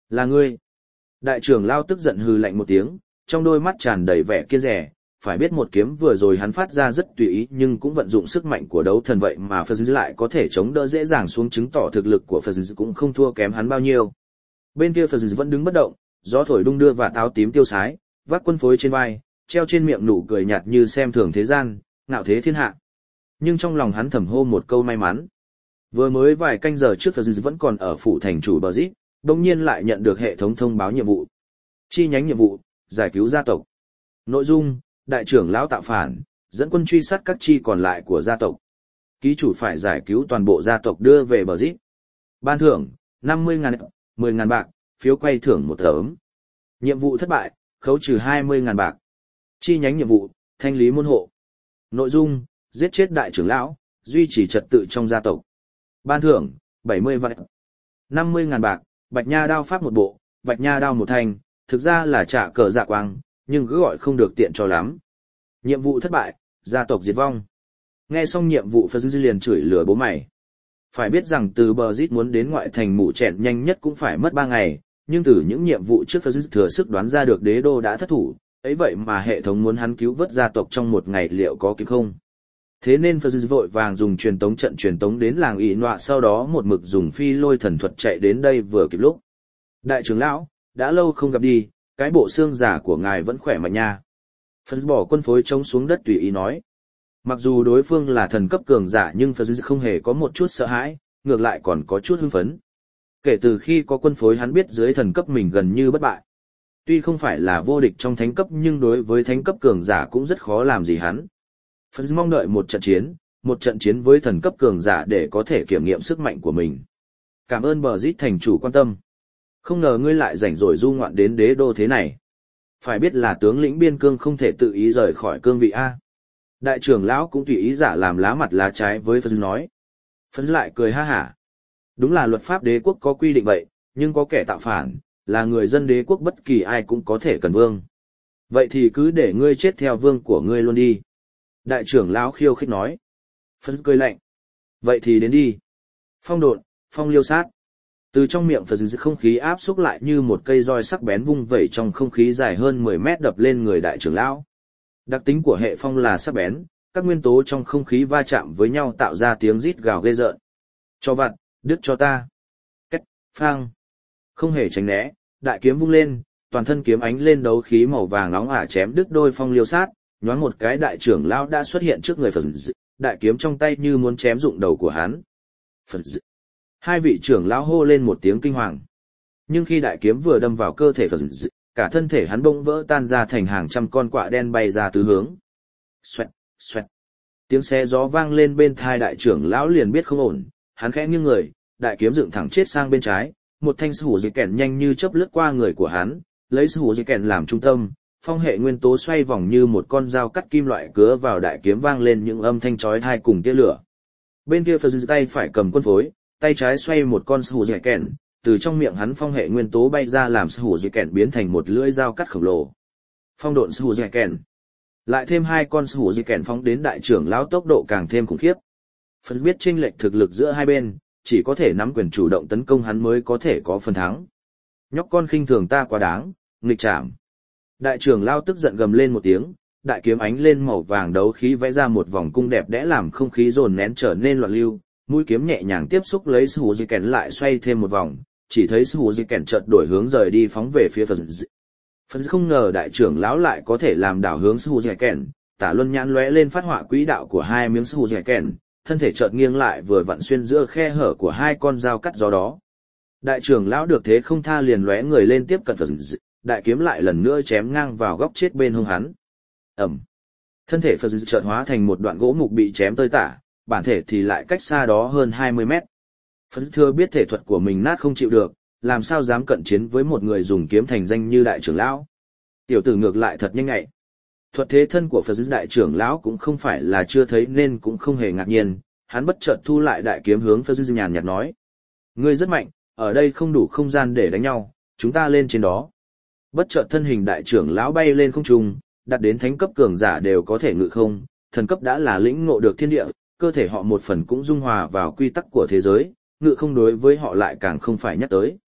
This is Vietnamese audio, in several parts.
Là ngươi. Đại trưởng lão tức giận hừ lạnh một tiếng, trong đôi mắt tràn đầy vẻ kiêng dè, phải biết một kiếm vừa rồi hắn phát ra rất tùy ý nhưng cũng vận dụng sức mạnh của đấu thần vậy mà Phật lại có thể chống đỡ dễ dàng xuống, chứng tỏ thực lực của Phật cũng không thua kém hắn bao nhiêu. Bên kia Phật vẫn đứng bất động, gió thổi đung đưa và áo tím tiêu sái, vác quân phối trên vai, treo trên miệng nụ cười nhạt như xem thường thế gian, ngạo thế thiên hạ. Nhưng trong lòng hắn thầm hô một câu may mắn. Vừa mới vài canh giờ trước Phật vẫn còn ở phủ thành chủ Bờ Dít, đồng nhiên lại nhận được hệ thống thông báo nhiệm vụ. Chi nhánh nhiệm vụ, giải cứu gia tộc. Nội dung, đại trưởng lão tạo phản, dẫn quân truy sát các chi còn lại của gia tộc. Ký chủ phải giải cứu toàn bộ gia tộc đưa về Bờ Dít. Ban thưởng, 50.000, 10.000 bạc, phiếu quay thưởng một tấm. Nhiệm vụ thất bại, khấu trừ 20.000 bạc. Chi nhánh nhiệm vụ, thanh lý môn hộ. Nội dung, giết chết đại trưởng lão, duy trì trật tự trong gia tộc. Ban thưởng, 70 vạn. 50.000 bạc, bạch nha đao pháp một bộ, bạch nha đao một thanh, thực ra là trả cờ dạ quang, nhưng cứ gọi không được tiện cho lắm. Nhiệm vụ thất bại, gia tộc diệt vong. Nghe xong nhiệm vụ Phật liền chửi lừa bố mày. Phải biết rằng từ Bờ Dít muốn đến ngoại thành mụ chẹn nhanh nhất cũng phải mất 3 ngày, nhưng từ những nhiệm vụ trước Phật thừa sức đoán ra được đế đô đã thất thủ, ấy vậy mà hệ thống muốn hắn cứu vớt gia tộc trong một ngày liệu có kịp không? Thế nên Phật vội vàng dùng truyền tống đến làng ỷ nọa, sau đó một mực dùng phi lôi thần thuật chạy đến đây vừa kịp lúc. Đại trưởng lão, đã lâu không gặp đi, cái bộ xương giả của ngài vẫn khỏe mạnh nha. Phật bỏ quân phối trống xuống đất tùy ý nói. Mặc dù đối phương là thần cấp cường giả nhưng Phật không hề có một chút sợ hãi, ngược lại còn có chút hưng phấn. Kể từ khi có quân phối hắn biết dưới thần cấp mình gần như bất bại. Tuy không phải là vô địch trong thánh cấp nhưng đối với thánh cấp cường giả cũng rất khó làm gì hắn. Phật mong đợi một trận chiến với thần cấp cường giả để có thể kiểm nghiệm sức mạnh của mình. Cảm ơn Bờ Dít thành chủ quan tâm. Không ngờ ngươi lại rảnh rỗi du ngoạn đến đế đô thế này. Phải biết là tướng lĩnh biên cương không thể tự ý rời khỏi cương vị A. Đại trưởng lão cũng tùy ý giả làm lá mặt lá trái với Phật nói. Phật lại cười ha hả. Đúng là luật pháp đế quốc có quy định vậy, nhưng có kẻ tạo phản, là người dân đế quốc bất kỳ ai cũng có thể cần vương. Vậy thì cứ để ngươi chết theo vương của ngươi luôn đi. Đại trưởng lão khiêu khích nói. Phật cười lạnh. Vậy thì đến đi. Phong độn, phong liêu sát. Từ trong miệng Phật không khí áp xúc lại như một cây roi sắc bén vung vẩy trong không khí dài hơn 10 mét đập lên người đại trưởng lão. Đặc tính của hệ phong là sắc bén, các nguyên tố trong không khí va chạm với nhau tạo ra tiếng rít gào ghê rợn. Cho vặt, đứt cho ta. Cách, phang. Không hề tránh né, đại kiếm vung lên, toàn thân kiếm ánh lên đấu khí màu vàng nóng ả chém đứt đôi phong liêu sát, nhoáng một cái đại trưởng lão đã xuất hiện trước người Phật, đại kiếm trong tay như muốn chém rụng đầu của hắn. Phật. Hai vị trưởng lão hô lên một tiếng kinh hoàng. Nhưng khi đại kiếm vừa đâm vào cơ thể Phật, cả thân thể hắn bỗng vỡ tan ra thành hàng trăm con quạ đen bay ra tứ hướng. Xoẹt, xoẹt. Tiếng xe gió vang lên bên tai đại trưởng lão liền biết không ổn, hắn khẽ nghiêng người, đại kiếm dựng thẳng chết sang bên trái, một thanh sủ dị kèn nhanh như chớp lướt qua người của hắn, lấy sủ dị kèn làm trung tâm, phong hệ nguyên tố xoay vòng như một con dao cắt kim loại cứa vào đại kiếm, vang lên những âm thanh chói tai cùng tia lửa. Bên kia Phật tay phải cầm quân phối, tay trái xoay một con sủ dị kèn, từ trong miệng hắn phong hệ nguyên tố bay ra làm sủ dị kèn biến thành một lưỡi dao cắt khổng lồ. Phong độn sủ dị kèn. Lại thêm hai con sủ dị kèn phóng đến đại trưởng lão, tốc độ càng thêm khủng khiếp. Phật biết chênh lệch thực lực giữa hai bên, chỉ có thể nắm quyền chủ động tấn công hắn mới có thể có phần thắng. Nhóc con khinh thường ta quá đáng, nghịch trảm. Đại trưởng lão tức giận gầm lên một tiếng, đại kiếm ánh lên màu vàng đấu khí vẽ ra một vòng cung đẹp đẽ làm không khí dồn nén trở nên loạn lưu, mũi kiếm nhẹ nhàng tiếp xúc lấy sủ dị kèn lại xoay thêm một vòng, chỉ thấy sủ dị kèn chợt đổi hướng rời đi phóng về phía Phật. Phật không ngờ đại trưởng lão lại có thể làm đảo hướng sủ dị kèn, tả luân nhãn lóe lên phát họa quỹ đạo của hai miếng sủ dị kèn, thân thể chợt nghiêng lại vừa vặn xuyên giữa khe hở của hai con dao cắt gió đó. Đại trưởng lão được thế không tha liền lóe người lên tiếp cận Phật, đại kiếm lại lần nữa chém ngang vào góc chết bên hông hắn. Ầm. Thân thể Phật chợt hóa thành một đoạn gỗ mục bị chém tơi tả, bản thể thì lại cách xa đó hơn 20 mét. Phật thừa biết thể thuật của mình nát không chịu được, làm sao dám cận chiến với một người dùng kiếm thành danh như đại trưởng lão. Tiểu tử ngược lại thật nhanh nhạy. Thuật thế thân của Phật đại trưởng lão cũng không phải là chưa thấy nên cũng không hề ngạc nhiên, hắn bất chợt thu lại đại kiếm hướng Phật nhàn nhạt nói. Ngươi rất mạnh, ở đây không đủ không gian để đánh nhau, chúng ta lên trên đó. Bất chợt thân hình đại trưởng lão bay lên không trung, đạt đến thánh cấp cường giả đều có thể ngự không, thần cấp đã là lĩnh ngộ được thiên địa, cơ thể họ một phần cũng dung hòa vào quy tắc của thế giới, ngự không đối với họ lại càng không phải nhắc tới.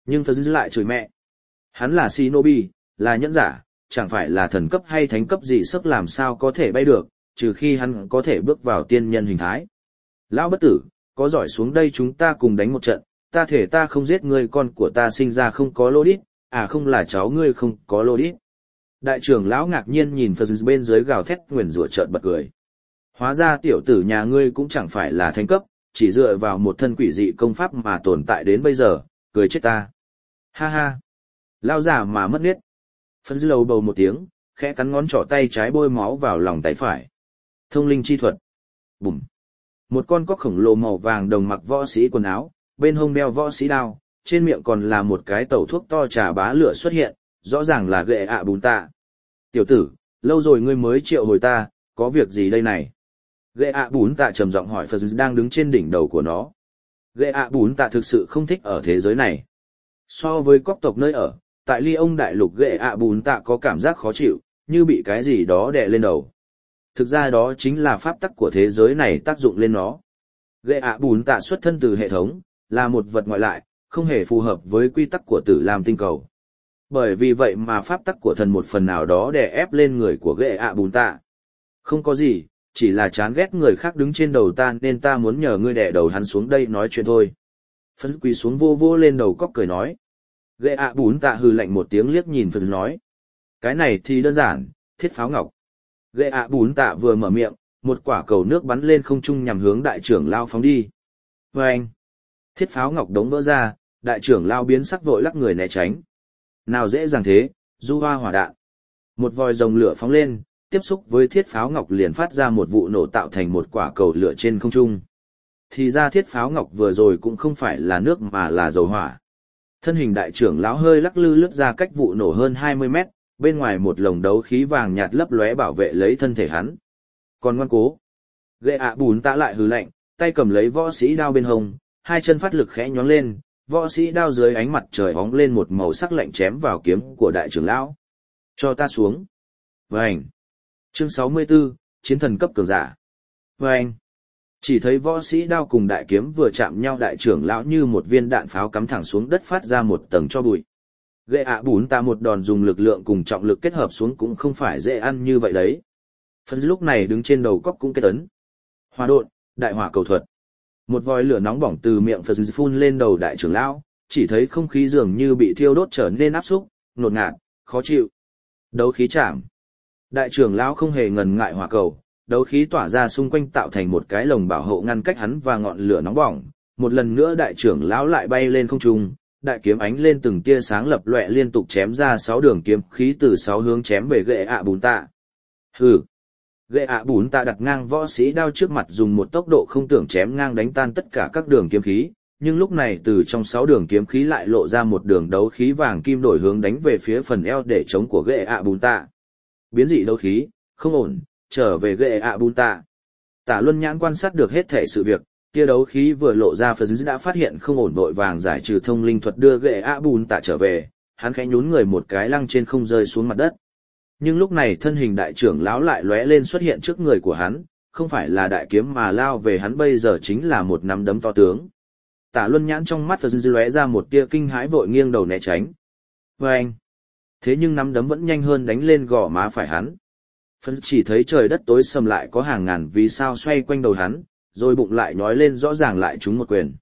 Nhưng Phật lại chửi mẹ. Hắn là Shinobi, là nhẫn giả, chẳng phải là thần cấp hay thánh cấp gì sức làm sao có thể bay được, trừ khi hắn có thể bước vào tiên nhân hình thái. Lão bất tử, có giỏi xuống đây chúng ta cùng đánh một trận, ta thể ta không giết ngươi, con của ta sinh ra không có lô đít, à không là cháu ngươi không có lô đít. Đại trưởng lão ngạc nhiên nhìn Phật bên dưới gào thét nguyền rủa trợn bật cười. Hóa ra tiểu tử nhà ngươi cũng chẳng phải là thánh cấp, chỉ dựa vào một thân quỷ dị công pháp mà tồn tại đến bây giờ, cười chết ta. Ha ha. Lao giả mà mất nết. Phật lầu bầu một tiếng, khẽ cắn ngón trỏ tay trái bôi máu vào lòng tay phải. Thông linh chi thuật. Bùm. Một con cóc khổng lồ màu vàng đồng mặc võ sĩ quần áo, bên hông đeo võ sĩ đao, trên miệng còn là một cái tẩu thuốc to trà bá lửa xuất hiện, rõ ràng là ghệ ạ bùn tạ. Tiểu tử, lâu rồi ngươi mới triệu hồi ta, có việc gì đây này? Ghệ ạ bùn tạ trầm giọng hỏi Phật đang đứng trên đỉnh đầu của nó. Ghệ ạ bùn tạ thực sự không thích ở thế giới này. So với cóc tộc nơi ở, tại ly ông đại lục ghệ ạ bùn tạ có cảm giác khó chịu, như bị cái gì đó đè lên đầu. Thực ra đó chính là pháp tắc của thế giới này tác dụng lên nó. Ghệ ạ bùn tạ xuất thân từ hệ thống, là một vật ngoại lại, không hề phù hợp với quy tắc của Tử Lam tinh cầu. Bởi vì vậy mà pháp tắc của thần một phần nào đó đè ép lên người của ghệ ạ bùn tạ. Không có gì, chỉ là chán ghét người khác đứng trên đầu ta nên ta muốn nhờ ngươi đè đầu hắn xuống đây nói chuyện thôi. Phân quỳ xuống vô vô lên đầu cóc cười nói. Ghệ ạ bùn tạ hừ lạnh một tiếng liếc nhìn Phân nói. Cái này thì đơn giản, thiết pháo ngọc. Ghệ ạ bùn tạ vừa mở miệng, một quả cầu nước bắn lên không trung nhằm hướng đại trưởng lao phóng đi. Vâng! Thiết pháo ngọc đống vỡ ra, đại trưởng lao biến sắc vội lắc người né tránh. Nào dễ dàng thế, du hoa hỏa đạn. Một vòi rồng lửa phóng lên, tiếp xúc với thiết pháo ngọc liền phát ra một vụ nổ tạo thành một quả cầu lửa trên không trung. Thì ra thiết pháo ngọc vừa rồi cũng không phải là nước mà là dầu hỏa. Thân hình đại trưởng lão hơi lắc lư lướt ra cách vụ nổ hơn 20 mét, bên ngoài một lồng đấu khí vàng nhạt lấp lóe bảo vệ lấy thân thể hắn. Còn ngoan cố. Ghệ ạ bùn tạ lại hừ lạnh, tay cầm lấy võ sĩ đao bên hông, hai chân phát lực khẽ nhón lên, võ sĩ đao dưới ánh mặt trời hóng lên một màu sắc lạnh chém vào kiếm của đại trưởng lão. Cho ta xuống. Vâng. Chương 64, chiến thần cấp cường giả. Vâng. Chỉ thấy võ sĩ đao cùng đại kiếm vừa chạm nhau, đại trưởng lão như một viên đạn pháo cắm thẳng xuống đất phát ra một tầng cho bụi. Ghệ ạ bùn tạ một đòn dùng lực lượng cùng trọng lực kết hợp xuống cũng không phải dễ ăn như vậy đấy. Phân lúc này đứng trên đầu cóc cũng kết ấn. Hỏa độn, đại hỏa cầu thuật. Một vòi lửa nóng bỏng từ miệng Phật phun lên đầu đại trưởng lão, chỉ thấy không khí dường như bị thiêu đốt trở nên áp xúc, ngột ngạt, khó chịu. Đấu khí chạm. Đại trưởng lão không hề ngần ngại hỏa cầu, đấu khí tỏa ra xung quanh tạo thành một cái lồng bảo hộ ngăn cách hắn và ngọn lửa nóng bỏng. Một lần nữa đại trưởng lão lại bay lên không trung, đại kiếm ánh lên từng tia sáng lập lòe liên tục chém ra 6 đường kiếm khí từ 6 hướng chém về ghệ ạ bùn tạ. Hừ. Ghệ ạ bùn tạ đặt ngang võ sĩ đao trước mặt dùng một tốc độ không tưởng chém ngang đánh tan tất cả các đường kiếm khí, nhưng lúc này từ trong 6 đường kiếm khí lại lộ ra một đường đấu khí vàng kim đổi hướng đánh về phía phần eo để chống của ghệ ạ bùn tạ. Biến dị đấu khí, không ổn, trở về ghệ ạ bùn tạ. Tả Luân Nhãn quan sát được hết thể sự việc, tia đấu khí vừa lộ ra Phật đã phát hiện không ổn, vội vàng giải trừ thông linh thuật đưa ghệ ạ bùn tạ trở về, hắn khẽ nhún người một cái lăng trên không rơi xuống mặt đất. Nhưng lúc này thân hình đại trưởng lão lại lóe lên xuất hiện trước người của hắn, không phải là đại kiếm mà lao về hắn bây giờ chính là một nắm đấm to tướng. Tả Luân Nhãn trong mắt Phật lóe ra một tia kinh hãi vội nghiêng đầu né tránh. Vâng! Thế nhưng nắm đấm vẫn nhanh hơn đánh lên gò má phải hắn. Phật chỉ thấy trời đất tối sầm lại có hàng ngàn vì sao xoay quanh đầu hắn, rồi bụng lại nhói lên rõ ràng lại trúng một quyền.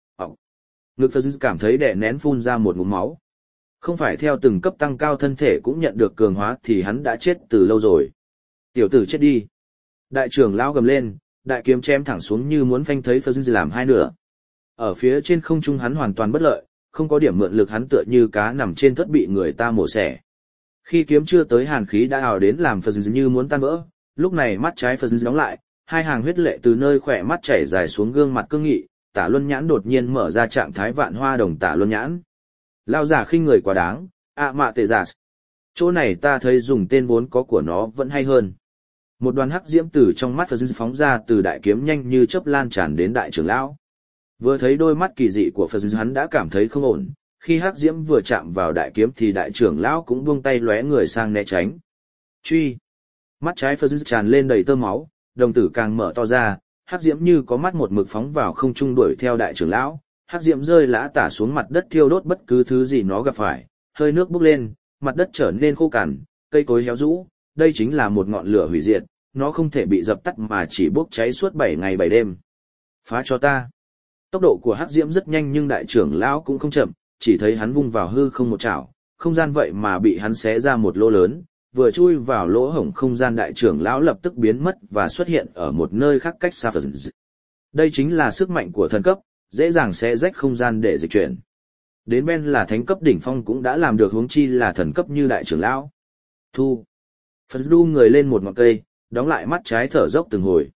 Ngực Phật cảm thấy đè nén phun ra một ngụm máu. Không phải theo từng cấp tăng cao thân thể cũng nhận được cường hóa thì hắn đã chết từ lâu rồi. Tiểu tử chết đi. Đại trưởng lão gầm lên, đại kiếm chém thẳng xuống như muốn phanh thấy Phật làm hai nửa. Ở phía trên không trung hắn hoàn toàn bất lợi, không có điểm mượn lực hắn tựa như cá nằm trên thớt bị người ta mổ xẻ. Khi kiếm chưa tới hàn khí đã ào đến làm Phật như muốn tan vỡ, lúc này mắt trái Phật đóng lại, hai hàng huyết lệ từ nơi khỏe mắt chảy dài xuống gương mặt cương nghị, Tả Luân Nhãn đột nhiên mở ra trạng thái vạn hoa đồng Tả Luân Nhãn. Lao giả khinh người quá đáng, mạ tệ giả. Chỗ này ta thấy dùng tên vốn có của nó vẫn hay hơn. Một đoàn hắc diễm từ trong mắt Phật phóng ra từ đại kiếm nhanh như chớp lan tràn đến đại trưởng lão. Vừa thấy đôi mắt kỳ dị của Phật hắn đã cảm thấy không ổn, khi hắc diễm vừa chạm vào đại kiếm thì đại trưởng lão cũng buông tay lóe người sang né tránh. Truy! Mắt trái Phật tràn lên đầy tơ máu, đồng tử càng mở to ra, hắc diễm như có mắt một mực phóng vào không trung đuổi theo đại trưởng lão, hắc diễm rơi lã tả xuống mặt đất thiêu đốt bất cứ thứ gì nó gặp phải, hơi nước bốc lên, mặt đất trở nên khô cằn, cây cối héo rũ, đây chính là một ngọn lửa hủy diệt, nó không thể bị dập tắt mà chỉ bốc cháy suốt 7 ngày 7 đêm. Phá cho ta. Tốc độ của hắc diễm rất nhanh nhưng đại trưởng lão cũng không chậm, chỉ thấy hắn vung vào hư không một chảo, không gian vậy mà bị hắn xé ra một lỗ lớn, vừa chui vào lỗ hổng không gian đại trưởng lão lập tức biến mất và xuất hiện ở một nơi khác cách xa phần. Đây chính là sức mạnh của thần cấp, dễ dàng xé rách không gian để dịch chuyển. Đến Ben là thánh cấp đỉnh phong cũng đã làm được, huống chi là thần cấp như đại trưởng lão. Thu. Phần đu người lên một ngọn cây, đóng lại mắt trái thở dốc từng hồi.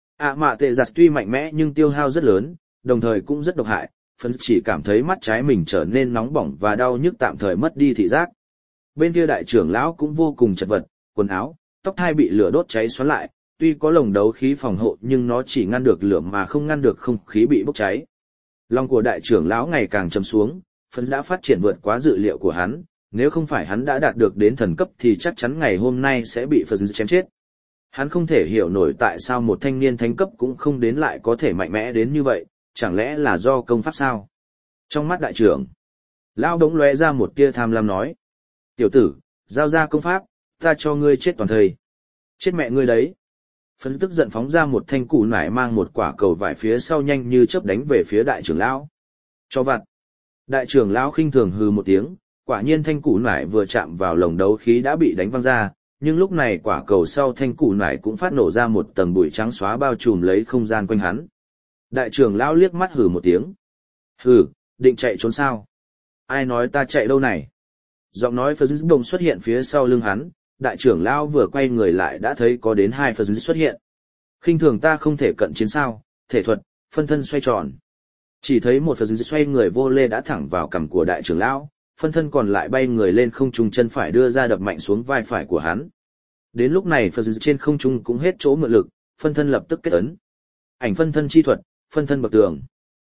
Mạ tệ giặt tuy mạnh mẽ nhưng tiêu hao rất lớn, đồng thời cũng rất độc hại, phần chỉ cảm thấy mắt trái mình trở nên nóng bỏng và đau nhức, tạm thời mất đi thị giác. Bên kia đại trưởng lão cũng vô cùng chật vật, quần áo, tóc thai bị lửa đốt cháy xóa lại, tuy có lồng đấu khí phòng hộ nhưng nó chỉ ngăn được lửa mà không ngăn được không khí bị bốc cháy. Lòng của đại trưởng lão ngày càng trầm xuống, phần đã phát triển vượt quá dự liệu của hắn, nếu không phải hắn đã đạt được đến thần cấp thì chắc chắn ngày hôm nay sẽ bị phần chém chết. Hắn không thể hiểu nổi tại sao một thanh niên thánh cấp cũng không đến lại có thể mạnh mẽ đến như vậy, chẳng lẽ là do công pháp sao? Trong mắt đại trưởng, lão đống lóe ra một tia tham lam nói: "Tiểu tử, giao ra công pháp, ta cho ngươi chết toàn thây." "Chết mẹ ngươi đấy." Phân tức giận phóng ra một thanh củ nải mang một quả cầu vải phía sau nhanh như chớp đánh về phía đại trưởng lão. "Cho vặt." Đại trưởng lão khinh thường hừ một tiếng, quả nhiên thanh củ nải vừa chạm vào lồng đấu khí đã bị đánh văng ra, nhưng lúc này quả cầu sau thanh củ nải cũng phát nổ ra một tầng bụi trắng xóa bao trùm lấy không gian quanh hắn. Đại trưởng lão liếc mắt hừ một tiếng. "Hừ, định chạy trốn sao? Ai nói ta chạy đâu này?" Giọng nói phật đồng xuất hiện phía sau lưng hắn, đại trưởng lão vừa quay người lại đã thấy có đến 2 phật xuất hiện. "Khinh thường ta không thể cận chiến sao? Thể thuật, phân thân xoay tròn." Chỉ thấy một phật xoay người vô lê đã thẳng vào cằm của đại trưởng lão, phân thân còn lại bay người lên không trung, chân phải đưa ra đập mạnh xuống vai phải của hắn. Đến lúc này phật trên không trung cũng hết chỗ mượn lực, phân thân lập tức kết ấn. Ảnh phân thân chi thuật, phân thân bậc tường.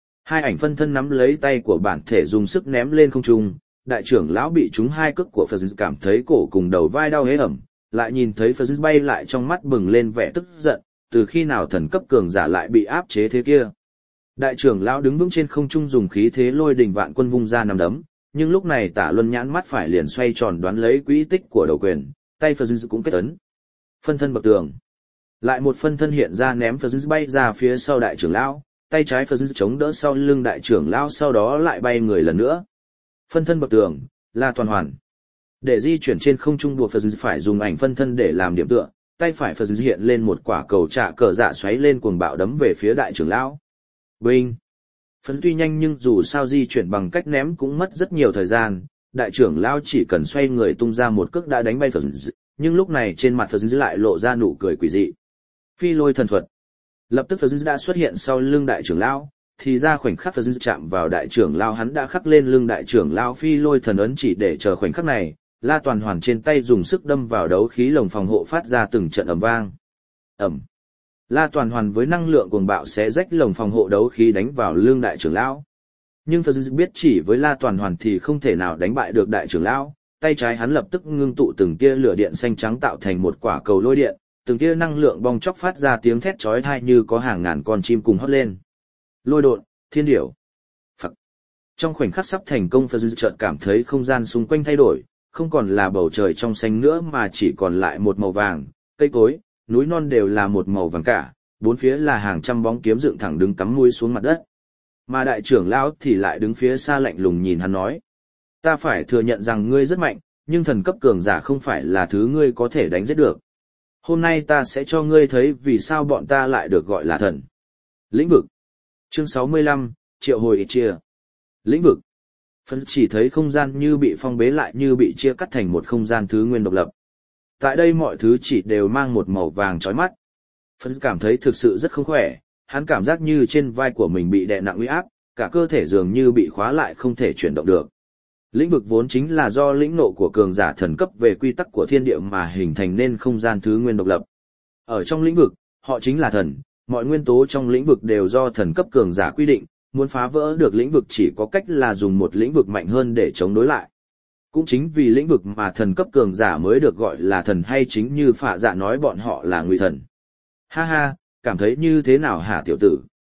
2 ảnh phân thân nắm lấy tay của bản thể dùng sức ném lên không trung, đại trưởng lão bị trúng 2 cước của Phật cảm thấy cổ cùng đầu vai đau hế ẩm, lại nhìn thấy Phật bay lại trong mắt bừng lên vẻ tức giận, từ khi nào thần cấp cường giả lại bị áp chế thế kia. Đại trưởng lão đứng vững trên không trung dùng khí thế lôi đình vạn quân vung ra nằm đấm, nhưng lúc này Tả Luân nhãn mắt phải liền xoay tròn đoán lấy quỹ tích của đầu quyền, tay Phật cũng kết ấn. Phân thân bậc tường. Lại một phân thân hiện ra ném Phật bay ra phía sau đại trưởng lão, tay trái Phật chống đỡ sau lưng đại trưởng lão, sau đó lại bay người lần nữa. Phân thân bậc tường, là toàn hoàn. Để di chuyển trên không trung buộc Phật phải dùng ảnh phân thân để làm điểm tựa, tay phải Phật hiện lên một quả cầu trạ cờ dạ xoáy lên cuồng bạo đấm về phía đại trưởng lão. Binh! Phật tuy nhanh nhưng dù sao di chuyển bằng cách ném cũng mất rất nhiều thời gian, đại trưởng lão chỉ cần xoay người tung ra một cước đã đánh bay Phật, nhưng lúc này trên mặt Phật lại lộ ra nụ cười quỷ dị. Phi lôi thần thuật. Lập tức Phật đã xuất hiện sau lưng đại trưởng lão, thì ra khoảnh khắc Phật chạm vào đại trưởng lão hắn đã khắc lên lưng đại trưởng lão phi lôi thần ấn, chỉ để chờ khoảnh khắc này. La Toàn Hoàn trên tay dùng sức đâm vào đấu khí lồng phòng hộ phát ra từng trận ầm vang. Ầm. La Toàn Hoàn với năng lượng cuồng bạo xé rách lồng phòng hộ đấu khí đánh vào lưng đại trưởng lão. Nhưng Phật biết chỉ với La Toàn Hoàn thì không thể nào đánh bại được đại trưởng lão, tay trái hắn lập tức ngưng tụ từng tia lửa điện xanh trắng tạo thành một quả cầu lôi điện, từng tia năng lượng bong chóc phát ra tiếng thét chói tai như có hàng ngàn con chim cùng hót lên. Lôi độn, thiên điểu. Phật. Trong khoảnh khắc sắp thành công, Phật chợt cảm thấy không gian xung quanh thay đổi, không còn là bầu trời trong xanh nữa mà chỉ còn lại một màu vàng, cây cối, núi non đều là một màu vàng cả, bốn phía là hàng trăm bóng kiếm dựng thẳng đứng cắm mũi xuống mặt đất. Mà đại trưởng lão thì lại đứng phía xa lạnh lùng nhìn hắn nói: "Ta phải thừa nhận rằng ngươi rất mạnh, nhưng thần cấp cường giả không phải là thứ ngươi có thể đánh giết được. Hôm nay ta sẽ cho ngươi thấy vì sao bọn ta lại được gọi là thần." Lĩnh vực. Chương 65, triệu hồi ít chia. Lĩnh vực. Phân chỉ thấy không gian như bị phong bế lại, như bị chia cắt thành một không gian thứ nguyên độc lập. Tại đây mọi thứ chỉ đều mang một màu vàng chói mắt. Phân cảm thấy thực sự rất không khỏe, hắn cảm giác như trên vai của mình bị đè nặng uy áp, cả cơ thể dường như bị khóa lại không thể chuyển động được. Lĩnh vực vốn chính là do lĩnh nộ của cường giả thần cấp về quy tắc của thiên địa mà hình thành nên không gian thứ nguyên độc lập. Ở trong lĩnh vực, họ chính là thần, mọi nguyên tố trong lĩnh vực đều do thần cấp cường giả quy định, muốn phá vỡ được lĩnh vực chỉ có cách là dùng một lĩnh vực mạnh hơn để chống đối lại. Cũng chính vì lĩnh vực mà thần cấp cường giả mới được gọi là thần, hay chính như Phạ Dạ nói bọn họ là ngụy thần. Ha ha, cảm thấy như thế nào hả tiểu tử?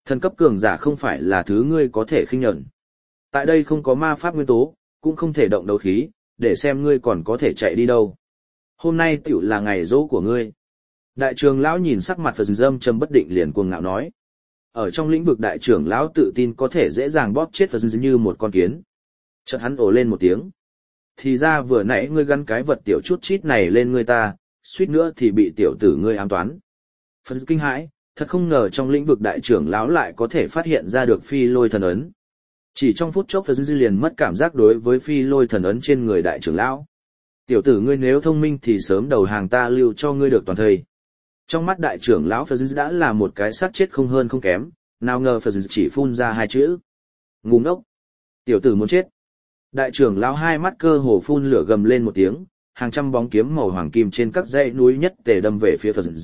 Thần cấp cường giả không phải là thứ ngươi có thể khinh nhẫn. Tại đây không có ma pháp nguyên tố, cũng không thể động đấu khí, để xem ngươi còn có thể chạy đi đâu. Hôm nay tiểu là ngày dỗ của ngươi. Đại trưởng lão nhìn sắc mặt Phật Dâm trầm bất định liền cuồng ngạo nói. Ở trong lĩnh vực đại trưởng lão tự tin có thể dễ dàng bóp chết Phật Dâm như một con kiến. Chợt hắn ồ lên một tiếng. Thì ra vừa nãy ngươi gắn cái vật tiểu chút chít này lên ngươi ta, suýt nữa thì bị tiểu tử ngươi ám toán. Phật kinh hãi, thật không ngờ trong lĩnh vực đại trưởng lão lại có thể phát hiện ra được phi lôi thần ấn. Chỉ trong phút chốc Phật liền mất cảm giác đối với phi lôi thần ấn trên người đại trưởng lão. Tiểu tử ngươi nếu thông minh thì sớm đầu hàng ta lưu cho ngươi được toàn thời. Trong mắt đại trưởng lão Phật đã là một cái xác chết không hơn không kém, nào ngờ Phật chỉ phun ra hai chữ. Ngu ngốc. Tiểu tử muốn chết. Đại trưởng lão hai mắt cơ hồ phun lửa gầm lên một tiếng, hàng trăm bóng kiếm màu hoàng kim trên các dãy núi nhất tề đâm về phía Phật.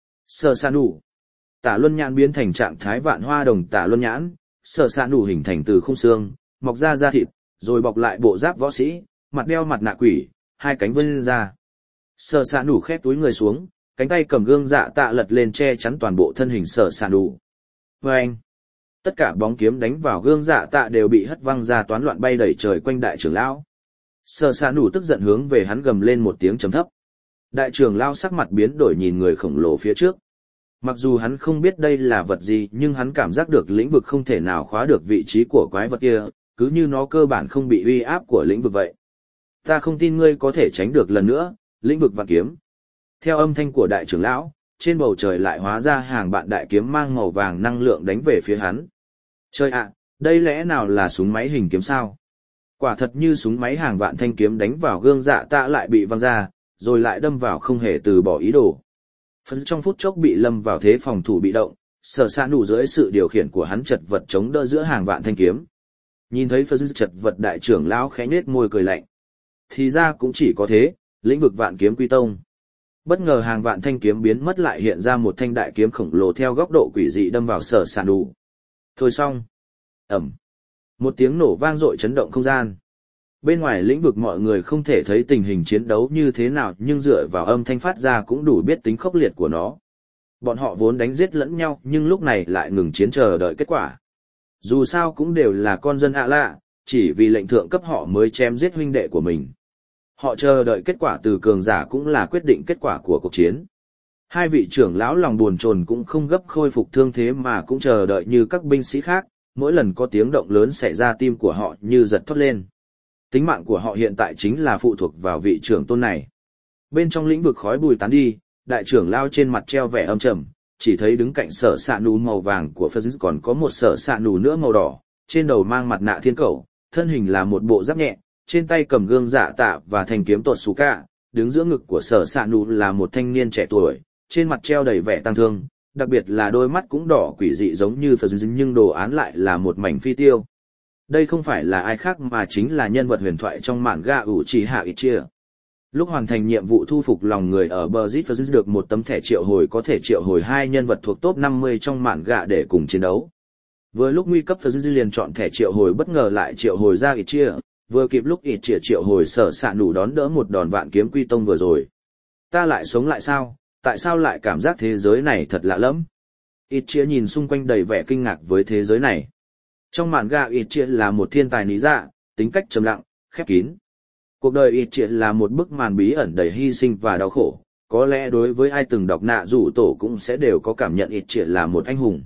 Sở Sa Nụ. Tả Luân Nhãn biến thành trạng thái vạn hoa đồng Tả Luân Nhãn, Sở Sa Nụ hình thành từ khung xương, mọc ra da thịt, rồi bọc lại bộ giáp võ sĩ, mặt đeo mặt nạ quỷ, hai cánh vươn ra. Sở Sa Nụ khép túi người xuống, cánh tay cầm gương dạ tạ lật lên che chắn toàn bộ thân hình Sở Sa Nụ. Vâng! Tất cả bóng kiếm đánh vào gương dạ tạ đều bị hất văng ra toán loạn bay đầy trời quanh đại trưởng lão. Sở Sa Nụ tức giận hướng về hắn gầm lên một tiếng trầm thấp. Đại trưởng lão sắc mặt biến đổi nhìn người khổng lồ phía trước. Mặc dù hắn không biết đây là vật gì nhưng hắn cảm giác được lĩnh vực không thể nào khóa được vị trí của quái vật kia, cứ như nó cơ bản không bị uy áp của lĩnh vực vậy. Ta không tin ngươi có thể tránh được lần nữa, lĩnh vực vạn kiếm. Theo âm thanh của đại trưởng lão, trên bầu trời lại hóa ra hàng bạn đại kiếm mang màu vàng năng lượng đánh về phía hắn. Trời ạ, đây lẽ nào là súng máy hình kiếm sao? Quả thật như súng máy hàng vạn thanh kiếm đánh vào gương dạ tạ lại bị văng ra, rồi lại đâm vào không hề từ bỏ ý đồ. Phật trong phút chốc bị lâm vào thế phòng thủ bị động, Sở Sa Nụ dưới sự điều khiển của hắn chật vật chống đỡ giữa hàng vạn thanh kiếm. Nhìn thấy Phật chật vật đại trưởng lão khẽ nhếch môi cười lạnh. Thì ra cũng chỉ có thế, lĩnh vực vạn kiếm quy tông. Bất ngờ hàng vạn thanh kiếm biến mất lại hiện ra một thanh đại kiếm khổng lồ theo góc độ quỷ dị đâm vào Sở Sa Nụ. Thôi xong. Ầm. Một tiếng nổ vang dội chấn động không gian. Bên ngoài lĩnh vực mọi người không thể thấy tình hình chiến đấu như thế nào nhưng dựa vào âm thanh phát ra cũng đủ biết tính khốc liệt của nó. Bọn họ vốn đánh giết lẫn nhau nhưng lúc này lại ngừng chiến chờ đợi kết quả. Dù sao cũng đều là con dân ạ lạ, chỉ vì lệnh thượng cấp họ mới chém giết huynh đệ của mình. Họ chờ đợi kết quả từ cường giả cũng là quyết định kết quả của cuộc chiến. Hai vị trưởng lão lòng buồn chồn cũng không gấp khôi phục thương thế mà cũng chờ đợi như các binh sĩ khác, mỗi lần có tiếng động lớn xảy ra tim của họ như giật thót lên. Tính mạng của họ hiện tại chính là phụ thuộc vào vị trưởng tôn này. Bên trong lĩnh vực khói bùi tán đi, đại trưởng lao trên mặt treo vẻ âm trầm, chỉ thấy đứng cạnh Sở Sa Nụ màu vàng của Phật còn có một Sở Sa Nụ nữa màu đỏ, trên đầu mang mặt nạ thiên cẩu, thân hình là một bộ giáp nhẹ, trên tay cầm gương dạ tạ và thanh kiếm tuột xù cả, đứng giữa ngực của Sở Sa Nụ là một thanh niên trẻ tuổi, trên mặt treo đầy vẻ tang thương, đặc biệt là đôi mắt cũng đỏ quỷ dị giống như Phật nhưng đồ án lại là một mảnh phi tiêu. Đây không phải là ai khác mà chính là nhân vật huyền thoại trong manga Uchiha Itachi. Lúc hoàn thành nhiệm vụ thu phục lòng người ở bờ Zit Phật được một tấm thẻ triệu hồi có thể triệu hồi hai nhân vật thuộc top 50 trong manga để cùng chiến đấu. Vừa lúc nguy cấp Phật liền chọn thẻ triệu hồi bất ngờ lại triệu hồi ra Itachi, vừa kịp lúc Itachi triệu hồi Sở Sa Nụ đón đỡ một đòn vạn kiếm quy tông vừa rồi. Ta lại sống lại sao? Tại sao lại cảm giác thế giới này thật lạ lẫm? Itachi nhìn xung quanh đầy vẻ kinh ngạc với thế giới này. Trong manga Itachi là một thiên tài lý dạ, tính cách trầm lặng, khép kín. Cuộc đời Itachi là một bức màn bí ẩn đầy hy sinh và đau khổ, có lẽ đối với ai từng đọc nạ rủ tổ cũng sẽ đều có cảm nhận Itachi là một anh hùng.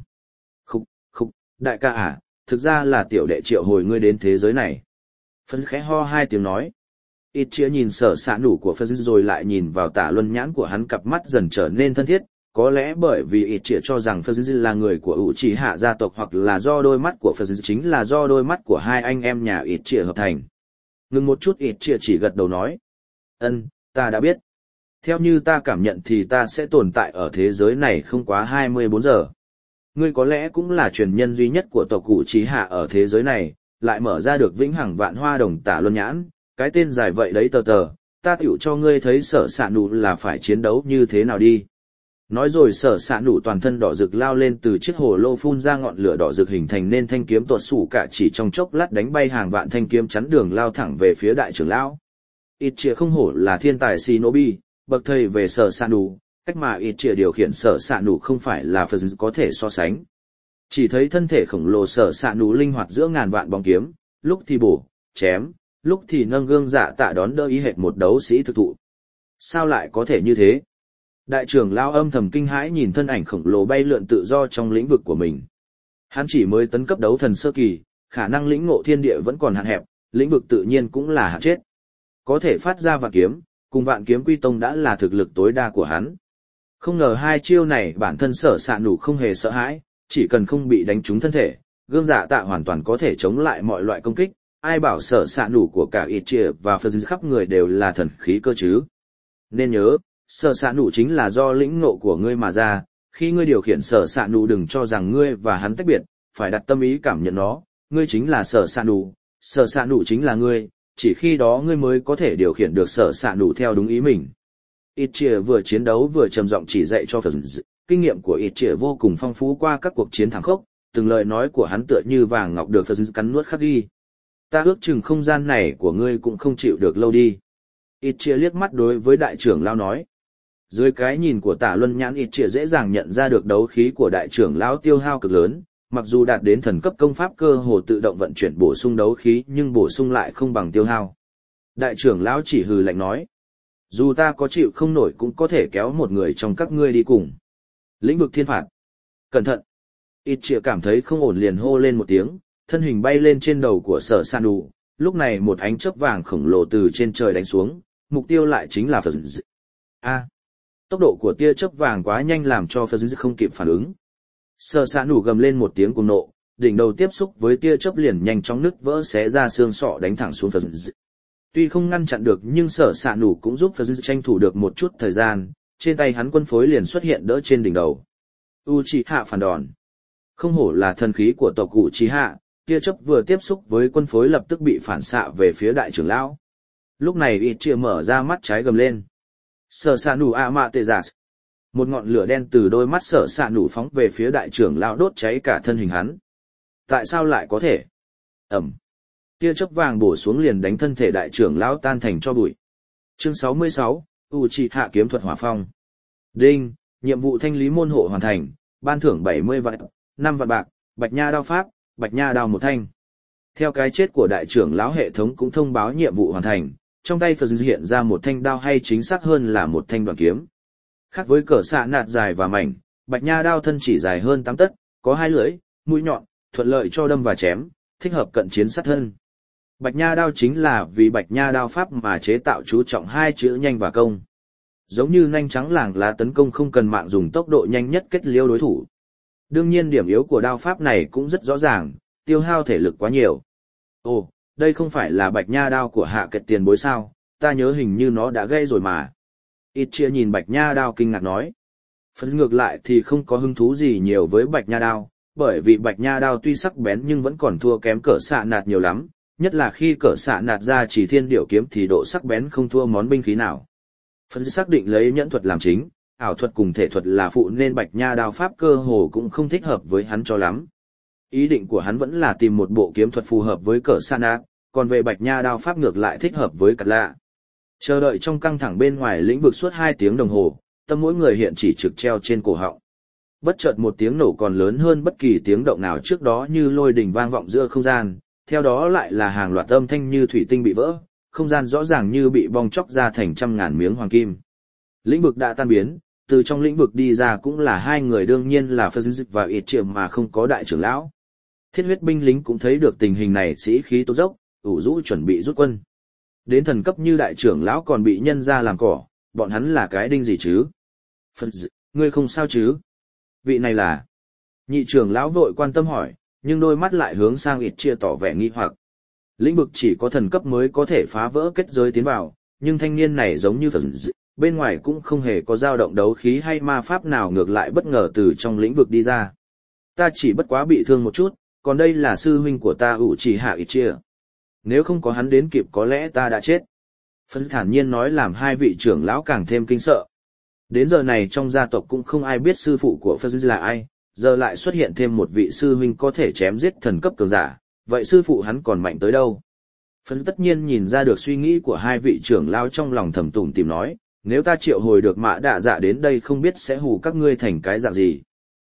Khúc, đại ca à, thực ra là tiểu đệ triệu hồi ngươi đến thế giới này. Phật khẽ ho hai tiếng nói. Itachi nhìn Sở Sa Nụ của Phật rồi lại nhìn vào Tả Luân Nhãn của hắn, cặp mắt dần trở nên thân thiết. Có lẽ bởi vì Itachi cho rằng Phật là người của Uchiha gia tộc hoặc là do đôi mắt của Phật chính là do đôi mắt của hai anh em nhà Itachi hợp thành. Ngừng một chút Itachi chỉ gật đầu nói. Ta đã biết. Theo như ta cảm nhận thì ta sẽ tồn tại ở thế giới này không quá 24 giờ. Ngươi có lẽ cũng là truyền nhân duy nhất của tộc Uchiha ở thế giới này, lại mở ra được vĩnh hằng vạn hoa đồng Tả Luân Nhãn, cái tên dài vậy đấy tờ, ta tiểu cho ngươi thấy Sở Sa Nụ là phải chiến đấu như thế nào đi. Nói rồi Sở Sa Nụ toàn thân đỏ rực lao lên từ chiếc hồ lô phun ra ngọn lửa đỏ rực hình thành nên thanh kiếm tuột xù cả chỉ trong chốc lát đánh bay hàng vạn thanh kiếm chắn đường lao thẳng về phía đại trưởng lão. Itachi không hổ là thiên tài shinobi, bậc thầy về Sở Sa Nụ, cách mà Itachi điều khiển Sở Sa Nụ không phải là Phật có thể so sánh. Chỉ thấy thân thể khổng lồ sở xạ nụ linh hoạt giữa ngàn vạn bóng kiếm, lúc thì bổ, chém, lúc thì nâng gương dạ tạ đón đỡ ý hệt một đấu sĩ thực thụ. Sao lại có thể như thế? Đại trưởng lao âm thầm kinh hãi nhìn thân ảnh khổng lồ bay lượn tự do trong lĩnh vực của mình. Hắn chỉ mới tấn cấp đấu thần sơ kỳ, khả năng lĩnh ngộ thiên địa vẫn còn hạn hẹp, lĩnh vực tự nhiên cũng là hạn chết. Có thể phát ra vạn kiếm, cùng vạn kiếm quy tông đã là thực lực tối đa của hắn. Không ngờ hai chiêu này bản thân sở xạ nụ không hề sợ hãi, chỉ cần không bị đánh trúng thân thể, gương dạ tạ hoàn toàn có thể chống lại mọi loại công kích. Ai bảo sở xạ nụ của cả ít chia và phân khắp người đều là thần khí cơ chứ. Nên nhớ, sở xạ nụ chính là do lĩnh ngộ của ngươi mà ra, khi ngươi điều khiển sở xạ nụ đừng cho rằng ngươi và hắn tách biệt, phải đặt tâm ý cảm nhận nó, ngươi chính là sở xạ nụ chính là ngươi, chỉ khi đó ngươi mới có thể điều khiển được sở xạ nụ theo đúng ý mình. Ít chia vừa chiến đấu vừa trầm giọng chỉ dạy cho phần kinh nghiệm của ít chia vô cùng phong phú qua các cuộc chiến thắng khốc, từng lời nói của hắn tựa như vàng ngọc được phần cắn nuốt khắc ghi. Ta ước chừng không gian này của ngươi cũng không chịu được lâu đi. Ít chia liếc mắt đối với đại trưởng lao nói. Dưới cái nhìn của Tả Luân Nhãn ít chia dễ dàng nhận ra được đấu khí của đại trưởng lão tiêu hao cực lớn, mặc dù đạt đến thần cấp công pháp cơ hồ tự động vận chuyển bổ sung đấu khí nhưng bổ sung lại không bằng tiêu hao. Đại trưởng lão chỉ hừ lạnh nói. Dù ta có chịu không nổi cũng có thể kéo một người trong các ngươi đi cùng. Lĩnh vực thiên phạt. Cẩn thận. Ít chia cảm thấy không ổn liền hô lên một tiếng, thân hình bay lên trên đầu của sở san đủ. Lúc này một ánh chớp vàng khổng lồ từ trên trời đánh xuống, mục tiêu lại chính là Phật Dị. Tốc độ của tia chớp vàng quá nhanh làm cho Phật Dị không kịp phản ứng. Sở san đủ gầm lên một tiếng cuồng nộ, đỉnh đầu tiếp xúc với tia chớp liền nhanh chóng nứt vỡ xé ra xương sọ đánh thẳng xuống Phật Dị. Tuy không ngăn chặn được nhưng sở xạ nủ cũng giúp Phật Dị tranh thủ được một chút thời gian, trên tay hắn quân phối liền xuất hiện đỡ trên đỉnh đầu. Uchiha phản đòn. Không hổ là thần khí của tộc Uchiha, tia chớp vừa tiếp xúc với quân phối lập tức bị phản xạ về phía đại trưởng lão. Lúc này Ichia mở ra mắt trái gầm lên. Sở xạ nủ Amaterasu. Một ngọn lửa đen từ đôi mắt sở xạ nủ phóng về phía đại trưởng lão đốt cháy cả thân hình hắn. Tại sao lại có thể? Ẩm. Tia chớp vàng bổ xuống liền đánh thân thể đại trưởng lão tan thành tro bụi. Chương 66, Uchiha kiếm thuật hỏa phong. Đinh, nhiệm vụ thanh lý môn hộ hoàn thành, ban thưởng 70 vạn, 5 vạn bạc, Bạch Nha đao pháp, Bạch Nha đao một thanh. Theo cái chết của đại trưởng lão hệ thống cũng thông báo nhiệm vụ hoàn thành, trong tay Phật hiện ra một thanh đao hay chính xác hơn là một thanh đoạn kiếm. Khác với cỡ xạ nạt dài và mảnh, Bạch Nha đao thân chỉ dài hơn 8 tấc, có 2 lưỡi, mũi nhọn, thuận lợi cho đâm và chém, thích hợp cận chiến sát thân. Bạch Nha đao chính là vì Bạch Nha đao pháp mà chế tạo chú trọng 2 chữ nhanh và công. Giống như nanh trắng làng lá tấn công không cần mạng dùng tốc độ nhanh nhất kết liễu đối thủ. Đương nhiên điểm yếu của đao pháp này cũng rất rõ ràng, tiêu hao thể lực quá nhiều. Ồ, đây không phải là Bạch Nha đao của Hạ Kiệt tiền bối sao, ta nhớ hình như nó đã gây rồi mà. Ichia nhìn Bạch Nha đao kinh ngạc nói. Phần ngược lại thì không có hứng thú gì nhiều với Bạch Nha đao, bởi vì Bạch Nha đao tuy sắc bén nhưng vẫn còn thua kém cỡ xạ nạt nhiều lắm. Nhất là khi cỡ xạ nạt ra chỉ thiên điểu kiếm thì độ sắc bén không thua món binh khí nào. Phân xác định lấy nhẫn thuật làm chính, ảo thuật cùng thể thuật là phụ nên Bạch Nha đao pháp cơ hồ cũng không thích hợp với hắn cho lắm. Ý định của hắn vẫn là tìm một bộ kiếm thuật phù hợp với cỡ xạ nạt, còn về Bạch Nha đao pháp ngược lại thích hợp với Cật Lạ. Chờ đợi trong căng thẳng bên ngoài lĩnh vực suốt 2 tiếng đồng hồ, tâm mỗi người hiện chỉ trực treo trên cổ họng. Bất chợt một tiếng nổ còn lớn hơn bất kỳ tiếng động nào trước đó như lôi đình vang vọng giữa không gian. Theo đó lại là hàng loạt âm thanh như thủy tinh bị vỡ, không gian rõ ràng như bị bong chóc ra thành trăm ngàn miếng hoàng kim. Lĩnh vực đã tan biến, từ trong lĩnh vực đi ra cũng là 2 người đương nhiên là Phật Dị và Ichia mà không có đại trưởng lão. Thiết huyết binh lính cũng thấy được tình hình này sĩ khí tố dốc, ủ rũ chuẩn bị rút quân. Đến thần cấp như đại trưởng lão còn bị nhân ra làm cỏ, bọn hắn là cái đinh gì chứ? Phật Dị, ngươi không sao chứ? Vị này là... Nhị trưởng lão vội quan tâm hỏi, nhưng đôi mắt lại hướng sang Ichia tỏ vẻ nghi hoặc. Lĩnh vực chỉ có thần cấp mới có thể phá vỡ kết giới tiến vào, nhưng thanh niên này giống như Phật Dị, bên ngoài cũng không hề có dao động đấu khí hay ma pháp nào, ngược lại bất ngờ từ trong lĩnh vực đi ra. Ta chỉ bất quá bị thương một chút, còn đây là sư huynh của ta Uchiha Ichia. Nếu không có hắn đến kịp có lẽ ta đã chết. Phật thản nhiên nói làm 2 vị trưởng lão càng thêm kinh sợ. Đến giờ này trong gia tộc cũng không ai biết sư phụ của Phật là ai, giờ lại xuất hiện thêm một vị sư huynh có thể chém giết thần cấp cường giả, vậy sư phụ hắn còn mạnh tới đâu? Phật tất nhiên nhìn ra được suy nghĩ của 2 vị trưởng lão trong lòng thầm tủm tìm nói, nếu ta triệu hồi được Mã Đạ Dạ đến đây không biết sẽ hù các ngươi thành cái dạng gì.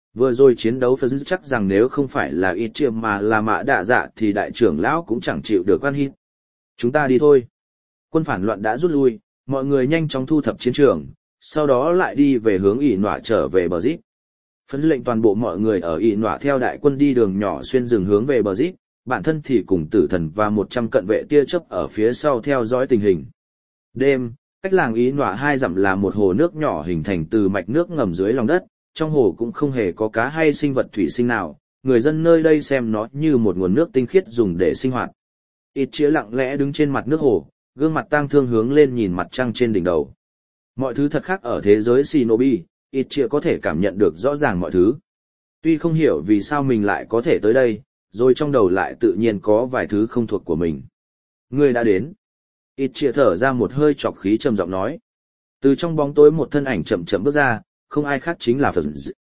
Vừa rồi chiến đấu phân chắc rằng nếu không phải là ít chia mà là mạ đạ dạ thì đại trưởng lão cũng chẳng chịu được quan hít. Chúng ta đi thôi. Quân phản loạn đã rút lui, mọi người nhanh chóng thu thập chiến trường, sau đó lại đi về hướng ỉ nọa trở về bờ rít. Phân lệnh toàn bộ mọi người ở ỉ nọa theo đại quân đi đường nhỏ xuyên rừng hướng về bờ rít, bản thân thì cùng tử thần và 100 cận vệ tia chớp ở phía sau theo dõi tình hình. Đêm, cách làng ỉ nọa 2 dặm là một hồ nước nhỏ hình thành từ mạch nước ngầm dưới lòng đất, trong hồ cũng không hề có cá hay sinh vật thủy sinh nào, người dân nơi đây xem nó như một nguồn nước tinh khiết dùng để sinh hoạt. Ít chĩa lặng lẽ đứng trên mặt nước hồ, gương mặt tang thương hướng lên nhìn mặt trăng trên đỉnh đầu. Mọi thứ thật khác ở thế giới Shinobi, ít chĩa có thể cảm nhận được rõ ràng mọi thứ. Tuy không hiểu vì sao mình lại có thể tới đây, rồi trong đầu lại tự nhiên có vài thứ không thuộc của mình. Ngươi đã đến. Ít chĩa thở ra một hơi trọc khí trầm giọng nói. Từ trong bóng tối một thân ảnh chậm chậm bước ra, không ai khác chính là Phật.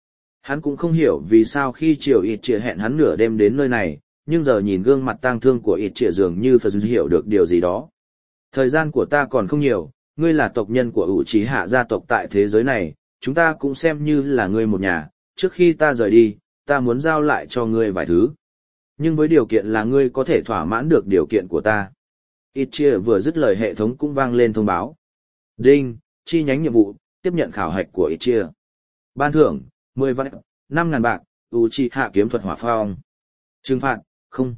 Hắn cũng không hiểu vì sao khi chiều ít chĩa hẹn hắn nửa đêm đến nơi này, nhưng giờ nhìn gương mặt tang thương của ít chĩa dường như Phật hiểu được điều gì đó. Thời gian của ta còn không nhiều, ngươi là tộc nhân của Uchiha gia tộc tại thế giới này, chúng ta cũng xem như là ngươi một nhà, trước khi ta rời đi, ta muốn giao lại cho ngươi vài thứ. Nhưng với điều kiện là ngươi có thể thỏa mãn được điều kiện của ta. Ichia vừa dứt lời hệ thống cũng vang lên thông báo. Đinh, chi nhánh nhiệm vụ, tiếp nhận khảo hạch của Ichia. Ban thưởng, 10 vạn, 5.000 bạc, Uchiha kiếm thuật hỏa phong. Trừng phạt, không.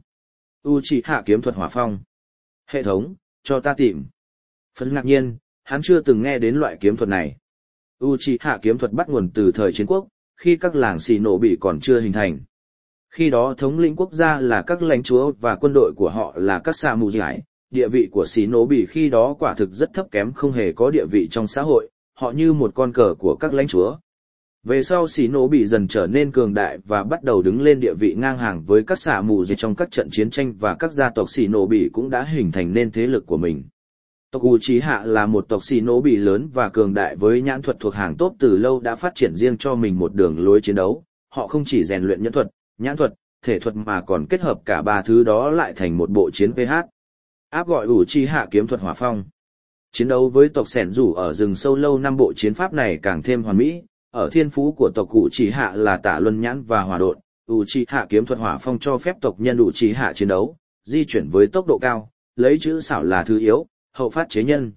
Uchiha kiếm thuật hỏa phong. Hệ thống, cho ta tìm. Phấn ngạc nhiên, hắn chưa từng nghe đến loại kiếm thuật này. Uchiha kiếm thuật bắt nguồn từ thời chiến quốc, khi các làng Shinobi còn chưa hình thành. Khi đó thống lĩnh quốc gia là các lãnh chúa và quân đội của họ là các samurai, địa vị của Shinobi khi đó quả thực rất thấp kém, không hề có địa vị trong xã hội, họ như một con cờ của các lãnh chúa. Về sau Shinobi dần trở nên cường đại và bắt đầu đứng lên địa vị ngang hàng với các samurai trong các trận chiến tranh, và các gia tộc Shinobi cũng đã hình thành nên thế lực của mình. Tộc Uchiha là một tộc Shinobi lớn và cường đại với nhãn thuật thuộc hàng top, từ lâu đã phát triển riêng cho mình một đường lối chiến đấu. Họ không chỉ rèn luyện nhẫn thuật, nhãn thuật, thể thuật mà còn kết hợp cả ba thứ đó lại thành một bộ chiến PH. Áp gọi Uchiha kiếm thuật hỏa phong. Chiến đấu với tộc Sẻn Rủ ở rừng sâu lâu năm, bộ chiến pháp này càng thêm hoàn mỹ. Ở thiên phú của tộc Uchiha là Tả Luân Nhãn và Hỏa Độn, Uchiha kiếm thuật hỏa phong cho phép tộc nhân Uchiha chiến đấu, di chuyển với tốc độ cao, lấy chữ xảo là thứ yếu, hậu phát chế nhân.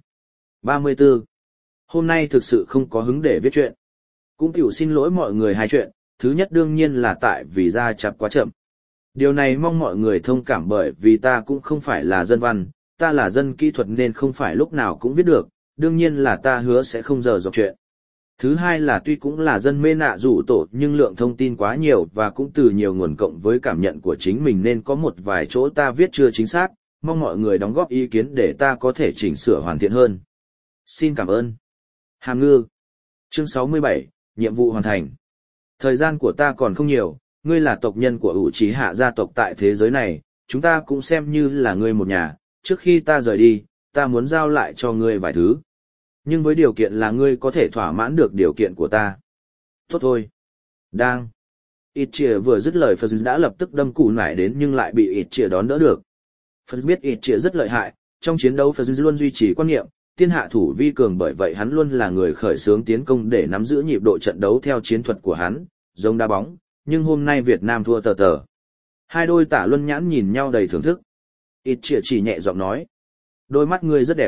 34. Hôm nay thực sự không có hứng để viết chuyện. Cũng tiểu xin lỗi mọi người hai chuyện, thứ nhất đương nhiên là tại vì ra chạp quá chậm. Điều này mong mọi người thông cảm, bởi vì ta cũng không phải là dân văn, ta là dân kỹ thuật nên không phải lúc nào cũng viết được, đương nhiên là ta hứa sẽ không dở dọc chuyện. Thứ hai là tuy cũng là dân mê nạ rủ tổ nhưng lượng thông tin quá nhiều và cũng từ nhiều nguồn cộng với cảm nhận của chính mình nên có một vài chỗ ta viết chưa chính xác, mong mọi người đóng góp ý kiến để ta có thể chỉnh sửa hoàn thiện hơn. Xin cảm ơn. Hàm ngư. Chương 67, nhiệm vụ hoàn thành. Thời gian của ta còn không nhiều, ngươi là tộc nhân của Uchiha gia tộc tại thế giới này, chúng ta cũng xem như là ngươi một nhà, trước khi ta rời đi, ta muốn giao lại cho ngươi vài thứ. Nhưng với điều kiện là ngươi có thể thỏa mãn được điều kiện của ta. Tốt thôi. Đang. Ichia vừa dứt lời, Phật đã lập tức đâm củ nải đến nhưng lại bị Ichia đón đỡ được. Phật biết Ichia rất lợi hại, trong chiến đấu Phật luôn duy trì quan niệm, tiên hạ thủ vi cường, bởi vậy hắn luôn là người khởi xướng tiến công để nắm giữ nhịp độ trận đấu theo chiến thuật của hắn, giống đá bóng, nhưng hôm nay Việt Nam thua tờ tờ. Hai đôi Tả Luân Nhãn nhìn nhau đầy thưởng thức. Ichia chỉ nhẹ giọng nói. Đôi mắt ngươi rất đẹp.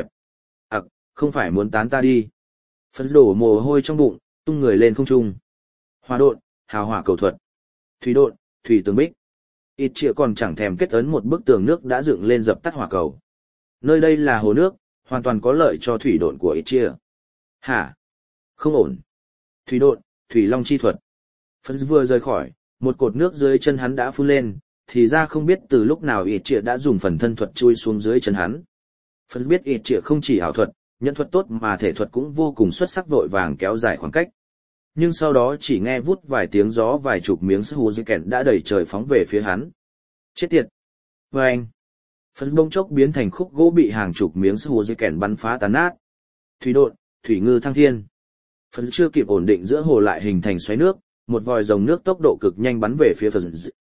Không phải muốn tán ta đi. Phật đổ mồ hôi trong bụng, tung người lên không trung. Hỏa độn, hào hỏa cầu thuật. Thủy độn, thủy tường bích. Ichia còn chẳng thèm kết ấn một bức tường nước đã dựng lên dập tắt hỏa cầu. Nơi đây là hồ nước, hoàn toàn có lợi cho thủy độn của Ichia. Hả? Không ổn. Thủy độn, thủy long chi thuật. Phật vừa rời khỏi, một cột nước dưới chân hắn đã phun lên, thì ra không biết từ lúc nào Ichia đã dùng phần thân thuật chui xuống dưới chân hắn. Phật biết Ichia không chỉ ảo thuật, nhận thuật tốt mà thể thuật cũng vô cùng xuất sắc, vội vàng kéo dài khoảng cách. Nhưng sau đó chỉ nghe vút vài tiếng gió, vài chục miếng Suzuken đã đẩy trời phóng về phía hắn. Chết tiệt! Và anh! Phật bông chốc biến thành khúc gỗ bị hàng chục miếng Suzuken bắn phá tàn nát. Thủy độn, thủy ngư thăng thiên. Phật chưa kịp ổn định giữa hồ lại hình thành xoáy nước, một vòi rồng nước tốc độ cực nhanh bắn về phía Phật.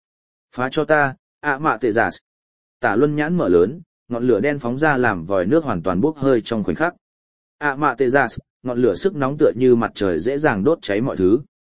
Phá cho ta, mạ tệ giả. Tả Luân Nhãn mở lớn, ngọn lửa đen phóng ra làm vòi nước hoàn toàn bốc hơi trong khoảnh khắc. Mạ tê ra, ngọn lửa sức nóng tựa như mặt trời dễ dàng đốt cháy mọi thứ.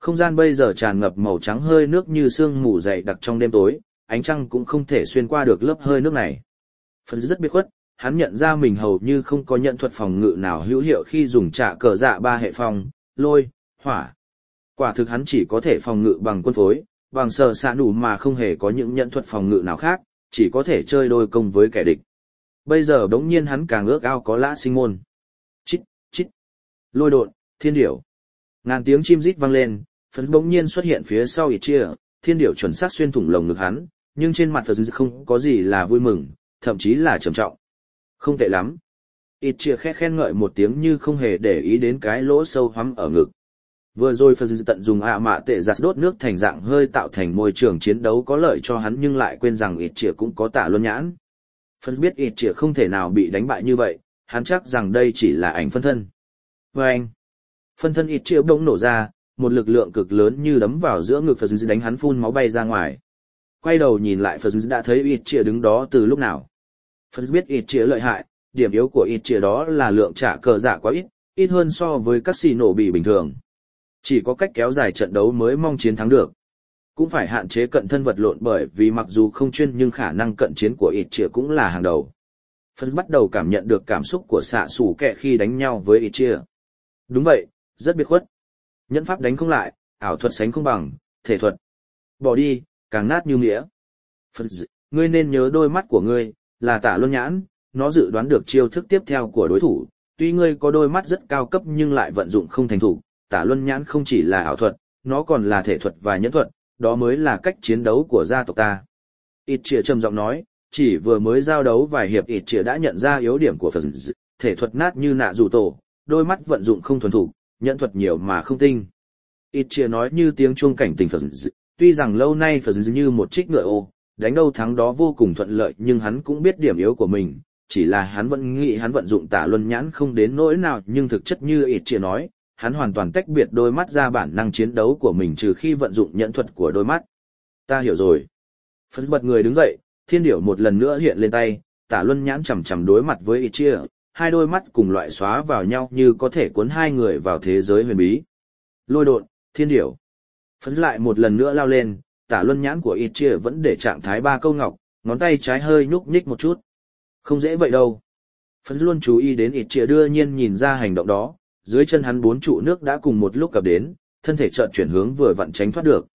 Không gian bây giờ tràn ngập màu trắng hơi nước như sương mù dày đặc trong đêm tối, ánh trăng cũng không thể xuyên qua được lớp hơi nước này. Phần rất biết khuất, hắn nhận ra mình hầu như không có nhận thuật phòng ngự nào hữu hiệu khi dùng trả cờ dạ 3 hệ phòng, lôi, hỏa. Quả thực hắn chỉ có thể phòng ngự bằng quân phối, bằng sở xạ nủ mà không hề có những nhận thuật phòng ngự nào khác, chỉ có thể chơi đôi công với kẻ địch. Bây giờ đống nhiên hắn càng ước ao có lã sinh môn. Chít, chít, lôi độn, thiên điểu. Ngàn tiếng chim rít vang lên, Phấn bỗng nhiên xuất hiện phía sau ít chia, thiên điểu chuẩn xác xuyên thủng lồng ngực hắn, nhưng trên mặt Phấn không có gì là vui mừng, thậm chí là trầm trọng. Không tệ lắm. Ít chia khẽ khen ngợi một tiếng như không hề để ý đến cái lỗ sâu hoắm ở ngực. Vừa rồi Phấn tận dùng ạ mạ tệ giặt đốt nước thành dạng hơi tạo thành môi trường chiến đấu có lợi cho hắn nhưng lại quên rằng ít chia cũng có tả luân nhãn. Phấn biết ít chia không thể nào bị đánh bại như vậy, hắn chắc rằng đây chỉ là ảnh phân thân. Và anh, phân thân ít chia bỗng nổ ra, một lực lượng cực lớn như đấm vào giữa ngực Phấn đánh hắn phun máu bay ra ngoài. Quay đầu nhìn lại Phấn đã thấy ít chia đứng đó từ lúc nào. Phấn biết ít chia lợi hại, điểm yếu của ít chia đó là lượng trả cờ dạ quá ít, ít hơn so với các xì nổ bị bình thường. Chỉ có cách kéo dài trận đấu mới mong chiến thắng được. Cũng phải hạn chế cận thân vật lộn bởi vì mặc dù không chuyên nhưng khả năng cận chiến của ít chia cũng là hàng đầu. Phấn bắt đầu cảm nhận được cảm xúc của xạ sủ kẹ khi đánh nhau với ít chia. Đúng vậy, rất biệt khuất. Nhẫn pháp đánh không lại, ảo thuật sánh không bằng, thể thuật. Bỏ đi, càng nát như nghĩa. Phấn ngươi nên nhớ đôi mắt của ngươi, là tả luân nhãn, nó dự đoán được chiêu thức tiếp theo của đối thủ. Tuy ngươi có đôi mắt rất cao cấp nhưng lại vận dụng không thành thục, tả luân nhãn không chỉ là ảo thuật, nó còn là thể thuật và nhẫn thuật, đó mới là cách chiến đấu của gia tộc ta. Ít chia trầm giọng nói, chỉ vừa mới giao đấu vài hiệp ít chia đã nhận ra yếu điểm của Phấn, thể thuật nát như nạ rủ tổ, đôi mắt vận dụng không thuần thục, nhẫn thuật nhiều mà không tinh. Ít chia nói như tiếng chuông cảnh tỉnh Phấn, tuy rằng lâu nay Phấn như một trích ngựa ô, đánh đâu thắng đó vô cùng thuận lợi nhưng hắn cũng biết điểm yếu của mình, chỉ là hắn vẫn nghĩ hắn vận dụng tả luân nhãn không đến nỗi nào nhưng thực chất như ít chia nói, hắn hoàn toàn tách biệt đôi mắt ra bản năng chiến đấu của mình trừ khi vận dụng nhẫn thuật của đôi mắt. Ta hiểu rồi. Phấn bật người đứng dậy, thiên điểu một lần nữa hiện lên tay, tả luân nhãn chằm chằm đối mặt với ít chia, hai đôi mắt cùng loại xóa vào nhau như có thể cuốn hai người vào thế giới huyền bí. Lôi độn, thiên điểu. Phấn lại một lần nữa lao lên, tả luân nhãn của ít chia vẫn để trạng thái ba câu ngọc, ngón tay trái hơi nhúc nhích một chút. Không dễ vậy đâu. Phấn luôn chú ý đến ít chia đương nhiên nhìn ra hành động đó, dưới chân hắn 4 trụ nước đã cùng một lúc cập đến, thân thể chợt chuyển hướng vừa vặn tránh thoát được.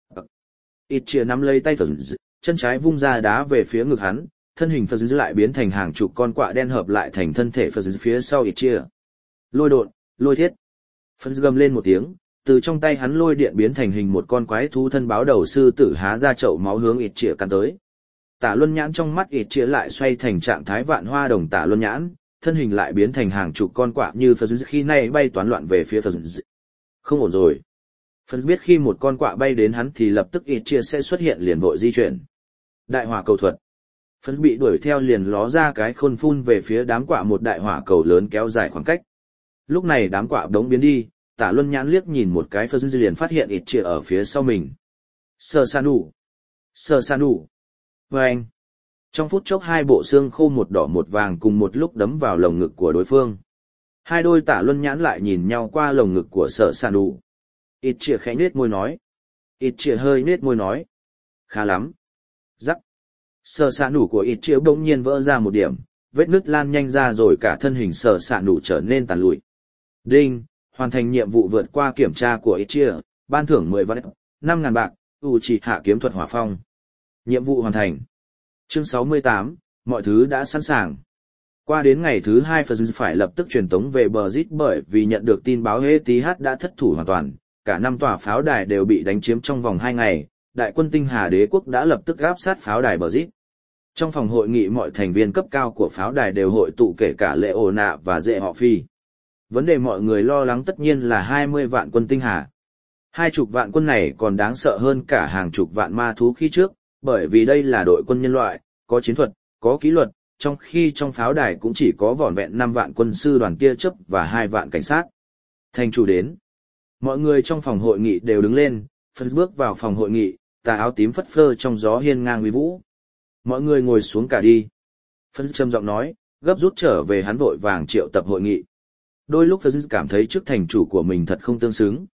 Ít chia nắm lấy tay Phấn, chân trái vung ra đá về phía ngực hắn, thân hình Phấn lại biến thành hàng chục con quạ đen hợp lại thành thân thể Phấn phía sau ít chia. Lôi độn, lôi thiết. Phấn gầm lên một tiếng, từ trong tay hắn lôi điện biến thành hình một con quái thú thân báo đầu sư tử há ra chậu máu hướng ít chia cắn tới. Tả luân nhãn trong mắt ít chia lại xoay thành trạng thái vạn hoa đồng tả luân nhãn, thân hình lại biến thành hàng chục con quạ như Phấn khi nay bay toán loạn về phía Phấn. Không ổn rồi. Phấn biết khi một con quạ bay đến hắn thì lập tức ít chia sẽ xuất hiện liền vội di chuyển. Đại hỏa cầu thuật. Phấn bị đuổi theo liền ló ra cái khôn phun về phía đám quạ một đại hỏa cầu lớn kéo dài khoảng cách. Lúc này đám quạ đống biến đi, tả luân nhãn liếc nhìn một cái Phấn liền phát hiện ít chia ở phía sau mình. Sờ san đủ. Sờ san đủ. Và anh. Trong phút chốc hai bộ xương khô một đỏ một vàng cùng một lúc đấm vào lồng ngực của đối phương. Hai đôi tả luân nhãn lại nhìn nhau qua lồng ngực của sở sản đủ. Ít chia khẽ nết môi nói. Ít chia hơi nết môi nói. Khá lắm. Rắc. Sở sản đủ của ít chia bỗng nhiên vỡ ra một điểm, vết nứt lan nhanh ra rồi cả thân hình sở sản đủ trở nên tàn lụi. Đinh, hoàn thành nhiệm vụ vượt qua kiểm tra của ít chia, ban thưởng 10 vạn, 5.000 bạc, Uchiha kiếm thuật hỏa phong. Nhiệm vụ hoàn thành. Chương 68, mọi thứ đã sẵn sàng. Qua đến ngày thứ 2 Phấn phải lập tức truyền tống về bờ Zit bởi vì nhận được tin báo Heth đã thất thủ hoàn toàn, cả 5 tòa pháo đài đều bị đánh chiếm trong vòng 2 ngày, đại quân tinh Hà đế quốc đã lập tức áp sát pháo đài bờ Zit. Trong phòng hội nghị mọi thành viên cấp cao của pháo đài đều hội tụ kể cả Leona và Dệ họ Phi. Vấn đề mọi người lo lắng tất nhiên là 20 vạn quân tinh Hà. 20 vạn quân này còn đáng sợ hơn cả hàng chục vạn ma thú khi trước, bởi vì đây là đội quân nhân loại, có chiến thuật, có kỷ luật, trong khi trong pháo đài cũng chỉ có vỏn vẹn 5 vạn quân sư đoàn tia chớp và 2 vạn cảnh sát. Thành chủ đến. Mọi người trong phòng hội nghị đều đứng lên, Phấn bước vào phòng hội nghị, tà áo tím phất phơ trong gió hiên ngang uy vũ. Mọi người ngồi xuống cả đi. Phấn trầm giọng nói, gấp rút trở về hắn vội vàng triệu tập hội nghị. Đôi lúc Phấn cảm thấy chức thành chủ của mình thật không tương xứng.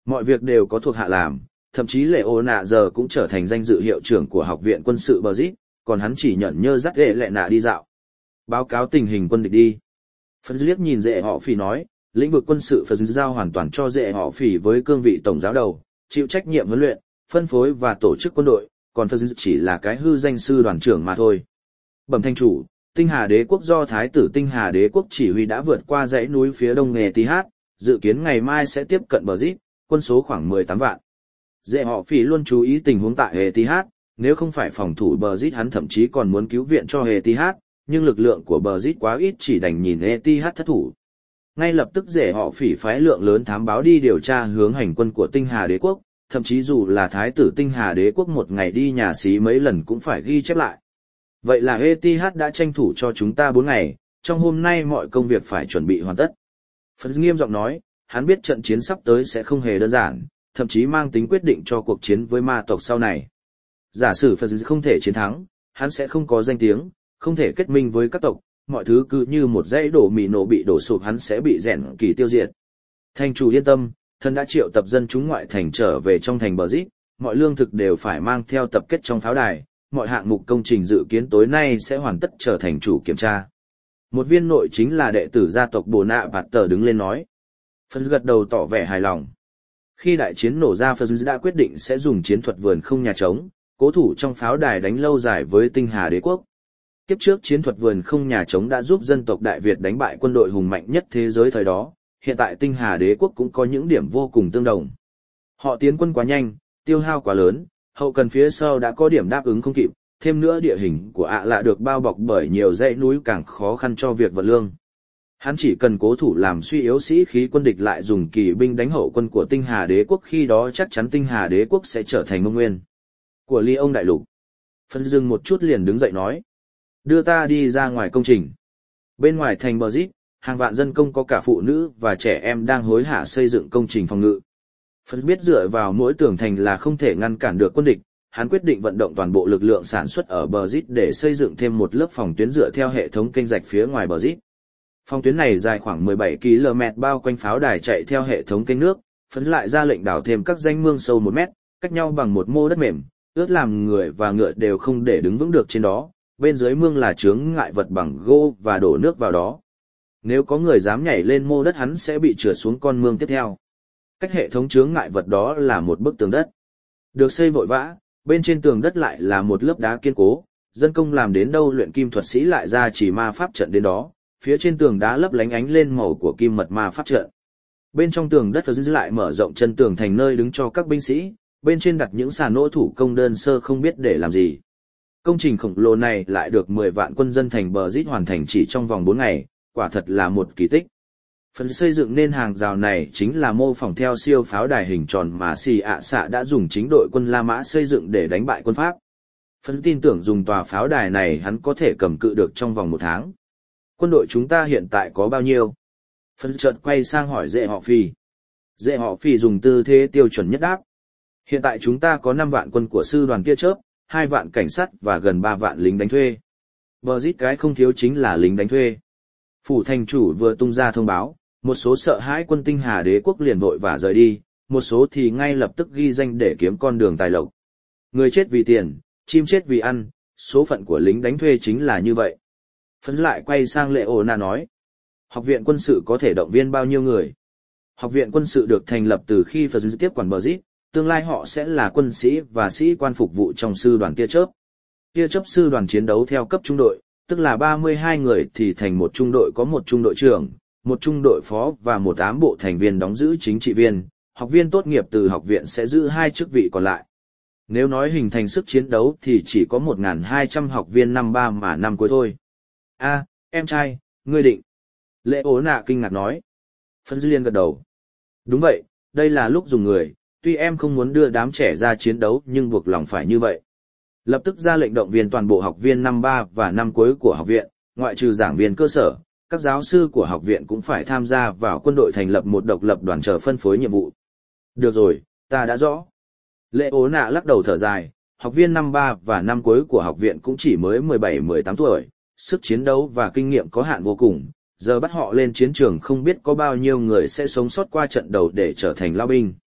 Mọi việc đều có thuộc hạ làm, thậm chí lệ ô nạ giờ cũng trở thành danh dự hiệu trưởng của học viện quân sự Bờ Dít, còn hắn chỉ nhận nhơ dắt ghệ lệ nạ đi dạo. Báo cáo tình hình quân địch đi. Phật liếc nhìn dệ họ phỉ nói, lĩnh vực quân sự Phật giao hoàn toàn cho dệ họ phỉ với cương vị tổng giáo đầu, chịu trách nhiệm huấn luyện, phân phối và tổ chức quân đội, còn Phật chỉ là cái hư danh sư đoàn trưởng mà thôi. Bẩm thanh chủ, Tinh Hà Đế quốc do Thái tử Tinh Hà Đế quốc chỉ huy đã vượt qua dãy núi phía đông nghề TH, dự kiến ngày mai sẽ tiếp cận Bờ Dít, quân số khoảng 18 vạn. Dệ họ phỉ luôn chú ý tình huống tại TH, nếu không phải phòng thủ Bờ Dít hắn thậm chí còn muốn cứu viện cho TH, nhưng lực lượng của Bờ Dít quá ít chỉ đành nhìn TH thất thủ. Ngay lập tức dệ họ phỉ phái lượng lớn thám báo đi điều tra hướng hành quân của Tinh Hà Đế quốc, thậm chí dù là Thái tử Tinh Hà Đế quốc một ngày đi nhà xí mấy lần cũng phải ghi chép lại. Vậy là ETH đã tranh thủ cho chúng ta 4 ngày, trong hôm nay mọi công việc phải chuẩn bị hoàn tất. Phật nghiêm giọng nói, hắn biết trận chiến sắp tới sẽ không hề đơn giản, thậm chí mang tính quyết định cho cuộc chiến với ma tộc sau này. Giả sử Phật không thể chiến thắng, hắn sẽ không có danh tiếng, không thể kết minh với các tộc, mọi thứ cứ như một dãy đổ mì nổ bị đổ sụp hắn sẽ bị rèn kỳ tiêu diệt. Thành chủ yên tâm, thần đã triệu tập dân chúng ngoại thành trở về trong thành Bờ Dít, mọi lương thực đều phải mang theo tập kết trong pháo đài, mọi hạng mục công trình dự kiến tối nay sẽ hoàn tất trở thành chủ kiểm tra. Một viên nội chính là đệ tử gia tộc Bồ Nạ Bạt Tờ đứng lên nói. Phật gật đầu tỏ vẻ hài lòng. Khi đại chiến nổ ra Phật đã quyết định sẽ dùng chiến thuật vườn không nhà trống, cố thủ trong pháo đài đánh lâu dài với Tinh Hà Đế quốc. Kiếp trước chiến thuật vườn không nhà trống đã giúp dân tộc Đại Việt đánh bại quân đội hùng mạnh nhất thế giới thời đó, hiện tại Tinh Hà Đế quốc cũng có những điểm vô cùng tương đồng. Họ tiến quân quá nhanh, tiêu hao quá lớn, hậu cần phía sau đã có điểm đáp ứng không kịp, thêm nữa địa hình của ạ lạ được bao bọc bởi nhiều dãy núi càng khó khăn cho việc vận lương. Hắn chỉ cần cố thủ làm suy yếu sĩ khí quân địch lại dùng kỳ binh đánh hậu quân của Tinh Hà Đế quốc, khi đó chắc chắn Tinh Hà Đế quốc sẽ trở thành mông nguyên của Ly ông đại lục. Phân dừng một chút liền đứng dậy nói, đưa ta đi ra ngoài công trình. Bên ngoài thành Bờ Dít, hàng vạn dân công có cả phụ nữ và trẻ em đang hối hả xây dựng công trình phòng ngự. Phân biết dựa vào mỗi tường thành là không thể ngăn cản được quân địch, hắn quyết định vận động toàn bộ lực lượng sản xuất ở Bờ Dít để xây dựng thêm một lớp phòng tuyến dựa theo hệ thống kênh rạch phía ngoài Bờ Dít. Phòng tuyến này dài khoảng 17 km bao quanh pháo đài chạy theo hệ thống kênh nước, Phấn lại ra lệnh đào thêm các danh mương sâu 1 mét, cách nhau bằng một mô đất mềm, ướt làm người và ngựa đều không để đứng vững được trên đó, bên dưới mương là chướng ngại vật bằng gỗ và đổ nước vào đó. Nếu có người dám nhảy lên mô đất hắn sẽ bị trượt xuống con mương tiếp theo. Cách hệ thống chướng ngại vật đó là một bức tường đất. Được xây vội vã, bên trên tường đất lại là một lớp đá kiên cố, dân công làm đến đâu luyện kim thuật sĩ lại ra chỉ ma pháp trận đến đó, phía trên tường đá lấp lánh ánh lên màu của kim mật ma pháp trận. Bên trong tường đất Phật lại mở rộng chân tường thành nơi đứng cho các binh sĩ, bên trên đặt những sàn nỗ thủ công đơn sơ không biết để làm gì. Công trình khổng lồ này lại được 10 vạn quân dân thành Bờ Dít hoàn thành chỉ trong vòng 4 ngày, quả thật là một kỳ tích. Phần xây dựng nên hàng rào này chính là mô phỏng theo siêu pháo đài hình tròn mà Xì ạ xạ đã dùng chính đội quân La Mã xây dựng để đánh bại quân Pháp. Phần tin tưởng dùng tòa pháo đài này hắn có thể cầm cự được trong vòng 1 tháng. Quân đội chúng ta hiện tại có bao nhiêu? Phần chợt quay sang hỏi Dệ họ Phi. Dệ họ Phi dùng tư thế tiêu chuẩn nhất đáp. Hiện tại chúng ta có 5 vạn quân của sư đoàn tia chớp, 2 vạn cảnh sát và gần 3 vạn lính đánh thuê. Bờ Dít cái không thiếu chính là lính đánh thuê. Phủ thành chủ vừa tung ra thông báo, một số sợ hãi quân Tinh Hà Đế quốc liền vội vã rời đi, một số thì ngay lập tức ghi danh để kiếm con đường tài lộc. Người chết vì tiền, chim chết vì ăn, số phận của lính đánh thuê chính là như vậy. Phấn lại quay sang Lệ Ổ Na nói. Học viện quân sự có thể động viên bao nhiêu người? Học viện quân sự được thành lập từ khi Phật tiếp quản Bờ Dít, tương lai họ sẽ là quân sĩ và sĩ quan phục vụ trong sư đoàn tia chớp. Tia chớp sư đoàn chiến đấu theo cấp trung đội, tức là 32 người thì thành một trung đội có một trung đội trưởng, một trung đội phó và một ám bộ thành viên đóng giữ chính trị viên. Học viên tốt nghiệp từ học viện sẽ giữ 2 chức vị còn lại. Nếu nói hình thành sức chiến đấu thì chỉ có 1.200 học viên năm 3 mà năm cuối thôi. A, em trai, ngươi định. Lệ Ố Nạ kinh ngạc nói. Phân Dư Liên gật đầu. Đúng vậy, đây là lúc dùng người, tuy em không muốn đưa đám trẻ ra chiến đấu nhưng buộc lòng phải như vậy. Lập tức ra lệnh động viên toàn bộ học viên năm 3 và năm cuối của học viện, ngoại trừ giảng viên cơ sở, các giáo sư của học viện cũng phải tham gia vào quân đội thành lập một độc lập đoàn chờ phân phối nhiệm vụ. Được rồi, ta đã rõ. Lệ Ố Nạ lắc đầu thở dài, học viên năm 3 và năm cuối của học viện cũng chỉ mới 17-18 tuổi, sức chiến đấu và kinh nghiệm có hạn vô cùng, giờ bắt họ lên chiến trường không biết có bao nhiêu người sẽ sống sót qua trận đầu để trở thành lao binh.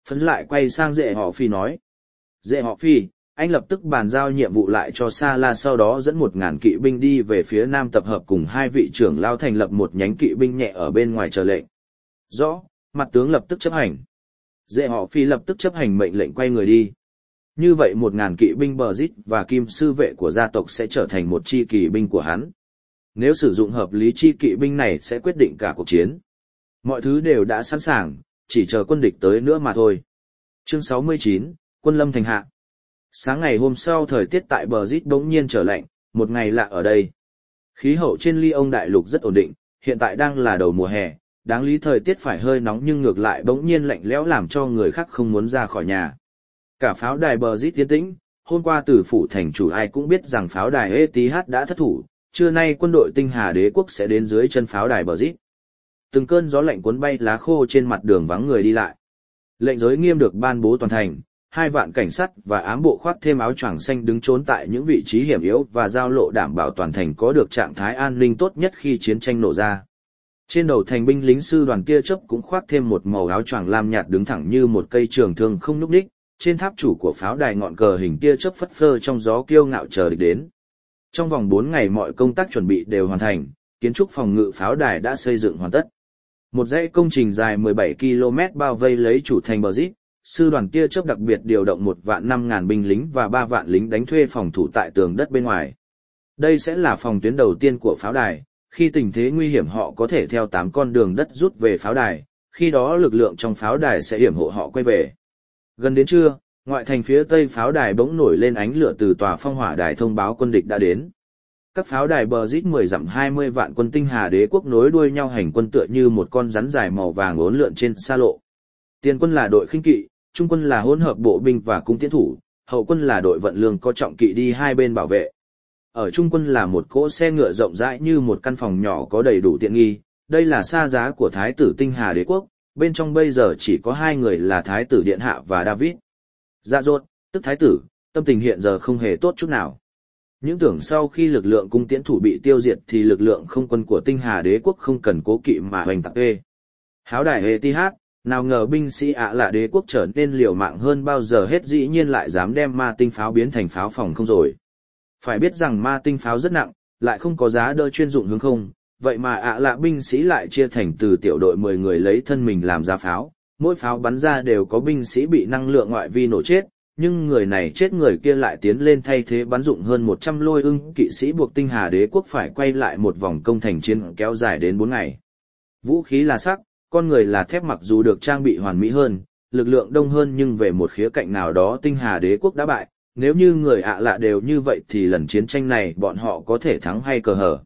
Phấn lại quay sang Dệ Họ Phi nói. Dệ Họ Phi, anh lập tức bàn giao nhiệm vụ lại cho Sa La, sau đó dẫn 1.000 kỵ binh đi về phía nam tập hợp cùng 2 vị trưởng lao thành lập một nhánh kỵ binh nhẹ ở bên ngoài chờ lệnh. Rõ, mặt tướng lập tức chấp hành. Dệ Họ Phi lập tức chấp hành mệnh lệnh quay người đi. Như vậy 1.000 kỵ binh bờ rít và kim sư vệ của gia tộc sẽ trở thành một chi kỵ binh của hắn. Nếu sử dụng hợp lý chi kỵ binh này sẽ quyết định cả cuộc chiến. Mọi thứ đều đã sẵn sàng, chỉ chờ quân địch tới nữa mà thôi. Chương 69, Quân lâm thành hạ. Sáng ngày hôm sau thời tiết tại bờ rít bỗng nhiên trở lạnh, một ngày lạ ở đây. Khí hậu trên Lyon đại lục rất ổn định, hiện tại đang là đầu mùa hè, đáng lý thời tiết phải hơi nóng nhưng ngược lại bỗng nhiên lạnh lẽo làm cho người khác không muốn ra khỏi nhà. Cả pháo đài bờ rít yên tĩnh, hôm qua từ phủ thành chủ ai cũng biết rằng pháo đài ETH đã thất thủ, trưa nay quân đội Tinh Hà Đế quốc sẽ đến dưới chân pháo đài bờ rít. Từng cơn gió lạnh cuốn bay lá khô trên mặt đường vắng người đi lại. Lệnh giới nghiêm được ban bố toàn thành, 2 vạn cảnh sát và ám bộ khoác thêm áo choàng xanh đứng trốn tại những vị trí hiểm yếu và giao lộ đảm bảo toàn thành có được trạng thái an ninh tốt nhất khi chiến tranh nổ ra. Trên đầu thành binh lính sư đoàn tia chớp cũng khoác thêm một màu áo choàng lam nhạt đứng thẳng như một cây trường thương không nhúc nhích, trên tháp chủ của pháo đài ngọn cờ hình tia chớp phất phơ trong gió kiêu ngạo chờ địch đến. Trong vòng 4 ngày mọi công tác chuẩn bị đều hoàn thành, kiến trúc phòng ngự pháo đài đã xây dựng hoàn tất. Một dãy công trình dài 17 km bao vây lấy chủ thành bờ rít, sư đoàn tia chớp đặc biệt điều động 1.500.000 binh lính và 3 vạn lính đánh thuê phòng thủ tại tường đất bên ngoài. Đây sẽ là phòng tuyến đầu tiên của pháo đài, khi tình thế nguy hiểm họ có thể theo 8 con đường đất rút về pháo đài, khi đó lực lượng trong pháo đài sẽ yểm hộ họ quay về. Gần đến trưa, ngoại thành phía tây pháo đài bỗng nổi lên ánh lửa từ tòa phong hỏa đài thông báo quân địch đã đến. Các pháo đài bờ rít 10 dặm 20 vạn quân Tinh Hà Đế quốc nối đuôi nhau hành quân tựa như một con rắn dài màu vàng uốn lượn trên xa lộ. Tiền quân là đội khinh kỵ, trung quân là hỗn hợp bộ binh và cung tiễn thủ, hậu quân là đội vận lương có trọng kỵ đi hai bên bảo vệ. Ở trung quân là một cỗ xe ngựa rộng rãi như một căn phòng nhỏ có đầy đủ tiện nghi, đây là xa giá của Thái tử Tinh Hà Đế quốc, bên trong bây giờ chỉ có 2 người là Thái tử Điện Hạ và David. Dạ dột, tức Thái tử, tâm tình hiện giờ không hề tốt chút nào. Những tưởng sau khi lực lượng cung tiễn thủ bị tiêu diệt thì lực lượng không quân của Tinh Hà Đế quốc không cần cố kỵ mà hoành tạc ê. Háo đài ETH, nào ngờ binh sĩ Lạ Đế quốc trở nên liều mạng hơn bao giờ hết, dĩ nhiên lại dám đem ma tinh pháo biến thành pháo phòng không rồi. Phải biết rằng ma tinh pháo rất nặng, lại không có giá đỡ chuyên dụng hướng không, vậy mà Lạ binh sĩ lại chia thành từ tiểu đội 10 người lấy thân mình làm giá pháo, mỗi pháo bắn ra đều có binh sĩ bị năng lượng ngoại vi nổ chết, nhưng người này chết người kia lại tiến lên thay thế bắn dụng hơn 100 lôi ưng kỵ sĩ, buộc Tinh Hà Đế quốc phải quay lại một vòng công thành chiến kéo dài đến 4 ngày. Vũ khí là sắt, con người là thép, mặc dù được trang bị hoàn mỹ hơn, lực lượng đông hơn nhưng về một khía cạnh nào đó Tinh Hà Đế quốc đã bại, nếu như người Lạ đều như vậy thì lần chiến tranh này bọn họ có thể thắng hay cờ hở.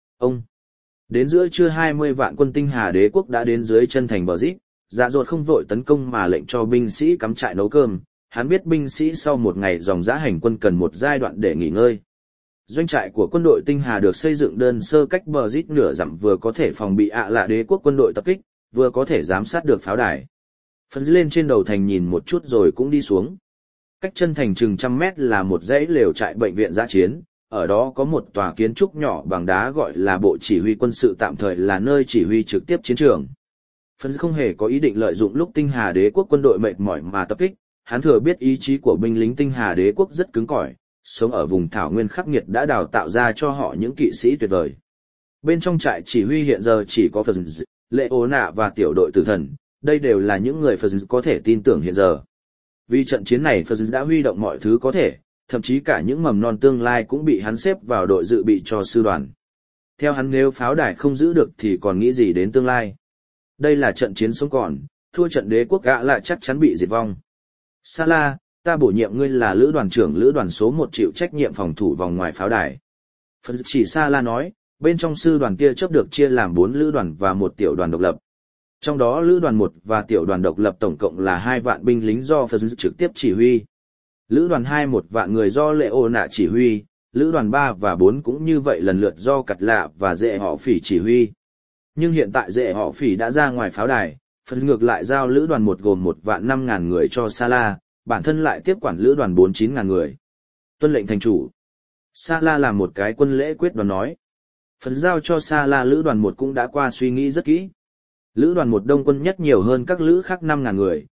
Đến giữa trưa 20 vạn quân Tinh Hà Đế quốc đã đến dưới chân thành bờ rít, dạ dột không vội tấn công mà lệnh cho binh sĩ cắm trại nấu cơm. Hắn biết binh sĩ sau một ngày dòng dã hành quân cần một giai đoạn để nghỉ ngơi. Doanh trại của quân đội Tinh Hà được xây dựng đơn sơ cách bờ rít nửa dặm, vừa có thể phòng bị Lạ Đế quốc quân đội tập kích, vừa có thể giám sát được pháo đài. Phấn lên trên đầu thành nhìn một chút rồi cũng đi xuống. Cách chân thành chừng 100 mét là một dãy lều trại bệnh viện dã chiến, ở đó có một tòa kiến trúc nhỏ bằng đá gọi là bộ chỉ huy quân sự, tạm thời là nơi chỉ huy trực tiếp chiến trường. Phấn không hề có ý định lợi dụng lúc Tinh Hà Đế quốc quân đội mệt mỏi mà tập kích. Hắn thừa biết ý chí của binh lính Tinh Hà Đế quốc rất cứng cỏi, sống ở vùng thảo nguyên khắc nghiệt đã đào tạo ra cho họ những kỵ sĩ tuyệt vời. Bên trong trại chỉ huy hiện giờ chỉ có Phật, Lệ Ố Nạ và tiểu đội tử thần, đây đều là những người Phật có thể tin tưởng hiện giờ. Vì trận chiến này Phật đã huy động mọi thứ có thể, thậm chí cả những mầm non tương lai cũng bị hắn xếp vào đội dự bị cho sư đoàn. Theo hắn, nếu pháo đài không giữ được thì còn nghĩ gì đến tương lai. Đây là trận chiến sống còn, thua trận đế quốc Lạ chắc chắn bị diệt vong. Sa La, ta bổ nhiệm ngươi là lữ đoàn trưởng lữ đoàn số 1 chịu trách nhiệm phòng thủ vòng ngoài pháo đài. Phật chỉ Sa La nói, bên trong sư đoàn tia chớp được chia làm 4 lữ đoàn và 1 tiểu đoàn độc lập. Trong đó lữ đoàn 1 và tiểu đoàn độc lập tổng cộng là 2 vạn binh lính do Phật trực tiếp chỉ huy. Lữ đoàn 2 1 vạn người do Lệ Ô Nạ chỉ huy, lữ đoàn 3 và 4 cũng như vậy lần lượt do Cật Lạ và Dệ Họ Phỉ chỉ huy. Nhưng hiện tại Dệ Họ Phỉ đã ra ngoài pháo đài, Phật ngược lại giao lữ đoàn 1 gồm 1.500.000 người cho Sa La, bản thân lại tiếp quản lữ đoàn 49.000 người. Tuân lệnh thành chủ. Sa La làm một cái quân lễ quyết đoán nói. Phật giao cho Sa La lữ đoàn 1 cũng đã qua suy nghĩ rất kỹ. Lữ đoàn 1 đông quân nhất nhiều hơn các lữ khác 5.000 người,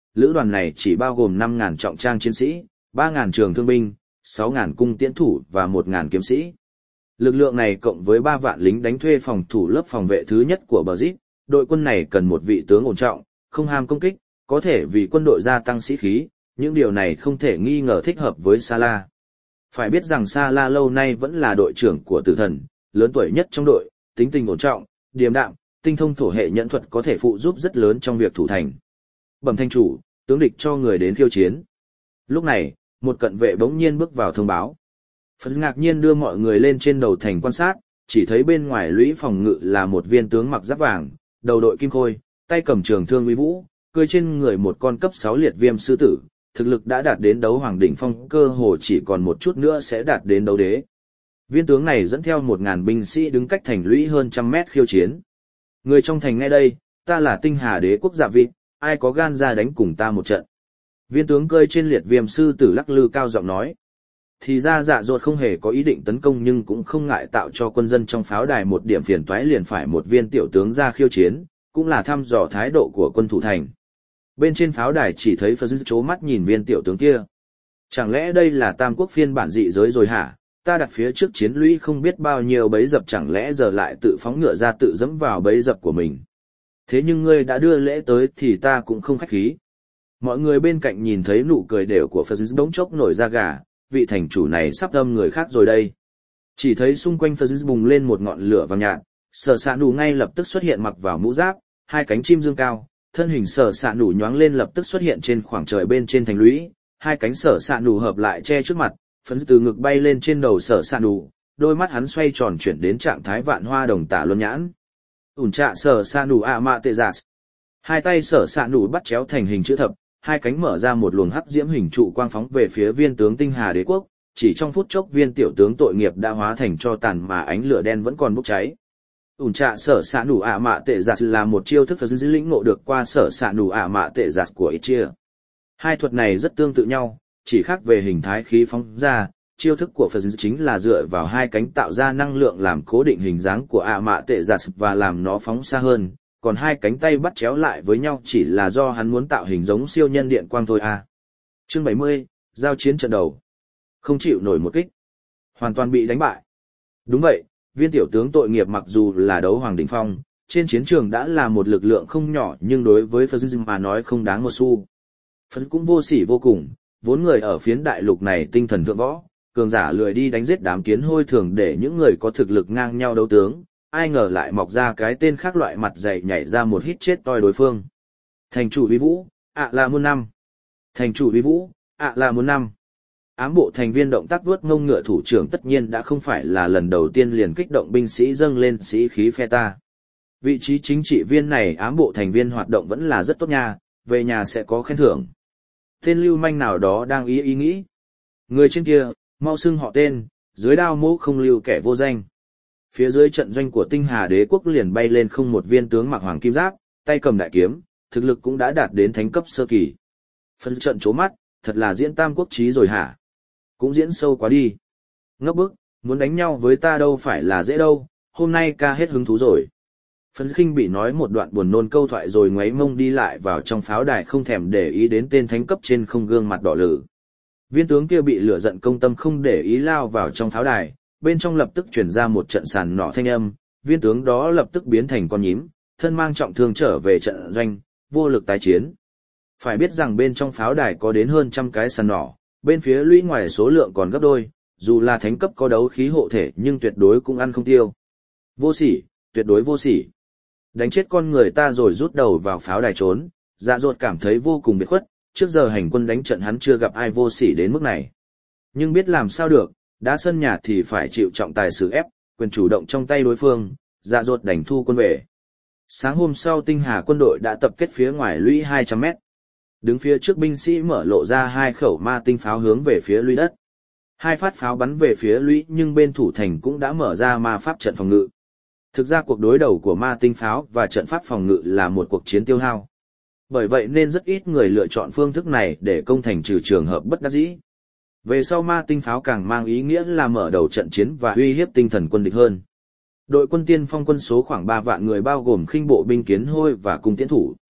lữ đoàn này chỉ bao gồm 5.000 trọng trang chiến sĩ, 3.000 trường thương binh, 6.000 cung tiễn thủ và 1.000 kiếm sĩ. Lực lượng này cộng với 3 vạn lính đánh thuê phòng thủ lớp phòng vệ thứ nhất của Bờ Dít, đội quân này cần một vị tướng ổn trọng, không ham công kích, có thể vì quân đội gia tăng sĩ khí, những điều này không thể nghi ngờ thích hợp với Salah. Phải biết rằng Salah lâu nay vẫn là đội trưởng của tử thần, lớn tuổi nhất trong đội, tính tình ổn trọng, điềm đạm, tinh thông thổ hệ nhẫn thuật có thể phụ giúp rất lớn trong việc thủ thành. Bẩm thanh chủ, tướng địch cho người đến khiêu chiến. Lúc này, một cận vệ bỗng nhiên bước vào thông báo. Phật ngạc nhiên đưa mọi người lên trên đầu thành quan sát, chỉ thấy bên ngoài lũy phòng ngự là một viên tướng mặc giáp vàng, đầu đội kim khôi, tay cầm trường thương uy vũ, cưỡi trên người một con cấp 6 liệt viêm sư tử, thực lực đã đạt đến đấu hoàng đỉnh phong, cơ hồ chỉ còn một chút nữa sẽ đạt đến đấu đế. Viên tướng này dẫn theo 1.000 binh sĩ đứng cách thành lũy hơn 100 mét khiêu chiến. Người trong thành nghe đây, ta là Tinh Hà Đế quốc Dạ Vịt, ai có gan ra đánh cùng ta một trận. Viên tướng cơi trên liệt viêm sư tử lắc lư cao giọng nói. Thì ra Dạ Dột không hề có ý định tấn công nhưng cũng không ngại tạo cho quân dân trong pháo đài một điểm phiền toái, liền phải một viên tiểu tướng ra khiêu chiến, cũng là thăm dò thái độ của quân thủ thành. Bên trên pháo đài chỉ thấy Phật chố mắt nhìn viên tiểu tướng kia. Chẳng lẽ đây là Tam Quốc phiên bản dị giới rồi hả? Ta đặt phía trước chiến lũy không biết bao nhiêu bẫy dập, chẳng lẽ giờ lại tự phóng ngựa ra tự dẫm vào bẫy dập của mình. Thế nhưng ngươi đã đưa lễ tới thì ta cũng không khách khí. Mọi người bên cạnh nhìn thấy nụ cười đều của Phật bỗng chốc nổi da gà, vị thành chủ này sắp đâm người khác rồi đây. Chỉ thấy xung quanh Phật bùng lên một ngọn lửa vàng nhạt, Sở Sạ Nù ngay lập tức xuất hiện mặc vào mũ giáp, hai cánh chim dương cao, thân hình Sở Sạ Nù nhoáng lên lập tức xuất hiện trên khoảng trời bên trên thành lũy, hai cánh Sở Sạ Nù hợp lại che trước mặt, Phật từ ngực bay lên trên đầu Sở Sạ Nù, đôi mắt hắn xoay tròn chuyển đến trạng thái vạn hoa đồng tả luân nhãn. Ủn trạ Sở Sạ Nù ạ mạ tệ giả. Hai tay Sở Sạ Nù bắt chéo thành hình chữ thập, hai cánh mở ra một luồng hắc diễm hình trụ quang phóng về phía viên tướng Tinh Hà Đế quốc, chỉ trong phút chốc viên tiểu tướng tội nghiệp đã hóa thành tro tàn mà ánh lửa đen vẫn còn bốc cháy. Ủn trạ Sở Sạ Nù ạ mạ tệ giặt là một chiêu thức Phật dư lĩnh ngộ được qua Sở Sạ Nù ạ mạ tệ giặt của ít chia. Hai thuật này rất tương tự nhau, chỉ khác về hình thái khí phóng ra. Chiêu thức của Phật chính là dựa vào hai cánh tạo ra năng lượng làm cố định hình dáng của ạ mạ tệ giặt và làm nó phóng xa hơn, còn hai cánh tay bắt chéo lại với nhau chỉ là do hắn muốn tạo hình giống siêu nhân điện quang thôi à. Chương 70, giao chiến trận đầu. Không chịu nổi một kích. Hoàn toàn bị đánh bại. Đúng vậy, viên tiểu tướng tội nghiệp mặc dù là đấu hoàng đỉnh phong, trên chiến trường đã là một lực lượng không nhỏ nhưng đối với Phật mà nói không đáng một xu. Phật cũng vô sỉ vô cùng, vốn người ở phiến đại lục này tinh thần thượng võ, cường giả lười đi đánh giết đám kiến hôi thường để những người có thực lực ngang nhau đấu tướng, ai ngờ lại mọc ra cái tên khác loại mặt dày nhảy ra một hít chết toi đối phương. Thành chủ uy vũ, ạ là muôn năm. Thành chủ uy vũ, ạ là muôn năm. Ám bộ thành viên động tác vuốt ngông ngựa thủ trưởng tất nhiên đã không phải là lần đầu tiên liền kích động binh sĩ dâng lên sĩ khí phe ta. Vị trí chính trị viên này ám bộ thành viên hoạt động vẫn là rất tốt nha, về nhà sẽ có khen thưởng. Tên lưu manh nào đó đang ý nghĩ. Người trên kia, mau xưng họ tên, dưới đao mũ không lưu kẻ vô danh. Phía dưới trận doanh của Tinh Hà Đế quốc liền bay lên không một viên tướng mặc hoàng kim giáp, tay cầm đại kiếm, thực lực cũng đã đạt đến thánh cấp sơ kỳ. Phân trận chố mắt, thật là diễn tam quốc chí rồi hả? Cũng diễn sâu quá đi. Ngốc bức, muốn đánh nhau với ta đâu phải là dễ đâu, hôm nay ca hết hứng thú rồi. Phân khinh bị nói một đoạn buồn nôn câu thoại rồi ngoáy mông đi lại vào trong pháo đài không thèm để ý đến tên thánh cấp trên không gương mặt đỏ lử. Viên tướng kia bị lửa giận công tâm không để ý lao vào trong pháo đài, bên trong lập tức chuyển ra một trận sàn nỏ thanh âm, viên tướng đó lập tức biến thành con nhím, thân mang trọng thương trở về trận doanh, vô lực tái chiến. Phải biết rằng bên trong pháo đài có đến hơn 100 cái sàn nỏ, bên phía lũy ngoài số lượng còn gấp đôi, dù là thánh cấp có đấu khí hộ thể nhưng tuyệt đối cũng ăn không tiêu. Vô sỉ, tuyệt đối vô sỉ. Đánh chết con người ta rồi rút đầu vào pháo đài trốn, Dạ Dột cảm thấy vô cùng biệt khuất, trước giờ hành quân đánh trận hắn chưa gặp ai vô sỉ đến mức này. Nhưng biết làm sao được, đã sân nhà thì phải chịu trọng tài xử ép, quyền chủ động trong tay đối phương, Dạ Dột đành thu quân về. Sáng hôm sau Tinh Hà quân đội đã tập kết phía ngoài lũy 200 mét. Đứng phía trước binh sĩ mở lộ ra hai khẩu ma tinh pháo hướng về phía lũy đất. Hai phát pháo bắn về phía lũy nhưng bên thủ thành cũng đã mở ra ma pháp trận phòng ngự. Thực ra cuộc đối đầu của ma tinh pháo và trận pháp phòng ngự là một cuộc chiến tiêu hao. Bởi vậy nên rất ít người lựa chọn phương thức này để công thành trừ trường hợp bất đắc dĩ. Về sau ma tinh pháo càng mang ý nghĩa là mở đầu trận chiến và uy hiếp tinh thần quân địch hơn. Đội quân tiên phong quân số khoảng 3 vạn người bao gồm khinh bộ binh kiến hôi và cung tiễn thủ.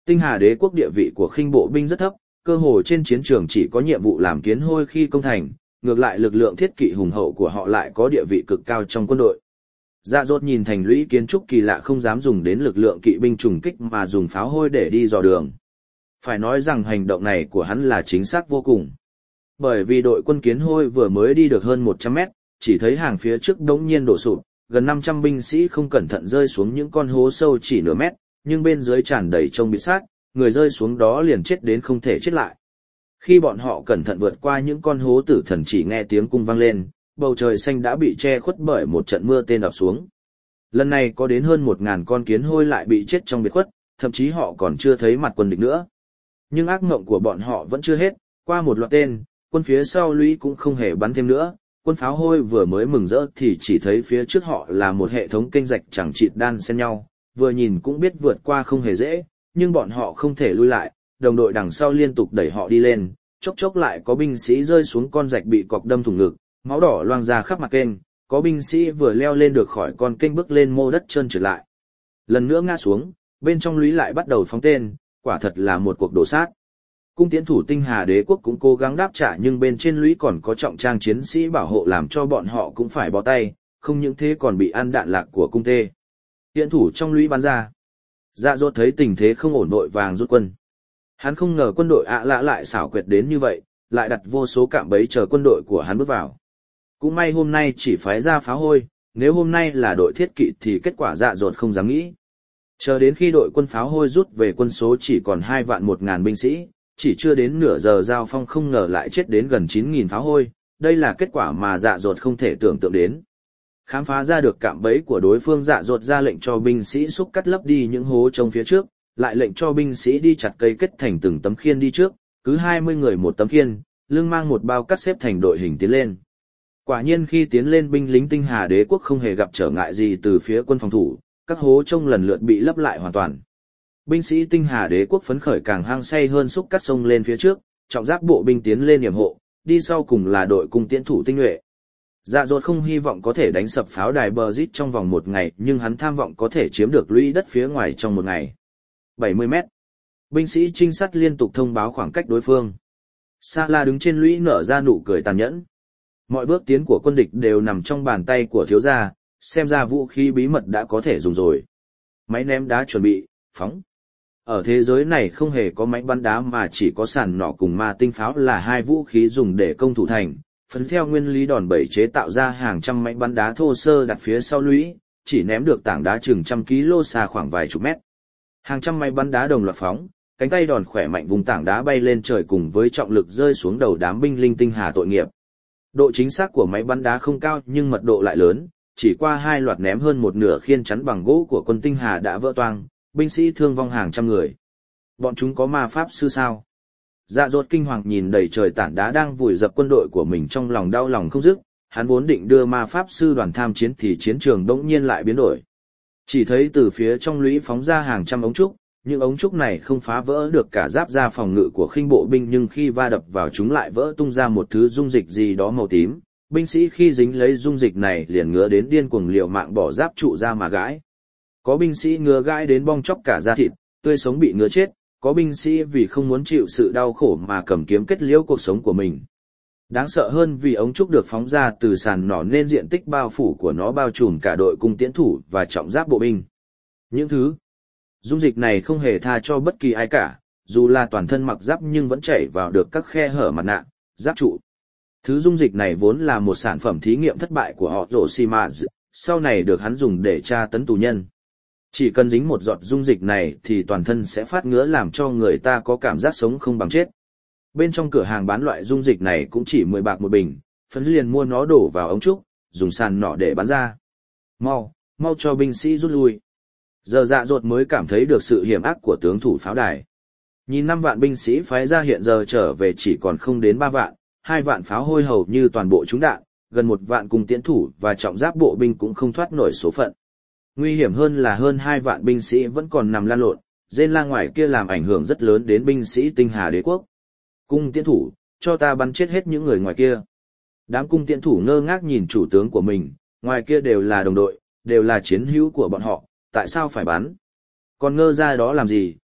Tinh Hà Đế quốc địa vị của khinh bộ binh rất thấp, cơ hồ trên chiến trường chỉ có nhiệm vụ làm kiến hôi khi công thành, ngược lại lực lượng thiết kỵ hùng hậu của họ lại có địa vị cực cao trong quân đội. Dạ dột nhìn thành lũy kiến trúc kỳ lạ không dám dùng đến lực lượng kỵ binh trùng kích mà dùng pháo hôi để đi dò đường. Phải nói rằng hành động này của hắn là chính xác vô cùng. Bởi vì đội quân kiến hôi vừa mới đi được hơn 100 mét, chỉ thấy hàng phía trước đống nhiên đổ sụp, gần 500 binh sĩ không cẩn thận rơi xuống những con hố sâu chỉ nửa mét, nhưng bên dưới tràn đầy trông bị sát, người rơi xuống đó liền chết đến không thể chết lại. Khi bọn họ cẩn thận vượt qua những con hố tử thần chỉ nghe tiếng cung vang lên, bầu trời xanh đã bị che khuất bởi một trận mưa tên đập xuống. Lần này có đến hơn 1.000 con kiến hôi lại bị chết trong biệt khuất, thậm chí họ còn chưa thấy mặt quân địch nữa. Nhưng ác mộng của bọn họ vẫn chưa hết, qua một loạt tên, quân phía sau lũy cũng không hề bắn thêm nữa. Quân pháo hôi vừa mới mừng rỡ thì chỉ thấy phía trước họ là một hệ thống kênh rạch chẳng chịt đan xen nhau, vừa nhìn cũng biết vượt qua không hề dễ, nhưng bọn họ không thể lui lại, đồng đội đằng sau liên tục đẩy họ đi lên, chốc chốc lại có binh sĩ rơi xuống con rạch bị cọc đâm thủng ngực, máu đỏ loang ra khắp mặt kênh, có binh sĩ vừa leo lên được khỏi con kênh bước lên mô đất trơn trượt lại. Lần nữa ngã xuống, bên trong lũy lại bắt đầu phóng tên, quả thật là một cuộc đổ sát. Cung tiễn thủ Tinh Hà Đế quốc cũng cố gắng đáp trả nhưng bên trên lũy còn có trọng trang chiến sĩ bảo hộ làm cho bọn họ cũng phải bó tay, không những thế còn bị ăn đạn lạc của cung tê. Tiễn thủ trong lũy bắn ra. Dạ dột thấy tình thế không ổn vội vàng rút quân. Hắn không ngờ quân đội ạ lạ lại xảo quyệt đến như vậy, lại đặt vô số cạm bẫy chờ quân đội của hắn bước vào. Cũng may hôm nay chỉ phái ra pháo hôi, nếu hôm nay là đội thiết kỵ thì kết quả dạ dột không dám nghĩ. Chờ đến khi đội quân pháo hôi rút về quân số chỉ còn 2.100.000 binh sĩ, chỉ chưa đến nửa giờ giao phong không ngờ lại chết đến gần 9.000 pháo hôi, đây là kết quả mà dạ dột không thể tưởng tượng đến. Khám phá ra được cạm bẫy của đối phương, dạ dột ra lệnh cho binh sĩ xúc cắt lấp đi những hố trông phía trước, lại lệnh cho binh sĩ đi chặt cây kết thành từng tấm khiên đi trước, cứ 20 người một tấm khiên, lưng mang một bao cắt xếp thành đội hình tiến lên. Quả nhiên khi tiến lên binh lính Tinh Hà Đế quốc không hề gặp trở ngại gì từ phía quân phòng thủ, các hố trông lần lượt bị lấp lại hoàn toàn. Binh sĩ Tinh Hà Đế quốc phấn khởi càng hăng say hơn xúc cắt sông lên phía trước, trọng giáp bộ binh tiến lên yểm hộ, đi sau cùng là đội cung tiễn thủ tinh nhuệ. Dạ dột không hy vọng có thể đánh sập pháo đài bờ rít trong vòng một ngày, nhưng hắn tham vọng có thể chiếm được lũy đất phía ngoài trong một ngày. 70 mét. Binh sĩ trinh sát liên tục thông báo khoảng cách đối phương. Sa La đứng trên lũy nở ra nụ cười tàn nhẫn. Mọi bước tiến của quân địch đều nằm trong bàn tay của thiếu gia, xem ra vũ khí bí mật đã có thể dùng rồi. Máy ném đá chuẩn bị, phóng. Ở thế giới này không hề có máy bắn đá mà chỉ có sàn nỏ cùng ma tinh pháo là hai vũ khí dùng để công thủ thành. Phần theo nguyên lý đòn bẩy chế tạo ra hàng trăm máy bắn đá thô sơ đặt phía sau lũy, chỉ ném được tảng đá chừng trăm kg xa khoảng vài chục mét. Hàng trăm máy bắn đá đồng loạt phóng, cánh tay đòn khỏe mạnh vùng tảng đá bay lên trời cùng với trọng lực rơi xuống đầu đám binh linh Tinh Hà tội nghiệp. Độ chính xác của máy bắn đá không cao nhưng mật độ lại lớn, chỉ qua 2 loạt ném hơn một nửa khiên chắn bằng gỗ của quân Tinh Hà đã vỡ toang, binh sĩ thương vong hàng trăm người. Bọn chúng có ma pháp sư sao? Dạ dột kinh hoàng nhìn đầy trời tảng đá đang vùi dập quân đội của mình, trong lòng đau lòng không dứt. Hắn vốn định đưa ma pháp sư đoàn tham chiến thì chiến trường bỗng nhiên lại biến đổi. Chỉ thấy từ phía trong lũy phóng ra hàng trăm ống trúc, những ống trúc này không phá vỡ được cả giáp da phòng ngự của khinh bộ binh, nhưng khi va đập vào chúng lại vỡ tung ra một thứ dung dịch gì đó màu tím. Binh sĩ khi dính lấy dung dịch này liền ngứa đến điên cuồng liều mạng bỏ giáp trụ ra mà gãi. Có binh sĩ ngứa gãi đến bong chóc cả da thịt, tươi sống bị ngứa chết. Có binh sĩ vì không muốn chịu sự đau khổ mà cầm kiếm kết liễu cuộc sống của mình. Đáng sợ hơn vì ống trúc được phóng ra từ sàn nỏ nên diện tích bao phủ của nó bao trùm cả đội cung tiễn thủ và trọng giáp bộ binh. Những thứ dung dịch này không hề tha cho bất kỳ ai cả, dù là toàn thân mặc giáp nhưng vẫn chảy vào được các khe hở mặt nạ, giáp trụ. Thứ dung dịch này vốn là một sản phẩm thí nghiệm thất bại của họ Hiroshima, sau này được hắn dùng để tra tấn tù nhân. Chỉ cần dính một giọt dung dịch này thì toàn thân sẽ phát ngứa làm cho người ta có cảm giác sống không bằng chết. Bên trong cửa hàng bán loại dung dịch này cũng chỉ 10 bạc một bình, Phấn liền mua nó đổ vào ống trúc, dùng sàn nỏ để bắn ra. Mau cho binh sĩ rút lui. Giờ dạ dột mới cảm thấy được sự hiểm ác của tướng thủ pháo đài. Nhìn 5 vạn binh sĩ phái ra hiện giờ trở về chỉ còn không đến 3 vạn, 2 vạn pháo hôi hầu như toàn bộ trúng đạn, gần 1 vạn cùng tiễn thủ và trọng giáp bộ binh cũng không thoát nổi số phận. Nguy hiểm hơn là hơn 2 vạn binh sĩ vẫn còn nằm lan lộn, rên la ngoài kia làm ảnh hưởng rất lớn đến binh sĩ Tinh Hà Đế quốc. Cung tiễn thủ, cho ta bắn chết hết những người ngoài kia. Đám cung tiễn thủ ngơ ngác nhìn chủ tướng của mình, ngoài kia đều là đồng đội, đều là chiến hữu của bọn họ, tại sao phải bắn? Còn ngơ ra đó làm gì,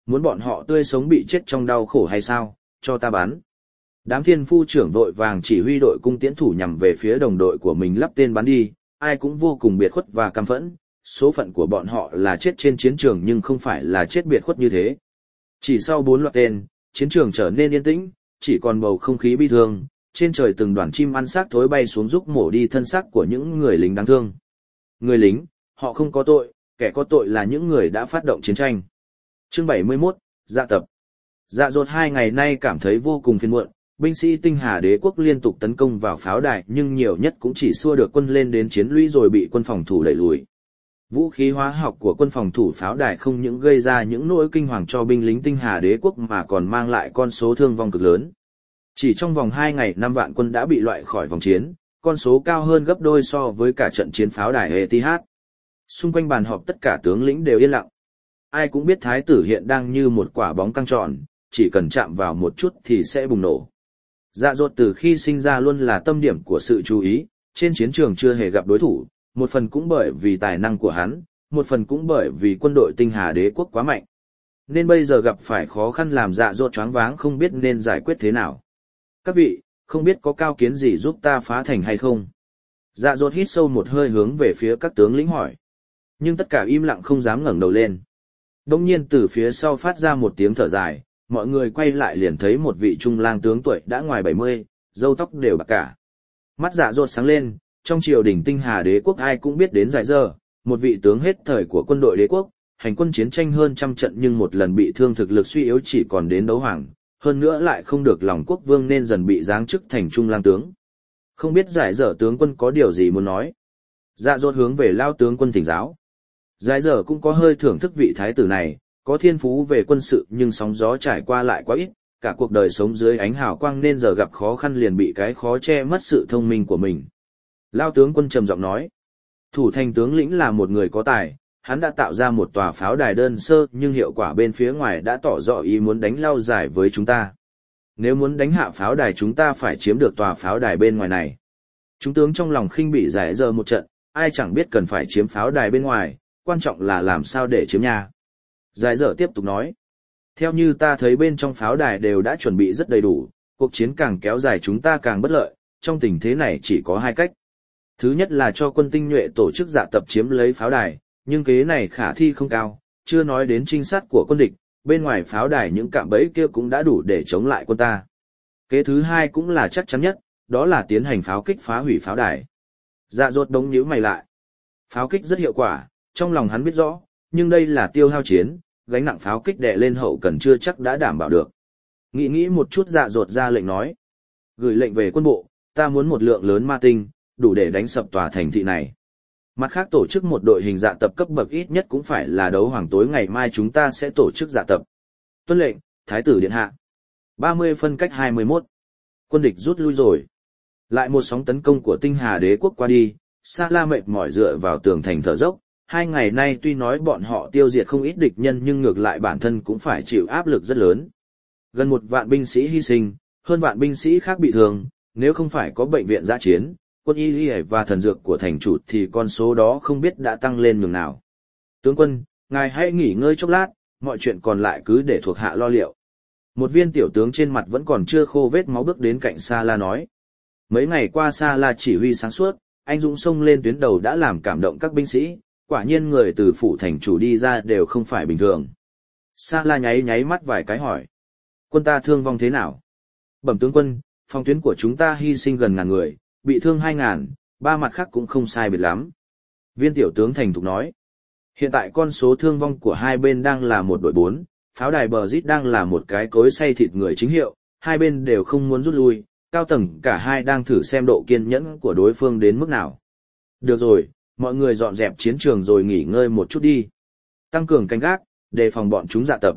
muốn bọn họ tươi sống bị chết trong đau khổ hay sao, cho ta bắn. Đám thiên phu trưởng vội vàng chỉ huy đội cung tiễn thủ nhằm về phía đồng đội của mình lắp tên bắn đi, ai cũng vô cùng biệt khuất và căm phẫn, số phận của bọn họ là chết trên chiến trường nhưng không phải là chết biệt khuất như thế. Chỉ sau 4 loạt tên, chiến trường trở nên yên tĩnh, chỉ còn bầu không khí bi thương, trên trời từng đoàn chim ăn xác thối bay xuống giúp mổ đi thân xác của những người lính đáng thương. Người lính, họ không có tội, kẻ có tội là những người đã phát động chiến tranh. Chương 71, Dạ tập. Dạ dột 2 ngày nay cảm thấy vô cùng phiền muộn, binh sĩ Tinh Hà Đế quốc liên tục tấn công vào pháo đài nhưng nhiều nhất cũng chỉ xua được quân lên đến chiến lũy rồi bị quân phòng thủ đẩy lùi. Vũ khí hóa học của quân phòng thủ pháo đài không những gây ra những nỗi kinh hoàng cho binh lính Tinh Hà Đế quốc mà còn mang lại con số thương vong cực lớn. Chỉ trong vòng 2 ngày 5 vạn quân đã bị loại khỏi vòng chiến, con số cao hơn gấp đôi so với cả trận chiến pháo đài Etihad. Xung quanh bàn họp tất cả tướng lĩnh đều yên lặng. Ai cũng biết thái tử hiện đang như một quả bóng căng tròn, chỉ cần chạm vào một chút thì sẽ bùng nổ. Dạ dột từ khi sinh ra luôn là tâm điểm của sự chú ý, trên chiến trường chưa hề gặp đối thủ, một phần cũng bởi vì tài năng của hắn, một phần cũng bởi vì quân đội Tinh Hà Đế quốc quá mạnh. Nên bây giờ gặp phải khó khăn làm dạ dột choáng váng không biết nên giải quyết thế nào. Các vị, không biết có cao kiến gì giúp ta phá thành hay không? Dạ dột hít sâu một hơi hướng về phía các tướng lĩnh hỏi. Nhưng tất cả im lặng không dám ngẩng đầu lên. Đông nhiên từ phía sau phát ra một tiếng thở dài, mọi người quay lại liền thấy một vị trung lang tướng tuổi đã ngoài 70, râu tóc đều bạc cả. Mắt dạ dột sáng lên, trong triều đình Tinh Hà Đế quốc ai cũng biết đến Giải Dơ, một vị tướng hết thời của quân đội đế quốc, hành quân chiến tranh hơn 100 trận nhưng một lần bị thương thực lực suy yếu chỉ còn đến đấu hoàng, hơn nữa lại không được lòng quốc vương nên dần bị giáng chức thành trung lang tướng. Không biết Giải Dơ tướng quân có điều gì muốn nói. Dạ dột hướng về lao tướng quân thỉnh giáo. Giải Dơ cũng có hơi thưởng thức vị thái tử này, có thiên phú về quân sự nhưng sóng gió trải qua lại quá ít, cả cuộc đời sống dưới ánh hào quang nên giờ gặp khó khăn liền bị cái khó che mất sự thông minh của mình. Lao tướng quân trầm giọng nói, thủ thành tướng lĩnh là một người có tài, hắn đã tạo ra một tòa pháo đài đơn sơ nhưng hiệu quả bên phía ngoài đã tỏ rõ ý muốn đánh lao giải với chúng ta. Nếu muốn đánh hạ pháo đài chúng ta phải chiếm được tòa pháo đài bên ngoài này. Chúng tướng trong lòng khinh bị Giải Dơ một trận, ai chẳng biết cần phải chiếm pháo đài bên ngoài, quan trọng là làm sao để chiếm nhà. Giải Dơ tiếp tục nói, theo như ta thấy bên trong pháo đài đều đã chuẩn bị rất đầy đủ, cuộc chiến càng kéo dài chúng ta càng bất lợi, trong tình thế này chỉ có 2 cách. Thứ nhất là cho quân tinh nhuệ tổ chức dạ tập chiếm lấy pháo đài, nhưng kế này khả thi không cao, chưa nói đến trinh sát của quân địch, bên ngoài pháo đài những cạm bẫy kia cũng đã đủ để chống lại quân ta. Kế thứ hai cũng là chắc chắn nhất, đó là tiến hành pháo kích phá hủy pháo đài. Dạ dột đống nhíu mày lại. Pháo kích rất hiệu quả, trong lòng hắn biết rõ, nhưng đây là tiêu hao chiến, gánh nặng pháo kích đè lên hậu cần chưa chắc đã đảm bảo được. Nghĩ một chút dạ dột ra lệnh nói. Gửi lệnh về quân bộ, ta muốn một lượng lớn ma tinh, đủ để đánh sập tòa thành thị này. Mặt khác tổ chức một đội hình dạ tập cấp bậc ít nhất cũng phải là đấu hoàng tối ngày mai chúng ta sẽ tổ chức dạ tập. Tuân lệnh, Thái tử điện hạ. 30 phân cách 21. Quân địch rút lui rồi. Lại một sóng tấn công của Tinh Hà Đế quốc qua đi, Sa La mệt mỏi dựa vào tường thành thở dốc. 2 ngày nay tuy nói bọn họ tiêu diệt không ít địch nhân nhưng ngược lại bản thân cũng phải chịu áp lực rất lớn. Gần 1 vạn binh sĩ hy sinh, hơn vạn binh sĩ khác bị thương, nếu không phải có bệnh viện dã chiến, quân y và thần dược của thành chủ thì con số đó không biết đã tăng lên nhường nào. Tướng quân, ngài hãy nghỉ ngơi chốc lát, mọi chuyện còn lại cứ để thuộc hạ lo liệu. Một viên tiểu tướng trên mặt vẫn còn chưa khô vết máu bước đến cạnh Sa La nói. Mấy ngày qua Sa La chỉ huy sáng suốt, anh dũng xông lên tuyến đầu đã làm cảm động các binh sĩ, quả nhiên người từ phủ thành chủ đi ra đều không phải bình thường. Sa La nháy mắt vài cái hỏi. Quân ta thương vong thế nào? Bẩm tướng quân, phòng tuyến của chúng ta hy sinh gần 1000 người, bị thương 2000, 3 mặt khác cũng không sai biệt lắm. Viên tiểu tướng thành thục nói. Hiện tại con số thương vong của hai bên đang là 1 đội 4, pháo đài bờ rít đang là một cái cối xay thịt người chính hiệu, hai bên đều không muốn rút lui, cao tầng cả hai đang thử xem độ kiên nhẫn của đối phương đến mức nào. Được rồi, mọi người dọn dẹp chiến trường rồi nghỉ ngơi một chút đi. Tăng cường canh gác, đề phòng bọn chúng dạ tập.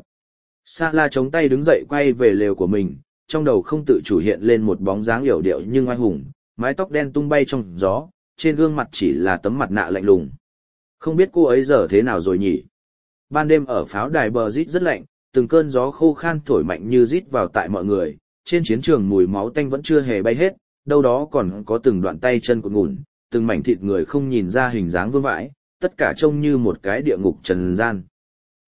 Sa La chống tay đứng dậy quay về lều của mình, trong đầu không tự chủ hiện lên một bóng dáng yểu điệu nhưng oai hùng, mái tóc đen tung bay trong gió, trên gương mặt chỉ là tấm mặt nạ lạnh lùng. Không biết cô ấy giờ thế nào rồi nhỉ? Ban đêm ở pháo đài bờ rít rất lạnh, từng cơn gió khô khan thổi mạnh như rít vào tại mọi người, trên chiến trường mùi máu tanh vẫn chưa hề bay hết, đâu đó còn có từng đoạn tay chân cuộn ngủn, từng mảnh thịt người không nhìn ra hình dáng vương vãi, tất cả trông như một cái địa ngục trần gian.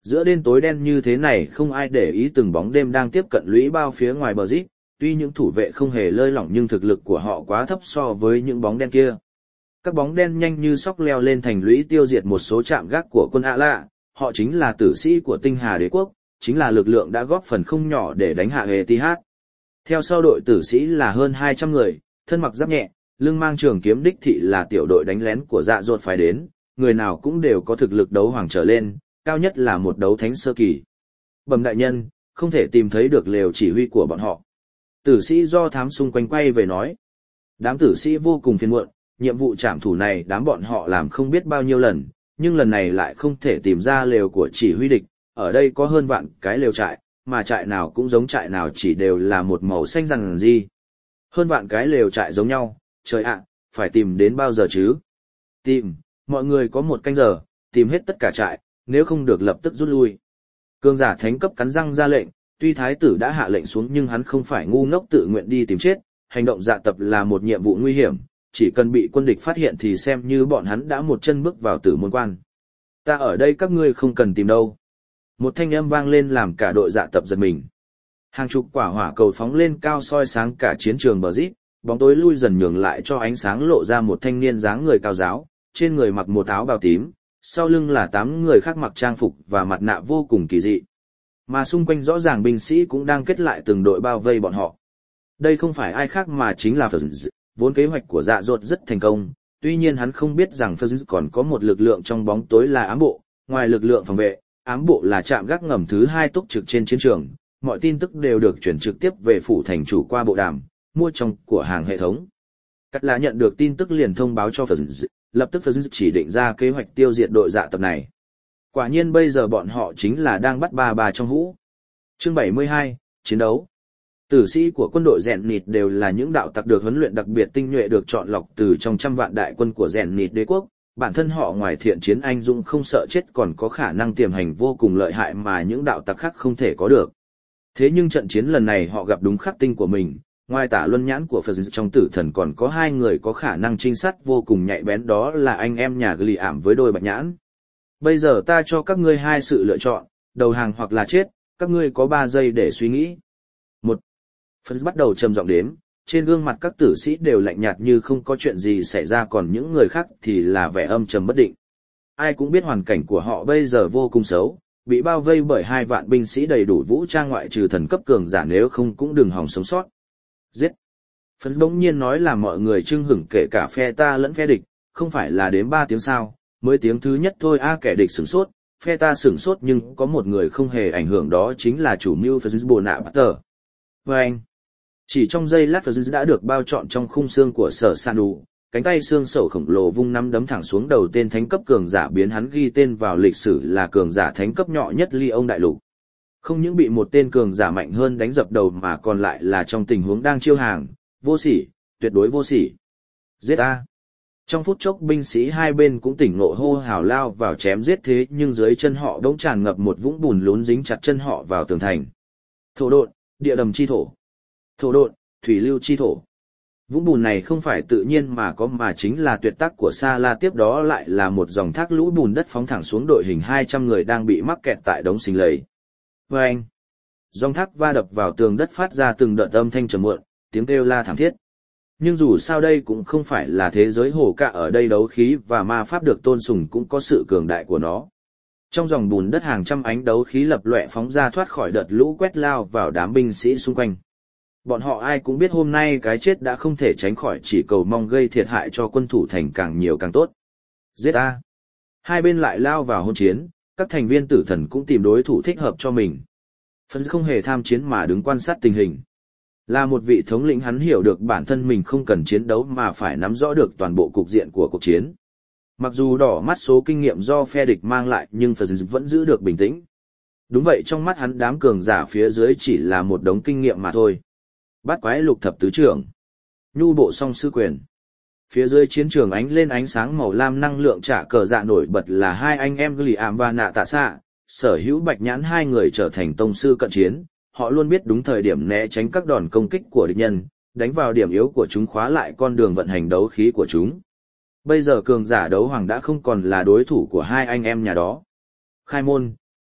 Giữa đêm tối đen như thế này không ai để ý từng bóng đêm đang tiếp cận lũy bao phía ngoài bờ rít, tuy những thủ vệ không hề lơi lỏng nhưng thực lực của họ quá thấp so với những bóng đen kia. Các bóng đen nhanh như sóc leo lên thành lũy tiêu diệt một số trạm gác của quân ạ lạ, họ chính là tử sĩ của Tinh Hà Đế quốc, chính là lực lượng đã góp phần không nhỏ để đánh hạ Etihad. Theo sau đội tử sĩ là hơn 200 người, thân mặc giáp nhẹ, lưng mang trường kiếm đích thị là tiểu đội đánh lén của Dạ Dột phái đến, người nào cũng đều có thực lực đấu hoàng trở lên, cao nhất là một đấu thánh sơ kỳ. Bẩm đại nhân, không thể tìm thấy được lều chỉ huy của bọn họ. Tử sĩ do thám xung quanh quay về nói. Đám tử sĩ vô cùng phiền muộn, nhiệm vụ trảm thủ này đám bọn họ làm không biết bao nhiêu lần, nhưng lần này lại không thể tìm ra lều của chỉ huy địch. Ở đây có hơn vạn cái lều trại, mà trại nào cũng giống trại nào, chỉ đều là một màu xanh rằn gì. Hơn vạn cái lều trại giống nhau, trời ạ, phải tìm đến bao giờ chứ? Tìm, mọi người có 1 canh giờ, tìm hết tất cả trại, nếu không được lập tức rút lui. Cường giả thánh cấp cắn răng ra lệnh, tuy thái tử đã hạ lệnh xuống nhưng hắn không phải ngu ngốc tự nguyện đi tìm chết, hành động dạ tập là một nhiệm vụ nguy hiểm, chỉ cần bị quân địch phát hiện thì xem như bọn hắn đã một chân bước vào tử môn quan. Ta ở đây các ngươi không cần tìm đâu. Một thanh âm vang lên làm cả đội dạ tập giật mình. Hàng chục quả hỏa cầu phóng lên cao soi sáng cả chiến trường bờ rít, bóng tối lui dần nhường lại cho ánh sáng lộ ra một thanh niên dáng người cao giáo, trên người mặc một áo bào tím, sau lưng là 8 người khác mặc trang phục và mặt nạ vô cùng kỳ dị. Mà xung quanh rõ ràng binh sĩ cũng đang kết lại từng đội bao vây bọn họ. Đây không phải ai khác mà chính là Fuzz, vốn kế hoạch của Dạ Dột rất thành công, tuy nhiên hắn không biết rằng Fuzz còn có một lực lượng trong bóng tối là ám bộ, ngoài lực lượng phòng vệ, ám bộ là trạm gác ngầm thứ 2 túc trực trên chiến trường, mọi tin tức đều được chuyển trực tiếp về phủ thành chủ qua bộ đàm, mua trong của hàng hệ thống. Cắt là nhận được tin tức liền thông báo cho Fuzz, lập tức Fuzz chỉ định ra kế hoạch tiêu diệt đội dạ tập này. Quả nhiên bây giờ bọn họ chính là đang bắt bà trong hũ. Chương 72, chiến đấu. Tử sĩ của quân đội Rèn Nịt đều là những đạo tặc được huấn luyện đặc biệt tinh nhuệ được chọn lọc từ trong trăm vạn đại quân của Rèn Nịt đế quốc. Bản thân họ ngoài thiện chiến anh dũng không sợ chết còn có khả năng tiềm hành vô cùng lợi hại mà những đạo tặc khác không thể có được. Thế nhưng trận chiến lần này họ gặp đúng khắc tinh của mình, ngoài tả luân nhãn của Phật trong tử thần còn có 2 người có khả năng trinh sát vô cùng nhạy bén, đó là anh em nhà Gli ảm với đôi bạch nhãn. Bây giờ ta cho các ngươi 2 sự lựa chọn, đầu hàng hoặc là chết, các ngươi có 3 giây để suy nghĩ. 1. Phật bắt đầu trầm giọng đếm, trên gương mặt các tử sĩ đều lạnh nhạt như không có chuyện gì xảy ra, còn những người khác thì là vẻ âm trầm bất định. Ai cũng biết hoàn cảnh của họ bây giờ vô cùng xấu, bị bao vây bởi 2 vạn binh sĩ đầy đủ vũ trang ngoại trừ thần cấp cường giả, nếu không cũng đừng hòng sống sót. Giết! Phật bỗng nhiên nói là mọi người chưng hửng, kể cả phe ta lẫn phe địch, không phải là đếm 3 tiếng sao, mới tiếng thứ nhất thôi kẻ địch sửng sốt, phe ta sửng sốt nhưng có một người không hề ảnh hưởng, đó chính là chủ mưu Phật Bồ Nạ Bát Tờ. Và anh! Chỉ trong giây lát Phật đã được bao trọn trong khung xương của Sở San Đủ, cánh tay xương sẩu khổng lồ vung nắm đấm thẳng xuống đầu tên thánh cấp cường giả, biến hắn ghi tên vào lịch sử là cường giả thánh cấp nhỏ nhất ly ông đại lục. Không những bị một tên cường giả mạnh hơn đánh dập đầu mà còn lại là trong tình huống đang chiêu hàng, vô sỉ, tuyệt đối vô sỉ. Giết a! Trong phút chốc binh sĩ hai bên cũng tỉnh ngộ hô hào lao vào chém giết, thế nhưng dưới chân họ đống tràn ngập một vũng bùn lún dính chặt chân họ vào tường thành. Thổ độn, địa đầm chi thổ. Thổ độn, thủy lưu chi thổ. Vũng bùn này không phải tự nhiên mà có mà chính là tuyệt tác của Sa La, tiếp đó lại là một dòng thác lũ bùn đất phóng thẳng xuống đội hình 200 người đang bị mắc kẹt tại đống xình lầy. Vâng! Dòng thác va đập vào tường đất phát ra từng đợt âm thanh trầm muộn, tiếng kêu la thảm thiết. Nhưng dù sao đây cũng không phải là thế giới hổ cả, ở đây đấu khí và ma pháp được tôn sùng cũng có sự cường đại của nó. Trong dòng bùn đất hàng trăm ánh đấu khí lập lòe phóng ra thoát khỏi đợt lũ quét lao vào đám binh sĩ xung quanh. Bọn họ ai cũng biết hôm nay cái chết đã không thể tránh khỏi, chỉ cầu mong gây thiệt hại cho quân thủ thành càng nhiều càng tốt. Giết a! Hai bên lại lao vào hôn chiến, các thành viên tử thần cũng tìm đối thủ thích hợp cho mình. Phật không hề tham chiến mà đứng quan sát tình hình. Là một vị thống lĩnh, hắn hiểu được bản thân mình không cần chiến đấu mà phải nắm rõ được toàn bộ cục diện của cuộc chiến. Mặc dù đỏ mắt số kinh nghiệm do phe địch mang lại nhưng Phật vẫn giữ được bình tĩnh. Đúng vậy, trong mắt hắn đám cường giả phía dưới chỉ là một đống kinh nghiệm mà thôi. Bát quái lục thập tứ trưởng, nhu bộ song sư quyền. Phía dưới chiến trường ánh lên ánh sáng màu lam năng lượng trả cờ dạ nổi bật là 2 anh em Liam và Nạ Tạ Xạ, sở hữu bạch nhãn. 2 người trở thành tông sư cận chiến, họ luôn biết đúng thời điểm né tránh các đòn công kích của địch nhân, đánh vào điểm yếu của chúng, khóa lại con đường vận hành đấu khí của chúng. Bây giờ cường giả đấu hoàng đã không còn là đối thủ của 2 anh em nhà đó. Khai môn,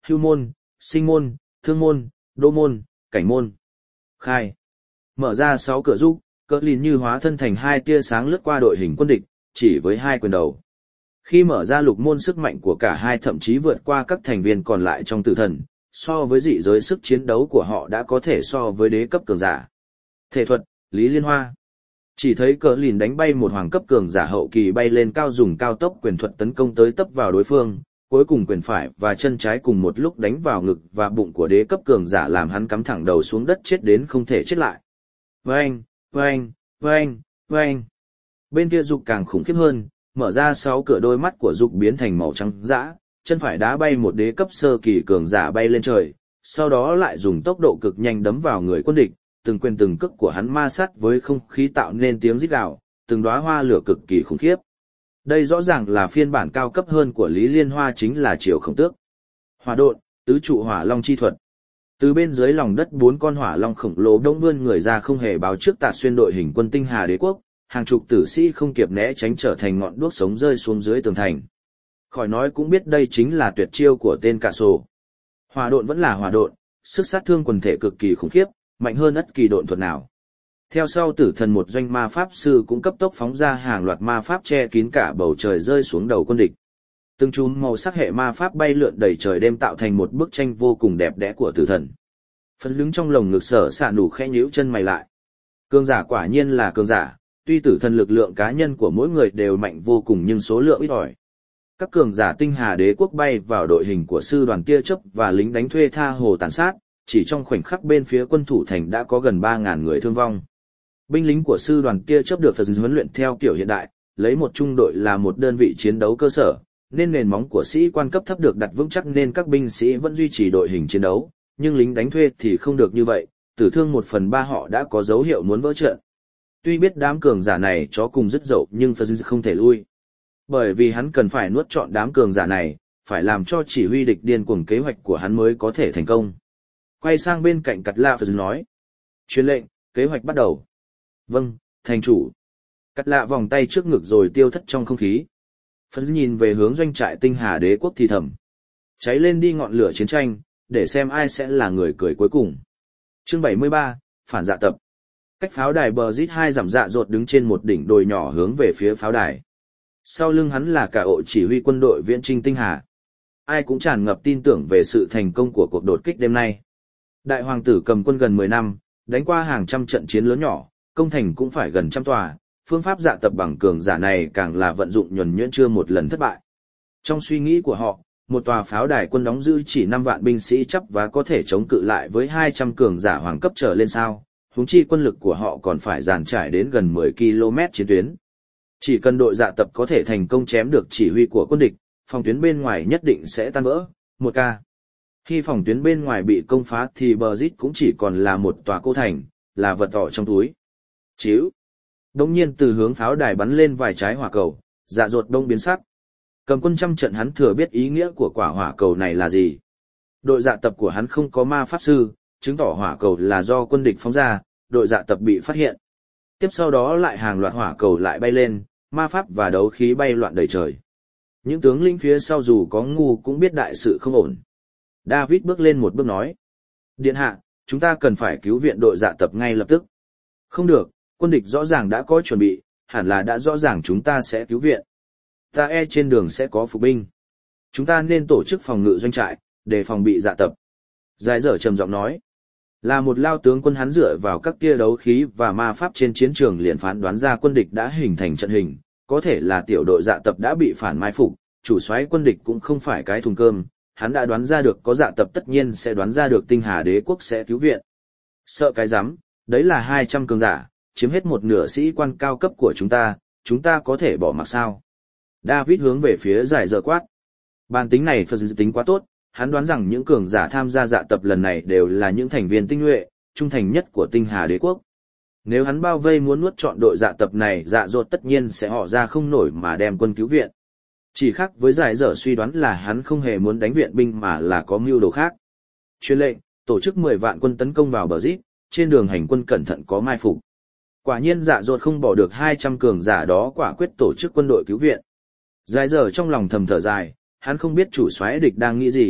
hưu môn, sinh môn, thương môn, đô môn, cảnh môn. Khai. Mở ra 6 cửa giúp, cỡ lìn như hóa thân thành 2 tia sáng lướt qua đội hình quân địch, chỉ với 2 quyền đầu. Khi mở ra lục môn, sức mạnh của cả hai thậm chí vượt qua các thành viên còn lại trong tử thần, so với dị giới sức chiến đấu của họ đã có thể so với đế cấp cường giả. Thể thuật, Lý Liên Hoa. Chỉ thấy cỡ lìn đánh bay một hoàng cấp cường giả hậu kỳ bay lên cao, dùng cao tốc quyền thuật tấn công tới tấp vào đối phương, cuối cùng quyền phải và chân trái cùng một lúc đánh vào ngực và bụng của đế cấp cường giả, làm hắn cắm thẳng đầu xuống đất, chết đến không thể chết lại. Vâng, vâng, vâng, vâng. Bên kia dục càng khủng khiếp hơn, mở ra 6 cửa, đôi mắt của dục biến thành màu trắng dã, chân phải đá bay một đế cấp sơ kỳ cường giả bay lên trời, sau đó lại dùng tốc độ cực nhanh đấm vào người quân địch, từng quyền từng cước của hắn ma sát với không khí tạo nên tiếng rít gào, từng đóa hoa lửa cực kỳ khủng khiếp. Đây rõ ràng là phiên bản cao cấp hơn của Lý Liên Hoa, chính là Triều Khổng Tước. Hỏa độn, tứ trụ hỏa long chi thuật. Từ bên dưới lòng đất 4 con hỏa long khổng lồ đông vươn người ra, không hề báo trước tạt xuyên đội hình quân Tinh Hà Đế quốc, hàng chục tử sĩ không kịp né tránh trở thành ngọn đuốc sống rơi xuống dưới tường thành. Khỏi nói cũng biết đây chính là tuyệt chiêu của tên cạ sổ. Hỏa độn vẫn là hỏa độn, sức sát thương quần thể cực kỳ khủng khiếp, mạnh hơn bất kỳ độn thuật nào. Theo sau tử thần, một doanh ma pháp sư cũng cấp tốc phóng ra hàng loạt ma pháp che kín cả bầu trời, rơi xuống đầu quân địch. Từng chùm màu sắc hệ ma pháp bay lượn đầy trời đêm, tạo thành một bức tranh vô cùng đẹp đẽ của tử thần. Phấn đứng trong lồng ngực Sở Sạ Nủ khẽ nhíu chân mày lại. Cường giả quả nhiên là cường giả, tuy tử thần lực lượng cá nhân của mỗi người đều mạnh vô cùng nhưng số lượng ít ỏi. Các cường giả Tinh Hà Đế quốc bay vào đội hình của sư đoàn tia chớp và lính đánh thuê tha hồ tàn sát, chỉ trong khoảnh khắc bên phía quân thủ thành đã có gần 3.000 người thương vong. Binh lính của sư đoàn tia chớp được phần huấn luyện theo kiểu hiện đại, lấy một trung đội là một đơn vị chiến đấu cơ sở, nên nền móng của sĩ quan cấp thấp được đặt vững chắc, nên các binh sĩ vẫn duy trì đội hình chiến đấu, nhưng lính đánh thuê thì không được như vậy, tử thương 1/3 họ đã có dấu hiệu muốn vỡ trận. Tuy biết đám cường giả này chó cùng dứt dậu nhưng phần không thể lui. Bởi vì hắn cần phải nuốt trọn đám cường giả này, phải làm cho chỉ huy địch điên cuồng kế hoạch của hắn mới có thể thành công. Quay sang bên cạnh Cắt Lạ Phần nói. Truyền lệnh, kế hoạch bắt đầu. Vâng, thành chủ. Cắt Lạ vòng tay trước ngực rồi tiêu thất trong không khí. Phần nhìn về hướng doanh trại Tinh Hà Đế quốc thì thầm. Cháy lên đi ngọn lửa chiến tranh, để xem ai sẽ là người cười cuối cùng. Chương 73, Phản dạ tập. Cách pháo đài bờ rít 2 dặm, Dạ Dột đứng trên một đỉnh đồi nhỏ hướng về phía pháo đài. Sau lưng hắn là cả ộ chỉ huy quân đội viễn trinh Tinh Hà. Ai cũng tràn ngập tin tưởng về sự thành công của cuộc đột kích đêm nay. Đại hoàng tử cầm quân gần 10 năm, đánh qua hàng trăm trận chiến lớn nhỏ, công thành cũng phải gần trăm tòa, phương pháp dạ tập bằng cường giả này càng là vận dụng nhuần nhuyễn, chưa một lần thất bại. Trong suy nghĩ của họ, một tòa pháo đài quân đóng giữ chỉ 5 vạn binh sĩ chấp và có thể chống cự lại với 200 cường giả hoàng cấp trở lên sao, huống chi quân lực của họ còn phải dàn trải đến gần 10 km chiến tuyến. Chỉ cần đội dạ tập có thể thành công chém được chỉ huy của quân địch, phòng tuyến bên ngoài nhất định sẽ tan vỡ. 1K. Khi phòng tuyến bên ngoài bị công phá thì bờ rít cũng chỉ còn là một tòa cô thành, là vật tỏ trong túi. Chíu. Đống nhiên từ hướng pháo đài bắn lên vài trái hỏa cầu, Dạ Dột đông biến sắc. Cầm quân trăm trận, hắn thừa biết ý nghĩa của quả hỏa cầu này là gì. Đội dạ tập của hắn không có ma pháp sư, chứng tỏ hỏa cầu là do quân địch phóng ra, đội dạ tập bị phát hiện. Tiếp sau đó lại hàng loạt hỏa cầu lại bay lên, ma pháp và đấu khí bay loạn đầy trời. Những tướng lĩnh phía sau dù có ngu cũng biết đại sự không ổn. David bước lên một bước nói. Điện hạ, chúng ta cần phải cứu viện đội dạ tập ngay lập tức. Không được, quân địch rõ ràng đã có chuẩn bị, hẳn là đã rõ ràng chúng ta sẽ cứu viện. Ta trên đường sẽ có phục binh. Chúng ta nên tổ chức phòng ngự doanh trại, để phòng bị dạ tập. Giải dở trầm giọng nói. Là một lao tướng quân, hắn dựa vào các tia đấu khí và ma pháp trên chiến trường liền phán đoán ra quân địch đã hình thành trận hình, có thể là tiểu đội dạ tập đã bị phản mai phục, chủ soái quân địch cũng không phải cái thùng cơm, hắn đã đoán ra được có dạ tập tất nhiên sẽ đoán ra được Tinh Hà Đế quốc sẽ cứu viện. Sợ cái rắm, đấy là 200 cường giả, chiếm hết một nửa sĩ quan cao cấp của chúng ta có thể bỏ mặc sao? David hướng về phía giải dở quát. Bản tính này Phật tính quá tốt, hắn đoán rằng những cường giả tham gia dạ tập lần này đều là những thành viên tinh nhuệ, trung thành nhất của Tinh Hà Đế quốc. Nếu hắn bao vây muốn nuốt trọn đội dạ tập này, Dạ Dột tất nhiên sẽ họ ra không nổi mà đem quân cứu viện. Chỉ khác với giải dở suy đoán là hắn không hề muốn đánh viện binh mà là có mưu đồ khác. Truyền lệnh, tổ chức 10 vạn quân tấn công vào bờ rít, trên đường hành quân cẩn thận có mai phục. Quả nhiên Dạ Dột không bỏ được 200 cường giả đó, quả quyết tổ chức quân đội cứu viện. Giải dở trong lòng thầm thở dài, hắn không biết chủ soái địch đang nghĩ gì,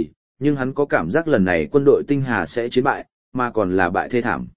nhưng hắn có cảm giác lần này quân đội tinh hà sẽ chiến bại, mà còn là bại thê thảm.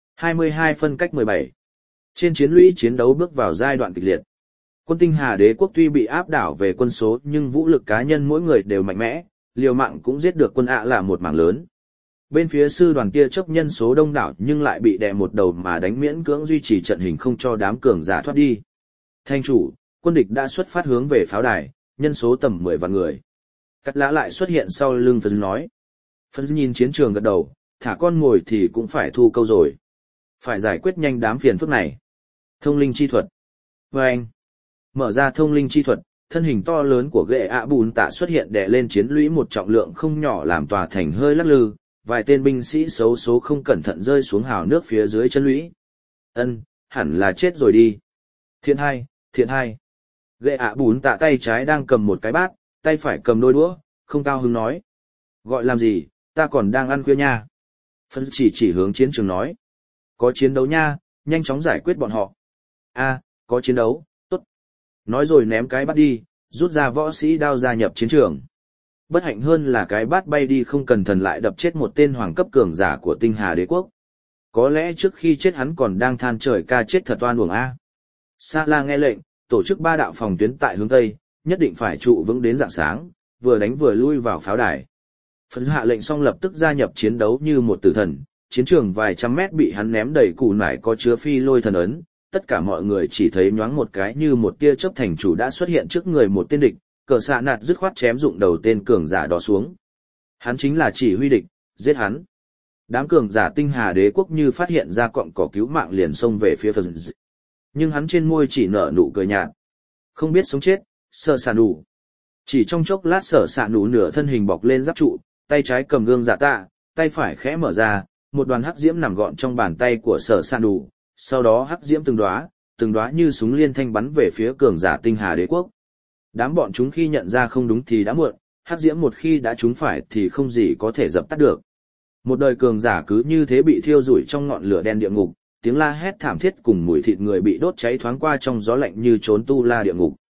22 phân cách 17. Trên chiến lũy chiến đấu bước vào giai đoạn kịch liệt. Quân tinh hà đế quốc tuy bị áp đảo về quân số nhưng vũ lực cá nhân mỗi người đều mạnh mẽ, liều mạng cũng giết được quân là một mảng lớn. Bên phía sư đoàn kia chốc nhân số đông đảo nhưng lại bị đè một đầu mà đánh miễn cưỡng duy trì trận hình không cho đám cường giả thoát đi. Thanh chủ, quân địch đã xuất phát hướng về pháo đài, nhân số tầm 10 vạn người. Cắt lã lại xuất hiện sau lưng Phật nói. Phật nhìn chiến trường gật đầu, thả con ngồi thì cũng phải thu câu rồi. Phải giải quyết nhanh đám phiền phức này. Thông linh chi thuật. Và anh. Mở ra thông linh chi thuật, thân hình to lớn của ghệ ạ bùn tạ xuất hiện đè lên chiến lũy một trọng lượng không nhỏ làm tòa thành hơi lắc lư, vài tên binh sĩ xấu số không cẩn thận rơi xuống hào nước phía dưới chân lũy. Hẳn là chết rồi đi. Thiện hai. Ghệ ạ bùn tạ tay trái đang cầm một cái bát, tay phải cầm đôi đũa, không cao hứng nói. Gọi làm gì, ta còn đang ăn khuya nha. Phân chỉ hướng chiến trường nói. Có chiến đấu nha, nhanh chóng giải quyết bọn họ. Có chiến đấu, tốt. Nói rồi ném cái bát đi, rút ra võ sĩ đao gia nhập chiến trường. Bất hạnh hơn là cái bát bay đi không cẩn thận lại đập chết một tên hoàng cấp cường giả của tinh hà đế quốc. Có lẽ trước khi chết hắn còn đang than trời ca chết thật oan uổng a. Sa La nghe lệnh, tổ chức 3 đạo phòng tuyến tại hướng Tây, nhất định phải trụ vững đến rạng sáng, vừa đánh vừa lui vào pháo đài. Phật hạ lệnh xong lập tức gia nhập chiến đấu như một tử thần, chiến trường vài trăm mét bị hắn ném đầy củ nải có chứa phi lôi thần ấn, tất cả mọi người chỉ thấy nhoáng một cái như một tia chớp thành chủ đã xuất hiện trước người một tên địch, cờ xạ nạt dứt khoát chém dụng đầu tên cường giả đó xuống. Hắn chính là chỉ huy địch, giết hắn. Đám cường giả tinh hà đế quốc như phát hiện ra cọng cỏ cứu mạng liền xông về phía Phật. Nhưng hắn trên môi chỉ nở nụ cười nhạt. Không biết sống chết, sợ xạ nụ. Chỉ trong chốc lát sở xạ nụ nửa thân hình bọc lên giáp trụ, tay trái cầm gương giả tạ, tay phải khẽ mở ra, một đoàn hắc diễm nằm gọn trong bàn tay của sở xạ nụ, sau đó hắc diễm từng đóa như súng liên thanh bắn về phía cường giả tinh hà đế quốc. Đám bọn chúng khi nhận ra không đúng thì đã muộn, hắc diễm một khi đã trúng phải thì không gì có thể dập tắt được. Một đời cường giả cứ như thế bị thiêu rủi trong ngọn lửa đen địa ngục, tiếng la hét thảm thiết cùng mùi thịt người bị đốt cháy thoáng qua trong gió lạnh như trốn tu la địa ngục.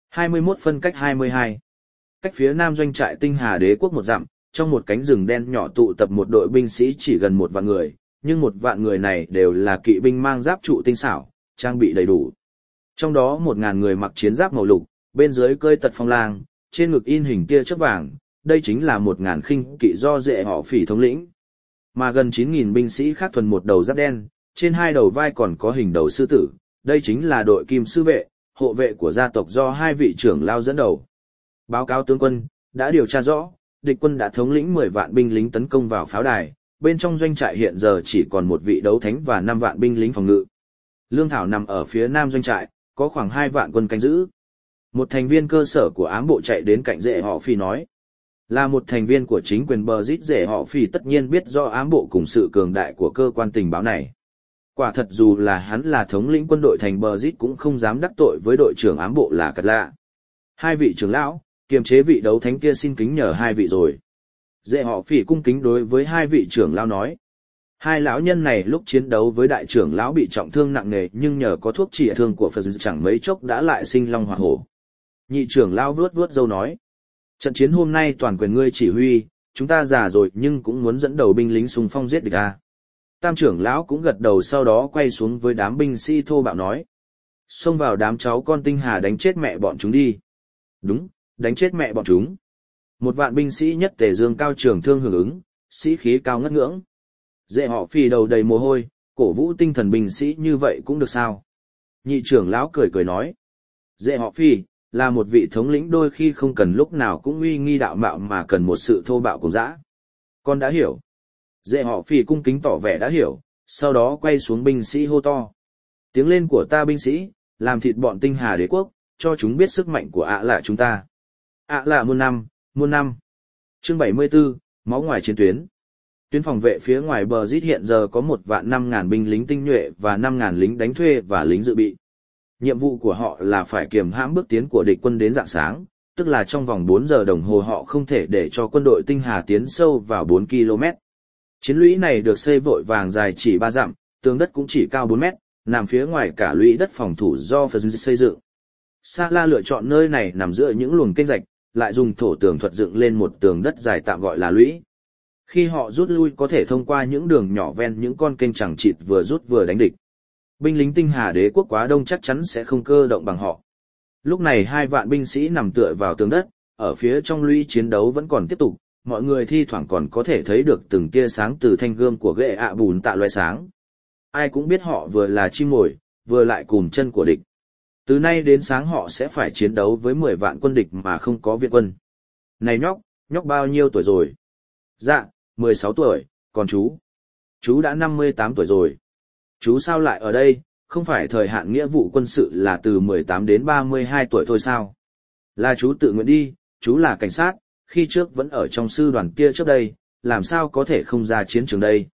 21 phân cách 22. Cách phía nam doanh trại tinh hà đế quốc một dặm, trong một cánh rừng đen nhỏ tụ tập một đội binh sĩ chỉ gần 1 vạn người, nhưng 1 vạn người này đều là kỵ binh mang giáp trụ tinh xảo, trang bị đầy đủ. Trong đó 1.000 người mặc chiến giáp màu lục, bên dưới cơi tật phong lang, trên ngực in hình tia chớp vàng, đây chính là 1.000 khinh kỵ do Dệ họ Phỉ thống lĩnh. Mà gần 9.000 binh sĩ khác thuần một đầu giáp đen, trên 2 đầu vai còn có hình đầu sư tử, đây chính là đội kim sư vệ, hộ vệ của gia tộc do 2 vị trưởng lao dẫn đầu. Báo cáo tướng quân, đã điều tra rõ, địch quân đã thống lĩnh 10 vạn binh lính tấn công vào pháo đài, bên trong doanh trại hiện giờ chỉ còn 1 vị đấu thánh và 5 vạn binh lính phòng ngự. Lương thảo nằm ở phía nam doanh trại, có khoảng 2 vạn quân canh giữ. Một thành viên cơ sở của ám bộ chạy đến cạnh Dệ họ Phi nói. Là một thành viên của chính quyền bờ rít, Dệ họ Phi tất nhiên biết rõ ám bộ cùng sự cường đại của cơ quan tình báo này. Quả thật dù là hắn là thống lĩnh quân đội thành bờ rít cũng không dám đắc tội với đội trưởng ám bộ là Cật Lạ. 2 vị trưởng lão, kiềm chế vị đấu thánh kia xin kính nhờ 2 vị rồi. Dệ họ Phỉ cung kính đối với 2 vị trưởng lão nói. 2 lão nhân này lúc chiến đấu với đại trưởng lão bị trọng thương nặng nề nhưng nhờ có thuốc trị thương của Phật chẳng mấy chốc đã lại sinh long hoạt hổ. Nhị trưởng lão vuốt râu nói. Trận chiến hôm nay toàn quyền ngươi chỉ huy, chúng ta già rồi nhưng cũng muốn dẫn đầu binh lính xung phong giết địch a. Tam trưởng lão cũng gật đầu sau đó quay xuống với đám binh sĩ thô bạo nói. Xông vào đám cháu con tinh hà đánh chết mẹ bọn chúng đi. Đúng, đánh chết mẹ bọn chúng. 1 vạn binh sĩ nhất tề dương cao trường thương hưởng ứng, sĩ khí cao ngất ngưỡng. Dệ họ Phì đầu đầy mồ hôi, cổ vũ tinh thần binh sĩ như vậy cũng được sao? Nhị trưởng lão cười nói. Dệ họ Phì là một vị thống lĩnh đôi khi không cần lúc nào cũng uy nghi đạo mạo mà cần một sự thô bạo cùng dã. Con đã hiểu. Dệ họ Phì cung kính tỏ vẻ đã hiểu, sau đó quay xuống binh sĩ hô to. Tiếng lên của ta binh sĩ, làm thịt bọn tinh hà đế quốc, cho chúng biết sức mạnh của ạ là chúng ta. ạ là muôn năm. Chương 74, máu ngoài chiến tuyến. Tuyến phòng vệ phía ngoài bờ rít hiện giờ có 1.500.000 binh lính tinh nhuệ và 5.000 lính đánh thuê và lính dự bị. Nhiệm vụ của họ là phải kiềm hãm bước tiến của địch quân đến rạng sáng, tức là trong vòng 4 giờ đồng hồ họ không thể để cho quân đội tinh hà tiến sâu vào 4 km. Chiến lũy này được xây vội vàng dài chỉ 3 dặm, tường đất cũng chỉ cao 4 mét, nằm phía ngoài cả lũy đất phòng thủ do Phật xây dựng. Sa La lựa chọn nơi này nằm giữa những luồng kênh rạch, lại dùng thổ tường thuật dựng lên một tường đất dài tạm gọi là lũy. Khi họ rút lui có thể thông qua những đường nhỏ ven những con kênh chẳng chịt vừa rút vừa đánh địch. Binh lính Tinh Hà Đế quốc quá đông chắc chắn sẽ không cơ động bằng họ. Lúc này 2 vạn binh sĩ nằm tựa vào tường đất, ở phía trong lũy chiến đấu vẫn còn tiếp tục, mọi người thi thoảng còn có thể thấy được từng tia sáng từ thanh gươm của ghệ ạ bùn tạ loé sáng. Ai cũng biết họ vừa là chim mồi, vừa lại cùm chân của địch. Từ nay đến sáng họ sẽ phải chiến đấu với 10 vạn quân địch mà không có viện quân. Này nhóc bao nhiêu tuổi rồi? Dạ, 16 tuổi, còn chú? Chú đã 58 tuổi rồi. Chú sao lại ở đây, không phải thời hạn nghĩa vụ quân sự là từ 18 đến 32 tuổi thôi sao? Là chú tự nguyện đi, chú là cảnh sát, khi trước vẫn ở trong sư đoàn kia trước đây, làm sao có thể không ra chiến trường đây?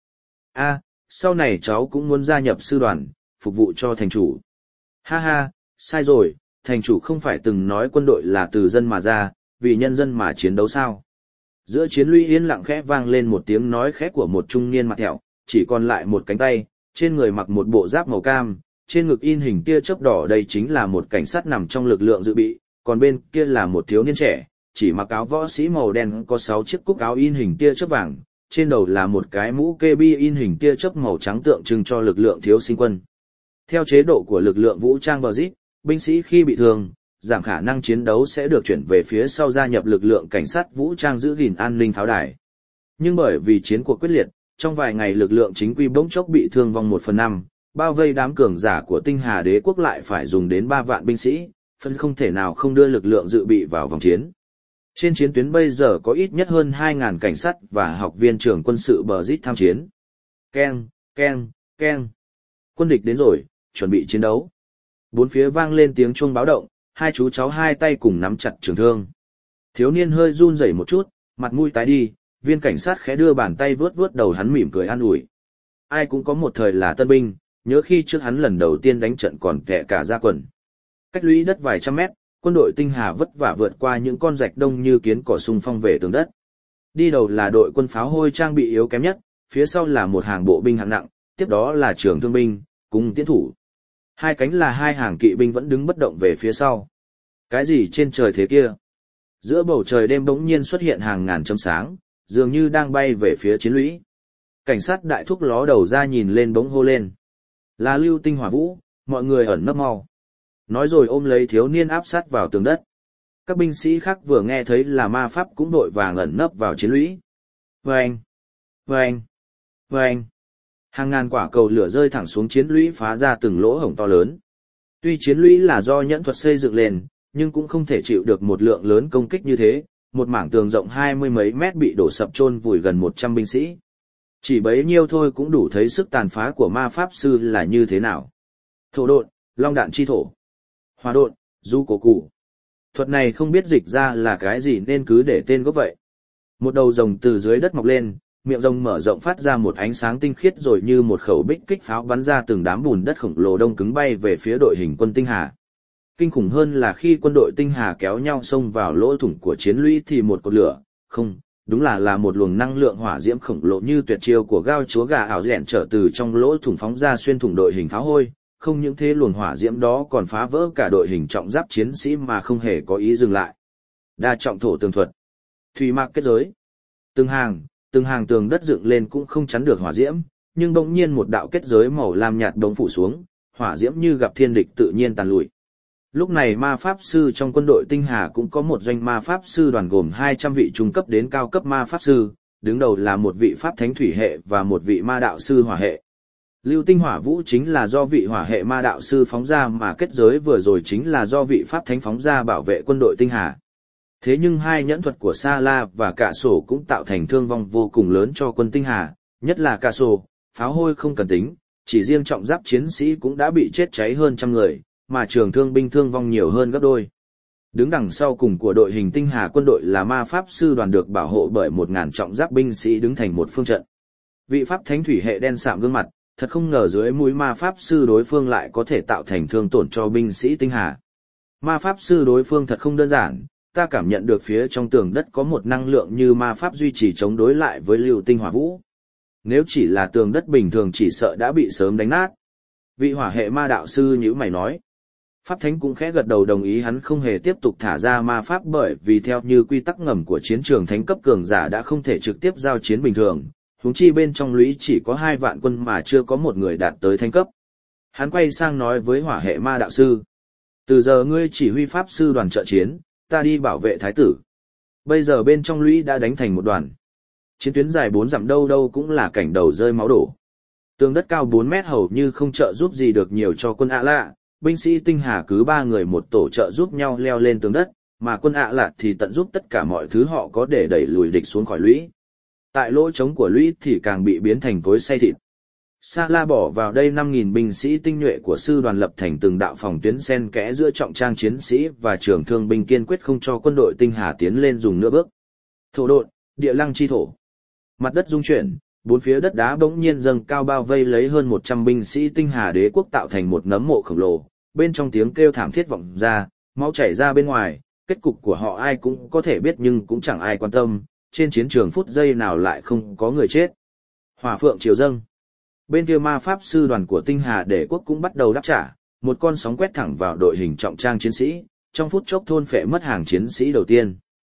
Sau này cháu cũng muốn gia nhập sư đoàn, phục vụ cho thành chủ. Ha ha, sai rồi, thành chủ không phải từng nói quân đội là từ dân mà ra, vì nhân dân mà chiến đấu sao? Giữa chiến lũy yên lặng khẽ vang lên một tiếng nói khẽ của một trung niên mặt thẹo, chỉ còn lại một cánh tay, trên người mặc một bộ giáp màu cam, trên ngực in hình tia chớp đỏ, đây chính là một cảnh sát nằm trong lực lượng dự bị, còn bên kia là một thiếu niên trẻ, chỉ mặc áo võ sĩ màu đen có 6 chiếc cúc áo in hình tia chớp vàng, trên đầu là một cái mũ kê bi in hình tia chớp màu trắng tượng trưng cho lực lượng thiếu sinh quân. Theo chế độ của lực lượng vũ trang Brazil, binh sĩ khi bị thương, giảm khả năng chiến đấu sẽ được chuyển về phía sau gia nhập lực lượng cảnh sát vũ trang giữ gìn an ninh pháo đài. Nhưng bởi vì chiến cuộc quyết liệt, trong vài ngày lực lượng chính quy bỗng chốc bị thương vong 1/5, bao vây đám cường giả của Tinh Hà Đế quốc lại phải dùng đến 3 vạn binh sĩ, phân không thể nào không đưa lực lượng dự bị vào vòng chiến. Trên chiến tuyến bây giờ có ít nhất hơn 2.000 cảnh sát và học viên trưởng quân sự Brazil tham chiến. Keng, keng, keng. Quân địch đến rồi, chuẩn bị chiến đấu. Bốn phía vang lên tiếng chuông báo động, 2 chú cháu 2 tay cùng nắm chặt trường thương. Thiếu niên hơi run rẩy một chút, mặt mũi tái đi, viên cảnh sát khẽ đưa bàn tay vuốt vuốt đầu hắn mỉm cười an ủi. Ai cũng có một thời là tân binh, nhớ khi trước hắn lần đầu tiên đánh trận còn kẻ cả da quần. Cách lũy đất vài trăm mét, quân đội Tinh Hà vất vả vượt qua những con rạch đông như kiến cỏ xung phong về tường đất. Đi đầu là đội quân pháo hôi trang bị yếu kém nhất, phía sau là một hàng bộ binh hạng nặng, tiếp đó là trường thương binh, cùng tiến thủ. 2 cánh là 2 hàng kỵ binh vẫn đứng bất động về phía sau. Cái gì trên trời thế kia? Giữa bầu trời đêm bỗng nhiên xuất hiện hàng ngàn chấm sáng, dường như đang bay về phía chiến lũy. Cảnh sát đại thúc ló đầu ra nhìn lên bỗng hô lên. Là Lưu Tinh Hỏa Vũ, mọi người ẩn nấp mau. Nói rồi ôm lấy thiếu niên áp sát vào tường đất. Các binh sĩ khác vừa nghe thấy là ma pháp cũng vội vàng ẩn nấp vào chiến lũy. Vâng! Vâng! Vâng! Hàng ngàn quả cầu lửa rơi thẳng xuống chiến lũy phá ra từng lỗ hổng to lớn. Tuy chiến lũy là do nhẫn thuật xây dựng lên, nhưng cũng không thể chịu được một lượng lớn công kích như thế, một mảng tường rộng 20 mấy mét bị đổ sập chôn vùi gần 100 binh sĩ. Chỉ bấy nhiêu thôi cũng đủ thấy sức tàn phá của ma pháp sư là như thế nào. Thổ độn, long đạn chi thổ. Hỏa độn, du cổ cụ. Thuật này không biết dịch ra là cái gì nên cứ để tên gốc vậy. Một đầu rồng từ dưới đất mọc lên, miệng rồng mở rộng phát ra một ánh sáng tinh khiết rồi như một khẩu bích kích pháo bắn ra từng đám bùn đất khổng lồ đông cứng bay về phía đội hình quân Tinh Hà. Kinh khủng hơn là khi quân đội Tinh Hà kéo nhau xông vào lỗ thủng của chiến lũy thì một cột lửa, không, đúng là một luồng năng lượng hỏa diễm khổng lồ như tuyệt chiêu của gao chúa gà ảo rèn trở từ trong lỗ thủng phóng ra xuyên thủng đội hình pháo hôi. Không những thế luồng hỏa diễm đó còn phá vỡ cả đội hình trọng giáp chiến sĩ mà không hề có ý dừng lại. Đa trọng thổ tường thuật. Thủy mạc kết giới. Từng hàng tường đất dựng lên cũng không chắn được hỏa diễm, nhưng bỗng nhiên một đạo kết giới màu lam nhạt bỗng phủ xuống, hỏa diễm như gặp thiên địch tự nhiên tàn lụi. Lúc này ma pháp sư trong quân đội Tinh Hà cũng có một doanh ma pháp sư đoàn gồm 200 vị trung cấp đến cao cấp ma pháp sư, đứng đầu là một vị pháp thánh thủy hệ và một vị ma đạo sư hỏa hệ. Lưu Tinh Hỏa Vũ chính là do vị hỏa hệ ma đạo sư phóng ra mà kết giới vừa rồi chính là do vị pháp thánh phóng ra bảo vệ quân đội Tinh Hà. Thế nhưng 2 nhẫn thuật của Sa La và Cạ Sổ cũng tạo thành thương vong vô cùng lớn cho quân Tinh Hà, nhất là Cạ Sổ, pháo hôi không cần tính, chỉ riêng trọng giáp chiến sĩ cũng đã bị chết cháy hơn 100 người, mà trường thương binh thương vong nhiều hơn gấp đôi. Đứng đằng sau cùng của đội hình Tinh Hà quân đội là ma pháp sư đoàn được bảo hộ bởi 1.000 trọng giáp binh sĩ đứng thành một phương trận. Vị pháp thánh thủy hệ đen sạm gương mặt, thật không ngờ dưới mũi ma pháp sư đối phương lại có thể tạo thành thương tổn cho binh sĩ Tinh Hà. Ma pháp sư đối phương thật không đơn giản, ta cảm nhận được phía trong tường đất có một năng lượng như ma pháp duy trì chống đối lại với Lưu Tinh Hỏa Vũ. Nếu chỉ là tường đất bình thường chỉ sợ đã bị sớm đánh nát. Vị hỏa hệ ma đạo sư nhíu mày nói. Pháp Thánh cũng khẽ gật đầu đồng ý, hắn không hề tiếp tục thả ra ma pháp bởi vì theo như quy tắc ngầm của chiến trường thánh cấp cường giả đã không thể trực tiếp giao chiến bình thường, huống chi bên trong lũy chỉ có 2 vạn quân mà chưa có một người đạt tới thánh cấp. Hắn quay sang nói với hỏa hệ ma đạo sư. Từ giờ ngươi chỉ huy pháp sư đoàn trợ chiến, ta đi bảo vệ thái tử. Bây giờ bên trong lũy đã đánh thành một đoàn. Chiến tuyến dài 4 dặm đâu đâu cũng là cảnh đầu rơi máu đổ. Tường đất cao 4 mét hầu như không trợ giúp gì được nhiều cho quân ạ lạ, binh sĩ tinh hà cứ 3 người một tổ trợ giúp nhau leo lên tường đất, mà quân ạ lạ thì tận giúp tất cả mọi thứ họ có để đẩy lùi địch xuống khỏi lũy. Tại lỗ trống của lũy thì càng bị biến thành cối xay thịt. Sa La bỏ vào đây 5.000 binh sĩ tinh nhuệ của sư đoàn lập thành từng đạo phòng tuyến xen kẽ giữa trọng trang chiến sĩ và trường thương binh, kiên quyết không cho quân đội tinh hà tiến lên dùng nửa bước. Thổ độn, địa lăng chi thổ. Mặt đất rung chuyển, 4 phía đất đá bỗng nhiên dâng cao bao vây lấy hơn 100 binh sĩ tinh hà đế quốc tạo thành một nấm mộ khổng lồ, bên trong tiếng kêu thảm thiết vọng ra, máu chảy ra bên ngoài, kết cục của họ ai cũng có thể biết nhưng cũng chẳng ai quan tâm, trên chiến trường phút giây nào lại không có người chết. Hỏa phượng triều dâng. Bên kia ma pháp sư đoàn của tinh hà đế quốc cũng bắt đầu đáp trả, một con sóng quét thẳng vào đội hình trọng trang chiến sĩ, trong phút chốc thôn phệ mất hàng chiến sĩ đầu tiên.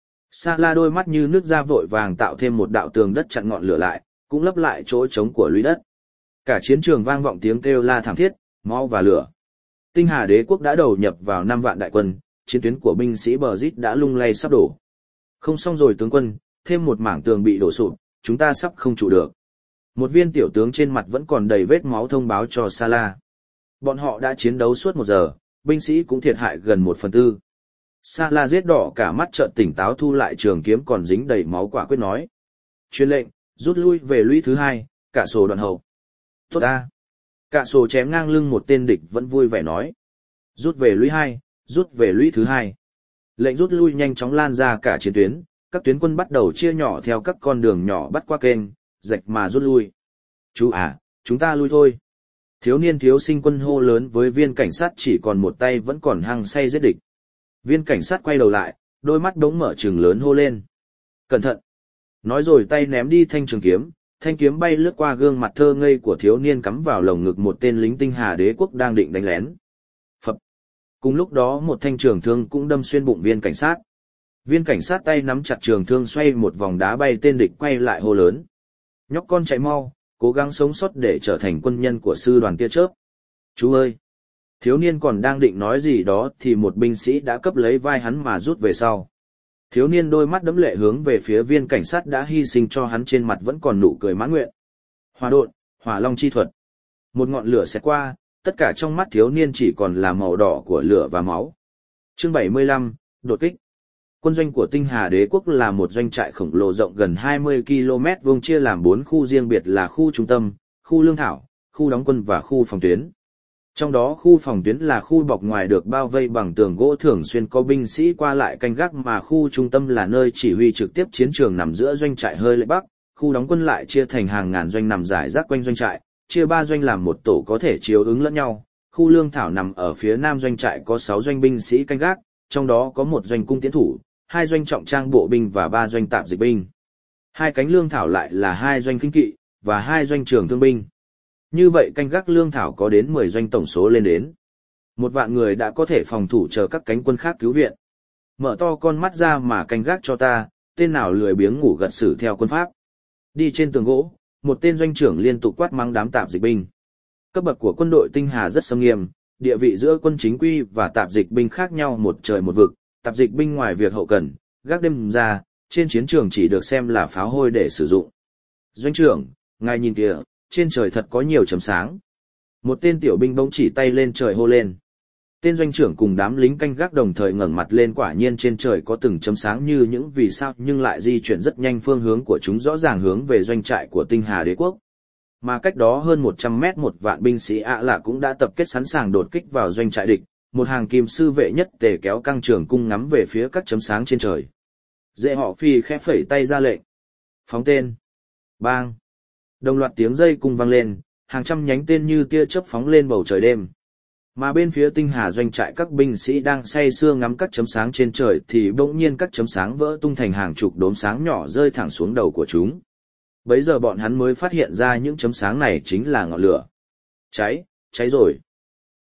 Sa La đôi mắt như nước ra vội vàng tạo thêm một đạo tường đất chặn ngọn lửa lại, cũng lấp lại chỗ trống của lũy đất. Cả chiến trường vang vọng tiếng kêu la thảm thiết, máu và lửa. Tinh hà đế quốc đã đầu nhập vào 5 vạn đại quân, chiến tuyến của binh sĩ bờ rít đã lung lay sắp đổ. Không xong rồi tướng quân, thêm một mảng tường bị đổ sụp, chúng ta sắp không trụ được. Một viên tiểu tướng trên mặt vẫn còn đầy vết máu thông báo cho Sa La. Bọn họ đã chiến đấu suốt 1 giờ, binh sĩ cũng thiệt hại gần 1/4. Sa La giết đỏ cả mắt, chợt tỉnh táo thu lại trường kiếm còn dính đầy máu, quả quyết nói. Truyền lệnh, rút lui về lũy thứ 2, cả sổ đoàn hậu. Tốt ta. Cả sổ chém ngang lưng một tên địch vẫn vui vẻ nói. Rút về lũy 2, rút về lũy thứ 2. Lệnh rút lui nhanh chóng lan ra cả chiến tuyến, các tuyến quân bắt đầu chia nhỏ theo các con đường nhỏ bắt qua kênh, rạch mà rút lui. Chú à, chúng ta lui thôi. Thiếu niên thiếu sinh quân hô lớn với viên cảnh sát chỉ còn một tay vẫn còn hăng say giết địch. Viên cảnh sát quay đầu lại, đôi mắt đống mở trừng lớn hô lên. Cẩn thận! Nói rồi tay ném đi thanh trường kiếm, thanh kiếm bay lướt qua gương mặt thơ ngây của thiếu niên cắm vào lồng ngực một tên lính tinh hà đế quốc đang định đánh lén. Phập! Cùng lúc đó một thanh trường thương cũng đâm xuyên bụng viên cảnh sát. Viên cảnh sát tay nắm chặt trường thương xoay một vòng đá bay tên địch quay lại hô lớn. Nhóc con chạy mau, cố gắng sống sót để trở thành quân nhân của sư đoàn tia chớp. Chú ơi! Thiếu niên còn đang định nói gì đó thì một binh sĩ đã cấp lấy vai hắn mà rút về sau. Thiếu niên đôi mắt đẫm lệ hướng về phía viên cảnh sát đã hy sinh cho hắn, trên mặt vẫn còn nụ cười mãn nguyện. Hỏa độn, hỏa long chi thuật. Một ngọn lửa xẹt qua, tất cả trong mắt thiếu niên chỉ còn là màu đỏ của lửa và máu. Chương 75, đột kích. Quân doanh của tinh hà đế quốc là một doanh trại khổng lồ rộng gần 20 km vuông, chia làm 4 khu riêng biệt là khu trung tâm, khu lương thảo, khu đóng quân và khu phòng tuyến. Trong đó khu phòng tuyến là khu bọc ngoài được bao vây bằng tường gỗ, thường xuyên có binh sĩ qua lại canh gác, mà khu trung tâm là nơi chỉ huy trực tiếp chiến trường nằm giữa doanh trại hơi lệ bắc. Khu đóng quân lại chia thành hàng ngàn doanh nằm rải rác quanh doanh trại, chia 3 doanh làm một tổ có thể chiếu ứng lẫn nhau. Khu lương thảo nằm ở phía nam doanh trại có 6 doanh binh sĩ canh gác, trong đó có 1 doanh cung tiến thủ, 2 doanh trọng trang bộ binh và 3 doanh tạp dịch binh. 2 cánh lương thảo lại là 2 doanh kinh kỵ và 2 doanh trường thương binh. Như vậy canh gác lương thảo có đến 10 doanh, tổng số lên đến 1 vạn người đã có thể phòng thủ chờ các cánh quân khác cứu viện. Mở to con mắt ra mà canh gác cho ta, tên nào lười biếng ngủ gật xử theo quân pháp. Đi trên tường gỗ, một tên doanh trưởng liên tục quát mắng đám tạp dịch binh. Cấp bậc của quân đội tinh hà rất xâm nghiêm, địa vị giữa quân chính quy và tạp dịch binh khác nhau một trời một vực. Tạp dịch binh ngoài việc hậu cần, gác đêm ra, trên chiến trường chỉ được xem là pháo hôi để sử dụng. Doanh trưởng, ngài nhìn kìa, trên trời thật có nhiều chấm sáng. Một tên tiểu binh bỗng chỉ tay lên trời hô lên. Tên doanh trưởng cùng đám lính canh gác đồng thời ngẩng mặt lên, quả nhiên trên trời có từng chấm sáng như những vì sao, nhưng lại di chuyển rất nhanh, phương hướng của chúng rõ ràng hướng về doanh trại của tinh hà đế quốc. Mà cách đó hơn 100 mét 1 vạn binh sĩ ạ lạ cũng đã tập kết sẵn sàng đột kích vào doanh trại địch. Một hàng kim sư vệ nhất tề kéo căng trường cung ngắm về phía các chấm sáng trên trời. Dễ họ phi khẽ phẩy tay ra lệnh. Phóng tên. Bang. Đồng loạt tiếng dây cung vang lên, hàng trăm nhánh tên như tia chớp phóng lên bầu trời đêm. Mà bên phía tinh hà doanh trại các binh sĩ đang say sưa ngắm các chấm sáng trên trời thì bỗng nhiên các chấm sáng vỡ tung thành hàng chục đốm sáng nhỏ rơi thẳng xuống đầu của chúng. Bấy giờ bọn hắn mới phát hiện ra những chấm sáng này chính là ngọn lửa. Cháy, cháy rồi.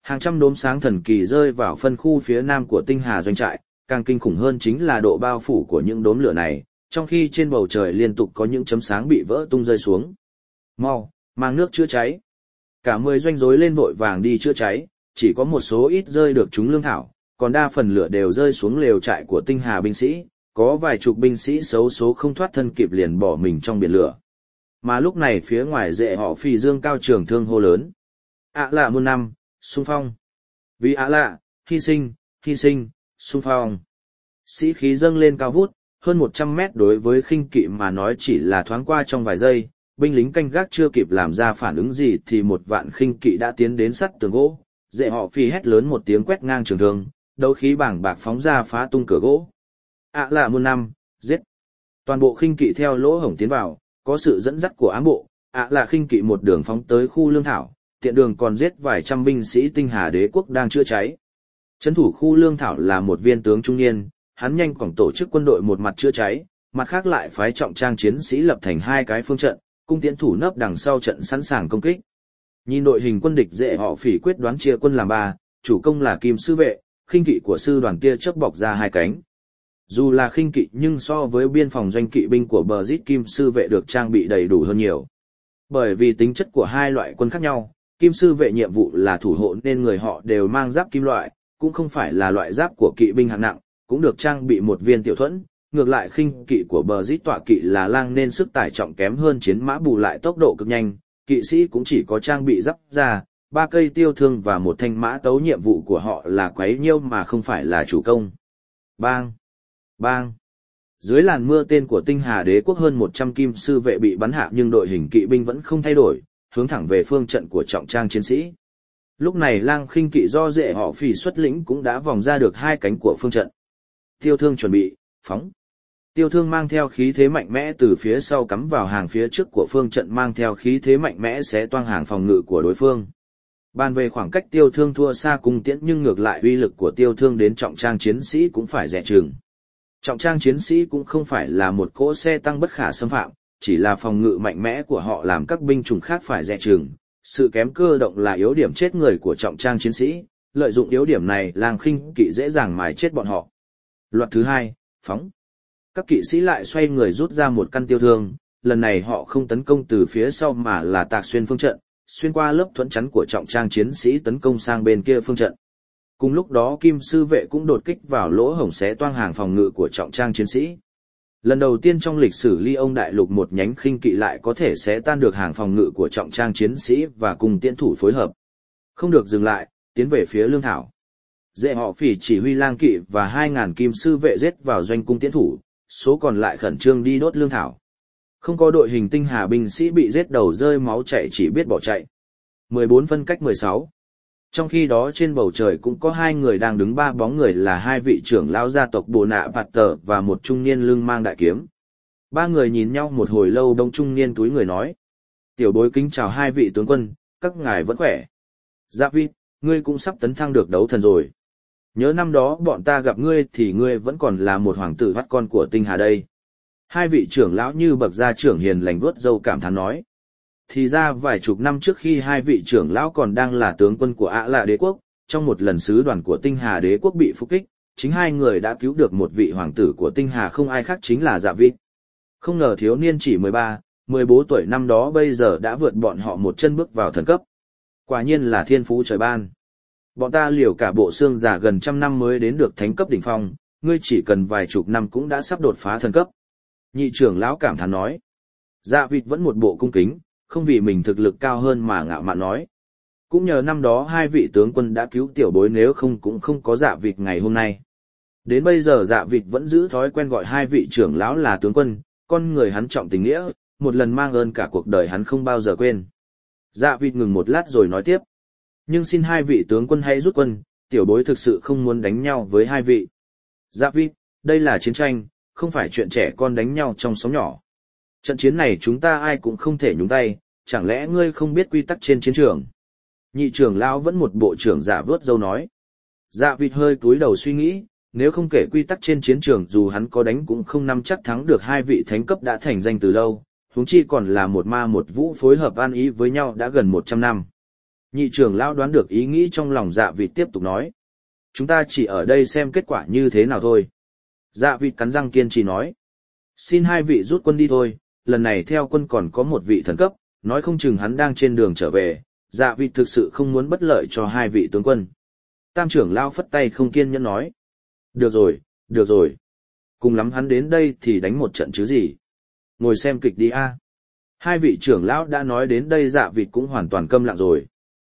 Hàng trăm đốm sáng thần kỳ rơi vào phân khu phía nam của tinh hà doanh trại, càng kinh khủng hơn chính là độ bao phủ của những đốm lửa này, trong khi trên bầu trời liên tục có những chấm sáng bị vỡ tung rơi xuống. Mau, mang nước chữa cháy. Cả 10 doanh rối lên vội vàng đi chữa cháy, chỉ có một số ít rơi được trúng lương thảo, còn đa phần lửa đều rơi xuống lều trại của tinh hà binh sĩ, có vài chục binh sĩ xấu số không thoát thân kịp liền bỏ mình trong biển lửa. Mà lúc này phía ngoài rệ họ Phì dương cao trường thương hô lớn. Ạ lạ muôn năm, xung phong. Vì ạ lạ, hy sinh, xung phong. Sĩ khí dâng lên cao vút, hơn 100 mét đối với khinh kỵ mà nói chỉ là thoáng qua trong vài giây, binh lính canh gác chưa kịp làm ra phản ứng gì thì một vạn khinh kỵ đã tiến đến sắt tường gỗ. Dệ họ Phi hét lớn một tiếng quét ngang trường thương, đấu khí bảng bạc phóng ra phá tung cửa gỗ. Ạ lạ muôn năm, giết. Toàn bộ khinh kỵ theo lỗ hổng tiến vào, có sự dẫn dắt của ám bộ, ạ lạ khinh kỵ một đường phóng tới khu lương thảo, tiện đường còn giết vài trăm binh sĩ tinh hà đế quốc đang chữa cháy. Trấn thủ khu lương thảo là một viên tướng trung niên, hắn nhanh chóng tổ chức quân đội một mặt chữa cháy, mặt khác lại phái trọng trang chiến sĩ lập thành hai cái phương trận, cung tiễn thủ nấp đằng sau trận sẵn sàng công kích. Nhìn đội hình quân địch dễ họ Phỉ quyết đoán chia quân làm ba, chủ công là Kim sư vệ, khinh kỵ của sư đoàn kia chớp bọc ra hai cánh. Dù là khinh kỵ nhưng so với biên phòng doanh kỵ binh của bờ rít Kim sư vệ được trang bị đầy đủ hơn nhiều. Bởi vì tính chất của hai loại quân khác nhau, Kim sư vệ nhiệm vụ là thủ hộ nên người họ đều mang giáp kim loại, cũng không phải là loại giáp của kỵ binh hạng nặng, cũng được trang bị một viên tiểu thuẫn. Ngược lại khinh kỵ của bờ rít tọa kỵ là lang nên sức tải trọng kém hơn chiến mã bù lại tốc độ cực nhanh, kỵ sĩ cũng chỉ có trang bị giáp da, 3 cây tiêu thương và một thanh mã tấu, nhiệm vụ của họ là quấy nhiêu mà không phải là chủ công. Bang! Bang! Dưới làn mưa tên của tinh hà đế quốc hơn 100 kim sư vệ bị bắn hạ nhưng đội hình kỵ binh vẫn không thay đổi, hướng thẳng về phương trận của trọng trang chiến sĩ. Lúc này lang khinh kỵ do dễ họ Phỉ xuất lĩnh cũng đã vòng ra được hai cánh của phương trận. Tiêu thương chuẩn bị, phóng. Tiêu thương mang theo khí thế mạnh mẽ từ phía sau cắm vào hàng phía trước của phương trận, mang theo khí thế mạnh mẽ sẽ toang hàng phòng ngự của đối phương. Bàn về khoảng cách tiêu thương thua xa cung tiễn nhưng ngược lại uy lực của tiêu thương đến trọng trang chiến sĩ cũng phải dè chừng. Trọng trang chiến sĩ cũng không phải là một cỗ xe tăng bất khả xâm phạm, chỉ là phòng ngự mạnh mẽ của họ làm các binh chủng khác phải dè chừng. Sự kém cơ động là yếu điểm chết người của trọng trang chiến sĩ, lợi dụng yếu điểm này lang khinh kỵ dễ dàng mài chết bọn họ. Loạt thứ 2, phóng. Các kỵ sĩ lại xoay người rút ra một căn tiêu thương, lần này họ không tấn công từ phía sau mà là tạc xuyên phương trận, xuyên qua lớp thuẫn chắn của trọng trang chiến sĩ tấn công sang bên kia phương trận. Cùng lúc đó Kim sư vệ cũng đột kích vào lỗ hổng xé toang hàng phòng ngự của trọng trang chiến sĩ. Lần đầu tiên trong lịch sử Ly Ông Đại Lục một nhánh khinh kỵ lại có thể xé tan được hàng phòng ngự của trọng trang chiến sĩ và cùng tiễn thủ phối hợp. Không được dừng lại, tiến về phía lương thảo. Dễ họ Phỉ chỉ huy lang kỵ và 2.000 kim sư vệ giết vào doanh cung tiễn thủ, số còn lại khẩn trương đi đốt lương thảo. Không có đội hình tinh hà binh sĩ bị giết đầu rơi máu chảy chỉ biết bỏ chạy. 14 phân cách 16. Trong khi đó trên bầu trời cũng có hai người đang đứng, ba bóng người là hai vị trưởng lão gia tộc Bồ Nạ Bạt Tờ và một trung niên lưng mang đại kiếm. Ba người nhìn nhau một hồi lâu, đông trung niên túi người nói. Tiểu bối kính chào hai vị tướng quân, các ngài vẫn khỏe. Dạ vi, ngươi cũng sắp tấn thăng được đấu thần rồi. Nhớ năm đó bọn ta gặp ngươi thì ngươi vẫn còn là một hoàng tử bắt con của tinh hà đây. Hai vị trưởng lão như bậc gia trưởng hiền lành vuốt râu cảm thán nói. Thì ra vài chục năm trước khi hai vị trưởng lão còn đang là tướng quân của Ả Lạ đế quốc, trong một lần sứ đoàn của tinh hà đế quốc bị phục kích, chính hai người đã cứu được một vị hoàng tử của tinh hà, không ai khác chính là Dạ Vi. Không ngờ thiếu niên chỉ 13, 14 tuổi năm đó bây giờ đã vượt bọn họ một chân bước vào thần cấp. Quả nhiên là thiên phú trời ban. Bọn ta liều cả bộ xương già gần trăm năm mới đến được thánh cấp đỉnh phong, ngươi chỉ cần vài chục năm cũng đã sắp đột phá thần cấp. Nhị trưởng lão cảm thán nói. Dạ vịt vẫn một bộ cung kính, không vì mình thực lực cao hơn mà ngạo mạn nói. Cũng nhờ năm đó hai vị tướng quân đã cứu tiểu bối, nếu không cũng không có dạ vịt ngày hôm nay. Đến bây giờ dạ vịt vẫn giữ thói quen gọi hai vị trưởng lão là tướng quân, con người hắn trọng tình nghĩa, một lần mang ơn cả cuộc đời hắn không bao giờ quên. Dạ vịt ngừng một lát rồi nói tiếp. Nhưng xin hai vị tướng quân hãy rút quân, tiểu bối thực sự không muốn đánh nhau với hai vị. Dạ vịt, đây là chiến tranh, không phải chuyện trẻ con đánh nhau trong xóm nhỏ. Trận chiến này chúng ta ai cũng không thể nhúng tay, chẳng lẽ ngươi không biết quy tắc trên chiến trường? Nhị trưởng lão vẫn một bộ trưởng giả vớt dâu nói. Dạ vịt hơi cúi đầu suy nghĩ, nếu không kể quy tắc trên chiến trường dù hắn có đánh cũng không nắm chắc thắng được hai vị thánh cấp đã thành danh từ lâu, huống chi còn là một ma một vũ phối hợp an ý với nhau đã gần 100 năm. Nhị trưởng lão đoán được ý nghĩ trong lòng Dạ Vịt tiếp tục nói. Chúng ta chỉ ở đây xem kết quả như thế nào thôi. Dạ Vịt cắn răng kiên trì nói. Xin hai vị rút quân đi thôi, lần này theo quân còn có một vị thần cấp, nói không chừng hắn đang trên đường trở về, Dạ Vịt thực sự không muốn bất lợi cho hai vị tướng quân. Tam trưởng lão phất tay không kiên nhẫn nói. Được rồi, được rồi. Cùng lắm hắn đến đây thì đánh một trận chứ gì. Ngồi xem kịch đi a. Hai vị trưởng lão đã nói đến đây Dạ Vịt cũng hoàn toàn câm lặng rồi.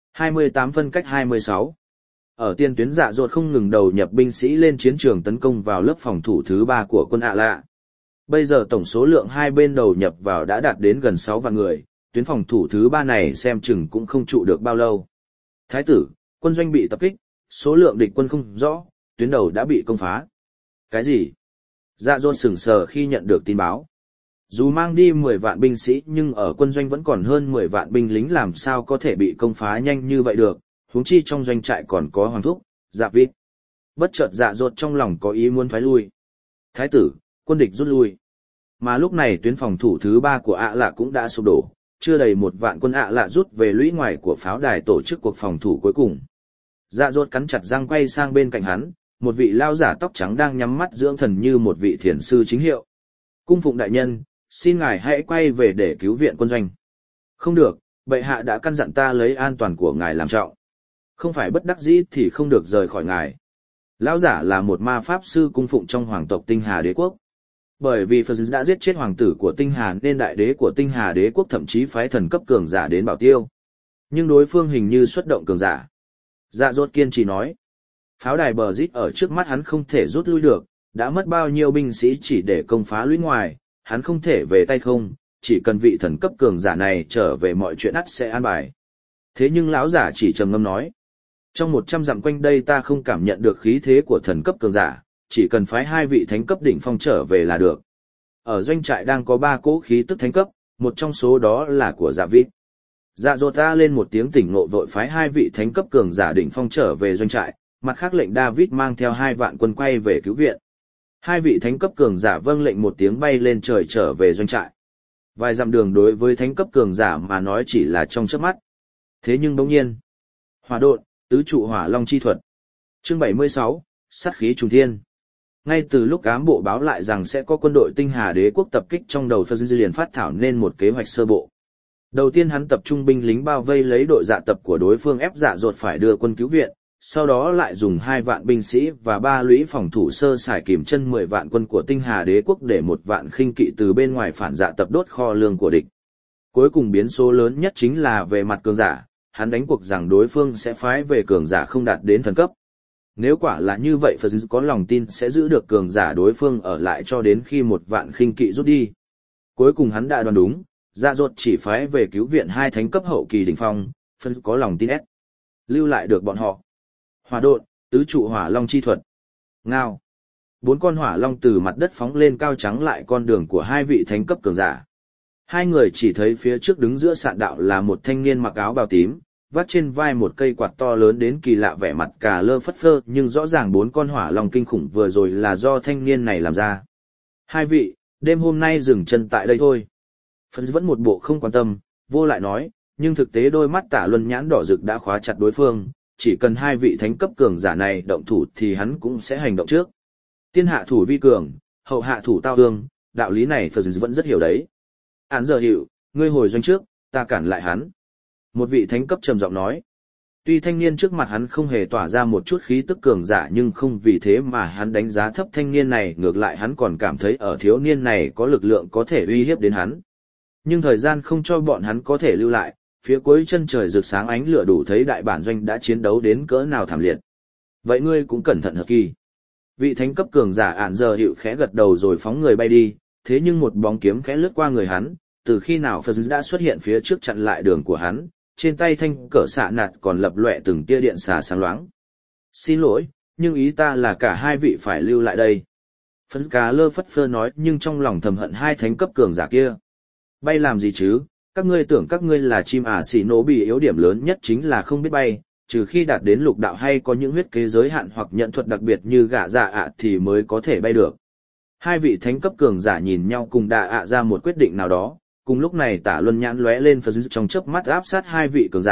28 phân cách 26. Ở tiên tuyến Dạ Dột không ngừng đầu nhập binh sĩ lên chiến trường tấn công vào lớp phòng thủ thứ 3 của quân ạ lạ. Bây giờ tổng số lượng hai bên đầu nhập vào đã đạt đến gần 6 vạn người, tuyến phòng thủ thứ 3 này xem chừng cũng không trụ được bao lâu. Thái tử, quân doanh bị tập kích, số lượng địch quân không rõ, tuyến đầu đã bị công phá. Cái gì? Dạ Dột sững sờ khi nhận được tin báo. Dù mang đi 10 vạn binh sĩ nhưng ở quân doanh vẫn còn hơn 10 vạn binh lính làm sao có thể bị công phá nhanh như vậy được, huống chi trong doanh trại còn có Hoàng Thúc, Dạ Vịt. Bất chợt Dạ Dột trong lòng có ý muốn phái lui. Thái tử, quân địch rút lui. Mà lúc này tuyến phòng thủ thứ 3 của ạ lạ cũng đã sụp đổ, chưa đầy 1 vạn quân ạ lạ rút về lũy ngoài của pháo đài tổ chức cuộc phòng thủ cuối cùng. Dạ Dột cắn chặt răng quay sang bên cạnh hắn, một vị lao giả tóc trắng đang nhắm mắt dưỡng thần như một vị thiền sư chính hiệu. Cung phụng đại nhân, xin ngài hãy quay về để cứu viện quân doanh. Không được, bệ hạ đã căn dặn ta lấy an toàn của ngài làm trọng. Không phải bất đắc dĩ thì không được rời khỏi ngài. Lão giả là một ma pháp sư cung phụng trong hoàng tộc Tinh Hà Đế quốc. Bởi vì Phật đã giết chết hoàng tử của Tinh Hà nên đại đế của Tinh Hà Đế quốc thậm chí phái thần cấp cường giả đến bảo tiêu. Nhưng đối phương hình như xuất động cường giả. Dạ Dột kiên trì nói. Pháo đài bờ rít ở trước mắt hắn không thể rút lui được, đã mất bao nhiêu binh sĩ chỉ để công phá lũy ngoài, hắn không thể về tay không, chỉ cần vị thần cấp cường giả này trở về mọi chuyện ắt sẽ an bài. Thế nhưng lão giả chỉ trầm ngâm nói. Trong 100 dặm quanh đây ta không cảm nhận được khí thế của thần cấp cường giả, chỉ cần phái hai vị thánh cấp đỉnh phong trở về là được. Ở doanh trại đang có 3 cỗ khí tức thánh cấp, một trong số đó là của Dạ Vịt. Dạ Dột ta lên một tiếng tỉnh ngộ vội phái hai vị thánh cấp cường giả đỉnh phong trở về doanh trại, mặt khác lệnh David mang theo 2 vạn quân quay về cứu viện. Hai vị thánh cấp cường giả vâng lệnh một tiếng bay lên trời trở về doanh trại. Vài dặm đường đối với thánh cấp cường giả mà nói chỉ là trong chớp mắt. Thế nhưng bỗng nhiên, hỏa độn, tứ trụ hỏa long chi thuật. Chương 76, sát khí trùng thiên. Ngay từ lúc ám bộ báo lại rằng sẽ có quân đội Tinh Hà Đế quốc tập kích trong đầu Phật liền phát thảo nên một kế hoạch sơ bộ. Đầu tiên hắn tập trung binh lính bao vây lấy đội dạ tập của đối phương ép Dạ Dột phải đưa quân cứu viện, sau đó lại dùng 2 vạn binh sĩ và 3 lũy phòng thủ sơ sài kìm chân 10 vạn quân của Tinh Hà Đế quốc để 1 vạn khinh kỵ từ bên ngoài phản dạ tập đốt kho lương của địch. Cuối cùng biến số lớn nhất chính là về mặt cường giả, hắn đánh cuộc rằng đối phương sẽ phái về cường giả không đạt đến thần cấp. Nếu quả là như vậy Phật có lòng tin sẽ giữ được cường giả đối phương ở lại cho đến khi 1 vạn khinh kỵ rút đi. Cuối cùng hắn đã đoán đúng, Dạ Dột chỉ phái về cứu viện 2 thánh cấp hậu kỳ đỉnh phong, Phật có lòng tin lưu lại được bọn họ. Hỏa độn, tứ trụ hỏa long chi thuật. Ngao. 4 con hỏa long từ mặt đất phóng lên cao trắng lại con đường của 2 vị thánh cấp cường giả. Hai người chỉ thấy phía trước đứng giữa sạn đạo là một thanh niên mặc áo bào tím, vác trên vai một cây quạt to lớn đến kỳ lạ vẻ mặt cà lơ phất phơ, nhưng rõ ràng 4 con hỏa long kinh khủng vừa rồi là do thanh niên này làm ra. Hai vị, đêm hôm nay dừng chân tại đây thôi. Phật vẫn một bộ không quan tâm, vô lại nói, nhưng thực tế đôi mắt Tả Luân nhãn đỏ rực đã khóa chặt đối phương, chỉ cần 2 vị thánh cấp cường giả này động thủ thì hắn cũng sẽ hành động trước. Tiên hạ thủ vi cường, hậu hạ thủ tao ương, đạo lý này Phật vẫn rất hiểu đấy. Án giờ hiệu, ngươi hồi doanh trước, ta cản lại hắn. Một vị thánh cấp trầm giọng nói. Tuy thanh niên trước mặt hắn không hề tỏa ra một chút khí tức cường giả nhưng không vì thế mà hắn đánh giá thấp thanh niên này, ngược lại hắn còn cảm thấy ở thiếu niên này có lực lượng có thể uy hiếp đến hắn. Nhưng thời gian không cho bọn hắn có thể lưu lại, phía cuối chân trời rực sáng ánh lửa đủ thấy đại bản doanh đã chiến đấu đến cỡ nào thảm liệt. Vậy ngươi cũng cẩn thận hợp kỳ. Vị thánh cấp cường giả ản giờ hiệu khẽ gật đầu rồi phóng người bay đi, thế nhưng một bóng kiếm khẽ lướt qua người hắn, từ khi nào Phật đã xuất hiện phía trước chặn lại đường của hắn, trên tay thanh cỡ xạ nạt còn lập lòe từng tia điện xà sáng loáng. Xin lỗi, nhưng ý ta là cả 2 vị phải lưu lại đây. Phật cá lơ phất phơ nói nhưng trong lòng thầm hận 2 thánh cấp cường giả kia. Bay làm gì chứ, các ngươi tưởng các ngươi là chim xỉ nổ bị yếu điểm lớn nhất chính là không biết bay, trừ khi đạt đến lục đạo hay có những huyết kế giới hạn hoặc nhận thuật đặc biệt như gạ dạ ạ thì mới có thể bay được. 2 vị thánh cấp cường giả nhìn nhau cùng đà ạ ra một quyết định nào đó, cùng lúc này Tả Luân nhãn lóe lên Phật trong chớp mắt áp sát 2 vị cường giả,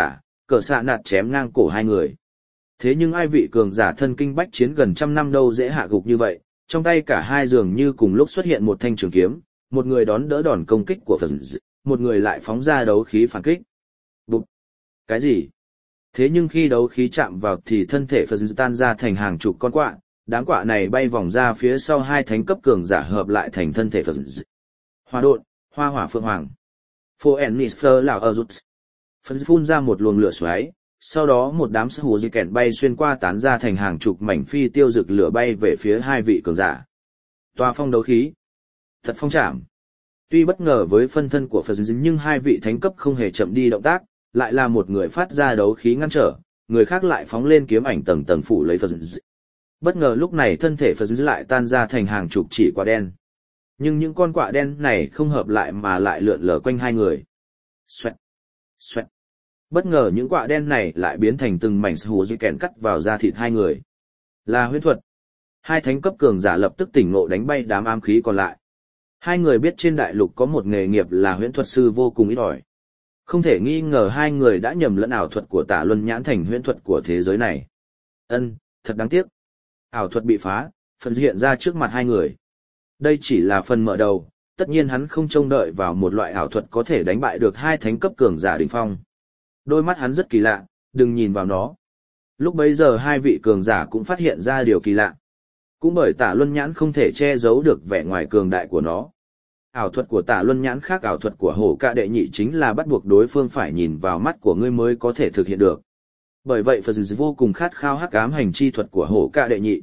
cờ xạ nạt chém ngang cổ hai người. Thế nhưng ai vị cường giả thân kinh bách chiến gần trăm năm đâu dễ hạ gục như vậy, trong tay cả hai dường như cùng lúc xuất hiện một thanh trường kiếm, một người đón đỡ đòn công kích của phần một người lại phóng ra đấu khí phản kích. Bụp! Cái gì? Thế nhưng khi đấu khí chạm vào thì thân thể phần tan ra thành hàng chục con quạ, đám quạ này bay vòng ra phía sau hai thánh cấp cường giả hợp lại thành thân thể phần Hỏa độn, hoa hỏa phượng hoàng. Phô Ennisfer lão ở rút. Phần phun ra một luồng lửa xoáy, sau đó một đám sương mù di kèn bay xuyên qua tán ra thành hàng chục mảnh phi tiêu rực lửa bay về phía hai vị cường giả. Tòa phong đấu khí. Thật phong trảm. Tuy bất ngờ với phân thân của Phật nhưng hai vị thánh cấp không hề chậm đi động tác, lại là một người phát ra đấu khí ngăn trở, người khác lại phóng lên kiếm ảnh tầng tầng phủ lấy Phật. Bất ngờ lúc này thân thể Phật lại tan ra thành hàng chục chỉ quả đen. Nhưng những con quạ đen này không hợp lại mà lại lượn lờ quanh hai người. Xoẹt, xoẹt. Bất ngờ những quạ đen này lại biến thành từng mảnh hù di kèn cắt vào da thịt hai người. Là huyễn thuật. Hai thánh cấp cường giả lập tức tỉnh ngộ đánh bay đám ám khí còn lại. Hai người biết trên đại lục có một nghề nghiệp là huyễn thuật sư vô cùng ít ỏi. Không thể nghi ngờ hai người đã nhầm lẫn ảo thuật của Tả Luân Nhãn thành huyễn thuật của thế giới này. Thật đáng tiếc. Ảo thuật bị phá, phần hiện ra trước mặt hai người. Đây chỉ là phần mở đầu, tất nhiên hắn không trông đợi vào một loại ảo thuật có thể đánh bại được hai thánh cấp cường giả đỉnh phong. Đôi mắt hắn rất kỳ lạ, đừng nhìn vào nó. Lúc bấy giờ hai vị cường giả cũng phát hiện ra điều kỳ lạ. Cũng bởi Tả Luân Nhãn không thể che giấu được vẻ ngoài cường đại của nó. Ảo thuật của Tả Luân Nhãn khác ảo thuật của Hổ Cạ đệ nhị chính là bắt buộc đối phương phải nhìn vào mắt của ngươi mới có thể thực hiện được. Bởi vậy Phật vô cùng khát khao hắc ám hành chi thuật của Hổ Cạ đệ nhị.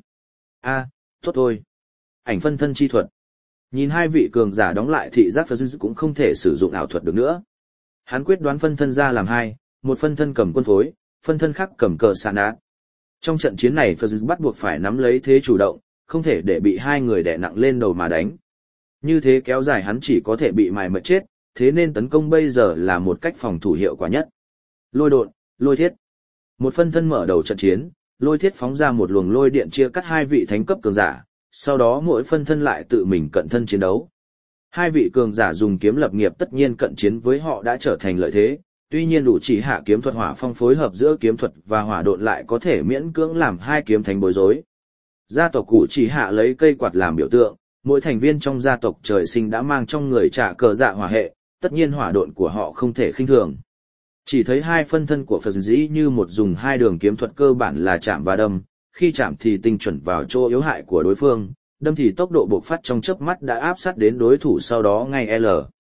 Tốt thôi. Ảnh phân thân chi thuật. Nhìn hai vị cường giả đóng lại thị giác Phật cũng không thể sử dụng ảo thuật được nữa. Hắn quyết đoán phân thân ra làm hai, một phân thân cầm quân phối, phân thân khác cầm cờ sạn đá. Trong trận chiến này Phật bắt buộc phải nắm lấy thế chủ động, không thể để bị hai người đè nặng lên đầu mà đánh. Như thế kéo dài hắn chỉ có thể bị mài mệt chết, thế nên tấn công bây giờ là một cách phòng thủ hiệu quả nhất. Lôi độn, lôi thiết. Một phân thân mở đầu trận chiến, lôi thiết phóng ra một luồng lôi điện chia cắt hai vị thánh cấp cường giả, sau đó mỗi phân thân lại tự mình cận thân chiến đấu. Hai vị cường giả dùng kiếm lập nghiệp tất nhiên cận chiến với họ đã trở thành lợi thế, tuy nhiên đủ chỉ hạ kiếm thuật hỏa phong phối hợp giữa kiếm thuật và hỏa độn lại có thể miễn cưỡng làm hai kiếm thánh bối rối. Gia tộc cụ chỉ hạ lấy cây quạt làm biểu tượng, mỗi thành viên trong gia tộc trời sinh đã mang trong người trả cờ dạ hỏa hệ, tất nhiên hỏa độn của họ không thể khinh thường. Chỉ thấy hai phân thân của Phật dĩ như một dùng hai đường kiếm thuật cơ bản là chạm và đâm, khi chạm thì tinh chuẩn vào chỗ yếu hại của đối phương, đâm thì tốc độ bộc phát trong chớp mắt đã áp sát đến đối thủ sau đó ngay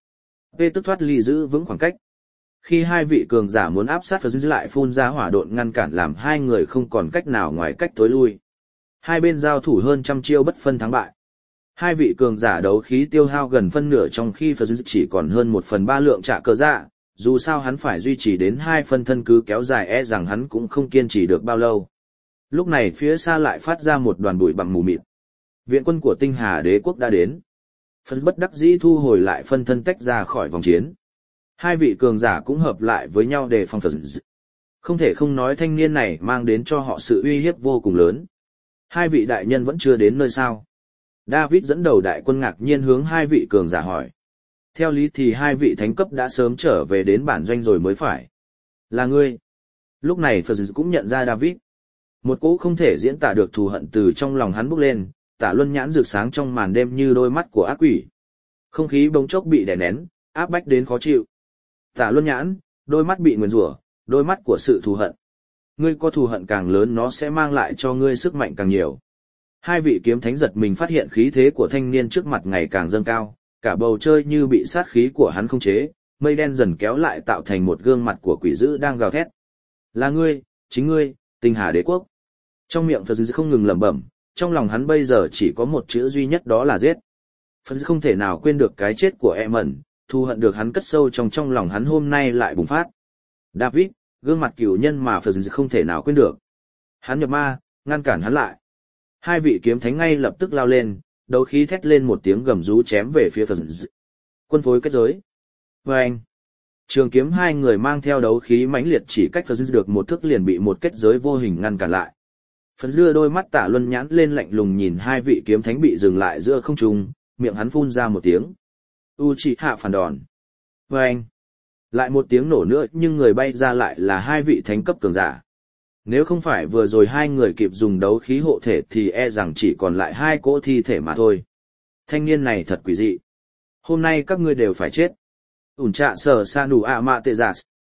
P tức thoát ly giữ vững khoảng cách. Khi hai vị cường giả muốn áp sát Phật lại phun ra hỏa độn ngăn cản làm hai người không còn cách nào ngoài cách tối lui. Hai bên giao thủ hơn trăm chiêu bất phân thắng bại. Hai vị cường giả đấu khí tiêu hao gần phân nửa trong khi Phật chỉ còn hơn 1/3 lượng trả cờ dạ, dù sao hắn phải duy trì đến hai phân thân cứ kéo dài rằng hắn cũng không kiên trì được bao lâu. Lúc này phía xa lại phát ra một đoàn bụi bặm mù mịt. Viện quân của Tinh Hà Đế quốc đã đến. Phật bất đắc dĩ thu hồi lại phân thân tách ra khỏi vòng chiến. Hai vị cường giả cũng hợp lại với nhau để phòng Phật. Không thể không nói thanh niên này mang đến cho họ sự uy hiếp vô cùng lớn. Hai vị đại nhân vẫn chưa đến nơi sao? David dẫn đầu đại quân ngạc nhiên hướng hai vị cường giả hỏi. Theo lý thì hai vị thánh cấp đã sớm trở về đến bản doanh rồi mới phải. Là ngươi. Lúc này Phật cũng nhận ra David. Một cỗ không thể diễn tả được thù hận từ trong lòng hắn bốc lên, Tả Luân Nhãn rực sáng trong màn đêm như đôi mắt của ác quỷ. Không khí bỗng chốc bị đè nén, áp bách đến khó chịu. Tả Luân Nhãn, đôi mắt bị nguyền rủa, đôi mắt của sự thù hận. Ngươi có thù hận càng lớn nó sẽ mang lại cho ngươi sức mạnh càng nhiều. Hai vị kiếm thánh giật mình phát hiện khí thế của thanh niên trước mặt ngày càng dâng cao, cả bầu trời như bị sát khí của hắn khống chế, mây đen dần kéo lại tạo thành một gương mặt của quỷ dữ đang gào thét. Là ngươi, chính ngươi, Tinh Hà Đế quốc. Trong miệng Phật không ngừng lẩm bẩm, trong lòng hắn bây giờ chỉ có một chữ duy nhất đó là giết. Phật không thể nào quên được cái chết của em ẩn, thù hận được hắn cất sâu trong lòng hắn hôm nay lại bùng phát. David, gương mặt cửu nhân mà Phật không thể nào quên được. Hắn nhập ma, ngăn cản hắn lại. Hai vị kiếm thánh ngay lập tức lao lên, đấu khí thét lên một tiếng gầm rú chém về phía Phật. Quân phối kết giới. Vâng! Trường kiếm hai người mang theo đấu khí mãnh liệt chỉ cách Phật được một thước liền bị một kết giới vô hình ngăn cản lại. Phật đưa đôi mắt Tả Luân Nhãn lên lạnh lùng nhìn hai vị kiếm thánh bị dừng lại giữa không trung, miệng hắn phun ra một tiếng. Uchiha phản đòn. Vâng! Lại một tiếng nổ nữa nhưng người bay ra lại là hai vị thánh cấp cường giả. Nếu không phải vừa rồi hai người kịp dùng đấu khí hộ thể thì e rằng chỉ còn lại hai cỗ thi thể mà thôi. Thanh niên này thật quỷ dị. Hôm nay các ngươi đều phải chết. Ủn trạ sở sa nù ạ mạ tệ giả.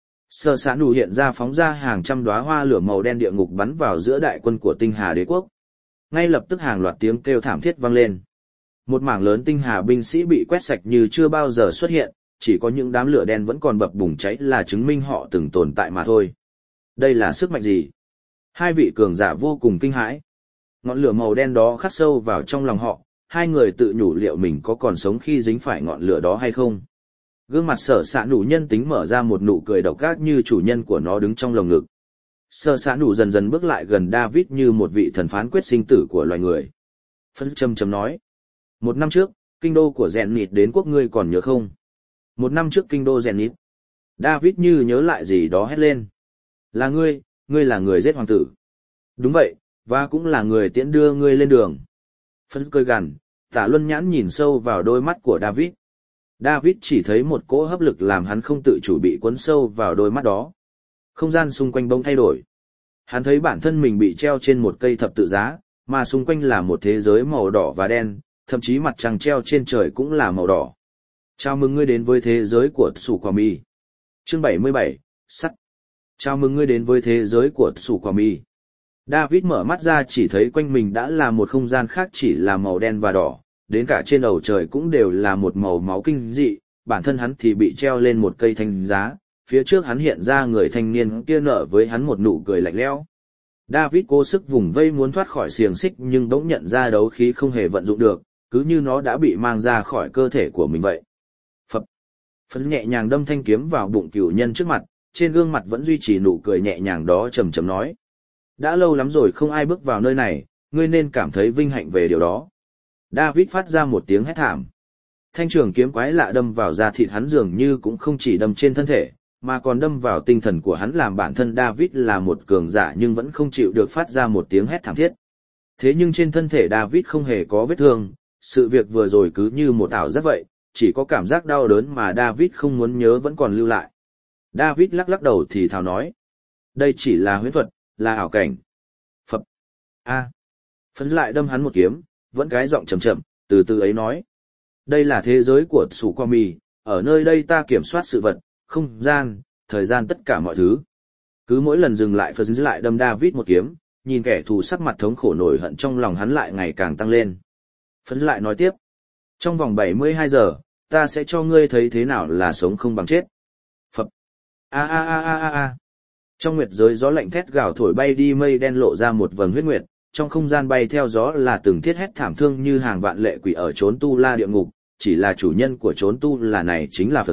Sở sa nù hiện ra phóng ra hàng trăm đóa hoa lửa màu đen địa ngục bắn vào giữa đại quân của tinh hà đế quốc. Ngay lập tức hàng loạt tiếng kêu thảm thiết vang lên. Một mảng lớn tinh hà binh sĩ bị quét sạch như chưa bao giờ xuất hiện, chỉ có những đám lửa đen vẫn còn bập bùng cháy là chứng minh họ từng tồn tại mà thôi. Đây là sức mạnh gì? Hai vị cường giả vô cùng kinh hãi. Ngọn lửa màu đen đó khắc sâu vào trong lòng họ, hai người tự nhủ liệu mình có còn sống khi dính phải ngọn lửa đó hay không. Gương mặt sở xạ nụ nhân tính mở ra một nụ cười độc ác như chủ nhân của nó đứng trong lồng ngực. Sở xạ nụ dần dần bước lại gần David như một vị thần phán quyết sinh tử của loài người. Phân châm nói. 1 năm trước, kinh đô của Zenith đến quốc ngươi còn nhớ không? 1 năm trước kinh đô Zenith. David như nhớ lại gì đó hét lên. Là ngươi là người giết hoàng tử. Đúng vậy, và cũng là người tiễn đưa ngươi lên đường. Phân cười gằn, Tả Luân nhãn nhìn sâu vào đôi mắt của David. David chỉ thấy một cỗ hấp lực làm hắn không tự chủ bị cuốn sâu vào đôi mắt đó. Không gian xung quanh bỗng thay đổi. Hắn thấy bản thân mình bị treo trên một cây thập tự giá, mà xung quanh là một thế giới màu đỏ và đen, thậm chí mặt trăng treo trên trời cũng là màu đỏ. Chào mừng ngươi đến với thế giới của Sủ Quả Mì. Chương 77, sắt. Chào mừng ngươi đến với thế giới của Sủ Quả Mì. David mở mắt ra chỉ thấy quanh mình đã là một không gian khác chỉ là màu đen và đỏ, đến cả trên bầu trời cũng đều là một màu máu kinh dị, bản thân hắn thì bị treo lên một cây thánh giá, phía trước hắn hiện ra người thanh niên kia nở với hắn một nụ cười lạnh lẽo. David cố sức vùng vây muốn thoát khỏi xiềng xích nhưng bỗng nhận ra đấu khí không hề vận dụng được, cứ như nó đã bị mang ra khỏi cơ thể của mình vậy. Phập. Phấn nhẹ nhàng đâm thanh kiếm vào bụng cửu nhân trước mặt, trên gương mặt vẫn duy trì nụ cười nhẹ nhàng đó trầm trầm nói. Đã lâu lắm rồi không ai bước vào nơi này, ngươi nên cảm thấy vinh hạnh về điều đó. David phát ra một tiếng hét thảm. Thanh trường kiếm quái lạ đâm vào da thịt hắn dường như cũng không chỉ đâm trên thân thể, mà còn đâm vào tinh thần của hắn làm bản thân David là một cường giả nhưng vẫn không chịu được phát ra một tiếng hét thảm thiết. Thế nhưng trên thân thể David không hề có vết thương, sự việc vừa rồi cứ như một ảo giác vậy, chỉ có cảm giác đau đớn mà David không muốn nhớ vẫn còn lưu lại. David lắc lắc đầu thì thào nói. Đây chỉ là huyễn thuật, là ảo cảnh. Phập. A. Phấn lại đâm hắn một kiếm, vẫn cái giọng chậm chậm, từ từ ấy nói. Đây là thế giới của Sủ Qua Mì, ở nơi đây ta kiểm soát sự vật, không gian, thời gian tất cả mọi thứ. Cứ mỗi lần dừng lại Phấn lại đâm David một kiếm, nhìn kẻ thù sắc mặt thống khổ nổi hận trong lòng hắn lại ngày càng tăng lên. Phấn lại nói tiếp. Trong vòng 72 giờ, ta sẽ cho ngươi thấy thế nào là sống không bằng chết. Phập. A a a a a a. Trong nguyệt giới gió lạnh thét gào thổi bay đi mây đen lộ ra một vầng huyết nguyệt, trong không gian bay theo gió là từng thiết hét thảm thương như hàng vạn lệ quỷ ở chốn tu la địa ngục, chỉ là chủ nhân của chốn tu la này chính là Phật.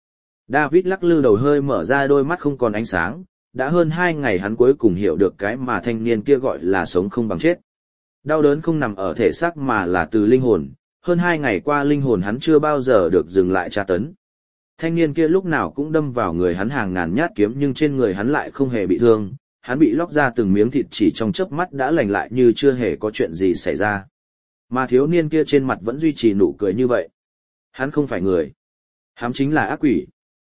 David lắc lư đầu hơi mở ra đôi mắt không còn ánh sáng, đã hơn 2 ngày hắn cuối cùng hiểu được cái mà thanh niên kia gọi là sống không bằng chết. Đau đớn không nằm ở thể xác mà là từ linh hồn, hơn 2 ngày qua linh hồn hắn chưa bao giờ được dừng lại tra tấn. Thanh niên kia lúc nào cũng đâm vào người hắn hàng ngàn nhát kiếm nhưng trên người hắn lại không hề bị thương, hắn bị lóc ra từng miếng thịt chỉ trong chớp mắt đã lành lại như chưa hề có chuyện gì xảy ra. Mà thiếu niên kia trên mặt vẫn duy trì nụ cười như vậy. Hắn không phải người. Hắn chính là ác quỷ.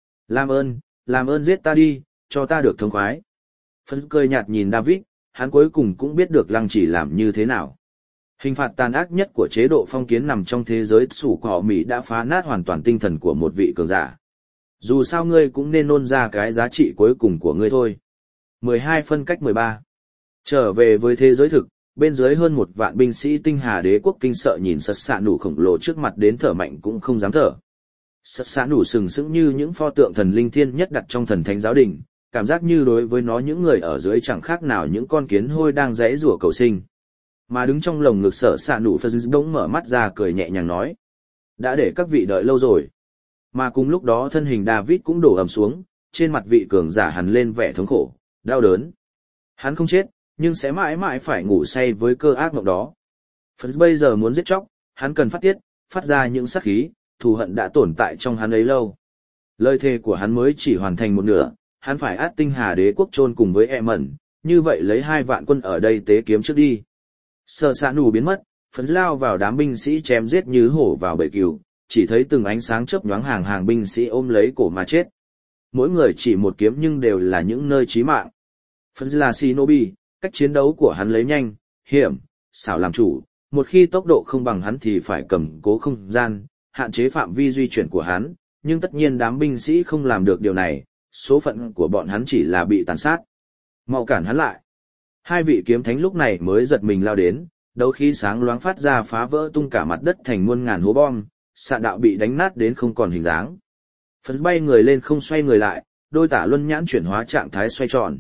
Làm ơn giết ta đi, cho ta được thống khoái. Phấn cười nhạt nhìn David, hắn cuối cùng cũng biết được Lăng Chỉ làm như thế nào. Hình phạt tàn ác nhất của chế độ phong kiến nằm trong thế giới Sủ Quả Mì đã phá nát hoàn toàn tinh thần của một vị cường giả. Dù sao ngươi cũng nên nôn ra cái giá trị cuối cùng của ngươi thôi. 12 phân cách 13. Trở về với thế giới thực, bên dưới hơn 1 vạn binh sĩ tinh hà đế quốc kinh sợ nhìn sật xạ nủ khổng lồ trước mặt đến thở mạnh cũng không dám thở. Sật xạ nủ sừng sững như những pho tượng thần linh thiên nhất đặt trong thần thánh giáo đình, cảm giác như đối với nó những người ở dưới chẳng khác nào những con kiến hôi đang giãy giụa cầu sinh. Mà đứng trong lồng ngực sở xạ nủ phật bỗng mở mắt ra cười nhẹ nhàng nói. Đã để các vị đợi lâu rồi. Mà cùng lúc đó thân hình David cũng đổ ầm xuống, trên mặt vị cường giả hằn lên vẻ thống khổ, đau đớn. Hắn không chết, nhưng sẽ mãi mãi phải ngủ say với cơ ác mộng đó. Phật bây giờ muốn giết chóc, hắn cần phát tiết, phát ra những sát khí, thù hận đã tồn tại trong hắn ấy lâu. Lời thề của hắn mới chỉ hoàn thành một nửa, hắn phải át tinh hà đế quốc chôn cùng với mẩn, như vậy lấy 2 vạn quân ở đây tế kiếm trước đi. Sở xạ nủ biến mất, Phấn lao vào đám binh sĩ chém giết như hổ vào bầy cừu, chỉ thấy từng ánh sáng chớp nhoáng hàng hàng binh sĩ ôm lấy cổ mà chết. mỗi người chỉ một kiếm nhưng đều là những nơi chí mạng. Phần là Shinobi, cách chiến đấu của hắn lấy nhanh, hiểm, xảo làm chủ, một khi tốc độ không bằng hắn thì phải cầm cố không gian, hạn chế phạm vi di chuyển của hắn, nhưng tất nhiên đám binh sĩ không làm được điều này, số phận của bọn hắn chỉ là bị tàn sát. Mau cản hắn lại. Hai vị kiếm thánh lúc này mới giật mình lao đến, đấu khí sáng loáng phát ra phá vỡ tung cả mặt đất thành muôn ngàn hố bom, xạ đạo bị đánh nát đến không còn hình dáng. Phấn bay người lên không xoay người lại, đôi tả luân nhãn chuyển hóa trạng thái xoay tròn.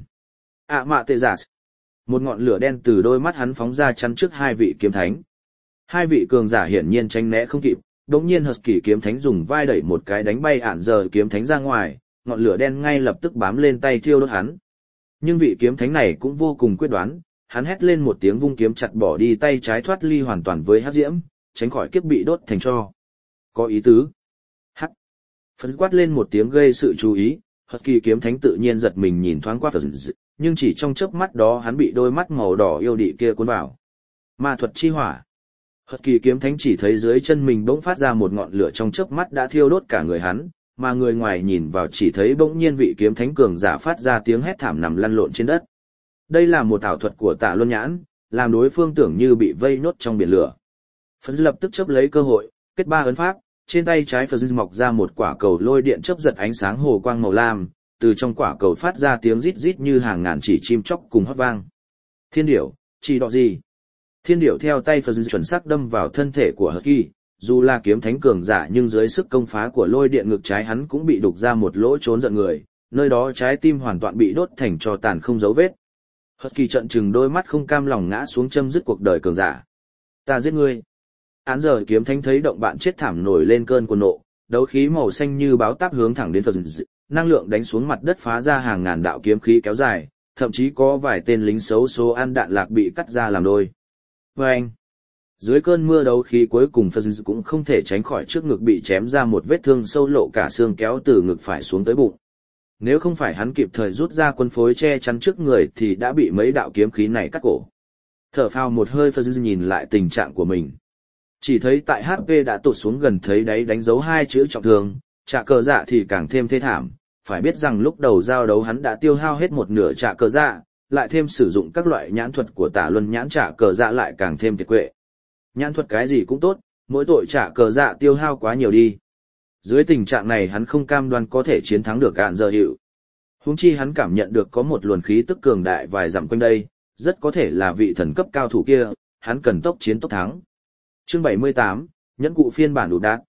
Mạ tệ giả. Một ngọn lửa đen từ đôi mắt hắn phóng ra chắn trước hai vị kiếm thánh. Hai vị cường giả hiển nhiên tránh né không kịp, đống nhiên Husky kiếm thánh dùng vai đẩy một cái đánh bay ản giờ kiếm thánh ra ngoài, ngọn lửa đen ngay lập tức bám lên tay thiêu đốt hắn. Nhưng vị kiếm thánh này cũng vô cùng quyết đoán, hắn hét lên một tiếng vung kiếm chặt bỏ đi tay trái thoát ly hoàn toàn với hắc diễm, tránh khỏi kiếp bị đốt thành tro. Có ý tứ. Hắc. Phấn quát lên một tiếng gây sự chú ý, Husky kiếm thánh tự nhiên giật mình nhìn thoáng qua Phấn, nhưng chỉ trong chớp mắt đó hắn bị đôi mắt màu đỏ yêu đị kia cuốn vào. Ma thuật chi hỏa. Husky kiếm thánh chỉ thấy dưới chân mình bỗng phát ra một ngọn lửa trong chớp mắt đã thiêu đốt cả người hắn, mà người ngoài nhìn vào chỉ thấy bỗng nhiên vị kiếm thánh cường giả phát ra tiếng hét thảm nằm lăn lộn trên đất. Đây là một ảo thuật của Tạ Luân Nhãn, làm đối phương tưởng như bị vây nhốt trong biển lửa. Phấn lập tức chấp lấy cơ hội, kết ba ấn pháp, trên tay trái Phấn mọc ra một quả cầu lôi điện chớp giật ánh sáng hồ quang màu lam, từ trong quả cầu phát ra tiếng rít rít như hàng ngàn chỉ chim chóc cùng hót vang. Thiên điểu, chỉ đọ gì? Thiên điểu theo tay Phấn chuẩn xác đâm vào thân thể của Husky, dù là kiếm thánh cường giả nhưng dưới sức công phá của lôi điện ngực trái hắn cũng bị đục ra một lỗ trốn giận người, nơi đó trái tim hoàn toàn bị đốt thành tro tàn không dấu vết. Husky trợn trừng đôi mắt không cam lòng ngã xuống châm dứt cuộc đời cường giả. Ta giết ngươi. Án giờ kiếm thánh thấy động bạn chết thảm nổi lên cơn cuồng nộ, đấu khí màu xanh như báo táp hướng thẳng đến Phật, năng lượng đánh xuống mặt đất phá ra hàng ngàn đạo kiếm khí kéo dài, thậm chí có vài tên lính xấu số ăn đạn lạc bị cắt ra làm đôi. Vâng! Dưới cơn mưa đấu khí cuối cùng Phật cũng không thể tránh khỏi trước ngực bị chém ra một vết thương sâu lộ cả xương kéo từ ngực phải xuống tới bụng. Nếu không phải hắn kịp thời rút ra quân phối che chắn trước người thì đã bị mấy đạo kiếm khí này cắt cổ. Thở phào một hơi Phật nhìn lại tình trạng của mình. Chỉ thấy tại HP đã tụt xuống gần thấy đáy đánh dấu hai chữ trọng thương, trả cờ dạ thì càng thêm thê thảm. Phải biết rằng lúc đầu giao đấu hắn đã tiêu hao hết một nửa trả cờ dạ, lại thêm sử dụng các loại nhãn thuật của Tả Luân Nhãn trả cờ dạ lại càng thêm kiệt quệ. Nhãn thuật cái gì cũng tốt, mỗi tội trả cờ dạ tiêu hao quá nhiều đi. Dưới tình trạng này hắn không cam đoan có thể chiến thắng được Ản Giờ Hiệu. Huống chi hắn cảm nhận được có một luồng khí tức cường đại vài dặm quanh đây, rất có thể là vị thần cấp cao thủ kia, hắn cần tốc chiến tốc thắng. Chương 78, nhẫn cụ phiên bản đủ đạn.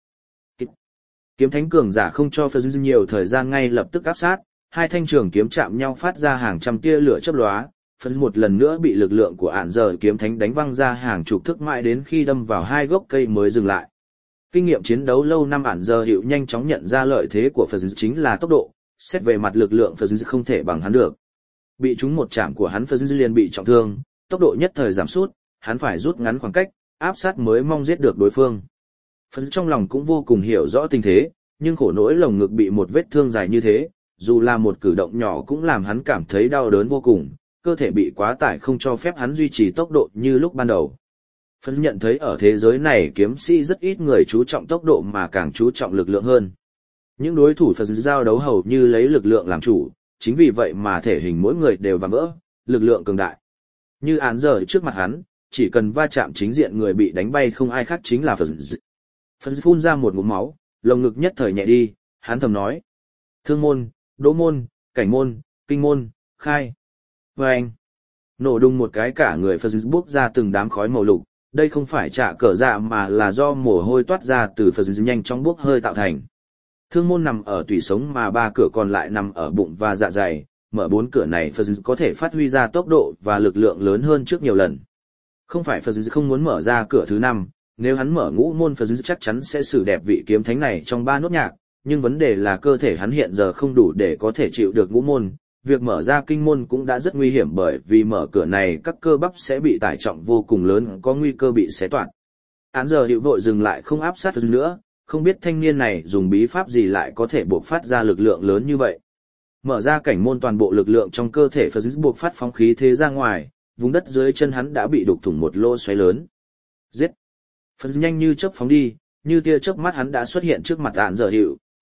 Kiếm thánh cường giả không cho Phật nhiều thời gian ngay lập tức áp sát, hai thanh trường kiếm chạm nhau phát ra hàng trăm tia lửa chớp lóa, Phật một lần nữa bị lực lượng của Ản Giờ kiếm thánh đánh văng ra hàng chục thước mãi đến khi đâm vào hai gốc cây mới dừng lại. Kinh nghiệm chiến đấu lâu năm Ản Giờ Hiệu nhanh chóng nhận ra lợi thế của Phật chính là tốc độ, xét về mặt lực lượng Phật không thể bằng hắn được. Bị trúng một chạm của hắn Phật liền bị trọng thương, tốc độ nhất thời giảm sút, hắn phải rút ngắn khoảng cách, áp sát mới mong giết được đối phương. Phật trong lòng cũng vô cùng hiểu rõ tình thế, nhưng khổ nỗi lồng ngực bị một vết thương dài như thế, dù là một cử động nhỏ cũng làm hắn cảm thấy đau đớn vô cùng, cơ thể bị quá tải không cho phép hắn duy trì tốc độ như lúc ban đầu. Phật nhận thấy ở thế giới này kiếm sĩ rất ít người chú trọng tốc độ mà càng chú trọng lực lượng hơn. Những đối thủ Phật giao đấu hầu như lấy lực lượng làm chủ, chính vì vậy mà thể hình mỗi người đều vạm vỡ, lực lượng cường đại. Như Án Giờ trước mặt hắn, chỉ cần va chạm chính diện người bị đánh bay không ai khác chính là Phật. Phật phun ra một ngụm máu, lồng ngực nhất thời nhẹ đi, hắn thầm nói. Thương môn, đỗ môn, cảnh môn, kinh môn, khai. Và anh, nổ đùng một cái cả người Phật bốc ra từng đám khói màu lục, đây không phải trả cờ dạ mà là do mồ hôi toát ra từ Phật nhanh chóng bốc hơi tạo thành. Thương môn nằm ở tủy sống mà ba cửa còn lại nằm ở bụng và dạ dày, mở bốn cửa này Phật có thể phát huy ra tốc độ và lực lượng lớn hơn trước nhiều lần. Không phải Phật không muốn mở ra cửa thứ 5, nếu hắn mở ngũ môn Phật chắc chắn sẽ xử đẹp vị kiếm thánh này trong 3 nốt nhạc, nhưng vấn đề là cơ thể hắn hiện giờ không đủ để có thể chịu được ngũ môn. Việc mở ra kinh môn cũng đã rất nguy hiểm bởi vì mở cửa này các cơ bắp sẽ bị tải trọng vô cùng lớn, có nguy cơ bị xé toạc. Án Giờ Hiệu vội dừng lại không áp sát Phật nữa, không biết thanh niên này dùng bí pháp gì lại có thể buộc phát ra lực lượng lớn như vậy. Mở ra cảnh môn toàn bộ lực lượng trong cơ thể Phật buộc phát phóng khí thế ra ngoài, vùng đất dưới chân hắn đã bị đục thủng một lỗ xoáy lớn. Giết! Phật nhanh như chớp phóng đi, như tia chớp mắt hắn đã xuất hiện trước mặt Án Giờ Hiệu,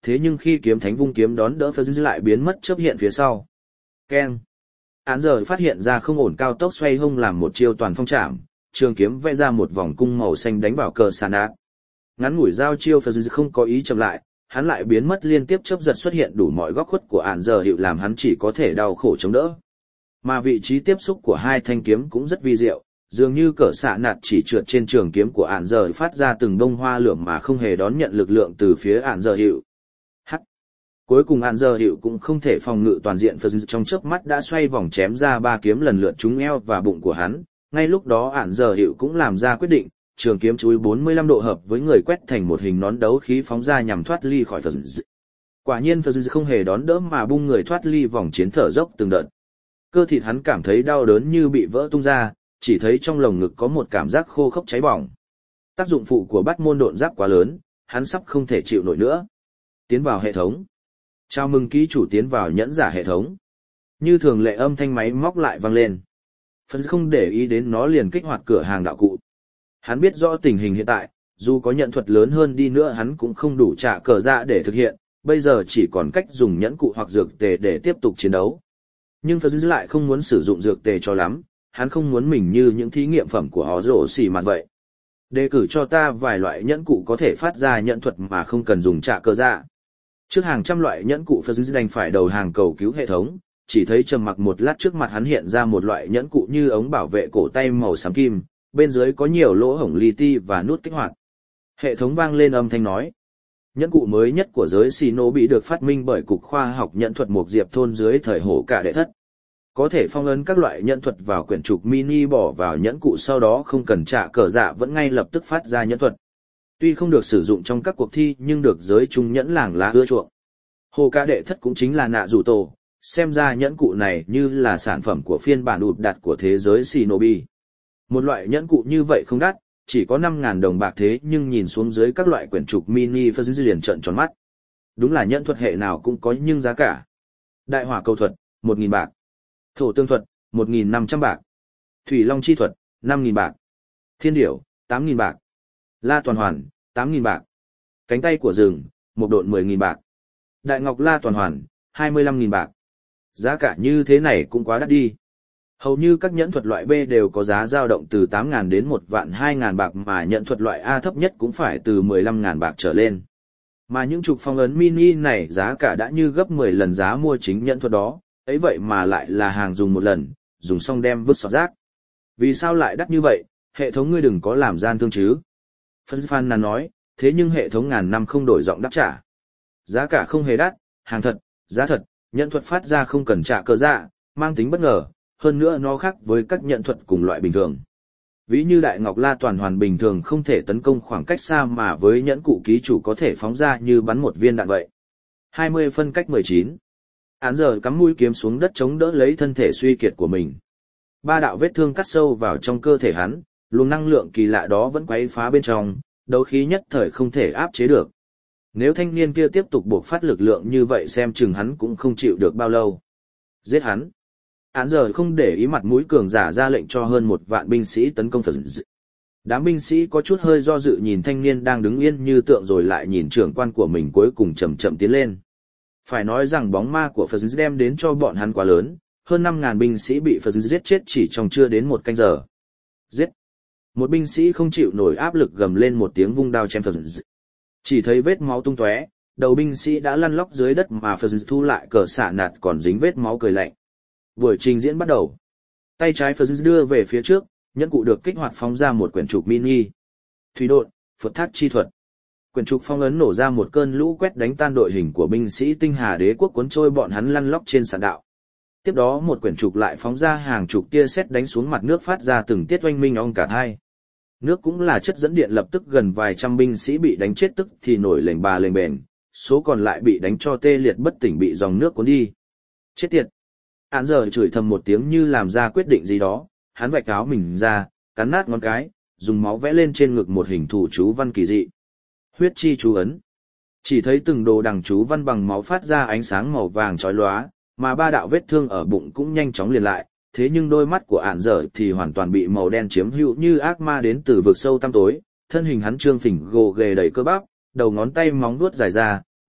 thế nhưng khi kiếm thánh vung kiếm đón đỡ Phật lại biến mất chớp hiện phía sau. Keng. Án giờ phát hiện ra không ổn, cao tốc xoay hông làm một chiêu toàn phong trảm, trường kiếm vẽ ra một vòng cung màu xanh đánh vào cờ sàn nát. Ngắn ngủi giao chiêu Phật không có ý chậm lại, hắn lại biến mất liên tiếp chớp giật xuất hiện đủ mọi góc khuất của án giờ hiệu làm hắn chỉ có thể đau khổ chống đỡ. Mà vị trí tiếp xúc của hai thanh kiếm cũng rất vi diệu, dường như cờ xạ nạt chỉ trượt trên trường kiếm của án giờ phát ra từng bông hoa lượm mà không hề đón nhận lực lượng từ phía án giờ hiệu. Hắc. Cuối cùng án giờ hiệu cũng không thể phòng ngự toàn diện, Phật trong chớp mắt đã xoay vòng chém ra 3 kiếm lần lượt trúng eo và bụng của hắn. Ngay lúc đó án giờ hiệu cũng làm ra quyết định, trường kiếm chúi 45 độ hợp với người quét thành một hình nón đấu khí phóng ra nhằm thoát ly khỏi Phật. Quả nhiên Phật không hề đón đỡ mà bung người thoát ly vòng chiến, thở dốc từng đợt. Cơ thịt hắn cảm thấy đau đớn như bị vỡ tung ra, chỉ thấy trong lồng ngực có một cảm giác khô khốc cháy bỏng. Tác dụng phụ của bát môn độn giáp quá lớn, hắn sắp không thể chịu nổi nữa. Tiến vào hệ thống. Chào mừng ký chủ tiến vào nhẫn giả hệ thống. Như thường lệ âm thanh máy móc lại vang lên. Phật không để ý đến nó, liền kích hoạt cửa hàng đạo cụ. Hắn biết rõ tình hình hiện tại, dù có nhận thuật lớn hơn đi nữa hắn cũng không đủ trả cờ dạ để thực hiện, bây giờ chỉ còn cách dùng nhẫn cụ hoặc dược tề để tiếp tục chiến đấu. Nhưng Phật lại không muốn sử dụng dược tề cho lắm, hắn không muốn mình như những thí nghiệm phẩm của họ rổ xỉ mặt vậy. Đề cử cho ta vài loại nhẫn cụ có thể phát ra nhận thuật mà không cần dùng trả cờ dạ. Trước hàng trăm loại nhẫn cụ, Phật đành phải đầu hàng cầu cứu hệ thống, chỉ thấy trầm mặc một lát trước mặt hắn hiện ra một loại nhẫn cụ như ống bảo vệ cổ tay màu xám kim, bên dưới có nhiều lỗ hổng li ti và nút kích hoạt. Hệ thống vang lên âm thanh nói. Nhẫn cụ mới nhất của giới Shinobi được phát minh bởi Cục Khoa học Nhẫn thuật Mộc Diệp Thôn dưới thời Hổ Cả Đệ Thất. Có thể phong ấn các loại nhẫn thuật vào quyển trục mini bỏ vào nhẫn cụ, sau đó không cần trả cờ dạ vẫn ngay lập tức phát ra nhẫn thuật. Tuy không được sử dụng trong các cuộc thi nhưng được giới trung nhẫn làng lá ưa chuộng. Hổ Cả Đệ Thất cũng chính là nạ rủ tổ, xem ra nhẫn cụ này như là sản phẩm của phiên bản ụp đặt của thế giới Shinobi. Một loại nhẫn cụ như vậy không đắt, chỉ có 5.000 đồng bạc, thế nhưng nhìn xuống dưới các loại quyển trục mini Phật liền trợn tròn mắt. Đúng là nhẫn thuật hệ nào cũng có nhưng giá cả. Đại hỏa cầu thuật, 1.000 bạc. Thổ tương thuật, 1.500 bạc. Thủy long chi thuật, 5.000 bạc. Thiên điểu, 8.000 bạc. La toàn hoàn, 8.000 bạc. Cánh tay của rừng, một độn 10.000 bạc. Đại ngọc la toàn hoàn, 25.000 bạc. Giá cả như thế này cũng quá đắt đi. Hầu như các nhẫn thuật loại B đều có giá dao động từ 8.000 đến 1.200.000 bạc, mà nhẫn thuật loại A thấp nhất cũng phải từ 15.000 bạc trở lên. Mà những trục phong ấn mini này giá cả đã như gấp 10 lần giá mua chính nhẫn thuật đó, ấy vậy mà lại là hàng dùng một lần, dùng xong đem vứt xọt rác. Vì sao lại đắt như vậy, hệ thống ngươi đừng có làm gian thương chứ. Phân Phan Nàn nói, thế nhưng hệ thống ngàn năm không đổi giọng đáp trả. Giá cả không hề đắt, hàng thật, giá thật, nhẫn thuật phát ra không cần trả cờ dạ, mang tính bất ngờ. Hơn nữa nó khác với các nhận thuật cùng loại bình thường. Ví như đại ngọc la toàn hoàn bình thường không thể tấn công khoảng cách xa, mà với nhẫn cụ ký chủ có thể phóng ra như bắn một viên đạn vậy. 20 phân cách 19. Án giờ cắm mũi kiếm xuống đất chống đỡ lấy thân thể suy kiệt của mình. 3 đạo vết thương cắt sâu vào trong cơ thể hắn, luồng năng lượng kỳ lạ đó vẫn quấy phá bên trong, đấu khí nhất thời không thể áp chế được. Nếu thanh niên kia tiếp tục buộc phát lực lượng như vậy xem chừng hắn cũng không chịu được bao lâu. Giết hắn. Án giờ không để ý mặt mũi cường giả ra lệnh cho hơn 1 vạn binh sĩ tấn công Phật. Đám binh sĩ có chút hơi do dự nhìn thanh niên đang đứng yên như tượng rồi lại nhìn trưởng quan của mình cuối cùng chậm chậm tiến lên. Phải nói rằng bóng ma của Phật đem đến cho bọn hắn quá lớn, hơn 5.000 binh sĩ bị Phật giết chết chỉ trong chưa đến 1 canh giờ. Giết! Một binh sĩ không chịu nổi áp lực gầm lên một tiếng vung đao chém Phật. Chỉ thấy vết máu tung tóe, đầu binh sĩ đã lăn lóc dưới đất mà Phật thu lại cờ xạ nạt còn dính vết máu cười lạnh. Buổi trình diễn bắt đầu. Tay trái Phật đưa về phía trước, nhẫn cụ được kích hoạt phóng ra một quyển trục mini. Thủy độn, Phật thác chi thuật. Quyển trục phong ấn nổ ra một cơn lũ quét đánh tan đội hình của binh sĩ Tinh Hà Đế quốc cuốn trôi bọn hắn lăn lóc trên sàn đạo. Tiếp đó một quyển trục lại phóng ra hàng chục tia sét đánh xuống mặt nước phát ra từng tiết oanh minh ong cả hai. Nước cũng là chất dẫn điện, lập tức gần vài trăm binh sĩ bị đánh chết tức thì nổi lềnh bà lềnh bềnh, số còn lại bị đánh cho tê liệt bất tỉnh bị dòng nước cuốn đi. Chết tiệt! Án giờ chửi thầm một tiếng như làm ra quyết định gì đó, hắn vạch áo mình ra, cắn nát ngón cái, dùng máu vẽ lên trên ngực một hình thủ chú văn kỳ dị. Huyết chi chú ấn. Chỉ thấy từng đồ đằng chú văn bằng máu phát ra ánh sáng màu vàng chói lóa, mà 3 đạo vết thương ở bụng cũng nhanh chóng liền lại, thế nhưng đôi mắt của án giờ thì hoàn toàn bị màu đen chiếm hữu như ác ma đến từ vực sâu tăm tối, thân hình hắn trương phình gồ ghề đầy cơ bắp, đầu ngón tay móng vuốt dài ra,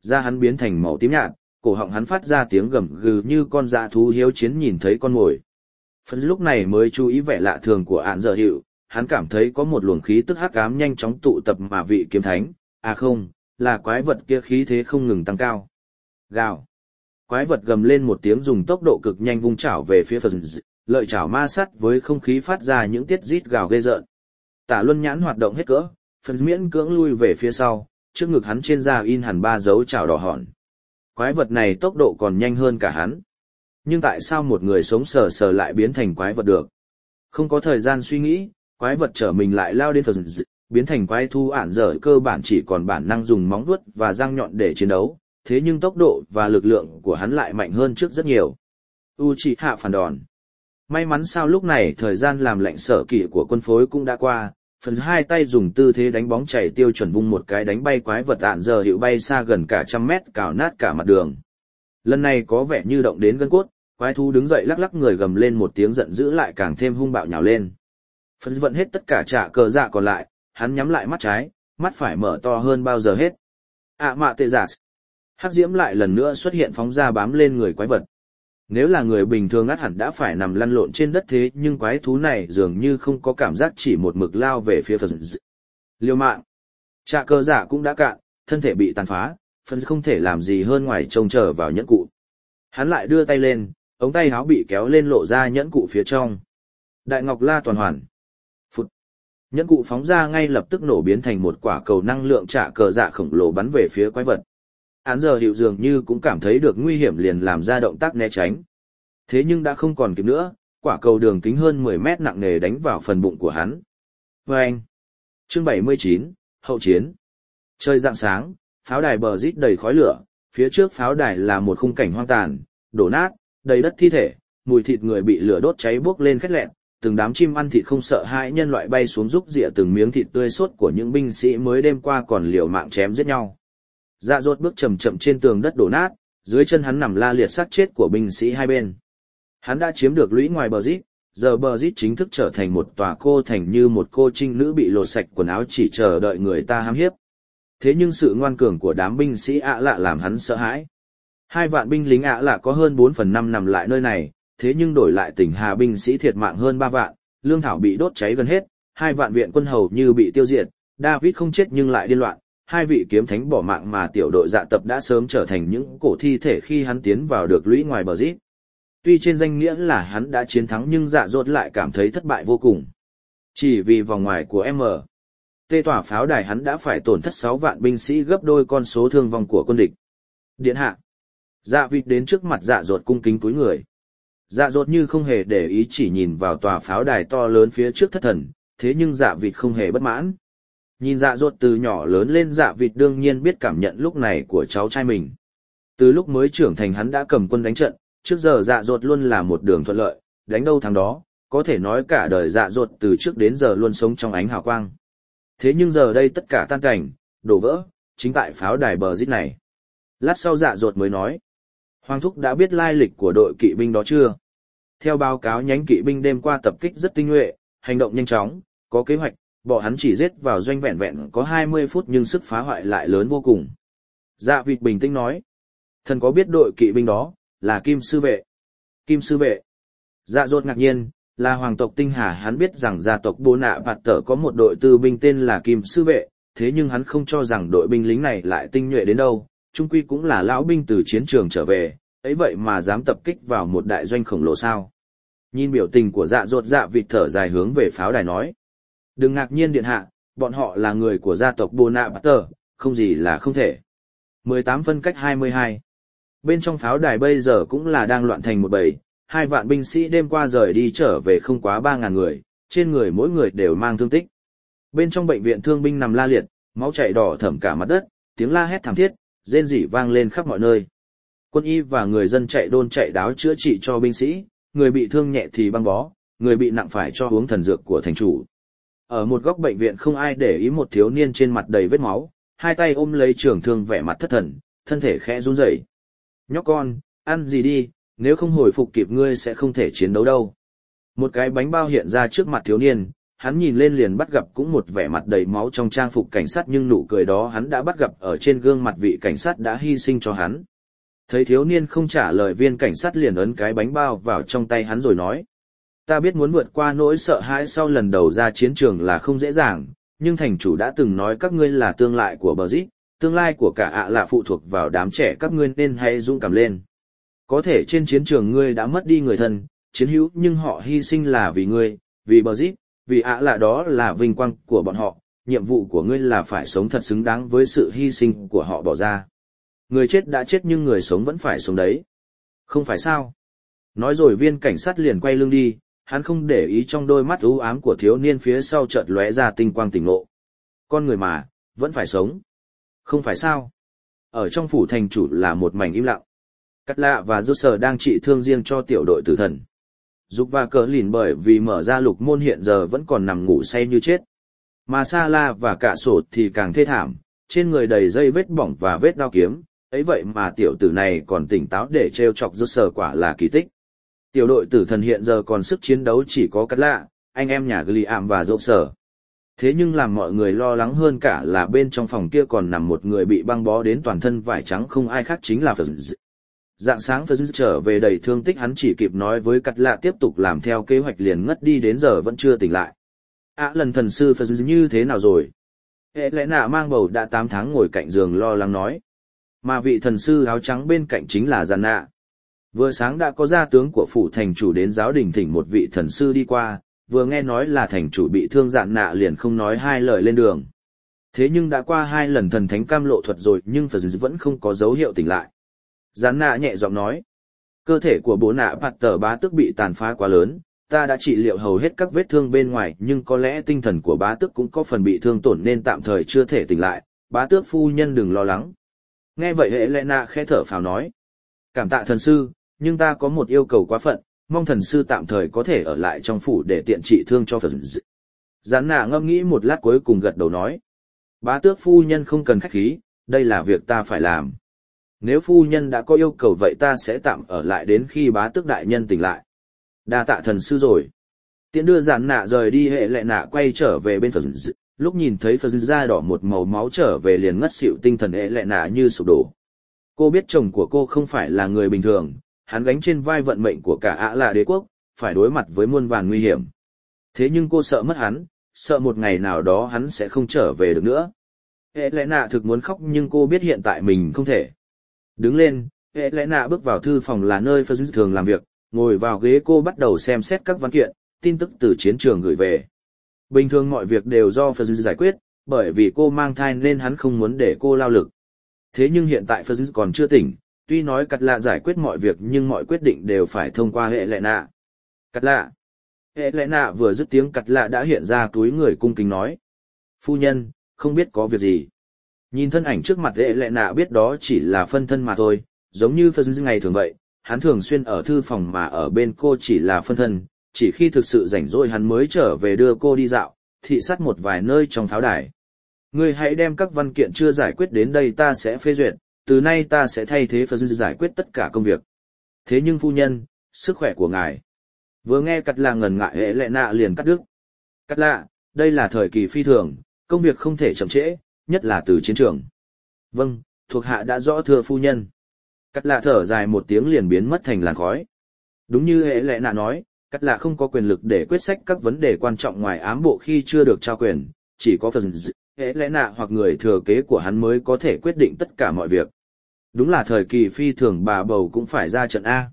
Da hắn biến thành màu tím nhạt, cổ họng hắn phát ra tiếng gầm gừ như con dã thú hiếu chiến nhìn thấy con mồi. Phần lúc này mới chú ý vẻ lạ thường của ạn giờ hiệu, hắn cảm thấy có một luồng khí tức hắc ám nhanh chóng tụ tập mà vị kiếm thánh, à không, là quái vật kia khí thế không ngừng tăng cao. Gào. Quái vật gầm lên một tiếng dùng tốc độ cực nhanh vung chảo về phía phần lợi chảo ma sát với không khí phát ra những tiết rít gào ghê rợn. Tả Luân Nhãn hoạt động hết cỡ, phần miễn cưỡng lui về phía sau, trước ngực hắn trên da in hẳn 3 dấu chảo đỏ hòn. Quái vật này tốc độ còn nhanh hơn cả hắn. Nhưng tại sao một người sống sờ sờ lại biến thành quái vật được? Không có thời gian suy nghĩ, quái vật trở mình lại lao đến phần biến thành quái thú ản dở cơ bản chỉ còn bản năng dùng móng vuốt và răng nhọn để chiến đấu, thế nhưng tốc độ và lực lượng của hắn lại mạnh hơn trước rất nhiều. Uchiha phản đòn. May mắn sao lúc này thời gian làm lệnh sở kỵ của quân phối cũng đã qua, phần hai tay dùng tư thế đánh bóng chảy tiêu chuẩn vung một cái đánh bay quái vật ạn giờ hiệu bay xa gần cả 100 mét cào nát cả mặt đường. Lần này có vẻ như động đến gân cốt, quái thú đứng dậy lắc lắc người gầm lên một tiếng giận dữ lại càng thêm hung bạo nhào lên. Phần vận hết tất cả trả cờ dạ còn lại, hắn nhắm lại mắt trái, mắt phải mở to hơn bao giờ hết. Mạ tệ giả. Hắc diễm lại lần nữa xuất hiện phóng ra bám lên người quái vật. Nếu là người bình thường ắt hẳn đã phải nằm lăn lộn trên đất thế nhưng quái thú này dường như không có cảm giác chỉ một mực lao về phía phần liều mạng. Trả cờ dạ cũng đã cạn, thân thể bị tàn phá, phần không thể làm gì hơn ngoài trông chờ vào nhẫn cụ. Hắn lại đưa tay lên, ống tay áo bị kéo lên lộ ra nhẫn cụ phía trong. Đại Ngọc La toàn hoàn. Phụt. Nhẫn cụ phóng ra ngay lập tức nổ biến thành một quả cầu năng lượng trả cờ dạ khổng lồ bắn về phía quái vật. Án giờ hiệu dường như cũng cảm thấy được nguy hiểm liền làm ra động tác né tránh. Thế nhưng đã không còn kịp nữa, quả cầu đường kính hơn 10 mét nặng nề đánh vào phần bụng của hắn. Vâng! Chương 79, Hậu chiến. Trời rạng sáng, pháo đài bờ rít đầy khói lửa, phía trước pháo đài là một khung cảnh hoang tàn, đổ nát, đầy đất thi thể, mùi thịt người bị lửa đốt cháy bốc lên khét lẹn, từng đám chim ăn thịt không sợ hãi nhân loại bay xuống rúc rỉa từng miếng thịt tươi sốt của những binh sĩ mới đêm qua còn liều mạng chém giết nhau. Dạ dột bước chậm chậm trên tường đất đổ nát, dưới chân hắn nằm la liệt xác chết của binh sĩ hai bên. Hắn đã chiếm được lũy ngoài bờ rít, giờ bờ rít chính thức trở thành một tòa cô thành như một cô trinh nữ bị lột sạch quần áo chỉ chờ đợi người ta hãm hiếp. Thế nhưng sự ngoan cường của đám binh sĩ ạ lạ làm hắn sợ hãi. 2 vạn binh lính ạ lạ có hơn 4/5 nằm lại nơi này, thế nhưng đổi lại tỉnh Hà binh sĩ thiệt mạng hơn 3 vạn, lương thảo bị đốt cháy gần hết, 2 vạn viện quân hầu như bị tiêu diệt, David không chết nhưng lại điên loạn. 2 vị kiếm thánh bỏ mạng mà tiểu đội dạ tập đã sớm trở thành những cổ thi thể khi hắn tiến vào được lũy ngoài bờ rít. Tuy trên danh nghĩa là hắn đã chiến thắng nhưng dạ dột lại cảm thấy thất bại vô cùng. Chỉ vì vòng ngoài của tê tỏa pháo đài hắn đã phải tổn thất 6 vạn binh sĩ gấp đôi con số thương vong của quân địch. Điện hạ. Dạ vịt đến trước mặt dạ dột cung kính cúi người. Dạ dột như không hề để ý chỉ nhìn vào tòa pháo đài to lớn phía trước thất thần, thế nhưng dạ vịt không hề bất mãn. Nhìn dạ dột từ nhỏ lớn lên dạ vịt đương nhiên biết cảm nhận lúc này của cháu trai mình. Từ lúc mới trưởng thành hắn đã cầm quân đánh trận, trước giờ dạ dột luôn là một đường thuận lợi, đánh đâu thắng đó, có thể nói cả đời dạ dột từ trước đến giờ luôn sống trong ánh hào quang. Thế nhưng giờ đây tất cả tan cảnh, đổ vỡ, chính tại pháo đài bờ rít này. Lát sau dạ dột mới nói, Hoàng thúc đã biết lai lịch của đội kỵ binh đó chưa? Theo báo cáo nhánh kỵ binh đêm qua tập kích rất tinh nhuệ, hành động nhanh chóng, có kế hoạch. Bọn hắn chỉ giết vào doanh vẹn vẹn có 20 phút nhưng sức phá hoại lại lớn vô cùng. Dạ vịt bình tĩnh nói. Thần có biết đội kỵ binh đó, là Kim Sư Vệ. Kim Sư Vệ. Dạ dột ngạc nhiên, là hoàng tộc Tinh Hà hắn biết rằng gia tộc Bồ Nạ Bạt Tở có một đội tư binh tên là Kim Sư Vệ, thế nhưng hắn không cho rằng đội binh lính này lại tinh nhuệ đến đâu, chung quy cũng là lão binh từ chiến trường trở về, ấy vậy mà dám tập kích vào một đại doanh khổng lồ sao. Nhìn biểu tình của dạ dột dạ vịt thở dài hướng về pháo đài nói. Đừng ngạc nhiên điện hạ, bọn họ là người của gia tộc Bồ Nạ Bạt Tở, không gì là không thể. 18 phân cách 22. Bên trong pháo đài bây giờ cũng là đang loạn thành một bầy, 2 vạn binh sĩ đêm qua rời đi trở về không quá 3.000 người, trên người mỗi người đều mang thương tích. Bên trong bệnh viện thương binh nằm la liệt, máu chảy đỏ thẫm cả mặt đất, tiếng la hét thảm thiết, rên rỉ vang lên khắp mọi nơi. Quân y và người dân chạy đôn chạy đáo chữa trị cho binh sĩ, người bị thương nhẹ thì băng bó, người bị nặng phải cho uống thần dược của thành chủ. Ở một góc bệnh viện không ai để ý một thiếu niên trên mặt đầy vết máu, 2 tay ôm lấy trường thương vẻ mặt thất thần, thân thể khẽ run rẩy. Nhóc con, ăn gì đi, nếu không hồi phục kịp ngươi sẽ không thể chiến đấu đâu. Một cái bánh bao hiện ra trước mặt thiếu niên, hắn nhìn lên liền bắt gặp cũng một vẻ mặt đầy máu trong trang phục cảnh sát, nhưng nụ cười đó hắn đã bắt gặp ở trên gương mặt vị cảnh sát đã hy sinh cho hắn. Thấy thiếu niên không trả lời, viên cảnh sát liền ấn cái bánh bao vào trong tay hắn rồi nói. Ta biết muốn vượt qua nỗi sợ hãi sau lần đầu ra chiến trường là không dễ dàng, nhưng thành chủ đã từng nói các ngươi là tương lai của bờ rít, tương lai của cả ạ là phụ thuộc vào đám trẻ các ngươi nên hãy dũng cảm lên. Có thể trên chiến trường ngươi đã mất đi người thân, chiến hữu, nhưng họ hy sinh là vì ngươi, vì bờ rít, vì ạ là đó là vinh quang của bọn họ, nhiệm vụ của ngươi là phải sống thật xứng đáng với sự hy sinh của họ bỏ ra. Người chết đã chết nhưng người sống vẫn phải sống đấy. Không phải sao? Nói rồi viên cảnh sát liền quay lưng đi, hắn không để ý trong đôi mắt u ám của thiếu niên phía sau chợt lóe ra tinh quang tỉnh ngộ. Con người mà, vẫn phải sống. Không phải sao? Ở trong phủ thành chủ là một mảnh im lặng. Cắt Lạ và Dô Sở đang trị thương riêng cho tiểu đội tử thần. Dục và Cờ Lìn bởi vì mở ra lục môn hiện giờ vẫn còn nằm ngủ say như chết. Mà Sa La và Cả Sổ thì càng thê thảm, trên người đầy dây vết bỏng và vết đao kiếm, ấy vậy mà tiểu tử này còn tỉnh táo để trêu chọc Dô Sở, quả là kỳ tích. Tiểu đội tử thần hiện giờ còn sức chiến đấu chỉ có Cắt Lạ, anh em nhà Gliam và Dô Sở. Thế nhưng làm mọi người lo lắng hơn cả là bên trong phòng kia còn nằm một người bị băng bó đến toàn thân vải trắng, không ai khác chính là Fazz. Dạng sáng Fazz trở về đầy thương tích, hắn chỉ kịp nói với Cắt Lạ tiếp tục làm theo kế hoạch liền ngất đi, đến giờ vẫn chưa tỉnh lại. Lần thần sư Fazz như thế nào rồi? Hệ lẽ nạ mang bầu đã 8 tháng ngồi cạnh giường lo lắng nói. Mà vị thần sư áo trắng bên cạnh chính là Giàn Nạ. Vừa sáng đã có gia tướng của phủ thành chủ đến giáo đình thỉnh một vị thần sư đi qua, vừa nghe nói là thành chủ bị thương, Giàn Nạ liền không nói hai lời lên đường. Thế nhưng đã qua 2 lần thần thánh cam lộ thuật rồi nhưng Fazz vẫn không có dấu hiệu tỉnh lại. Giàn Nạ nhẹ giọng nói, cơ thể của bố nạ bạt tờ bá tước bị tàn phá quá lớn, ta đã trị liệu hầu hết các vết thương bên ngoài, nhưng có lẽ tinh thần của bá tước cũng có phần bị thương tổn nên tạm thời chưa thể tỉnh lại, bá tước phu nhân đừng lo lắng. Nghe vậy hệ lẽ nạ khẽ thở phào nói, cảm tạ thần sư, nhưng ta có một yêu cầu quá phận, mong thần sư tạm thời có thể ở lại trong phủ để tiện trị thương cho Fazz. Giàn Nạ ngẫm nghĩ một lát cuối cùng gật đầu nói, bá tước phu nhân không cần khách khí, đây là việc ta phải làm. Nếu phu nhân đã có yêu cầu vậy ta sẽ tạm ở lại đến khi bá tước đại nhân tỉnh lại. Đa tạ thần sư rồi. Tiện đưa Giàn Nạ rời đi, hệ lệ nạ quay trở về bên Fazz. Lúc nhìn thấy Fazz da đỏ một màu máu trở về liền ngất xỉu, tinh thần hệ lệ nạ như sụp đổ. Cô biết chồng của cô không phải là người bình thường, hắn gánh trên vai vận mệnh của cả ạ là đế quốc, phải đối mặt với muôn vàn nguy hiểm. Thế nhưng cô sợ mất hắn, sợ một ngày nào đó hắn sẽ không trở về được nữa. Hệ lẽ nạ thực muốn khóc nhưng cô biết hiện tại mình không thể. Đứng lên, hệ lẽ nạ bước vào thư phòng là nơi Fazz thường làm việc, ngồi vào ghế cô bắt đầu xem xét các văn kiện, tin tức từ chiến trường gửi về. Bình thường mọi việc đều do Fazz giải quyết, bởi vì cô mang thai nên hắn không muốn để cô lao lực. Thế nhưng hiện tại Fazz còn chưa tỉnh, tuy nói Cắt Lạ giải quyết mọi việc nhưng mọi quyết định đều phải thông qua hệ lẽ nạ. Cắt Lạ. Hệ lẽ nạ vừa dứt tiếng Cắt Lạ đã hiện ra túi người cung kính nói. Phu nhân, không biết có việc gì. Nhìn thân ảnh trước mặt hệ lẽ nạ biết đó chỉ là phân thân mà thôi, giống như Fazz ngày thường vậy, hắn thường xuyên ở thư phòng mà ở bên cô chỉ là phân thân, chỉ khi thực sự rảnh rỗi hắn mới trở về đưa cô đi dạo, thị sát một vài nơi trong pháo đài. Ngươi hãy đem các văn kiện chưa giải quyết đến đây ta sẽ phê duyệt, từ nay ta sẽ thay thế Fazz giải quyết tất cả công việc. Thế nhưng phu nhân, sức khỏe của ngài. Vừa nghe Cắt Lạ ngần ngại hệ lẽ nạ liền cắt đứt. Cắt Lạ, đây là thời kỳ phi thường, công việc không thể chậm trễ, nhất là từ chiến trường. Vâng, thuộc hạ đã rõ thưa phu nhân. Cắt Lạ thở dài một tiếng liền biến mất thành làn khói. Đúng như hệ lẽ nạ nói, Cắt Lạ không có quyền lực để quyết sách các vấn đề quan trọng ngoài ám bộ khi chưa được trao quyền, chỉ có Fazz, hệ lẽ nạ hoặc người thừa kế của hắn mới có thể quyết định tất cả mọi việc. Đúng là thời kỳ phi thường, bà bầu cũng phải ra trận A.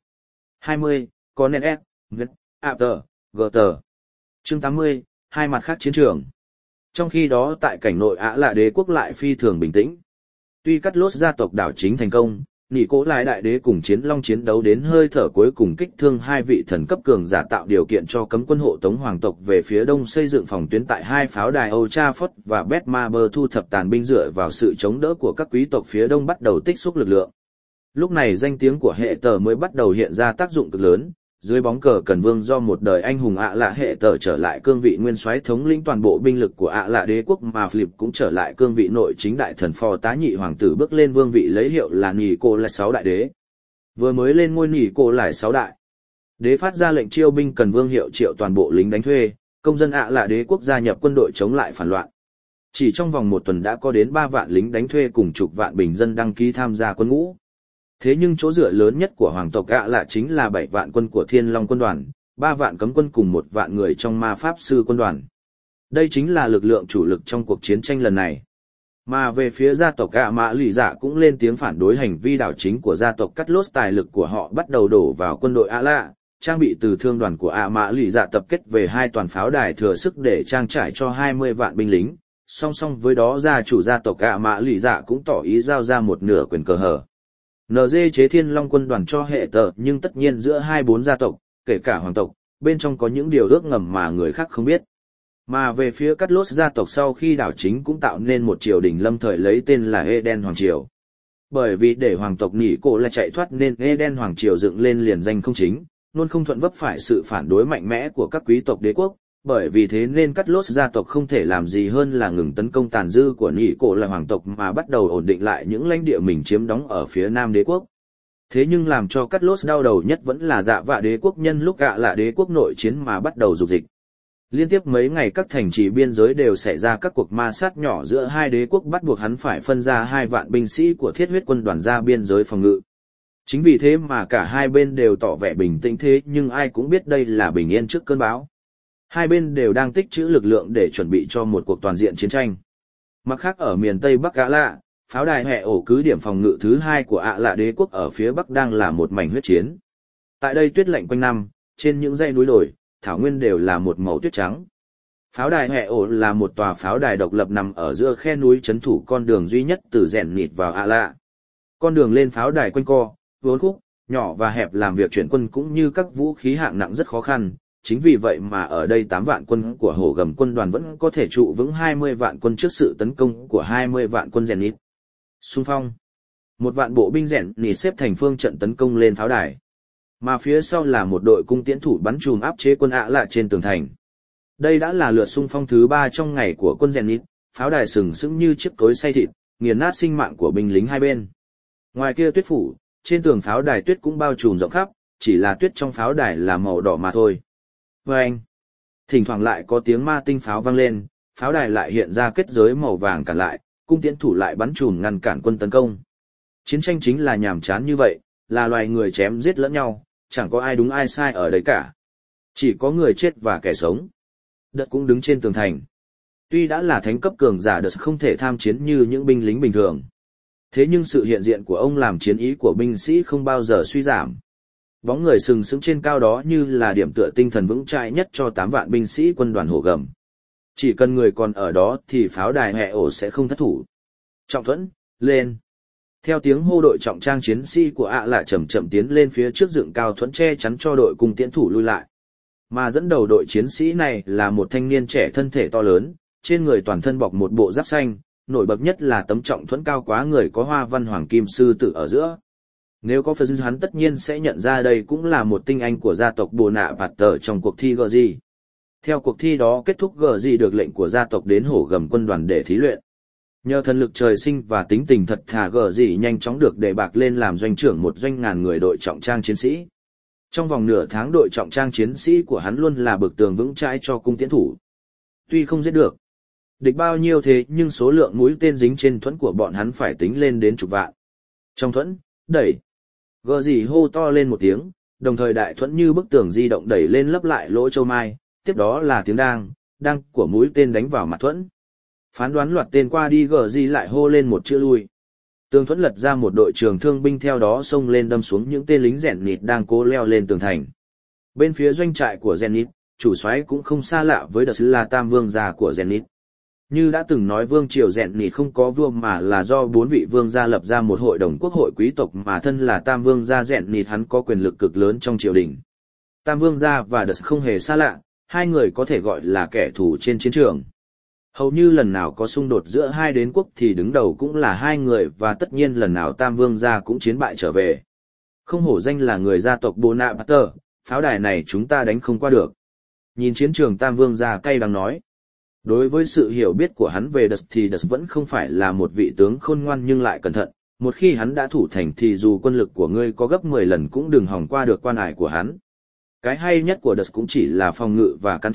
20, Conan S. Apter, Gutter. Chương 80, hai mặt khác chiến trường. Trong khi đó tại cảnh nội Ả Lạ đế quốc lại phi thường bình tĩnh. Tuy cắt lốt gia tộc đảo chính thành công, Nị Cố Lai đại đế cùng Chiến Long chiến đấu đến hơi thở cuối cùng kích thương 2 vị thần cấp cường giả, tạo điều kiện cho cấm quân hộ tống hoàng tộc về phía đông xây dựng phòng tuyến tại 2 pháo đài Old Trafford và Betmaber, thu thập tàn binh dựa vào sự chống đỡ của các quý tộc phía đông bắt đầu tích xúc lực lượng. Lúc này danh tiếng của hệ tờ mới bắt đầu hiện ra tác dụng cực lớn. Dưới bóng cờ Cần Vương do một đời anh hùng Ả Lạ hệ tờ trở lại cương vị nguyên soái thống lĩnh toàn bộ binh lực của Ả Lạ đế quốc, mà Philip cũng trở lại cương vị nội chính đại thần phò tá nhị hoàng tử, bước lên vương vị lấy hiệu là Nị Cô Lại 6 đại đế. Vừa mới lên ngôi Nị Cô Lại 6 đại đế phát ra lệnh chiêu binh Cần Vương hiệu triệu toàn bộ lính đánh thuê, công dân ạ là đế quốc gia nhập quân đội chống lại phản loạn. Chỉ trong vòng một tuần đã có đến 3 vạn lính đánh thuê cùng chục vạn bình dân đăng ký tham gia quân ngũ. Thế nhưng chỗ dựa lớn nhất của hoàng tộc ạ là chính là 7 vạn quân của Thiên Long quân đoàn, 3 vạn cấm quân cùng 1 vạn người trong ma pháp sư quân đoàn. Đây chính là lực lượng chủ lực trong cuộc chiến tranh lần này. Mà về phía gia tộc ạ mã lì dạ cũng lên tiếng phản đối hành vi đảo chính của gia tộc cắt lốt, tài lực của họ bắt đầu đổ vào quân đội ạ lạ, trang bị từ thương đoàn của ạ mã lì dạ tập kết về 2 toàn pháo đài thừa sức để trang trải cho 20 vạn binh lính. Song song với đó gia chủ gia tộc ạ mã lì dạ cũng tỏ ý giao ra một nửa quyền cờ hở. NG chế Thiên Long quân đoàn cho hệ tờ, nhưng tất nhiên giữa 2-4 gia tộc, kể cả hoàng tộc, bên trong có những điều ước ngầm mà người khác không biết. Mà về phía Cắt Lốt gia tộc sau khi đảo chính cũng tạo nên một triều đình lâm thời lấy tên là Eden Hoàng Triều. Bởi vì để hoàng tộc nỉ cổ là chạy thoát nên Eden Hoàng Triều dựng lên liền danh không chính, luôn không thuận vấp phải sự phản đối mạnh mẽ của các quý tộc đế quốc. Bởi vì thế nên Cắt Lốt gia tộc không thể làm gì hơn là ngừng tấn công tàn dư của nỉ cổ là hoàng tộc mà bắt đầu ổn định lại những lãnh địa mình chiếm đóng ở phía nam đế quốc. Thế nhưng làm cho Cắt Lốt đau đầu nhất vẫn là Dạ Vạ đế quốc nhân lúc gạ là đế quốc nội chiến mà bắt đầu dục dịch. Liên tiếp mấy ngày các thành trì biên giới đều xảy ra các cuộc ma sát nhỏ giữa hai đế quốc, bắt buộc hắn phải phân ra 2 vạn binh sĩ của Thiết Huyết quân đoàn ra biên giới phòng ngự. Chính vì thế mà cả hai bên đều tỏ vẻ bình tĩnh, thế nhưng ai cũng biết đây là bình yên trước cơn bão. Hai bên đều đang tích trữ lực lượng để chuẩn bị cho một cuộc toàn diện chiến tranh. Mặt khác ở miền Tây Bắc Ạ Lạ, pháo đài hệ ổ cứ điểm phòng ngự thứ 2 của Ạ Lạ đế quốc ở phía Bắc đang là một mảnh huyết chiến. Tại đây tuyết lạnh quanh năm, trên những dãy núi đồi, thảo nguyên đều là một màu tuyết trắng. Pháo đài hệ ổ là một tòa pháo đài độc lập nằm ở giữa khe núi trấn thủ con đường duy nhất từ rèn nịt vào Ạ Lạ. Con đường lên pháo đài quanh co, uốn khúc, nhỏ và hẹp, làm việc chuyển quân cũng như các vũ khí hạng nặng rất khó khăn. Chính vì vậy mà ở đây 8 vạn quân của hổ gầm quân đoàn vẫn có thể trụ vững 20 vạn quân trước sự tấn công của 20 vạn quân rèn nịt. Xung phong. 1 vạn bộ binh rèn nịt xếp thành phương trận tấn công lên pháo đài. Mà phía sau là một đội cung tiễn thủ bắn chùm áp chế quân Ạ Lạ trên tường thành. Đây đã là lượt xung phong thứ 3 trong ngày của quân rèn nịt, pháo đài sừng sững như chiếc cối xay thịt, nghiền nát sinh mạng của binh lính hai bên. Ngoài kia tuyết phủ, trên tường pháo đài tuyết cũng bao trùm rộng khắp, chỉ là tuyết trong pháo đài là màu đỏ mà thôi. Vâng! Thỉnh thoảng lại có tiếng ma tinh pháo vang lên, pháo đài lại hiện ra kết giới màu vàng cản lại, cung tiễn thủ lại bắn chùm ngăn cản quân tấn công. Chiến tranh chính là nhàm chán như vậy, là loài người chém giết lẫn nhau, chẳng có ai đúng ai sai ở đấy cả. Chỉ có người chết và kẻ sống. Đợt cũng đứng trên tường thành. Tuy đã là thánh cấp cường giả, Đợt không thể tham chiến như những binh lính bình thường. Thế nhưng sự hiện diện của ông làm chiến ý của binh sĩ không bao giờ suy giảm. Bóng người sừng sững trên cao đó như là điểm tựa tinh thần vững chãi nhất cho 8 vạn binh sĩ quân đoàn hổ gầm. Chỉ cần người còn ở đó thì pháo đài hệ ổ sẽ không thất thủ. Trọng thuẫn, lên. Theo tiếng hô, đội trọng trang chiến sĩ của Ạ Lạ chậm chậm tiến lên phía trước dựng cao thuẫn che chắn cho đội cung tiễn thủ lui lại. Mà dẫn đầu đội chiến sĩ này là một thanh niên trẻ thân thể to lớn, trên người toàn thân bọc một bộ giáp xanh, nổi bật nhất là tấm trọng thuẫn cao quá người có hoa văn hoàng kim sư tử ở giữa. Nếu có phần hắn tất nhiên sẽ nhận ra đây cũng là một tinh anh của gia tộc Bồ Nạ Bạt Tờ trong cuộc thi GG. Theo cuộc thi đó kết thúc, GG được lệnh của gia tộc đến hổ gầm quân đoàn để thí luyện. Nhờ thần lực trời sinh và tính tình thật thà, GG nhanh chóng được đề bạt lên làm doanh trưởng một doanh ngàn người đội trọng trang chiến sĩ. Trong vòng nửa tháng, đội trọng trang chiến sĩ của hắn luôn là bức tường vững chãi cho cung tiễn thủ. Tuy không giết được địch bao nhiêu thế nhưng số lượng mũi tên dính trên thuẫn của bọn hắn phải tính lên đến chục vạn. Trong thuẫn, đẩy. Gờ gì hô to lên một tiếng, đồng thời đại thuẫn như bức tường di động đẩy lên lấp lại lỗ châu mai, tiếp đó là tiếng đang của mũi tên đánh vào mặt thuẫn. Phán đoán loạt tên qua đi, gờ gì lại hô lên một chữ lui. Tường thuẫn lật ra, một đội trường thương binh theo đó xông lên đâm xuống những tên lính rèn nịt đang cố leo lên tường thành. Bên phía doanh trại của rèn nịt, chủ soái cũng không xa lạ với Đợt là Tam Vương gia của rèn nịt. Như đã từng nói, vương triều rèn nịt không có vua mà là do 4 vị vương gia lập ra một hội đồng quốc hội quý tộc, mà thân là Tam Vương gia rèn nịt hắn có quyền lực cực lớn trong triều đình. Tam Vương gia và Đợt không hề xa lạ, hai người có thể gọi là kẻ thù trên chiến trường. Hầu như lần nào có xung đột giữa hai đế quốc thì đứng đầu cũng là hai người, và tất nhiên lần nào Tam Vương gia cũng chiến bại trở về. Không hổ danh là người gia tộc Bồ Nạ Bạt Tờ, pháo đài này chúng ta đánh không qua được. Nhìn chiến trường, Tam Vương gia cay đắng nói. Đối với sự hiểu biết của hắn về Đợt thì Đợt vẫn không phải là một vị tướng khôn ngoan nhưng lại cẩn thận. Một khi hắn đã thủ thành thì dù quân lực của ngươi có gấp 10 lần cũng đừng hòng qua được quan ải của hắn. Cái hay nhất của Đợt cũng chỉ là phòng ngự và cắn trộm,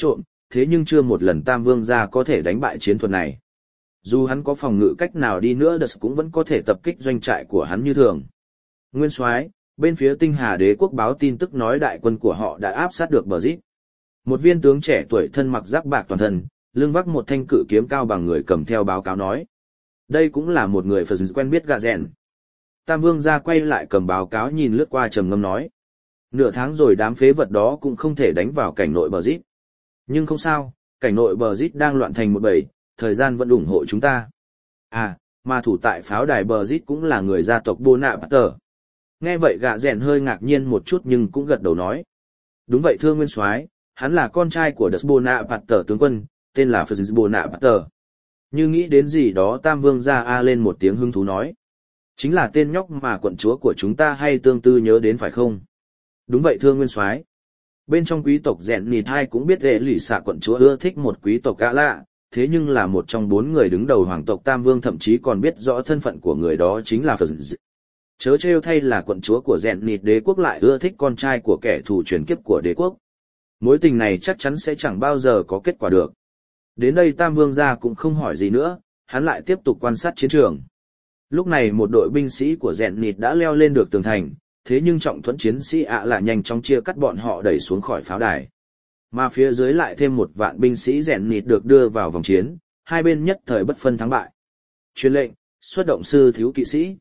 thế nhưng chưa một lần Tam Vương gia có thể đánh bại chiến thuật này. Dù hắn có phòng ngự cách nào đi nữa Đật cũng vẫn có thể tập kích doanh trại của hắn như thường. Nguyên soái, bên phía Tinh Hà Đế quốc báo tin tức nói đại quân của họ đã áp sát được bờ rít. Một viên tướng trẻ tuổi thân mặc giáp bạc toàn thân, lưng vác một thanh cự kiếm cao bằng người cầm theo báo cáo nói. Đây cũng là một người phần quen biết gạ rèn. Tam Vương gia quay lại cầm báo cáo nhìn lướt qua trầm ngâm nói. Nửa tháng rồi đám phế vật đó cũng không thể đánh vào cảnh nội bờ rít. Nhưng không sao, cảnh nội bờ rít đang loạn thành một bầy, thời gian vẫn ủng hộ chúng ta. À, mà thủ tại pháo đài bờ rít cũng là người gia tộc Bonaparte. Nghe vậy gạ rèn hơi ngạc nhiên một chút nhưng cũng gật đầu nói. Đúng vậy thưa nguyên soái, hắn là con trai của Đất Bonaparte tướng quân, tên là Fritz Bonaparte. Như nghĩ đến gì đó Tam Vương gia a lên một tiếng hứng thú nói. Chính là tên nhóc mà quận chúa của chúng ta hay tương tư nhớ đến phải không? Đúng vậy thưa nguyên soái. Bên trong quý tộc rèn nịt hai cũng biết hệ lụy xạ quận chúa ưa thích một quý tộc gã lạ, thế nhưng là một trong 4 người đứng đầu hoàng tộc Tam Vương thậm chí còn biết rõ thân phận của người đó chính là Fritz. Chớ trêu thay là quận chúa của rèn nịt đế quốc lại ưa thích con trai của kẻ thù truyền kiếp của đế quốc. Mối tình này chắc chắn sẽ chẳng bao giờ có kết quả được. Đến đây Tam Vương gia cũng không hỏi gì nữa, hắn lại tiếp tục quan sát chiến trường. Lúc này một đội binh sĩ của rèn nịt đã leo lên được tường thành, thế nhưng trọng thuẫn chiến sĩ lại nhanh chóng chia cắt bọn họ đẩy xuống khỏi pháo đài. Mà phía dưới lại thêm 1 vạn binh sĩ rèn nịt được đưa vào vòng chiến, hai bên nhất thời bất phân thắng bại. Truyền lệnh, xuất động sư thiếu kỵ sĩ.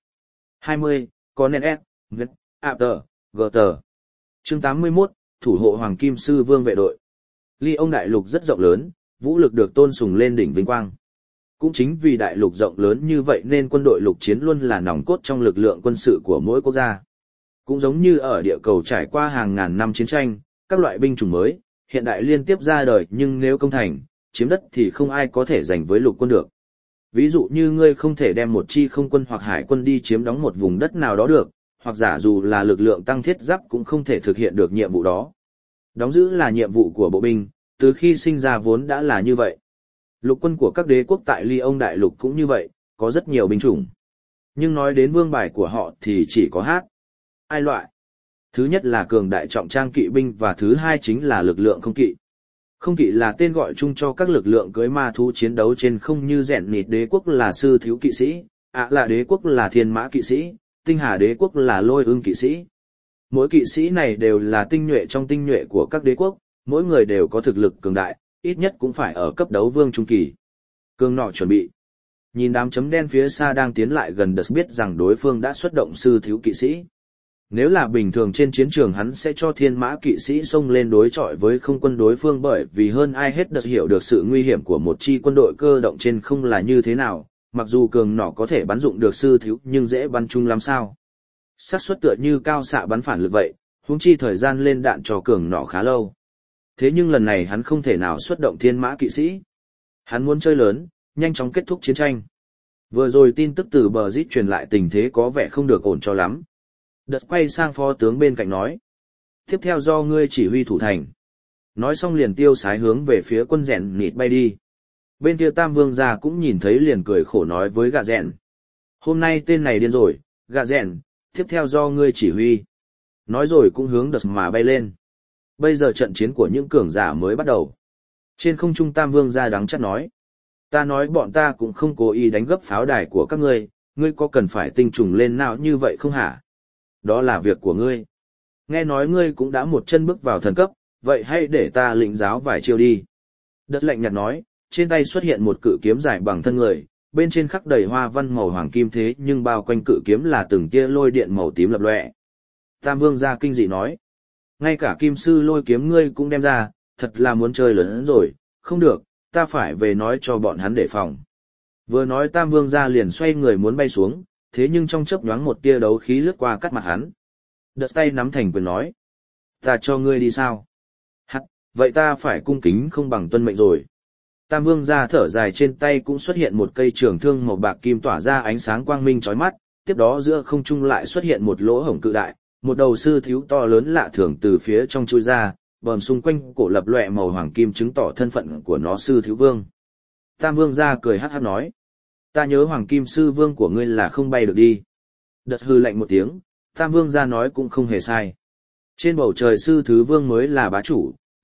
20, Conan S. Apter, Gutter. Chương 81, thủ hộ Hoàng Kim Sư Vương vệ đội. Ly ông đại lục rất rộng lớn, vũ lực được tôn sùng lên đỉnh vinh quang. Cũng chính vì đại lục rộng lớn như vậy nên quân đội lục chiến luôn là nòng cốt trong lực lượng quân sự của mỗi quốc gia. Cũng giống như ở địa cầu trải qua hàng ngàn năm chiến tranh, các loại binh chủng mới, hiện đại liên tiếp ra đời nhưng nếu công thành, chiếm đất thì không ai có thể giành với lục quân được. Ví dụ như ngươi không thể đem một chi không quân hoặc hải quân đi chiếm đóng một vùng đất nào đó được, hoặc giả dù là lực lượng tăng thiết giáp cũng không thể thực hiện được nhiệm vụ đó. Đóng giữ là nhiệm vụ của bộ binh, từ khi sinh ra vốn đã là như vậy. Lục quân của các đế quốc tại Ly ông đại lục cũng như vậy, có rất nhiều binh chủng. Nhưng nói đến vương bài của họ thì chỉ có hai loại. Thứ nhất là cường đại trọng trang kỵ binh và thứ hai chính là lực lượng không kỵ. Không kỵ là tên gọi chung cho các lực lượng cưỡi ma thú chiến đấu trên không như rèn nịt đế quốc là sư thiếu kỵ sĩ, là đế quốc là thiên mã kỵ sĩ, tinh hà đế quốc là lôi ưng kỵ sĩ. Mỗi kỵ sĩ này đều là tinh nhuệ trong tinh nhuệ của các đế quốc, mỗi người đều có thực lực cường đại, ít nhất cũng phải ở cấp đấu vương trung kỳ. Cương nọ chuẩn bị. Nhìn đám chấm đen phía xa đang tiến lại gần Đật biết rằng đối phương đã xuất động sư thiếu kỵ sĩ. Nếu là bình thường trên chiến trường hắn sẽ cho thiên mã kỵ sĩ xông lên đối chọi với không quân đối phương bởi vì hơn ai hết Đật hiểu được sự nguy hiểm của một chi quân đội cơ động trên không là như thế nào, mặc dù cường nỏ có thể bắn dụng được sư thiếu nhưng dễ bắn chung lắm sao. Xác suất tựa như cao xạ bắn phản lực vậy, huống chi thời gian lên đạn cho cường nỏ khá lâu. Thế nhưng lần này hắn không thể nào xuất động thiên mã kỵ sĩ. Hắn muốn chơi lớn, nhanh chóng kết thúc chiến tranh. Vừa rồi tin tức từ bờ rít truyền lại tình thế có vẻ không được ổn cho lắm. Đợt quay sang phó tướng bên cạnh nói. Tiếp theo do ngươi chỉ huy thủ thành. Nói xong liền tiêu sái hướng về phía quân rèn nịt bay đi. Bên kia Tam Vương gia cũng nhìn thấy liền cười khổ nói với gạ rèn. Hôm nay tên này điên rồi, gạ rèn, tiếp theo do ngươi chỉ huy. Nói rồi cũng hướng đợt mà bay lên. Bây giờ trận chiến của những cường giả mới bắt đầu. Trên không trung Tam Vương gia đắng chát nói. Ta nói bọn ta cũng không cố ý đánh gấp pháo đài của các ngươi có cần phải tinh trùng lên nào như vậy không hả? Đó là việc của ngươi. Nghe nói ngươi cũng đã một chân bước vào thần cấp, vậy hãy để ta lĩnh giáo vài chiêu đi. Đất lạnh nhạt nói, trên tay xuất hiện một cự kiếm dài bằng thân người, bên trên khắc đầy hoa văn màu hoàng kim thế nhưng bao quanh cự kiếm là từng tia lôi điện màu tím lập lòe. Tam Vương gia kinh dị nói, ngay cả kim sư lôi kiếm ngươi cũng đem ra, thật là muốn chơi lớn rồi, không được, ta phải về nói cho bọn hắn đề phòng. Vừa nói Tam Vương gia liền xoay người muốn bay xuống, thế nhưng trong chớp nhoáng một tia đấu khí lướt qua cắt mặt hắn. Đợt tay nắm thành quyền nói, ta cho ngươi đi sao? Hắc, vậy ta phải cung kính không bằng tuân mệnh rồi. Tam Vương gia thở dài trên tay cũng xuất hiện một cây trường thương màu bạc kim tỏa ra ánh sáng quang minh chói mắt, tiếp đó giữa không trung lại xuất hiện một lỗ hổng cự đại, một đầu sư thiếu to lớn lạ thường từ phía trong chui ra, bờm xung quanh cổ lập loè màu hoàng kim chứng tỏ thân phận của nó sư thiếu vương. Tam Vương gia cười hắc hắc nói, ta nhớ hoàng kim sư vương của ngươi là không bay được đi. Đợt hư lạnh một tiếng, Tam Vương gia nói cũng không hề sai. Trên bầu trời sư thứ vương mới là bá chủ,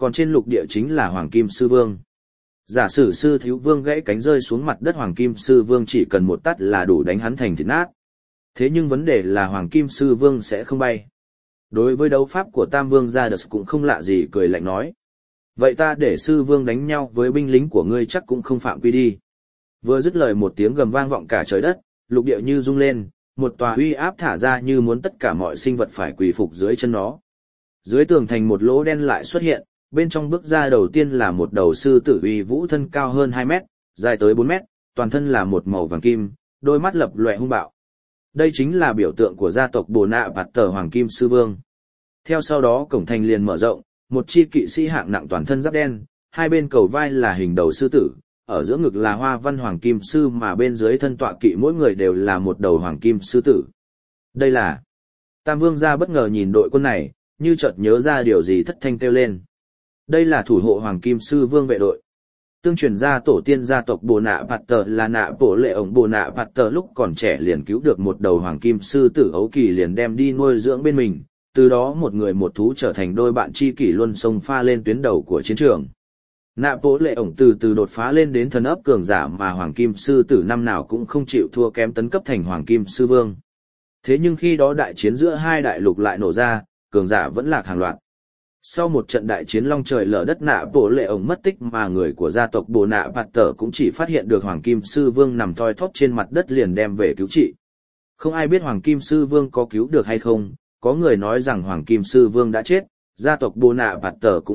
còn trên lục địa chính là Hoàng Kim Sư Vương. Giả sử Sư Thiếu Vương gãy cánh rơi xuống mặt đất, Hoàng Kim Sư Vương chỉ cần một tát là đủ đánh hắn thành thịt nát. Thế nhưng vấn đề là Hoàng Kim Sư Vương sẽ không bay. Đối với đấu pháp của Tam Vương gia Đợt cũng không lạ gì, cười lạnh nói. Vậy ta để Sư Vương đánh nhau với binh lính của ngươi chắc cũng không phạm quy đi. Vừa dứt lời một tiếng gầm vang vọng cả trời đất, lục địa như rung lên, một tòa uy áp thả ra như muốn tất cả mọi sinh vật phải quỳ phục dưới chân nó. Dưới tường thành một lỗ đen lại xuất hiện, bên trong bước ra đầu tiên là một đầu sư tử uy vũ, thân cao hơn 2 mét, dài tới 4 mét, toàn thân là một màu vàng kim, đôi mắt lập lòe hung bạo. Đây chính là biểu tượng của gia tộc Bồ Nạ Bạt Tờ Hoàng Kim Sư Vương. Theo sau đó cổng thành liền mở rộng, một chi kỵ sĩ hạng nặng toàn thân giáp đen, hai bên cầu vai là hình đầu sư tử, ở giữa ngực là hoa văn Hoàng Kim Sư, mà bên dưới thân tọa kỵ mỗi người đều là một đầu Hoàng Kim Sư tử. Đây là... Tam Vương gia bất ngờ nhìn đội quân này, như chợt nhớ ra điều gì, thất thanh kêu lên. Đây là thủ hộ Hoàng Kim Sư Vương vệ đội. Tương truyền gia tổ tiên gia tộc Bồ Nạ Bạt Tờ là Nạ Bổ Lệ ổng Bồ Nạ Bạt Tờ lúc còn trẻ liền cứu được một đầu Hoàng Kim Sư tử ấu kỳ, liền đem đi nuôi dưỡng bên mình, từ đó một người một thú trở thành đôi bạn tri kỷ, luôn xông pha lên tuyến đầu của chiến trường. Nạ Bổ Lệ ổng từ từ đột phá lên đến thần ấp cường giả, mà Hoàng Kim Sư tử năm nào cũng không chịu thua kém, tấn cấp thành Hoàng Kim Sư Vương. Thế nhưng khi đó đại chiến giữa hai đại lục lại nổ ra, cường giả vẫn lạc hàng loạt. Sau một trận đại chiến long trời lở đất, Nạ Bổ Lệ ổng mất tích, mà người của gia tộc Bồ Nạ Bạt Tờ cũng chỉ phát hiện được Hoàng Kim Sư Vương nằm thoi thóp trên mặt đất, liền đem về cứu trị. Không ai biết Hoàng Kim Sư Vương có cứu được hay không, có người nói rằng Hoàng Kim Sư Vương đã chết, gia tộc Bồ Nạ Bạt Tờ cũng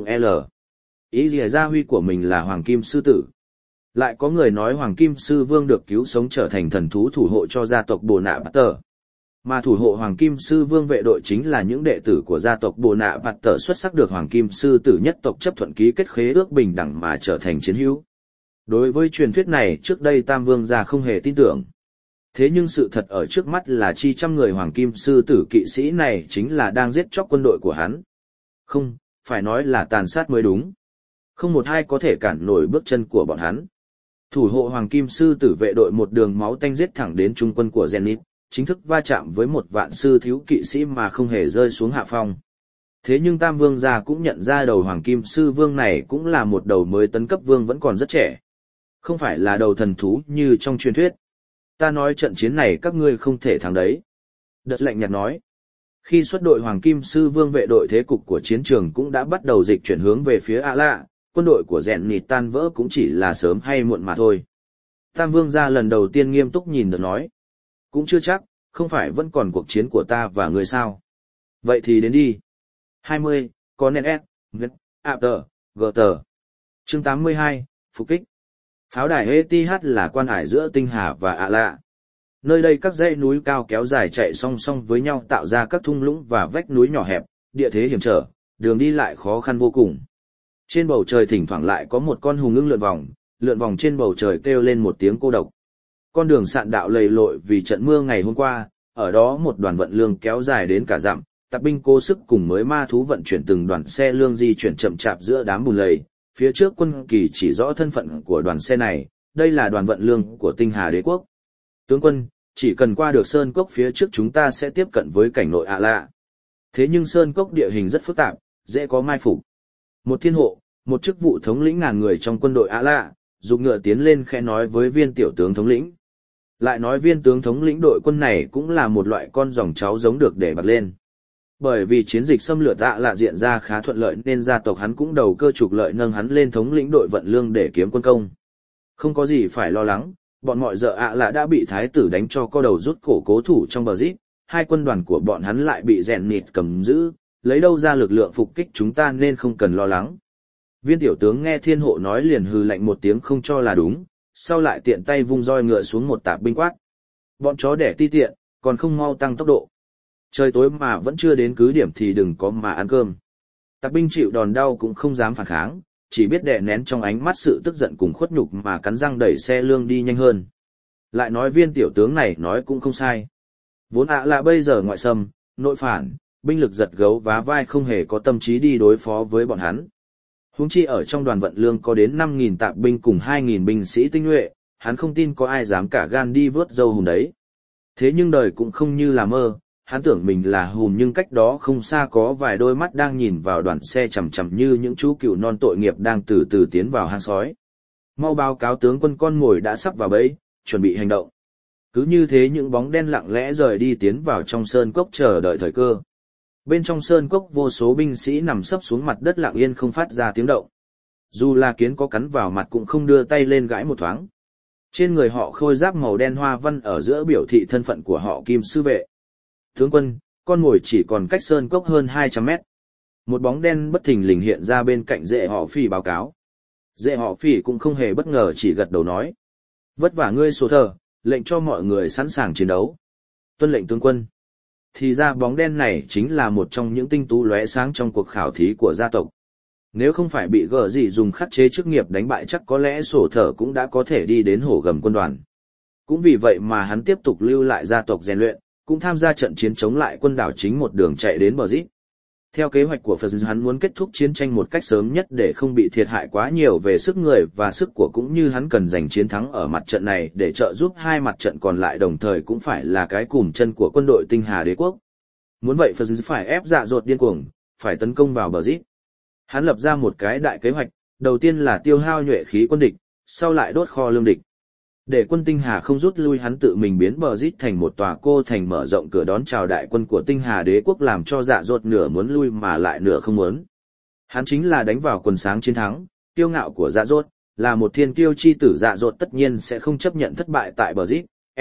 ý lìa gia huy của mình là Hoàng Kim Sư Tử. Lại có người nói Hoàng Kim Sư Vương được cứu sống trở thành thần thú thủ hộ cho gia tộc Bồ Nạ Bạt Tờ. Mà thủ hộ Hoàng Kim Sư Vương vệ đội chính là những đệ tử của gia tộc Bồ Nạ Bạt Tờ xuất sắc được Hoàng Kim Sư Tử nhất tộc chấp thuận ký kết khế ước bình đẳng mà trở thành chiến hữu. Đối với truyền thuyết này trước đây Tam Vương gia không hề tin tưởng. Thế nhưng sự thật ở trước mắt là chi trăm người Hoàng Kim Sư Tử kỵ sĩ này chính là đang giết chóc quân đội của hắn. Không, phải nói là tàn sát mới đúng. Không một ai có thể cản nổi bước chân của bọn hắn. Thủ hộ Hoàng Kim Sư Tử vệ đội một đường máu tanh giết thẳng đến trung quân của Zenith, chính thức va chạm với một vạn sư thiếu kỵ sĩ mà không hề rơi xuống hạ phong. Thế nhưng Tam Vương gia cũng nhận ra đầu Hoàng Kim Sư Vương này cũng là một đầu mới tấn cấp vương, vẫn còn rất trẻ. Không phải là đầu thần thú như trong truyền thuyết. Ta nói trận chiến này các ngươi không thể thắng đấy. Đợt lạnh nhạt nói. Khi xuất đội Hoàng Kim Sư Vương vệ đội, thế cục của chiến trường cũng đã bắt đầu dịch chuyển hướng về phía A-La, quân đội của Rèn Nịt tan vỡ cũng chỉ là sớm hay muộn mà thôi. Tam Vương gia lần đầu tiên nghiêm túc nhìn Đợt nói. Cũng chưa chắc, không phải vẫn còn cuộc chiến của ta và người sao. Vậy thì đến đi. 20, Conan S, Apter, Gutter. Chương 82, Phục kích. Pháo đài Etihad là quan hải giữa Tinh Hà và A-La. Nơi đây các dãy núi cao kéo dài chạy song song với nhau tạo ra các thung lũng và vách núi nhỏ hẹp, địa thế hiểm trở, đường đi lại khó khăn vô cùng. Trên bầu trời thỉnh thoảng lại có một con hùng ưng lượn vòng trên bầu trời kêu lên một tiếng cô độc. Con đường sạn đạo lầy lội vì trận mưa ngày hôm qua, ở đó một đoàn vận lương kéo dài đến cả dặm, tạp binh cố sức cùng mới ma thú vận chuyển từng đoàn xe lương di chuyển chậm chạp giữa đám bùn lầy. Phía trước quân kỳ chỉ rõ thân phận của đoàn xe này, đây là đoàn vận lương của Tinh Hà Đế quốc. Tướng quân, chỉ cần qua được sơn cốc phía trước chúng ta sẽ tiếp cận với cảnh nội A-La. Thế nhưng sơn cốc địa hình rất phức tạp, dễ có mai phục. Một thiên hộ, một chức vụ thống lĩnh ngàn người trong quân đội A-La, giục ngựa tiến lên khẽ nói với viên tiểu tướng thống lĩnh. Lại nói viên tướng thống lĩnh đội quân này cũng là một loại con dòng cháu giống được để bật lên. Bởi vì chiến dịch xâm lược A-La diện ra khá thuận lợi nên gia tộc hắn cũng đầu cơ trục lợi nâng hắn lên thống lĩnh đội vận lương để kiếm quân công. Không có gì phải lo lắng, bọn mọi dợ A-La đã bị thái tử đánh cho co đầu rút cổ cố thủ trong bờ rít, hai quân đoàn của bọn hắn lại bị Rèn Nịt cầm giữ, lấy đâu ra lực lượng phục kích chúng ta nên không cần lo lắng. Viên tiểu tướng nghe thiên hộ nói liền hừ lạnh một tiếng không cho là đúng, sau lại tiện tay vung roi ngựa xuống một tạp binh quát. Bọn chó đẻ ti tiện, còn không mau tăng tốc độ. Trời tối mà vẫn chưa đến cứ điểm thì đừng có mà ăn cơm. Tạp binh chịu đòn đau cũng không dám phản kháng, chỉ biết đè nén trong ánh mắt sự tức giận cùng khuất nhục mà cắn răng đẩy xe lương đi nhanh hơn. Lại nói viên tiểu tướng này nói cũng không sai. Vốn là bây giờ ngoại xâm, nội phản, binh lực giật gấu vá vai không hề có tâm trí đi đối phó với bọn hắn. Huống chi ở trong đoàn vận lương có đến 5.000 tạp binh cùng 2.000 binh sĩ tinh nhuệ, hắn không tin có ai dám cả gan đi vớt dâu hùm đấy. Thế nhưng đời cũng không như là mơ, hắn tưởng mình là hùm nhưng cách đó không xa có vài đôi mắt đang nhìn vào đoàn xe chằm chằm như những chú cừu non tội nghiệp đang từ từ tiến vào hang sói. Mau báo cáo tướng quân, con mồi đã sắp vào bẫy, chuẩn bị hành động. Cứ như thế những bóng đen lặng lẽ rời đi tiến vào trong sơn cốc chờ đợi thời cơ. Bên trong sơn cốc vô số binh sĩ nằm sấp xuống mặt đất lặng yên không phát ra tiếng động. Dù là kiến có cắn vào mặt cũng không đưa tay lên gãi một thoáng. Trên người họ khôi giáp màu đen hoa văn ở giữa biểu thị thân phận của họ Kim sư vệ. Tướng quân, con mồi chỉ còn cách sơn cốc hơn 200 mét. Một bóng đen bất thình lình hiện ra bên cạnh Dệ Họ Phỉ báo cáo. Dệ Họ Phỉ cũng không hề bất ngờ, chỉ gật đầu nói. Vất vả ngươi số thờ, lệnh cho mọi người sẵn sàng chiến đấu. Tuân lệnh tướng quân. Thì ra bóng đen này chính là một trong những tinh tú lóe sáng trong cuộc khảo thí của gia tộc. Nếu không phải bị gở gì dùng khắc chế chức nghiệp đánh bại chắc có lẽ sổ thở cũng đã có thể đi đến hổ gầm quân đoàn. Cũng vì vậy mà hắn tiếp tục lưu lại gia tộc rèn luyện, cũng tham gia trận chiến chống lại quân đảo chính một đường chạy đến bờ rít. Theo kế hoạch của Phật, hắn muốn kết thúc chiến tranh một cách sớm nhất để không bị thiệt hại quá nhiều về sức người và sức của, cũng như hắn cần giành chiến thắng ở mặt trận này để trợ giúp hai mặt trận còn lại, đồng thời cũng phải là cái cùm chân của quân đội Tinh Hà Đế quốc. Muốn vậy Phật phải ép Dạ Dột điên cuồng, phải tấn công vào bờ rít. Hắn lập ra một cái đại kế hoạch, đầu tiên là tiêu hao nhuệ khí quân địch, sau lại đốt kho lương địch. Để quân Tinh Hà không rút lui, hắn tự mình biến bờ rít thành một tòa cô thành, mở rộng cửa đón chào đại quân của Tinh Hà Đế quốc, làm cho Dạ Dột nửa muốn lui mà lại nửa không muốn. Hắn chính là đánh vào quần sáng chiến thắng, kiêu ngạo của Dạ Dột, là một thiên kiêu chi tử. Dạ Dột tất nhiên sẽ không chấp nhận thất bại tại bờ rít.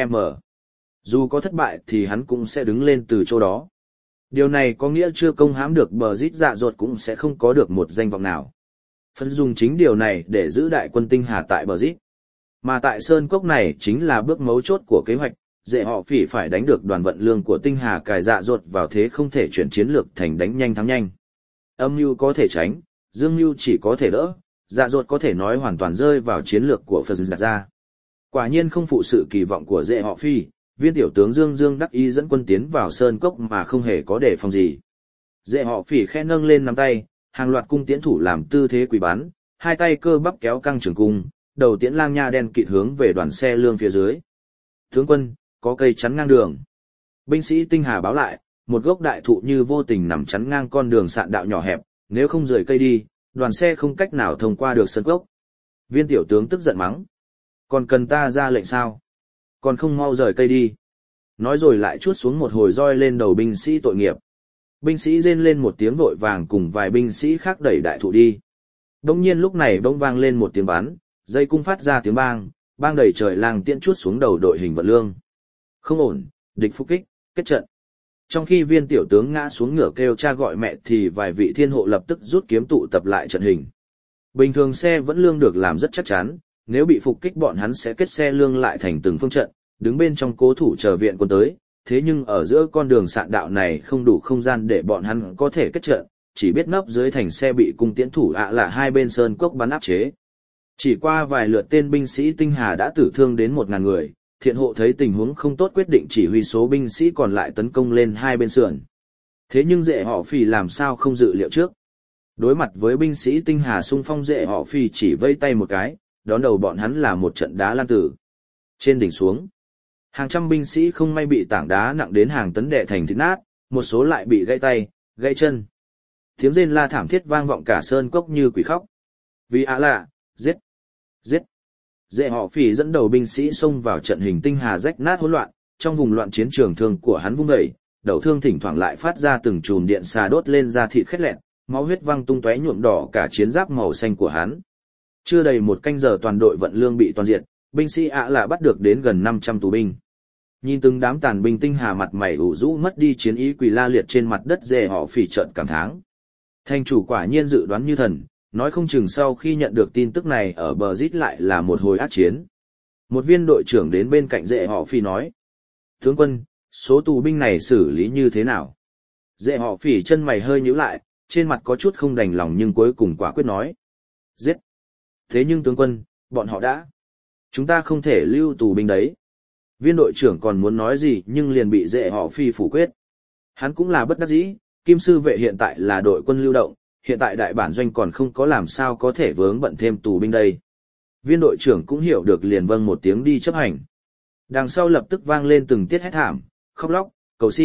Dù có thất bại thì hắn cũng sẽ đứng lên từ chỗ đó. Điều này có nghĩa chưa công hãm được bờ rít, Dạ Dột cũng sẽ không có được một danh vọng nào. Phân dùng chính điều này để giữ đại quân Tinh Hà tại bờ rít. Mà tại sơn cốc này chính là bước mấu chốt của kế hoạch. Dệ Họ Phỉ phải đánh được đoàn vận lương của Tinh Hà, cài Dạ Dột vào thế không thể chuyển chiến lược thành đánh nhanh thắng nhanh. Âm mưu có thể tránh, dương mưu chỉ có thể đỡ. Dạ Dột có thể nói hoàn toàn rơi vào chiến lược của Phật đặt ra. Quả nhiên không phụ sự kỳ vọng của Dệ Họ Phỉ, viên tiểu tướng Dương Dương đắc ý dẫn quân tiến vào sơn cốc mà không hề có đề phòng gì. Dệ Họ Phỉ khẽ nâng lên nắm tay, hàng loạt cung tiễn thủ làm tư thế quỳ bắn, hai tay cơ bắp kéo căng trường cung, đầu tiễn lang nha đen kịt hướng về đoàn xe lương phía dưới. Tướng quân, có cây chắn ngang đường. Binh sĩ Tinh Hà báo lại, một gốc đại thụ như vô tình nằm chắn ngang con đường sạn đạo nhỏ hẹp, nếu không rời cây đi, đoàn xe không cách nào thông qua được sơn cốc. Viên tiểu tướng tức giận mắng. Còn cần ta ra lệnh sao? Còn không mau rời cây đi. Nói rồi lại chuốt xuống một hồi roi lên đầu binh sĩ tội nghiệp. Binh sĩ rên lên một tiếng vội vàng cùng vài binh sĩ khác đẩy đại thụ đi. Đông nhiên lúc này bỗng vang lên một tiếng bắn, dây cung phát ra tiếng bang, bang đầy trời, lang tiễn chuốt xuống đầu đội hình vận lương. Không ổn, địch phục kích, kết trận. Trong khi viên tiểu tướng ngã xuống ngửa kêu cha gọi mẹ thì vài vị thiên hộ lập tức rút kiếm tụ tập lại trận hình. Bình thường xe vẫn lương được làm rất chắc chắn, nếu bị phục kích bọn hắn sẽ kết xe lương lại thành từng phương trận, đứng bên trong cố thủ chờ viện quân tới. Thế nhưng ở giữa con đường sạn đạo này không đủ không gian để bọn hắn có thể kết trận, chỉ biết nấp dưới thành xe bị cung tiễn thủ là hai bên sơn cốc bắn áp chế. Chỉ qua vài lượt tên binh sĩ Tinh Hà đã tử thương đến 1000 người, thiện hộ thấy tình huống không tốt quyết định chỉ huy số binh sĩ còn lại tấn công lên hai bên sườn. Thế nhưng Dệ Họ Phỉ làm sao không dự liệu trước. Đối mặt với binh sĩ Tinh Hà xung phong, Dệ Họ Phỉ chỉ vây tay một cái, đón đầu bọn hắn là một trận đá lan tử. Trên đỉnh xuống, hàng trăm binh sĩ không may bị tảng đá nặng đến hàng tấn đè thành thịt nát, một số lại bị gãy tay, gãy chân. Tiếng rên la thảm thiết vang vọng cả sơn cốc như quỷ khóc. Vì lạ, giết, giết. Dệ Họ Phỉ dẫn đầu binh sĩ xông vào trận hình Tinh Hà rách nát hỗn loạn, trong vùng loạn chiến trường thương của hắn vung dậy, đầu thương thỉnh thoảng lại phát ra từng chùm điện xà đốt lên da thịt khét lẹt, máu huyết văng tung tóe nhuộm đỏ cả chiến giáp màu xanh của hắn. Chưa đầy một canh giờ toàn đội vận lương bị toàn diệt, binh sĩ là bắt được đến gần 500 tù binh. Nhìn từng đám tàn binh Tinh Hà mặt mày ủ rũ mất đi chiến ý quỳ la liệt trên mặt đất, Dệ Họ Phỉ trợn cảm thán. Thành chủ quả nhiên dự đoán như thần, nói không chừng sau khi nhận được tin tức này ở bờ rít lại là một hồi ác chiến. Một viên đội trưởng đến bên cạnh Dệ Họ Phỉ nói. Tướng quân, số tù binh này xử lý như thế nào? Dệ Họ Phỉ chân mày hơi nhíu lại, trên mặt có chút không đành lòng nhưng cuối cùng quả quyết nói. Giết! Thế nhưng tướng quân, bọn họ đã... Chúng ta không thể lưu tù binh đấy. Viên đội trưởng còn muốn nói gì nhưng liền bị Dệ Họ Phỉ phủ quyết. Hắn cũng là bất đắc dĩ, Kim sư vệ hiện tại là đội quân lưu động, hiện tại đại bản doanh còn không có, làm sao có thể vướng bận thêm tù binh đây. Viên đội trưởng cũng hiểu được liền vâng một tiếng đi chấp hành. Đằng sau lập tức vang lên từng tiết hét thảm, khóc lóc, cầu xin,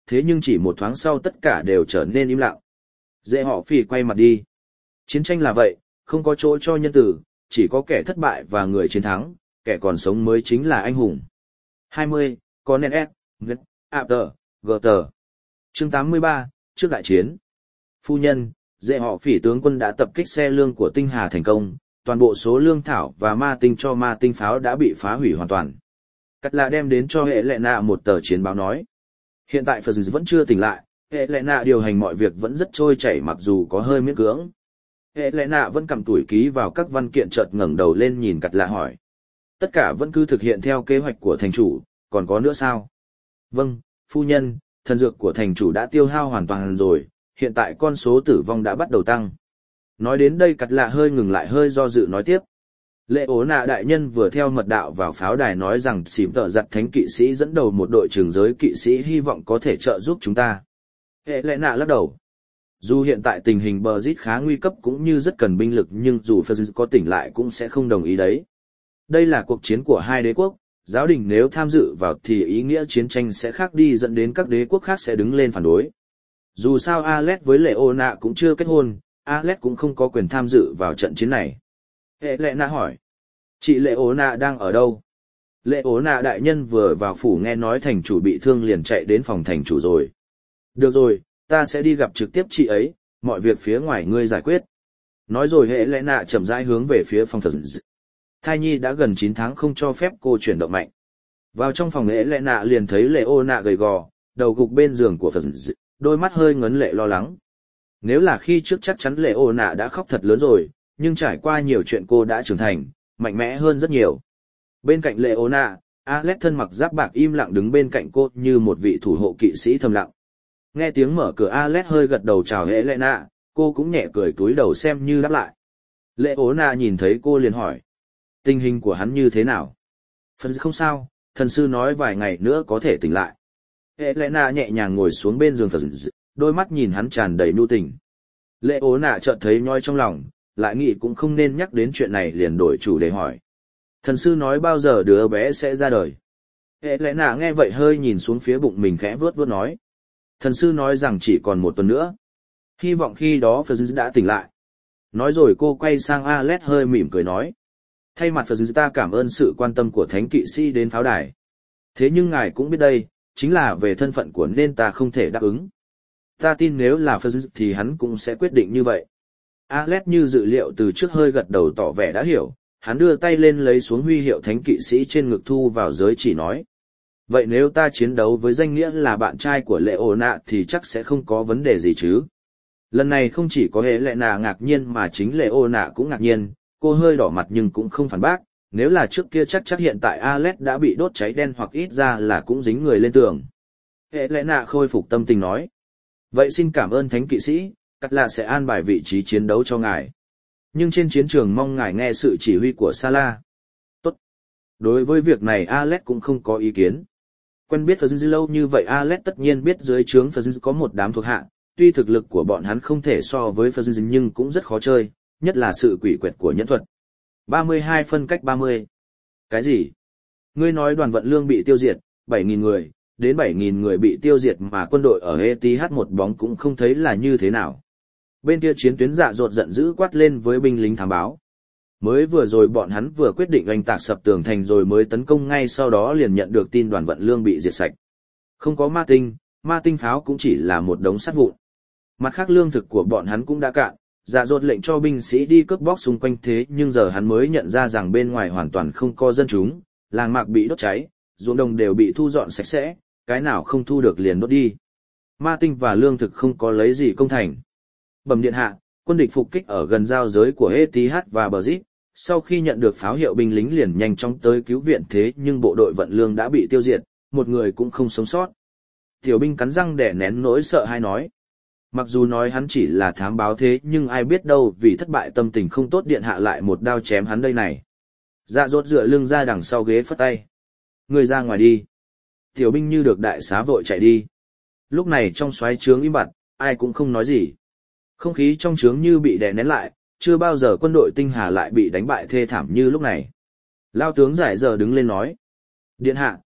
thế nhưng chỉ một thoáng sau tất cả đều trở nên im lặng. Dễ họ phỉ quay mặt đi. Chiến tranh là vậy, không có chỗ cho nhân tử, chỉ có kẻ thất bại và người chiến thắng, kẻ còn sống mới chính là anh hùng. 20, Conan S. Apter, Gutter. Chương 83, trước đại chiến. Phu nhân, dễ họ phỉ tướng quân đã tập kích xe lương của tinh hà thành công, toàn bộ số lương thảo và ma tinh cho ma tinh pháo đã bị phá hủy hoàn toàn. Cắt là đem đến cho hệ lệ nạ một tờ chiến báo nói. Hiện tại Phật vẫn chưa tỉnh lại, hệ lệ nạ điều hành mọi việc vẫn rất trôi chảy mặc dù có hơi miễn cưỡng. Hệ lệ nạ vẫn cầm tuổi ký vào các văn kiện chợt ngẩng đầu lên nhìn Cắt lạ hỏi. Tất cả vẫn cứ thực hiện theo kế hoạch của thành chủ, còn có nữa sao? Vâng, phu nhân, thần dược của thành chủ đã tiêu hao hoàn toàn rồi, hiện tại con số tử vong đã bắt đầu tăng. Nói đến đây Cắt lạ hơi ngừng lại hơi do dự nói tiếp. Lệ ố nạ đại nhân vừa theo mật đạo vào pháo đài nói rằng xỉm tợ giặt thánh kỵ sĩ dẫn đầu một đội trường giới kỵ sĩ hy vọng có thể trợ giúp chúng ta. Hệ lệ nạ lắc đầu. Dù hiện tại tình hình bờ rít khá nguy cấp cũng như rất cần binh lực nhưng dù Phật có tỉnh lại cũng sẽ không đồng ý đấy. Đây là cuộc chiến của hai đế quốc, giáo đình nếu tham dự vào thì ý nghĩa chiến tranh sẽ khác đi dẫn đến các đế quốc khác sẽ đứng lên phản đối. Dù sao Alet với Lệ ố nạ cũng chưa kết hôn, Alet cũng không có quyền tham dự vào trận chiến này. Hệ lệ nạ hỏi. Chị Lệ ố nạ đang ở đâu? Lệ ố nạ đại nhân vừa vào phủ nghe nói thành chủ bị thương liền chạy đến phòng thành chủ rồi. Được rồi, ta sẽ đi gặp trực tiếp chị ấy, mọi việc phía ngoài ngươi giải quyết. Nói rồi hệ lệ nạ chậm rãi hướng về phía phòng Phật. Thai nhi đã gần 9 tháng không cho phép cô chuyển động mạnh. Vào trong phòng hệ lệ nạ liền thấy Lệ ố nạ gầy gò, đầu gục bên giường của Phật, đôi mắt hơi ngấn lệ lo lắng. Nếu là khi trước chắc chắn Lệ ố nạ đã khóc thật lớn rồi, nhưng trải qua nhiều chuyện cô đã trưởng thành, mạnh mẽ hơn rất nhiều. Bên cạnh Lệ ố nạ, Alex thân mặc giáp bạc im lặng đứng bên cạnh cô như một vị thủ hộ kỵ sĩ thầm lặng. Nghe tiếng mở cửa Alex hơi gật đầu chào hệ lệ nạ, cô cũng nhẹ cười túi đầu xem như đáp lại. Lệ ố nạ nhìn thấy cô liền hỏi. Tình hình của hắn như thế nào? Phần không sao, thần sư nói vài ngày nữa có thể tỉnh lại. Hệ lệ nạ nhẹ nhàng ngồi xuống bên giường Phần, đôi mắt nhìn hắn tràn đầy nhu tình. Lệ ố nạ chợt thấy nhoi trong lòng, lại nghĩ cũng không nên nhắc đến chuyện này liền đổi chủ đề hỏi. Thần sư nói bao giờ đứa bé sẽ ra đời? Hệ lẽ nạ nghe vậy hơi nhìn xuống phía bụng mình khẽ vuốt vuốt nói. Thần sư nói rằng chỉ còn 1 tuần nữa. Hy vọng khi đó Phật đã tỉnh lại. Nói rồi cô quay sang Alex hơi mỉm cười nói. Thay mặt Phật ta cảm ơn sự quan tâm của thánh kỵ sĩ đến pháo đài. Thế nhưng ngài cũng biết đây, chính là về thân phận của nên ta không thể đáp ứng. Ta tin nếu là Phật thì hắn cũng sẽ quyết định như vậy. Alex như dự liệu từ trước hơi gật đầu tỏ vẻ đã hiểu, hắn đưa tay lên lấy xuống huy hiệu thánh kỵ sĩ trên ngực thu vào giới chỉ nói. Vậy nếu ta chiến đấu với danh nghĩa là bạn trai của Lệ ố nạ thì chắc sẽ không có vấn đề gì chứ. Lần này không chỉ có hệ lệ nạ ngạc nhiên mà chính Lệ ố nạ cũng ngạc nhiên, cô hơi đỏ mặt nhưng cũng không phản bác, nếu là trước kia chắc hiện tại Alex đã bị đốt cháy đen hoặc ít ra là cũng dính người lên tường. Hệ lệ nạ khôi phục tâm tình nói. Vậy xin cảm ơn thánh kỵ sĩ, Cắt là sẽ an bài vị trí chiến đấu cho ngài. Nhưng trên chiến trường mong ngài nghe sự chỉ huy của Sala. Tốt. Đối với việc này Alex cũng không có ý kiến. Quen biết Phật lâu như vậy Alex tất nhiên biết dưới trướng Phật có một đám thuộc hạ, tuy thực lực của bọn hắn không thể so với Phật nhưng cũng rất khó chơi, nhất là sự quỷ quyệt của nhẫn thuật. 32 phân cách 30. Cái gì? Ngươi nói đoàn vận lương bị tiêu diệt, 7.000 người, đến 7.000 người bị tiêu diệt mà quân đội ở ETH một bóng cũng không thấy là như thế nào. Bên kia chiến tuyến dạ dột giận dữ quát lên với binh lính thám báo. Mới vừa rồi bọn hắn vừa quyết định oanh tạc sập tường thành rồi mới tấn công ngay sau đó liền nhận được tin đoàn vận lương bị diệt sạch. Không có ma tinh pháo cũng chỉ là một đống sắt vụn. Mặt khác lương thực của bọn hắn cũng đã cạn, dạ dột lệnh cho binh sĩ đi cướp bóc xung quanh thế nhưng giờ hắn mới nhận ra rằng bên ngoài hoàn toàn không có dân chúng, làng mạc bị đốt cháy, ruộng đồng đều bị thu dọn sạch sẽ, cái nào không thu được liền đốt đi. Ma tinh và lương thực không có lấy gì công thành. Bẩm điện hạ, quân địch phục kích ở gần giao giới của ETH và Brzit, sau khi nhận được pháo hiệu binh lính liền nhanh chóng tới cứu viện thế nhưng bộ đội vận lương đã bị tiêu diệt, một người cũng không sống sót. Tiểu binh cắn răng đè nén nỗi sợ hãi nói. Mặc dù nói hắn chỉ là thám báo thế nhưng ai biết đâu vì thất bại tâm tình không tốt điện hạ lại một đao chém hắn đây này. Dạ dốt dựa lưng ra đằng sau ghế phất tay. Người ra ngoài đi. Tiểu binh như được đại xá vội chạy đi. Lúc này trong xoáy trướng im bặt, ai cũng không nói gì. Không khí trong trướng như bị đè nén lại, chưa bao giờ quân đội tinh hà lại bị đánh bại thê thảm như lúc này. Lao tướng giải giờ đứng lên nói. Điện hạ,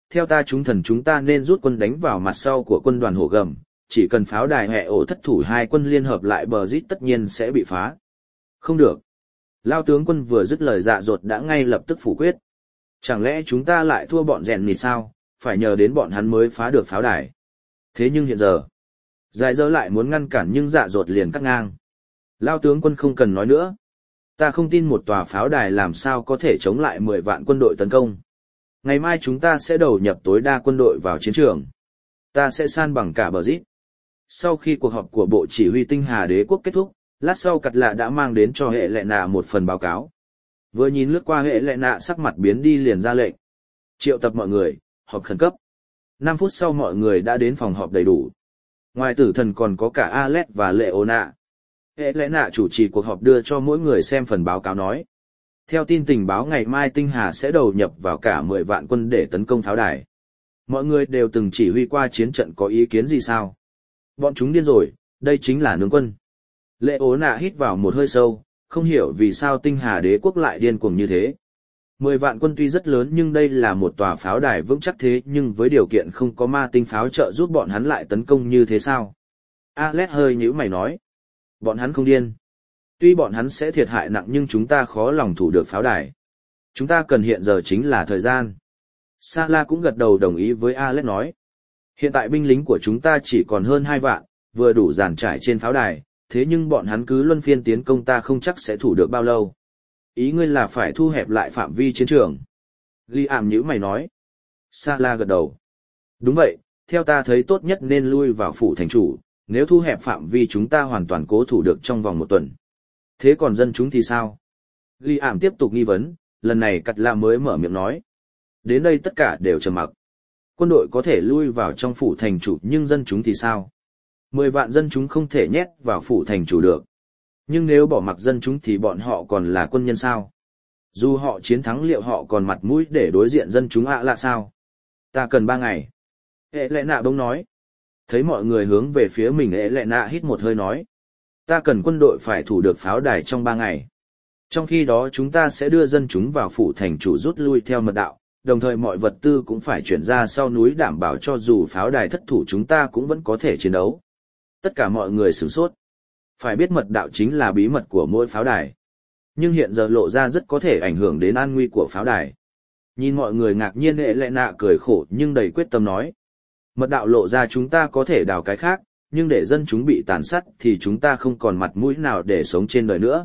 theo ta chúng thần chúng ta nên rút quân đánh vào mặt sau của quân đoàn hổ gầm, chỉ cần pháo đài hệ ổ thất thủ hai quân liên hợp lại bờ rít tất nhiên sẽ bị phá. Không được. Lao tướng quân vừa dứt lời dạ dột đã ngay lập tức phủ quyết. Chẳng lẽ chúng ta lại thua bọn rèn nịt sao, phải nhờ đến bọn hắn mới phá được pháo đài. Thế nhưng hiện giờ, dài dơ lại muốn ngăn cản nhưng dạ dột liền cắt ngang. Lao tướng quân không cần nói nữa. Ta không tin một tòa pháo đài làm sao có thể chống lại 10 vạn quân đội tấn công. Ngày mai chúng ta sẽ đầu nhập tối đa quân đội vào chiến trường. Ta sẽ san bằng cả bờ rít. Sau khi cuộc họp của Bộ Chỉ huy Tinh Hà Đế quốc kết thúc, lát sau Cật Lạ đã mang đến cho hệ lệ nạ một phần báo cáo. Vừa nhìn lướt qua hệ lệ nạ sắc mặt biến đi liền ra lệnh. Triệu tập mọi người, họp khẩn cấp. 5 phút sau mọi người đã đến phòng họp đầy đủ. Ngoài tử thần còn có cả Alex và Leona. Hệ lệ nạ chủ trì cuộc họp đưa cho mỗi người xem phần báo cáo nói. Theo tin tình báo ngày mai Tinh Hà sẽ đầu nhập vào cả 10 vạn quân để tấn công pháo đài. Mọi người đều từng chỉ huy qua chiến trận có ý kiến gì sao? Bọn chúng điên rồi, đây chính là nướng quân. Leona hít vào một hơi sâu, không hiểu vì sao Tinh Hà Đế quốc lại điên cuồng như thế. 10 vạn quân tuy rất lớn nhưng đây là một tòa pháo đài vững chắc thế nhưng với điều kiện không có ma tinh pháo trợ giúp bọn hắn lại tấn công như thế sao? Alex hơi nhíu mày nói. Bọn hắn không điên. Tuy bọn hắn sẽ thiệt hại nặng nhưng chúng ta khó lòng thủ được pháo đài. Chúng ta cần hiện giờ chính là thời gian. Sala cũng gật đầu đồng ý với Alex nói. Hiện tại binh lính của chúng ta chỉ còn hơn 2 vạn, vừa đủ dàn trải trên pháo đài, thế nhưng bọn hắn cứ luân phiên tiến công ta không chắc sẽ thủ được bao lâu. Ý ngươi là phải thu hẹp lại phạm vi chiến trường. Ghi ảm nhữ mày nói. Sala gật đầu. Đúng vậy, theo ta thấy tốt nhất nên lui vào phủ thành chủ, nếu thu hẹp phạm vi chúng ta hoàn toàn cố thủ được trong vòng 1 tuần. Thế còn dân chúng thì sao? Ghi ảm tiếp tục nghi vấn, lần này Cật Lạ mới mở miệng nói. Đến đây tất cả đều trầm mặc. Quân đội có thể lui vào trong phủ thành chủ nhưng dân chúng thì sao? 10 vạn dân chúng không thể nhét vào phủ thành chủ được. Nhưng nếu bỏ mặc dân chúng thì bọn họ còn là quân nhân sao? Dù họ chiến thắng liệu họ còn mặt mũi để đối diện dân chúng ạ là sao? Ta cần 3 ngày. Hệ lệ nạ bỗng nói. Thấy mọi người hướng về phía mình hệ lệ nạ hít một hơi nói. Ta cần quân đội phải thủ được pháo đài trong 3 ngày. Trong khi đó chúng ta sẽ đưa dân chúng vào phủ thành chủ rút lui theo mật đạo, đồng thời mọi vật tư cũng phải chuyển ra sau núi đảm bảo cho dù pháo đài thất thủ chúng ta cũng vẫn có thể chiến đấu. Tất cả mọi người sửng sốt. Phải biết mật đạo chính là bí mật của mỗi pháo đài. Nhưng hiện giờ lộ ra rất có thể ảnh hưởng đến an nguy của pháo đài. Nhìn mọi người ngạc nhiên hệ lệ nạ cười khổ nhưng đầy quyết tâm nói. Mật đạo lộ ra chúng ta có thể đào cái khác, nhưng để dân chúng bị tàn sát thì chúng ta không còn mặt mũi nào để sống trên đời nữa.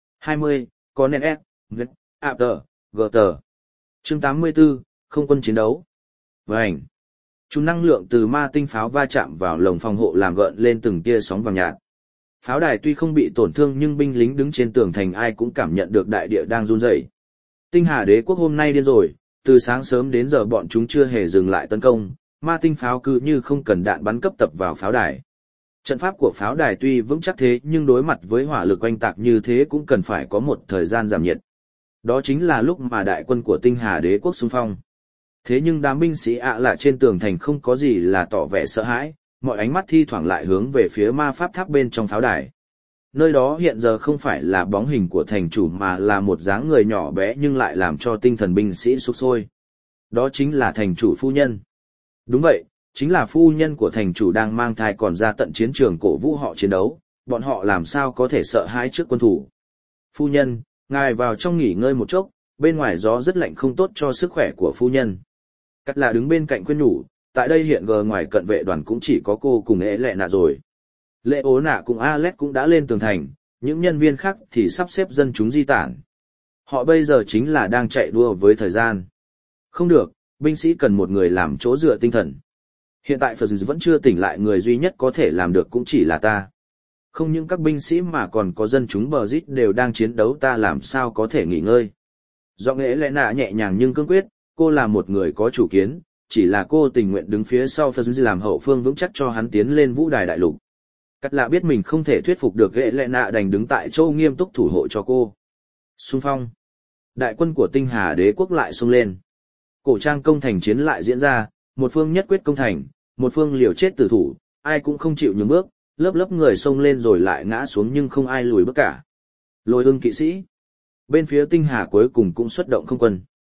20. Conan S. Apter, Gutter. Chương 84, không quân chiến đấu. Vành. Chúng năng lượng từ ma tinh pháo va chạm vào lồng phòng hộ làm gợn lên từng tia sóng vàng nhạt. Pháo đài tuy không bị tổn thương nhưng binh lính đứng trên tường thành ai cũng cảm nhận được đại địa đang run rẩy. Tinh Hà Đế quốc hôm nay điên rồi, từ sáng sớm đến giờ bọn chúng chưa hề dừng lại tấn công, ma tinh pháo cứ như không cần đạn bắn cấp tập vào pháo đài. Trận pháp của pháo đài tuy vững chắc thế nhưng đối mặt với hỏa lực oanh tạc như thế cũng cần phải có một thời gian giảm nhiệt. Đó chính là lúc mà đại quân của Tinh Hà Đế quốc xung phong. Thế nhưng đám binh sĩ ạ lạ trên tường thành không có gì là tỏ vẻ sợ hãi, mọi ánh mắt thi thoảng lại hướng về phía ma pháp tháp bên trong pháo đài. Nơi đó hiện giờ không phải là bóng hình của thành chủ mà là một dáng người nhỏ bé nhưng lại làm cho tinh thần binh sĩ sục sôi. Đó chính là thành chủ phu nhân. Đúng vậy, chính là phu nhân của thành chủ đang mang thai còn ra tận chiến trường cổ vũ họ chiến đấu, bọn họ làm sao có thể sợ hãi trước quân thủ. Phu nhân, ngài vào trong nghỉ ngơi một chốc, bên ngoài gió rất lạnh không tốt cho sức khỏe của phu nhân. Cắt là đứng bên cạnh khuyên nhủ, tại đây hiện giờ ngoài cận vệ đoàn cũng chỉ có cô cùng ế lệ nạ rồi. Lệ ố nạ cùng Alex cũng đã lên tường thành, những nhân viên khác thì sắp xếp dân chúng di tản. Họ bây giờ chính là đang chạy đua với thời gian. Không được, binh sĩ cần một người làm chỗ dựa tinh thần. Hiện tại Phật vẫn chưa tỉnh lại, người duy nhất có thể làm được cũng chỉ là ta. Không những các binh sĩ mà còn có dân chúng bờ rít đều đang chiến đấu, ta làm sao có thể nghỉ ngơi. Giọng ế lẽ nạ nhẹ nhàng nhưng cương quyết, cô là một người có chủ kiến, chỉ là cô tình nguyện đứng phía sau Phật làm hậu phương vững chắc cho hắn tiến lên vũ đài đại lục. Cắt lạ biết mình không thể thuyết phục được ế lẽ nạ đành đứng tại chỗ nghiêm túc thủ hộ cho cô. Xung phong. Đại quân của Tinh Hà Đế quốc lại xông lên. Cổ trang công thành chiến lại diễn ra, một phương nhất quyết công thành, một phương liều chết tử thủ, ai cũng không chịu nhường bước, lớp lớp người xông lên rồi lại ngã xuống nhưng không ai lùi bước cả. Lôi ưng kỵ sĩ. Bên phía Tinh Hà cuối cùng cũng xuất động không quân.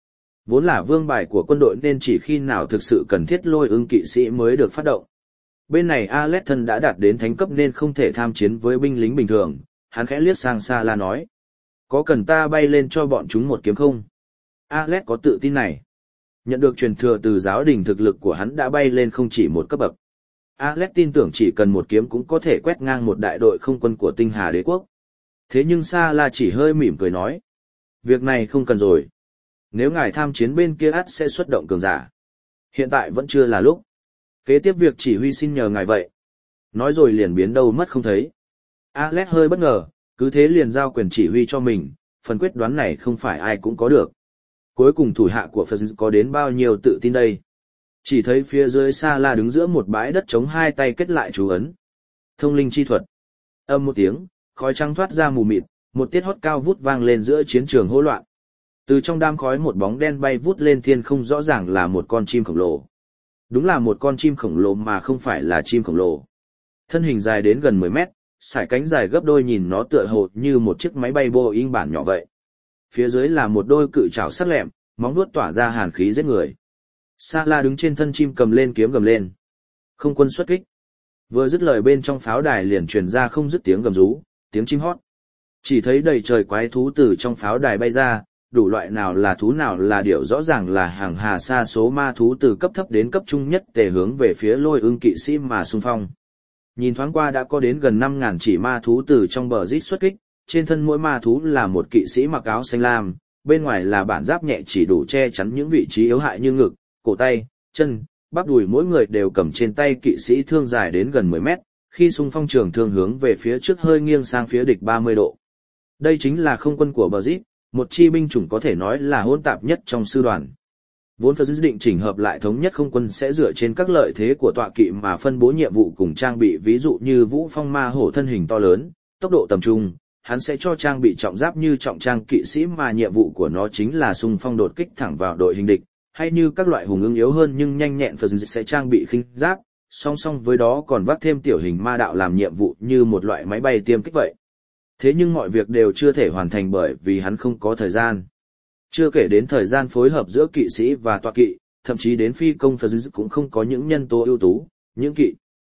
Vốn là vương bài của quân đội nên chỉ khi nào thực sự cần thiết lôi ưng kỵ sĩ mới được phát động. Bên này Alet thân đã đạt đến thánh cấp nên không thể tham chiến với binh lính bình thường, hắn khẽ liếc sang Sa-la nói. Có cần ta bay lên cho bọn chúng một kiếm không? Alet có tự tin này. Nhận được truyền thừa từ giáo đình, thực lực của hắn đã bay lên không chỉ một cấp bậc. Alet tin tưởng chỉ cần một kiếm cũng có thể quét ngang một đại đội không quân của tinh hà đế quốc. Thế nhưng Sa-la chỉ hơi mỉm cười nói. Việc này không cần rồi. Nếu ngài tham chiến bên kia ắt sẽ xuất động cường giả. Hiện tại vẫn chưa là lúc. Kế tiếp việc chỉ huy xin nhờ ngài vậy. Nói rồi liền biến đâu mất không thấy. Alet hơi bất ngờ, cứ thế liền giao quyền chỉ huy cho mình, phần quyết đoán này không phải ai cũng có được. Cuối cùng thủ hạ của Phật có đến bao nhiêu tự tin đây. Chỉ thấy phía dưới Sa-la đứng giữa một bãi đất trống, hai tay kết lại chú ấn. Thông linh chi thuật. Âm một tiếng, khói trắng thoát ra mù mịt, một tiết hót cao vút vang lên giữa chiến trường hỗn loạn. Từ trong đám khói một bóng đen bay vút lên thiên không, rõ ràng là một con chim khổng lồ. Đúng là một con chim khổng lồ mà không phải là chim khổng lồ. Thân hình dài đến gần 10 mét, sải cánh dài gấp đôi, nhìn nó tựa hồ như một chiếc máy bay Boeing bản nhỏ vậy. Phía dưới là một đôi cự trảo sắc lẹm, móng vuốt tỏa ra hàn khí giết người. Sa-la đứng trên thân chim cầm lên kiếm gầm lên. Không quân xuất kích. Vừa dứt lời bên trong pháo đài liền truyền ra không dứt tiếng gầm rú, tiếng chim hót. Chỉ thấy đầy trời quái thú từ trong pháo đài bay ra, đủ loại nào là điểu, rõ ràng là hàng hà sa số ma thú từ cấp thấp đến cấp trung nhất tề hướng về phía lôi ưng kỵ sĩ mà xung phong. Nhìn thoáng qua đã có đến gần 5.000 chỉ ma thú từ trong bờ rít xuất kích, trên thân mỗi ma thú là một kỵ sĩ mặc áo xanh lam, bên ngoài là bản giáp nhẹ chỉ đủ che chắn những vị trí yếu hại như ngực, cổ tay, chân, bắp đùi, mỗi người đều cầm trên tay kỵ sĩ thương dài đến gần 10 mét, khi xung phong trường thương hướng về phía trước hơi nghiêng sang phía địch 30 độ. Đây chính là không quân của bờ rít, một chi binh chủng có thể nói là hỗn tạp nhất trong sư đoàn. Vốn Phật định chỉnh hợp lại thống nhất không quân sẽ dựa trên các lợi thế của tọa kỵ mà phân bố nhiệm vụ cùng trang bị, ví dụ như Vũ Phong ma hổ thân hình to lớn, tốc độ tầm trung, hắn sẽ cho trang bị trọng giáp như trọng trang kỵ sĩ mà nhiệm vụ của nó chính là xung phong đột kích thẳng vào đội hình địch, hay như các loại hùng ưng yếu hơn nhưng nhanh nhẹn Phật sẽ trang bị khinh giáp, song song với đó còn vác thêm tiểu hình ma đạo làm nhiệm vụ như một loại máy bay tiêm kích vậy. Thế nhưng mọi việc đều chưa thể hoàn thành bởi vì hắn không có thời gian. Chưa kể đến thời gian phối hợp giữa kỵ sĩ và tọa kỵ, thậm chí đến phi công Phật cũng không có những nhân tố ưu tú, những kỵ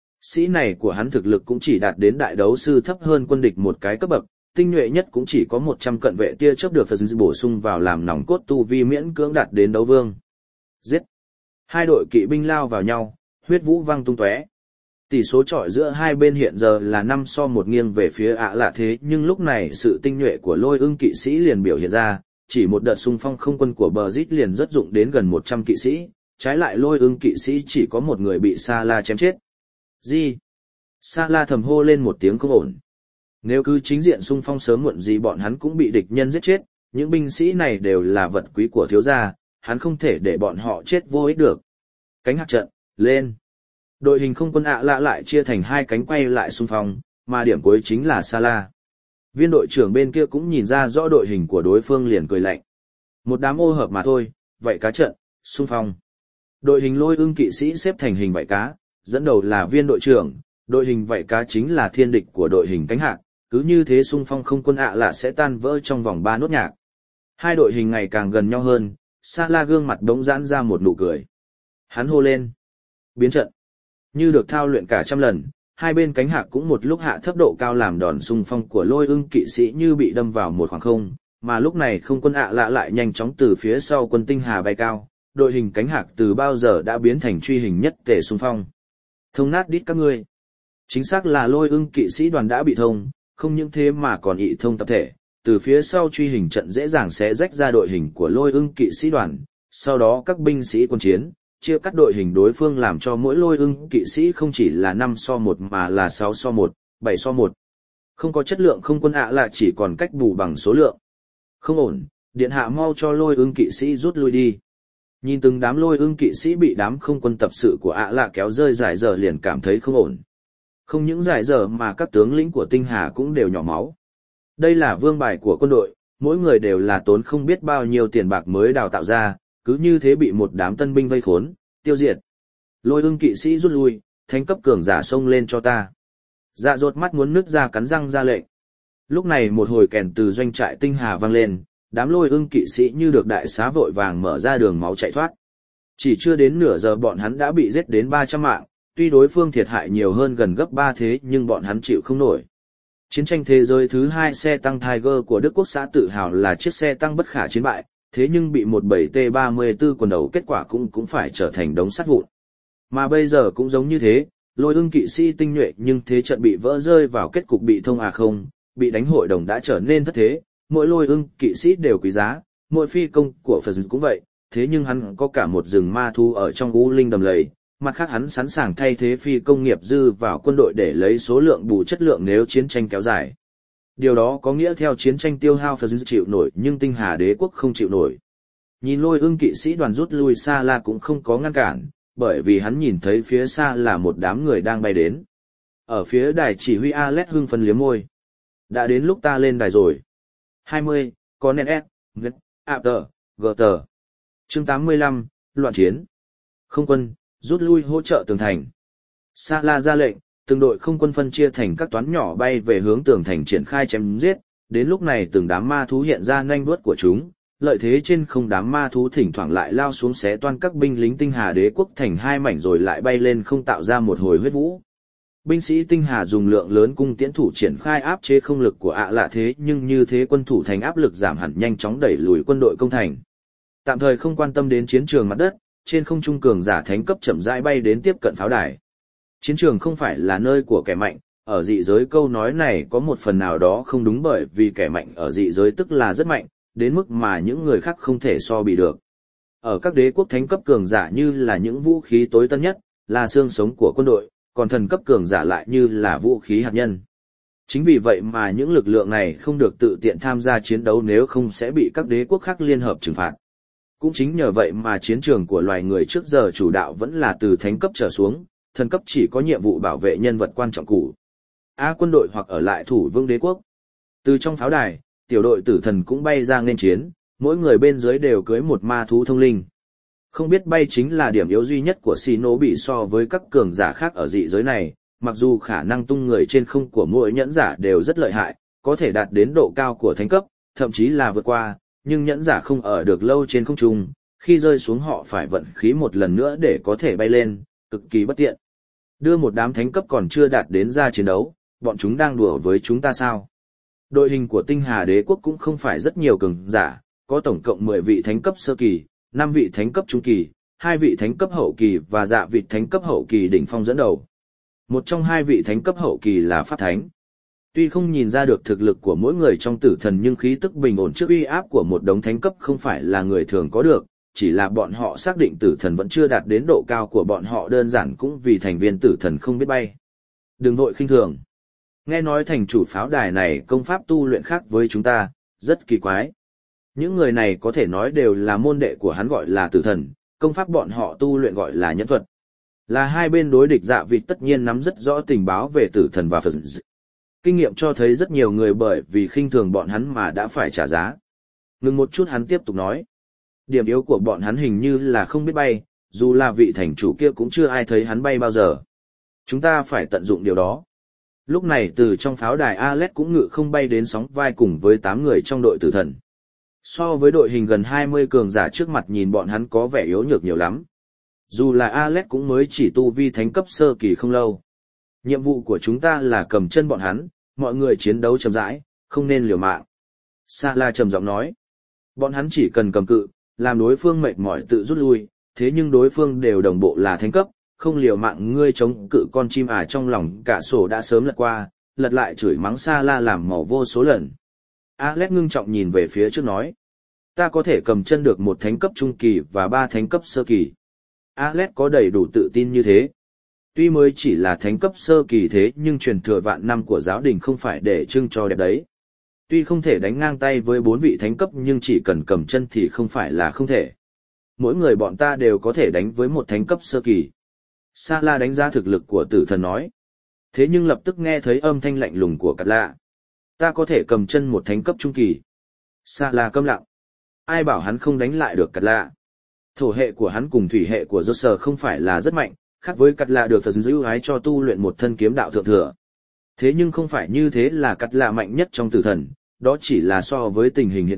sĩ này của hắn thực lực cũng chỉ đạt đến đại đấu sư, thấp hơn quân địch một cái cấp bậc, tinh nhuệ nhất cũng chỉ có 100 cận vệ tia chớp được Phật bổ sung vào làm nòng cốt, tu vi miễn cưỡng đạt đến đấu vương. Giết! Hai đội kỵ binh lao vào nhau, huyết vũ văng tung tóe. Tỷ số chọi giữa hai bên hiện giờ là 5-1 nghiêng về phía lạ thế, nhưng lúc này sự tinh nhuệ của lôi ưng kỵ sĩ liền biểu hiện ra, chỉ một đợt xung phong không quân của bờ rít liền rất dụng đến gần 100 kỵ sĩ, trái lại lôi ưng kỵ sĩ chỉ có một người bị Sa-la chém chết. Gì? Sa-la thầm hô lên một tiếng không ổn. Nếu cứ chính diện xung phong sớm muộn gì bọn hắn cũng bị địch nhân giết chết, những binh sĩ này đều là vật quý của thiếu gia, hắn không thể để bọn họ chết vô ích được. Cánh hạc trận, lên! Đội hình không quân lạ lại chia thành hai cánh quay lại xung phong, mà điểm cuối chính là Sa-la. Viên đội trưởng bên kia cũng nhìn ra rõ đội hình của đối phương liền cười lạnh. Một đám ô hợp mà thôi, vậy cá trận, xung phong. Đội hình lôi ưng kỵ sĩ xếp thành hình vảy cá, dẫn đầu là viên đội trưởng, đội hình vảy cá chính là thiên địch của đội hình cánh hạc, cứ như thế xung phong không quân lạ sẽ tan vỡ trong vòng 3 nốt nhạc. Hai đội hình ngày càng gần nhau hơn, Sa-la gương mặt đống giãn ra một nụ cười. Hắn hô lên. Biến trận. Như được thao luyện cả trăm lần, hai bên cánh hạc cũng một lúc hạ thấp độ cao làm đòn xung phong của lôi ưng kỵ sĩ như bị đâm vào một khoảng không, mà lúc này không quân lạ lại nhanh chóng từ phía sau quân tinh hà bay cao, đội hình cánh hạc từ bao giờ đã biến thành truy hình nhất tề xung phong. Thông nát đít các ngươi. Chính xác là lôi ưng kỵ sĩ đoàn đã bị thông, không những thế mà còn ị thông tập thể, từ phía sau truy hình trận dễ dàng sẽ rách ra đội hình của lôi ưng kỵ sĩ đoàn, sau đó các binh sĩ quân chiến chia cắt đội hình đối phương làm cho mỗi lôi ưng kỵ sĩ không chỉ là 5-1 mà là 6-1, 7-1. Không có chất lượng không quân lạ chỉ còn cách bù bằng số lượng. Không ổn, điện hạ mau cho lôi ưng kỵ sĩ rút lui đi. Nhìn từng đám lôi ưng kỵ sĩ bị đám không quân tập sự của lạ kéo rơi giải dở liền cảm thấy không ổn. Không những giải dở mà các tướng lĩnh của tinh hà cũng đều nhỏ máu. Đây là vương bài của quân đội, mỗi người đều là tốn không biết bao nhiêu tiền bạc mới đào tạo ra, cứ như thế bị một đám tân binh vây khốn, tiêu diệt. Lôi ưng kỵ sĩ rút lui, thánh cấp cường giả xông lên cho ta. Dạ dột mắt muốn nứt ra cắn răng ra lệnh. Lúc này một hồi kèn từ doanh trại tinh hà vang lên, đám Lôi Ưng kỵ sĩ như được đại xá vội vàng mở ra đường máu chạy thoát. Chỉ chưa đến nửa giờ bọn hắn đã bị giết đến 300 mạng, tuy đối phương thiệt hại nhiều hơn gần gấp 3 thế nhưng bọn hắn chịu không nổi. Chiến tranh thế giới thứ 2 xe tăng Tiger của Đức Quốc xã tự hào là chiếc xe tăng bất khả chiến bại, thế nhưng bị 17 T-34 quần đầu kết quả cũng phải trở thành đống sắt vụn. Mà bây giờ cũng giống như thế, Lôi Ưng kỵ sĩ tinh nhuệ nhưng thế trận bị vỡ rơi vào kết cục bị thông không, bị đánh hội đồng đã trở nên thất thế, mỗi Lôi Ưng kỵ sĩ đều quý giá, mỗi phi công của Phật cũng vậy, thế nhưng hắn có cả một rừng ma thu ở trong U Linh đầm lầy, mặt khác hắn sẵn sàng thay thế phi công nghiệp dư vào quân đội để lấy số lượng bù chất lượng nếu chiến tranh kéo dài. Điều đó có nghĩa theo chiến tranh tiêu hao Phật chịu nổi nhưng Tinh Hà Đế quốc không chịu nổi. Nhìn Lôi Ưng kỵ sĩ đoàn rút lui xa là cũng không có ngăn cản, bởi vì hắn nhìn thấy phía xa là một đám người đang bay đến. Ở phía đài chỉ huy Alet hưng phấn liếm môi. Đã đến lúc ta lên đài rồi. 20, Conan S, Apter, Gutter. Chương 85, loạn chiến. Không quân, rút lui hỗ trợ tường thành. Sa La ra lệnh, từng đội không quân phân chia thành các toán nhỏ bay về hướng tường thành triển khai chém giết. Đến lúc này từng đám ma thú hiện ra nanh vuốt của chúng, lợi thế trên không đám ma thú thỉnh thoảng lại lao xuống xé toan các binh lính Tinh Hà Đế quốc thành hai mảnh rồi lại bay lên không tạo ra một hồi huyết vũ. Binh sĩ Tinh Hà dùng lượng lớn cung tiễn thủ triển khai áp chế không lực của lạ thế nhưng như thế quân thủ thành áp lực giảm hẳn nhanh chóng đẩy lùi quân đội công thành. Tạm thời không quan tâm đến chiến trường mặt đất, trên không trung cường giả thánh cấp chậm rãi bay đến tiếp cận pháo đài. Chiến trường không phải là nơi của kẻ mạnh, ở dị giới câu nói này có một phần nào đó không đúng bởi vì kẻ mạnh ở dị giới tức là rất mạnh, đến mức mà những người khác không thể so bì được. Ở các đế quốc thánh cấp cường giả như là những vũ khí tối tân nhất, là xương sống của quân đội, còn thần cấp cường giả lại như là vũ khí hạt nhân. Chính vì vậy mà những lực lượng này không được tự tiện tham gia chiến đấu nếu không sẽ bị các đế quốc khác liên hợp trừng phạt. Cũng chính nhờ vậy mà chiến trường của loài người trước giờ chủ đạo vẫn là từ thánh cấp trở xuống, thần cấp chỉ có nhiệm vụ bảo vệ nhân vật quan trọng cũ. Quân đội hoặc ở lại thủ vương đế quốc. Từ trong pháo đài, tiểu đội tử thần cũng bay ra nên chiến, mỗi người bên dưới đều cưới một ma thú thông linh. Không biết bay chính là điểm yếu duy nhất của Shinobi so với các cường giả khác ở dị giới này, mặc dù khả năng tung người trên không của mỗi nhẫn giả đều rất lợi hại, có thể đạt đến độ cao của thánh cấp, thậm chí là vượt qua, nhưng nhẫn giả không ở được lâu trên không trung, khi rơi xuống họ phải vận khí một lần nữa để có thể bay lên, cực kỳ bất tiện. Đưa một đám thánh cấp còn chưa đạt đến ra chiến đấu, bọn chúng đang đùa với chúng ta sao? Đội hình của Tinh Hà Đế quốc cũng không phải rất nhiều cường giả, có tổng cộng 10 vị thánh cấp sơ kỳ, 5 vị thánh cấp trung kỳ, 2 vị thánh cấp hậu kỳ và dạ vị thánh cấp hậu kỳ đỉnh phong dẫn đầu. Một trong 2 vị thánh cấp hậu kỳ là Pháp Thánh. Tuy không nhìn ra được thực lực của mỗi người trong tử thần nhưng khí tức bình ổn trước uy áp của một đống thánh cấp không phải là người thường có được, chỉ là bọn họ xác định tử thần vẫn chưa đạt đến độ cao của bọn họ đơn giản cũng vì thành viên tử thần không biết bay. Đừng vội khinh thường. Nghe nói thành chủ pháo đài này công pháp tu luyện khác với chúng ta, rất kỳ quái. Những người này có thể nói đều là môn đệ của hắn gọi là tử thần, công pháp bọn họ tu luyện gọi là nhẫn thuật. Là hai bên đối địch dạ vịt tất nhiên nắm rất rõ tình báo về tử thần và Phật. Kinh nghiệm cho thấy rất nhiều người bởi vì khinh thường bọn hắn mà đã phải trả giá. Ngừng một chút hắn tiếp tục nói. Điểm yếu của bọn hắn hình như là không biết bay, dù là vị thành chủ kia cũng chưa ai thấy hắn bay bao giờ. Chúng ta phải tận dụng điều đó. Lúc này từ trong pháo đài Alet cũng ngự không bay đến sóng vai cùng với 8 người trong đội tử thần. So với đội hình gần 20 cường giả trước mặt nhìn bọn hắn có vẻ yếu nhược nhiều lắm. Dù là Alet cũng mới chỉ tu vi thánh cấp sơ kỳ không lâu. Nhiệm vụ của chúng ta là cầm chân bọn hắn, mọi người chiến đấu chậm rãi, không nên liều mạng. Sa-la trầm giọng nói. Bọn hắn chỉ cần cầm cự, làm đối phương mệt mỏi tự rút lui, thế nhưng đối phương đều đồng bộ là thánh cấp, không liều mạng ngươi chống cự con chim trong lòng cả sổ đã sớm lật qua, lật lại chửi mắng Sa-la làm màu vô số lần. Alet ngưng trọng nhìn về phía trước nói. Ta có thể cầm chân được một thánh cấp trung kỳ và 3 thánh cấp sơ kỳ. Alet có đầy đủ tự tin như thế. Tuy mới chỉ là thánh cấp sơ kỳ thế nhưng truyền thừa vạn năm của giáo đình không phải để trưng cho đẹp đấy. Tuy không thể đánh ngang tay với 4 vị thánh cấp nhưng chỉ cần cầm chân thì không phải là không thể. Mỗi người bọn ta đều có thể đánh với một thánh cấp sơ kỳ. Sa-la đánh giá thực lực của tử thần nói. Thế nhưng lập tức nghe thấy âm thanh lạnh lùng của Cát Lạ. Ta có thể cầm chân một thánh cấp trung kỳ. Sa-la câm lặng. Ai bảo hắn không đánh lại được Cát Lạ. Thổ hệ của hắn cùng thủy hệ của Joser không phải là rất mạnh, khác với Cát Lạ được thần giữ ái cho tu luyện một thân kiếm đạo thượng thừa. Thế nhưng không phải như thế là Cát Lạ mạnh nhất trong tử thần, đó chỉ là so với tình hình hiện tại,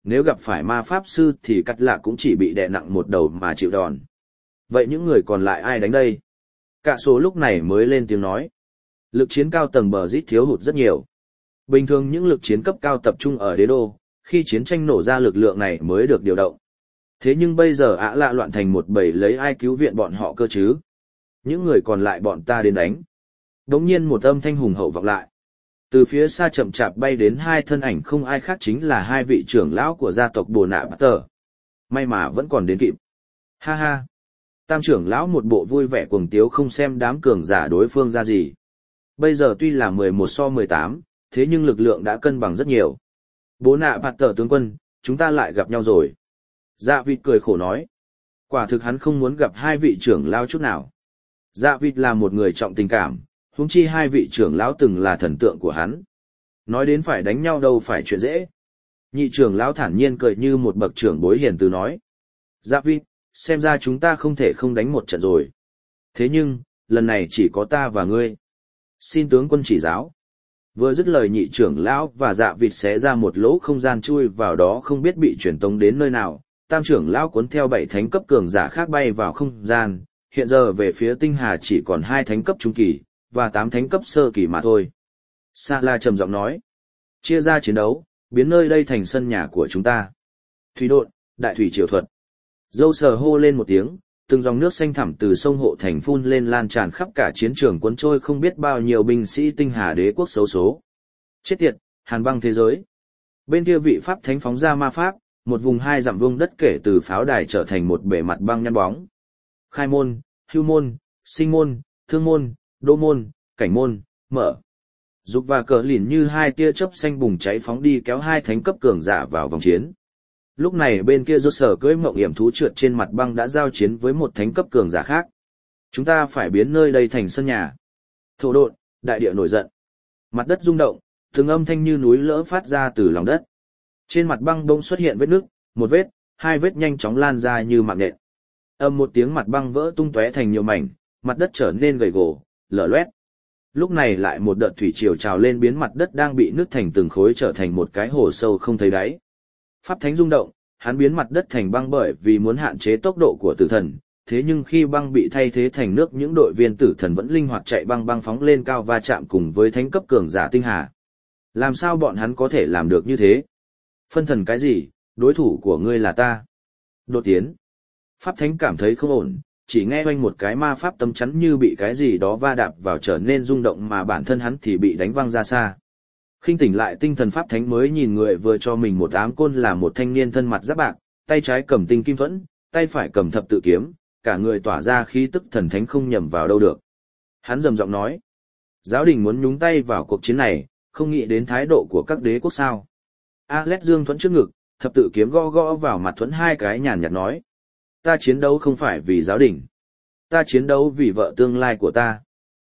nếu gặp phải ma pháp sư thì cắt lạ cũng chỉ bị đè nặng một đầu mà chịu đòn. Vậy những người còn lại ai đánh đây? Cả số lúc này mới lên tiếng nói. Lực chiến cao tầng bờ rít thiếu hụt rất nhiều. Bình thường những lực chiến cấp cao tập trung ở đế đô, khi chiến tranh nổ ra lực lượng này mới được điều động. Thế nhưng bây giờ ả lạ loạn thành một bầy, lấy ai cứu viện bọn họ cơ chứ? Những người còn lại bọn ta đến đánh. Đống nhiên một âm thanh hùng hậu vọng lại. Từ phía xa chậm chạp bay đến hai thân ảnh, không ai khác chính là hai vị trưởng lão của gia tộc Bồ Nạ Bát Tờ. May mà vẫn còn đến kịp. Ha ha. Tam trưởng lão một bộ vui vẻ cuồng tiếu, không xem đám cường giả đối phương ra gì. Bây giờ tuy là 11-18, thế nhưng lực lượng đã cân bằng rất nhiều. Bố Nạ Bát Tờ tướng quân, chúng ta lại gặp nhau rồi. Dạ vịt cười khổ nói. Quả thực hắn không muốn gặp hai vị trưởng lão chút nào. Dạ vịt là một người trọng tình cảm, huống chi hai vị trưởng lão từng là thần tượng của hắn. Nói đến phải đánh nhau đâu phải chuyện dễ. Nhị trưởng lão thản nhiên cười như một bậc trưởng bối hiền từ nói. Dạ vịt, xem ra chúng ta không thể không đánh một trận rồi. Thế nhưng, lần này chỉ có ta và ngươi. Xin tướng quân chỉ giáo. Vừa dứt lời, nhị trưởng lão và dạ vịt xé ra một lỗ không gian chui vào đó, không biết bị truyền tống đến nơi nào. Tam trưởng lão cuốn theo 7 thánh cấp cường giả khác bay vào không gian. Hiện giờ về phía tinh hà chỉ còn 2 thánh cấp trung kỳ và 8 thánh cấp sơ kỳ mà thôi. Sa La trầm giọng nói. Chia ra chiến đấu, biến nơi đây thành sân nhà của chúng ta. Thủy độn, đại thủy triều thuật. Dâu sờ hô lên một tiếng, từng dòng nước xanh thẳm từ sông hộ thành phun lên, lan tràn khắp cả chiến trường, cuốn trôi không biết bao nhiêu binh sĩ tinh hà đế quốc xấu số. Chết tiệt, hàn băng thế giới. Bên kia vị pháp thánh phóng ra ma pháp, một vùng 2 dặm vuông đất kể từ pháo đài trở thành một bể mặt băng nhăn bóng. Khai môn, hưu môn, sinh môn, thương môn, đô môn, cảnh môn, mở. Dục và cờ lìn như 2 tia chớp xanh bùng cháy phóng đi, kéo 2 thánh cấp cường giả vào vòng chiến. Lúc này bên kia rốt sở cưỡi mộng hiểm thú trượt trên mặt băng đã giao chiến với một thánh cấp cường giả khác. Chúng ta phải biến nơi đây thành sân nhà. Thổ độn, đại địa nổi giận. Mặt đất rung động, từng âm thanh như núi lỡ phát ra từ lòng đất. Trên mặt băng bỗng xuất hiện vết nứt, một vết, 2 vết nhanh chóng lan ra như mạng nhện. Âm một tiếng, mặt băng vỡ tung tóe thành nhiều mảnh, mặt đất trở nên gầy gò, lở loét. Lúc này lại một đợt thủy triều trào lên, biến mặt đất đang bị nứt thành từng khối trở thành một cái hồ sâu không thấy đáy. Pháp thánh rung động, hắn biến mặt đất thành băng bởi vì muốn hạn chế tốc độ của tử thần, thế nhưng khi băng bị thay thế thành nước, những đội viên tử thần vẫn linh hoạt chạy băng phóng lên cao va chạm cùng với thánh cấp cường giả tinh hà. Làm sao bọn hắn có thể làm được như thế? Phân thần cái gì, đối thủ của ngươi là ta. Đột tiến. Pháp thánh cảm thấy không ổn, chỉ nghe oanh một cái, ma pháp tấm chắn như bị cái gì đó va đạp vào trở nên rung động, mà bản thân hắn thì bị đánh văng ra xa. Khinh tỉnh lại tinh thần, pháp thánh mới nhìn người vừa cho mình một ám côn là một thanh niên thân mặt giáp bạc, tay trái cầm tinh kim thuẫn, tay phải cầm thập tự kiếm, cả người tỏa ra khí tức thần thánh không nhầm vào đâu được. Hắn rầm giọng nói, giáo đình muốn nhúng tay vào cuộc chiến này, không nghĩ đến thái độ của các đế quốc sao. Alex dương thuẫn trước ngực, thập tự kiếm gõ gõ vào mặt thuẫn 2 cái, nhàn nhạt nói, ta chiến đấu không phải vì giáo đình, ta chiến đấu vì vợ tương lai của ta.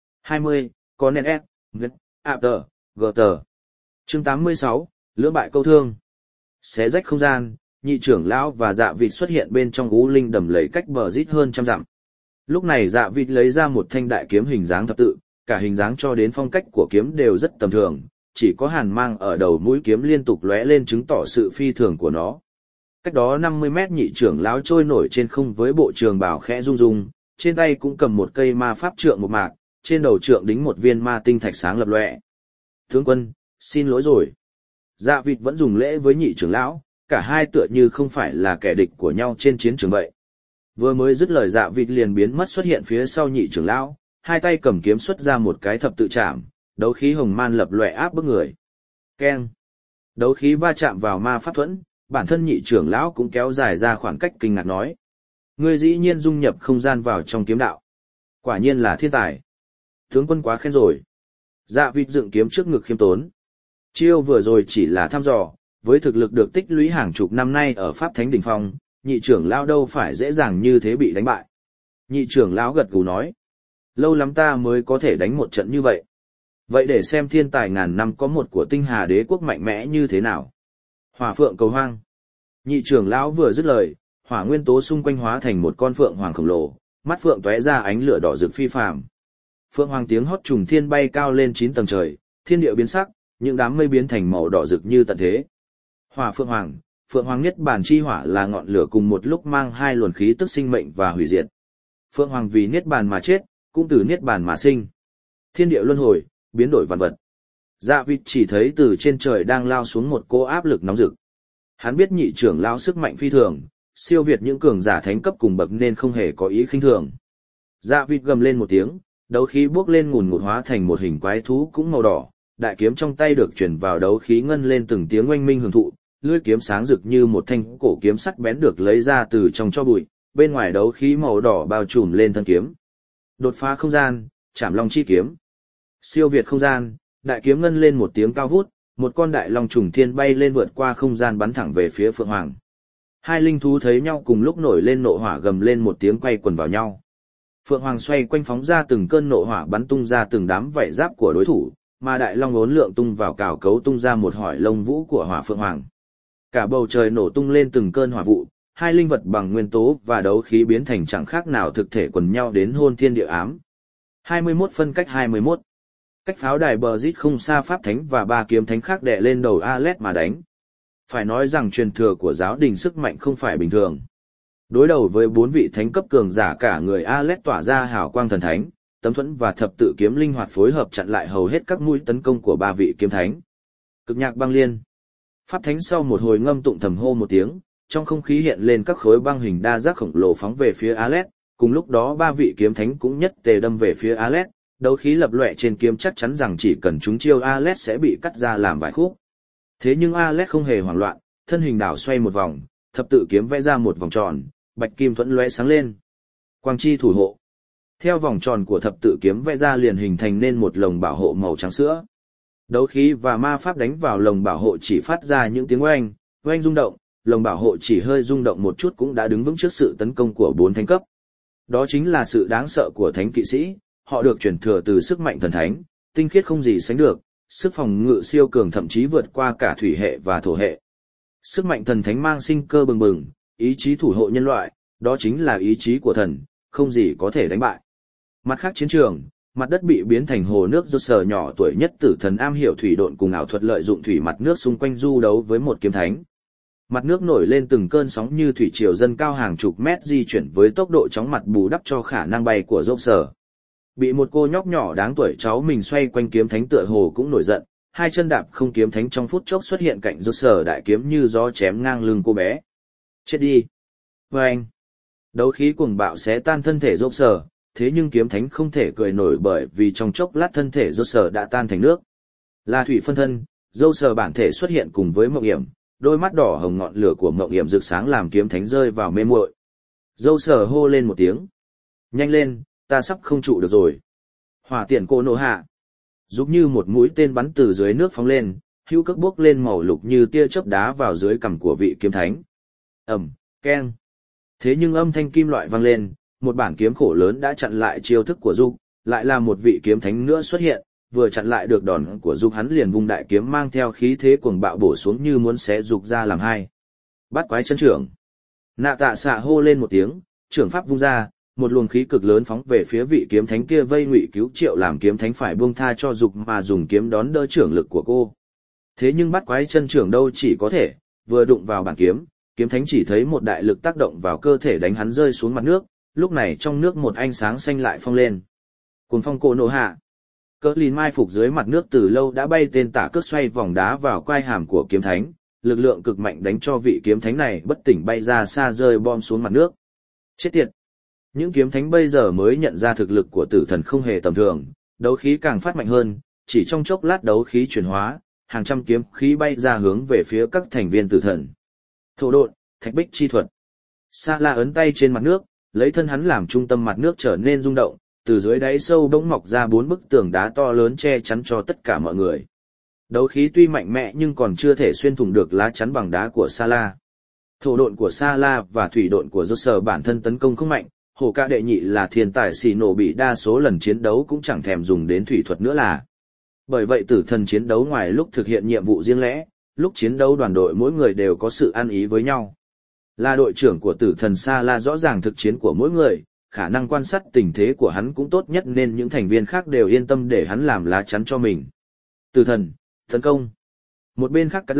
20, Conan S. Apter, Gutter. Chương 86, lưỡng bại câu thương. Xé rách không gian, nhị trưởng lão và dạ vịt xuất hiện bên trong u linh đầm lầy cách bờ rít hơn 100 dặm. Lúc này dạ vịt lấy ra một thanh đại kiếm hình dáng thập tự, cả hình dáng cho đến phong cách của kiếm đều rất tầm thường, chỉ có hàn mang ở đầu mũi kiếm liên tục lóe lên chứng tỏ sự phi thường của nó. Cách đó 50 mét, nhị trưởng lão trôi nổi trên không với bộ trường bào khẽ rung rung, trên tay cũng cầm một cây ma pháp trượng một mạc, trên đầu trượng đính một viên ma tinh thạch sáng lập lòe. Tướng quân, xin lỗi rồi. Dạ vịt vẫn dùng lễ với nhị trưởng lão, cả hai tựa như không phải là kẻ địch của nhau trên chiến trường vậy. Vừa mới dứt lời, dạ vịt liền biến mất xuất hiện phía sau nhị trưởng lão, 2 tay cầm kiếm xuất ra một cái thập tự chạm, đấu khí hồng man lập lòe áp bức người. Keng. Đấu khí va chạm vào ma pháp thuẫn, bản thân nhị trưởng lão cũng kéo dài ra khoảng cách, kinh ngạc nói: ngươi dĩ nhiên dung nhập không gian vào trong kiếm đạo, quả nhiên là thiên tài. Tướng quân quá khen rồi. Dạ vịt dựng kiếm trước ngực khiêm tốn. Chiêu vừa rồi chỉ là thăm dò, với thực lực được tích lũy hàng chục năm nay ở Pháp Thánh đỉnh phong, nhị trưởng lão đâu phải dễ dàng như thế bị đánh bại. Nhị trưởng lão gật gù nói: lâu lắm ta mới có thể đánh một trận như vậy. Vậy để xem thiên tài ngàn năm có một của tinh hà đế quốc mạnh mẽ như thế nào. Hỏa phượng cầu hoang. Nhị trưởng lão vừa dứt lời, hỏa nguyên tố xung quanh hóa thành một con phượng hoàng khổng lồ, mắt phượng tóe ra ánh lửa đỏ rực phi phàm. Phượng hoàng tiếng hót trùng thiên bay cao lên 9 tầng trời, thiên địa biến sắc, những đám mây biến thành màu đỏ rực như tận thế. Hỏa phượng hoàng, Phượng Hoàng Niết Bàn chi hỏa là ngọn lửa cùng một lúc mang hai luồng khí tức sinh mệnh và hủy diệt. Phượng Hoàng vì Niết Bàn mà chết, cũng từ Niết Bàn mà sinh. Thiên địa luân hồi, biến đổi vạn vật. Dạ vịt chỉ thấy từ trên trời đang lao xuống một cỗ áp lực nóng rực. Hắn biết nhị trưởng lão sức mạnh phi thường, siêu việt những cường giả thánh cấp cùng bậc nên không hề có ý khinh thường. Dạ vịt gầm lên một tiếng, đấu khí bốc lên ngùn ngụt hóa thành một hình quái thú cũng màu đỏ, đại kiếm trong tay được chuyển vào đấu khí ngân lên từng tiếng oanh minh hưởng thụ, lưỡi kiếm sáng rực như một thanh cổ kiếm sắt bén được lấy ra từ trong tro bụi, bên ngoài đấu khí màu đỏ bao trùm lên thân kiếm. Đột phá không gian, chạm long chi kiếm. Siêu việt không gian, đại kiếm ngân lên một tiếng cao vút, một con đại long trùng thiên bay lên vượt qua không gian bắn thẳng về phía Phượng Hoàng. Hai linh thú thấy nhau cùng lúc nổi lên nộ hỏa gầm lên một tiếng quay quần vào nhau. Phượng Hoàng xoay quanh phóng ra từng cơn nộ hỏa bắn tung ra từng đám vảy giáp của đối thủ, mà đại long uốn lượn tung vào cào cấu tung ra một hỏi lông vũ của hỏa Phượng Hoàng. Cả bầu trời nổ tung lên từng cơn hỏa vụ, hai linh vật bằng nguyên tố và đấu khí biến thành chẳng khác nào thực thể quần nhau đến hôn thiên địa ám. 21 phân cách 21. Cách pháo đài bờ rít không xa pháp thánh và ba kiếm thánh khác đè lên đầu Alet mà đánh. Phải nói rằng truyền thừa của giáo đình sức mạnh không phải bình thường. Đối đầu với 4 vị thánh cấp cường giả cả người Alet tỏa ra hào quang thần thánh, tấm thuẫn và thập tự kiếm linh hoạt phối hợp chặn lại hầu hết các mũi tấn công của 3 vị kiếm thánh. Cực nhạc băng liên. Pháp thánh sau một hồi ngâm tụng thầm hô một tiếng, trong không khí hiện lên các khối băng hình đa giác khổng lồ phóng về phía Alet, cùng lúc đó 3 vị kiếm thánh cũng nhất tề đâm về phía Alet, đấu khí lập loè trên kiếm chắc chắn rằng chỉ cần chúng chiêu Alet sẽ bị cắt ra làm vài khúc. Thế nhưng Alet không hề hoảng loạn, thân hình đảo xoay một vòng, thập tự kiếm vẽ ra một vòng tròn, bạch kim thuẫn lóe sáng lên. Quang chi thủ hộ. Theo vòng tròn của thập tự kiếm vẽ ra liền hình thành nên một lồng bảo hộ màu trắng sữa. Đấu khí và ma pháp đánh vào lồng bảo hộ chỉ phát ra những tiếng oanh, oanh rung động, lồng bảo hộ chỉ hơi rung động một chút cũng đã đứng vững trước sự tấn công của 4 thánh cấp. Đó chính là sự đáng sợ của thánh kỵ sĩ, họ được truyền thừa từ sức mạnh thần thánh, tinh khiết không gì sánh được, sức phòng ngự siêu cường thậm chí vượt qua cả thủy hệ và thổ hệ. Sức mạnh thần thánh mang sinh cơ bừng bừng, ý chí thủ hộ nhân loại, đó chính là ý chí của thần, không gì có thể đánh bại. Mặt khác chiến trường, mặt đất bị biến thành hồ nước do sở nhỏ tuổi nhất tử thần am hiểu thủy độn cùng ảo thuật lợi dụng thủy mặt nước xung quanh du đấu với một kiếm thánh. Mặt nước nổi lên từng cơn sóng như thủy triều dâng cao hàng chục mét di chuyển với tốc độ chóng mặt bù đắp cho khả năng bay của dốc sở. Bị một cô nhóc nhỏ đáng tuổi cháu mình xoay quanh kiếm thánh tựa hồ cũng nổi giận, hai chân đạp không kiếm thánh trong phút chốc xuất hiện cạnh dốc sở đại kiếm như gió chém ngang lưng cô bé. Chết đi! Vâng! Đấu khí cuồng bạo xé tan thân thể dốc sở, thế nhưng kiếm thánh không thể cười nổi bởi vì trong chốc lát thân thể dốc sở đã tan thành nước. Là thủy phân thân, dốc sở bản thể xuất hiện cùng với mộng hiểm, đôi mắt đỏ hồng ngọn lửa của mộng hiểm rực sáng làm kiếm thánh rơi vào mê muội. Dâu sở hô lên một tiếng. Nhanh lên, ta sắp không trụ được rồi. Hỏa tiễn cô nổ hạ. Giúp như một mũi tên bắn từ dưới nước phóng lên, hữu cước bốc lên màu lục như tia chớp đá vào dưới cằm của vị kiếm thánh. Keng. Thế nhưng âm thanh kim loại vang lên, một bản kiếm khổ lớn đã chặn lại chiêu thức của Dục, lại là một vị kiếm thánh nữa xuất hiện, vừa chặn lại được đòn của Dục hắn liền vung đại kiếm mang theo khí thế cuồng bạo bổ xuống như muốn xé Dục ra làm hai. Bắt quái chân trưởng. Nạ tạ xạ hô lên một tiếng, trưởng pháp vung ra, một luồng khí cực lớn phóng về phía vị kiếm thánh kia vây ngụy cứu triệu làm kiếm thánh phải buông tha cho Dục mà dùng kiếm đón đỡ trưởng lực của cô. Thế nhưng bắt quái chân trưởng đâu chỉ có thể, vừa đụng vào bản kiếm, kiếm thánh chỉ thấy một đại lực tác động vào cơ thể đánh hắn rơi xuống mặt nước, lúc này trong nước một ánh sáng xanh lại phong lên. Cuồng phong cổ nổ hạ. Cỡ lìn mai phục dưới mặt nước từ lâu đã bay tên tả cước xoay vòng đá vào quai hàm của kiếm thánh, lực lượng cực mạnh đánh cho vị kiếm thánh này bất tỉnh bay ra xa rơi bom xuống mặt nước. Chết tiệt! Những kiếm thánh bây giờ mới nhận ra thực lực của tử thần không hề tầm thường, đấu khí càng phát mạnh hơn, chỉ trong chốc lát đấu khí chuyển hóa, hàng trăm kiếm khí bay ra hướng về phía các thành viên tử thần. Thổ độn, thạch bích chi thuật. Sa La ấn tay trên mặt nước, lấy thân hắn làm trung tâm mặt nước trở nên rung động, từ dưới đáy sâu bỗng mọc ra 4 bức tường đá to lớn che chắn cho tất cả mọi người. Đấu khí tuy mạnh mẽ nhưng còn chưa thể xuyên thủng được lá chắn bằng đá của Sa La. Thổ độn của Sa La và thủy độn của Joser bản thân tấn công không mạnh, Hổ Ca đệ nhị là thiên tài xì nổ bị đa số lần chiến đấu cũng chẳng thèm dùng đến thủy thuật nữa là. Bởi vậy tử thần chiến đấu ngoài lúc thực hiện nhiệm vụ riêng lẻ, lúc chiến đấu đoàn đội mỗi người đều có sự ăn ý với nhau. Là đội trưởng của tử thần Sa La rõ ràng thực chiến của mỗi người, khả năng quan sát tình thế của hắn cũng tốt nhất nên những thành viên khác đều yên tâm để hắn làm lá chắn cho mình. Tử thần, tấn công. Một bên khác Cát Lạ,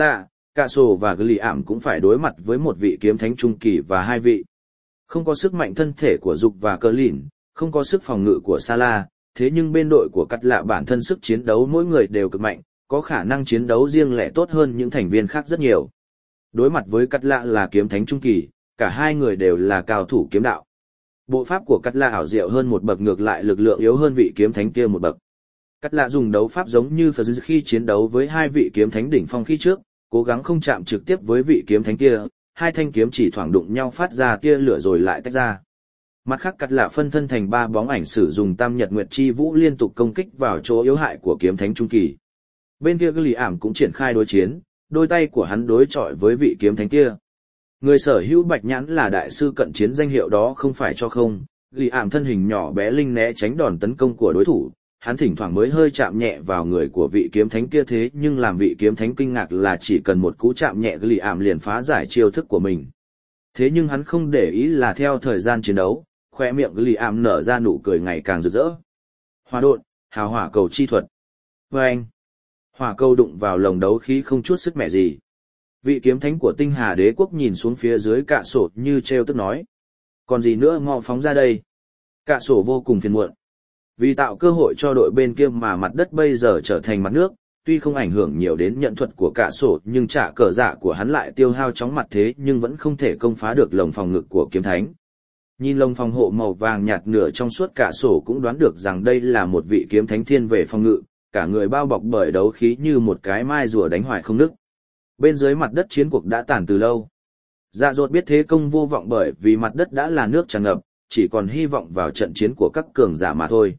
cả sổ và ghi ảm cũng phải đối mặt với một vị kiếm thánh trung kỳ và hai vị. Không có sức mạnh thân thể của Dục và Cờ Lìn, không có sức phòng ngự của Sala, thế nhưng bên đội của Cắt Lạ bản thân sức chiến đấu mỗi người đều cực mạnh, có khả năng chiến đấu riêng lẻ tốt hơn những thành viên khác rất nhiều. Đối mặt với Cắt Lạ là kiếm thánh trung kỳ, cả hai người đều là cao thủ kiếm đạo. Bộ pháp của Cắt Lạ ảo diệu hơn một bậc, ngược lại lực lượng yếu hơn vị kiếm thánh kia một bậc. Cắt Lạ dùng đấu pháp giống như Phật khi chiến đấu với hai vị kiếm thánh đỉnh phong khi trước, cố gắng không chạm trực tiếp với vị kiếm thánh kia, hai thanh kiếm chỉ thoảng đụng nhau phát ra tia lửa rồi lại tách ra. Mặt khác Cắt Lạ phân thân thành ba bóng ảnh sử dùng Tam Nhật Nguyệt Chi Vũ liên tục công kích vào chỗ yếu hại của kiếm thánh trung kỳ. Bên kia Lý Ảm cũng triển khai đối chiến, đôi tay của hắn đối chọi với vị kiếm thánh kia. Người sở hữu bạch nhãn là đại sư cận chiến danh hiệu đó không phải cho không, Lý Ảm thân hình nhỏ bé linh né tránh đòn tấn công của đối thủ, hắn thỉnh thoảng mới hơi chạm nhẹ vào người của vị kiếm thánh kia, thế nhưng làm vị kiếm thánh kinh ngạc là chỉ cần một cú chạm nhẹ Lý Ảm liền phá giải chiêu thức của mình. Thế nhưng hắn không để ý là theo thời gian chiến đấu, khoe miệng Lý Ảm nở ra nụ cười ngày càng rực rỡ. Hỏa độn, hào hỏa cầu chi thuật. Vâng! Hỏa cầu đụng vào lồng đấu khí không chút sức mẻ gì. Vị kiếm thánh của Tinh Hà Đế quốc nhìn xuống phía dưới Cạ Sổ như trêu tức nói. Còn gì nữa, mau phóng ra đây. Cạ Sổ vô cùng phiền muộn. Vì tạo cơ hội cho đội bên kia mà mặt đất bây giờ trở thành mặt nước, tuy không ảnh hưởng nhiều đến nhận thuật của Cạ Sổ nhưng trả cờ dạ của hắn lại tiêu hao chóng mặt, thế nhưng vẫn không thể công phá được lồng phòng ngự của kiếm thánh. Nhìn lồng phòng hộ màu vàng nhạt nửa trong suốt, Cạ Sổ cũng đoán được rằng đây là một vị kiếm thánh thiên về phòng ngự, cả người bao bọc bởi đấu khí như một cái mai rùa đánh hoài không nứt. Bên dưới mặt đất chiến cuộc đã tàn từ lâu. Dạ dột biết thế công vô vọng bởi vì mặt đất đã là nước tràn ngập, chỉ còn hy vọng vào trận chiến của các cường giả mà thôi.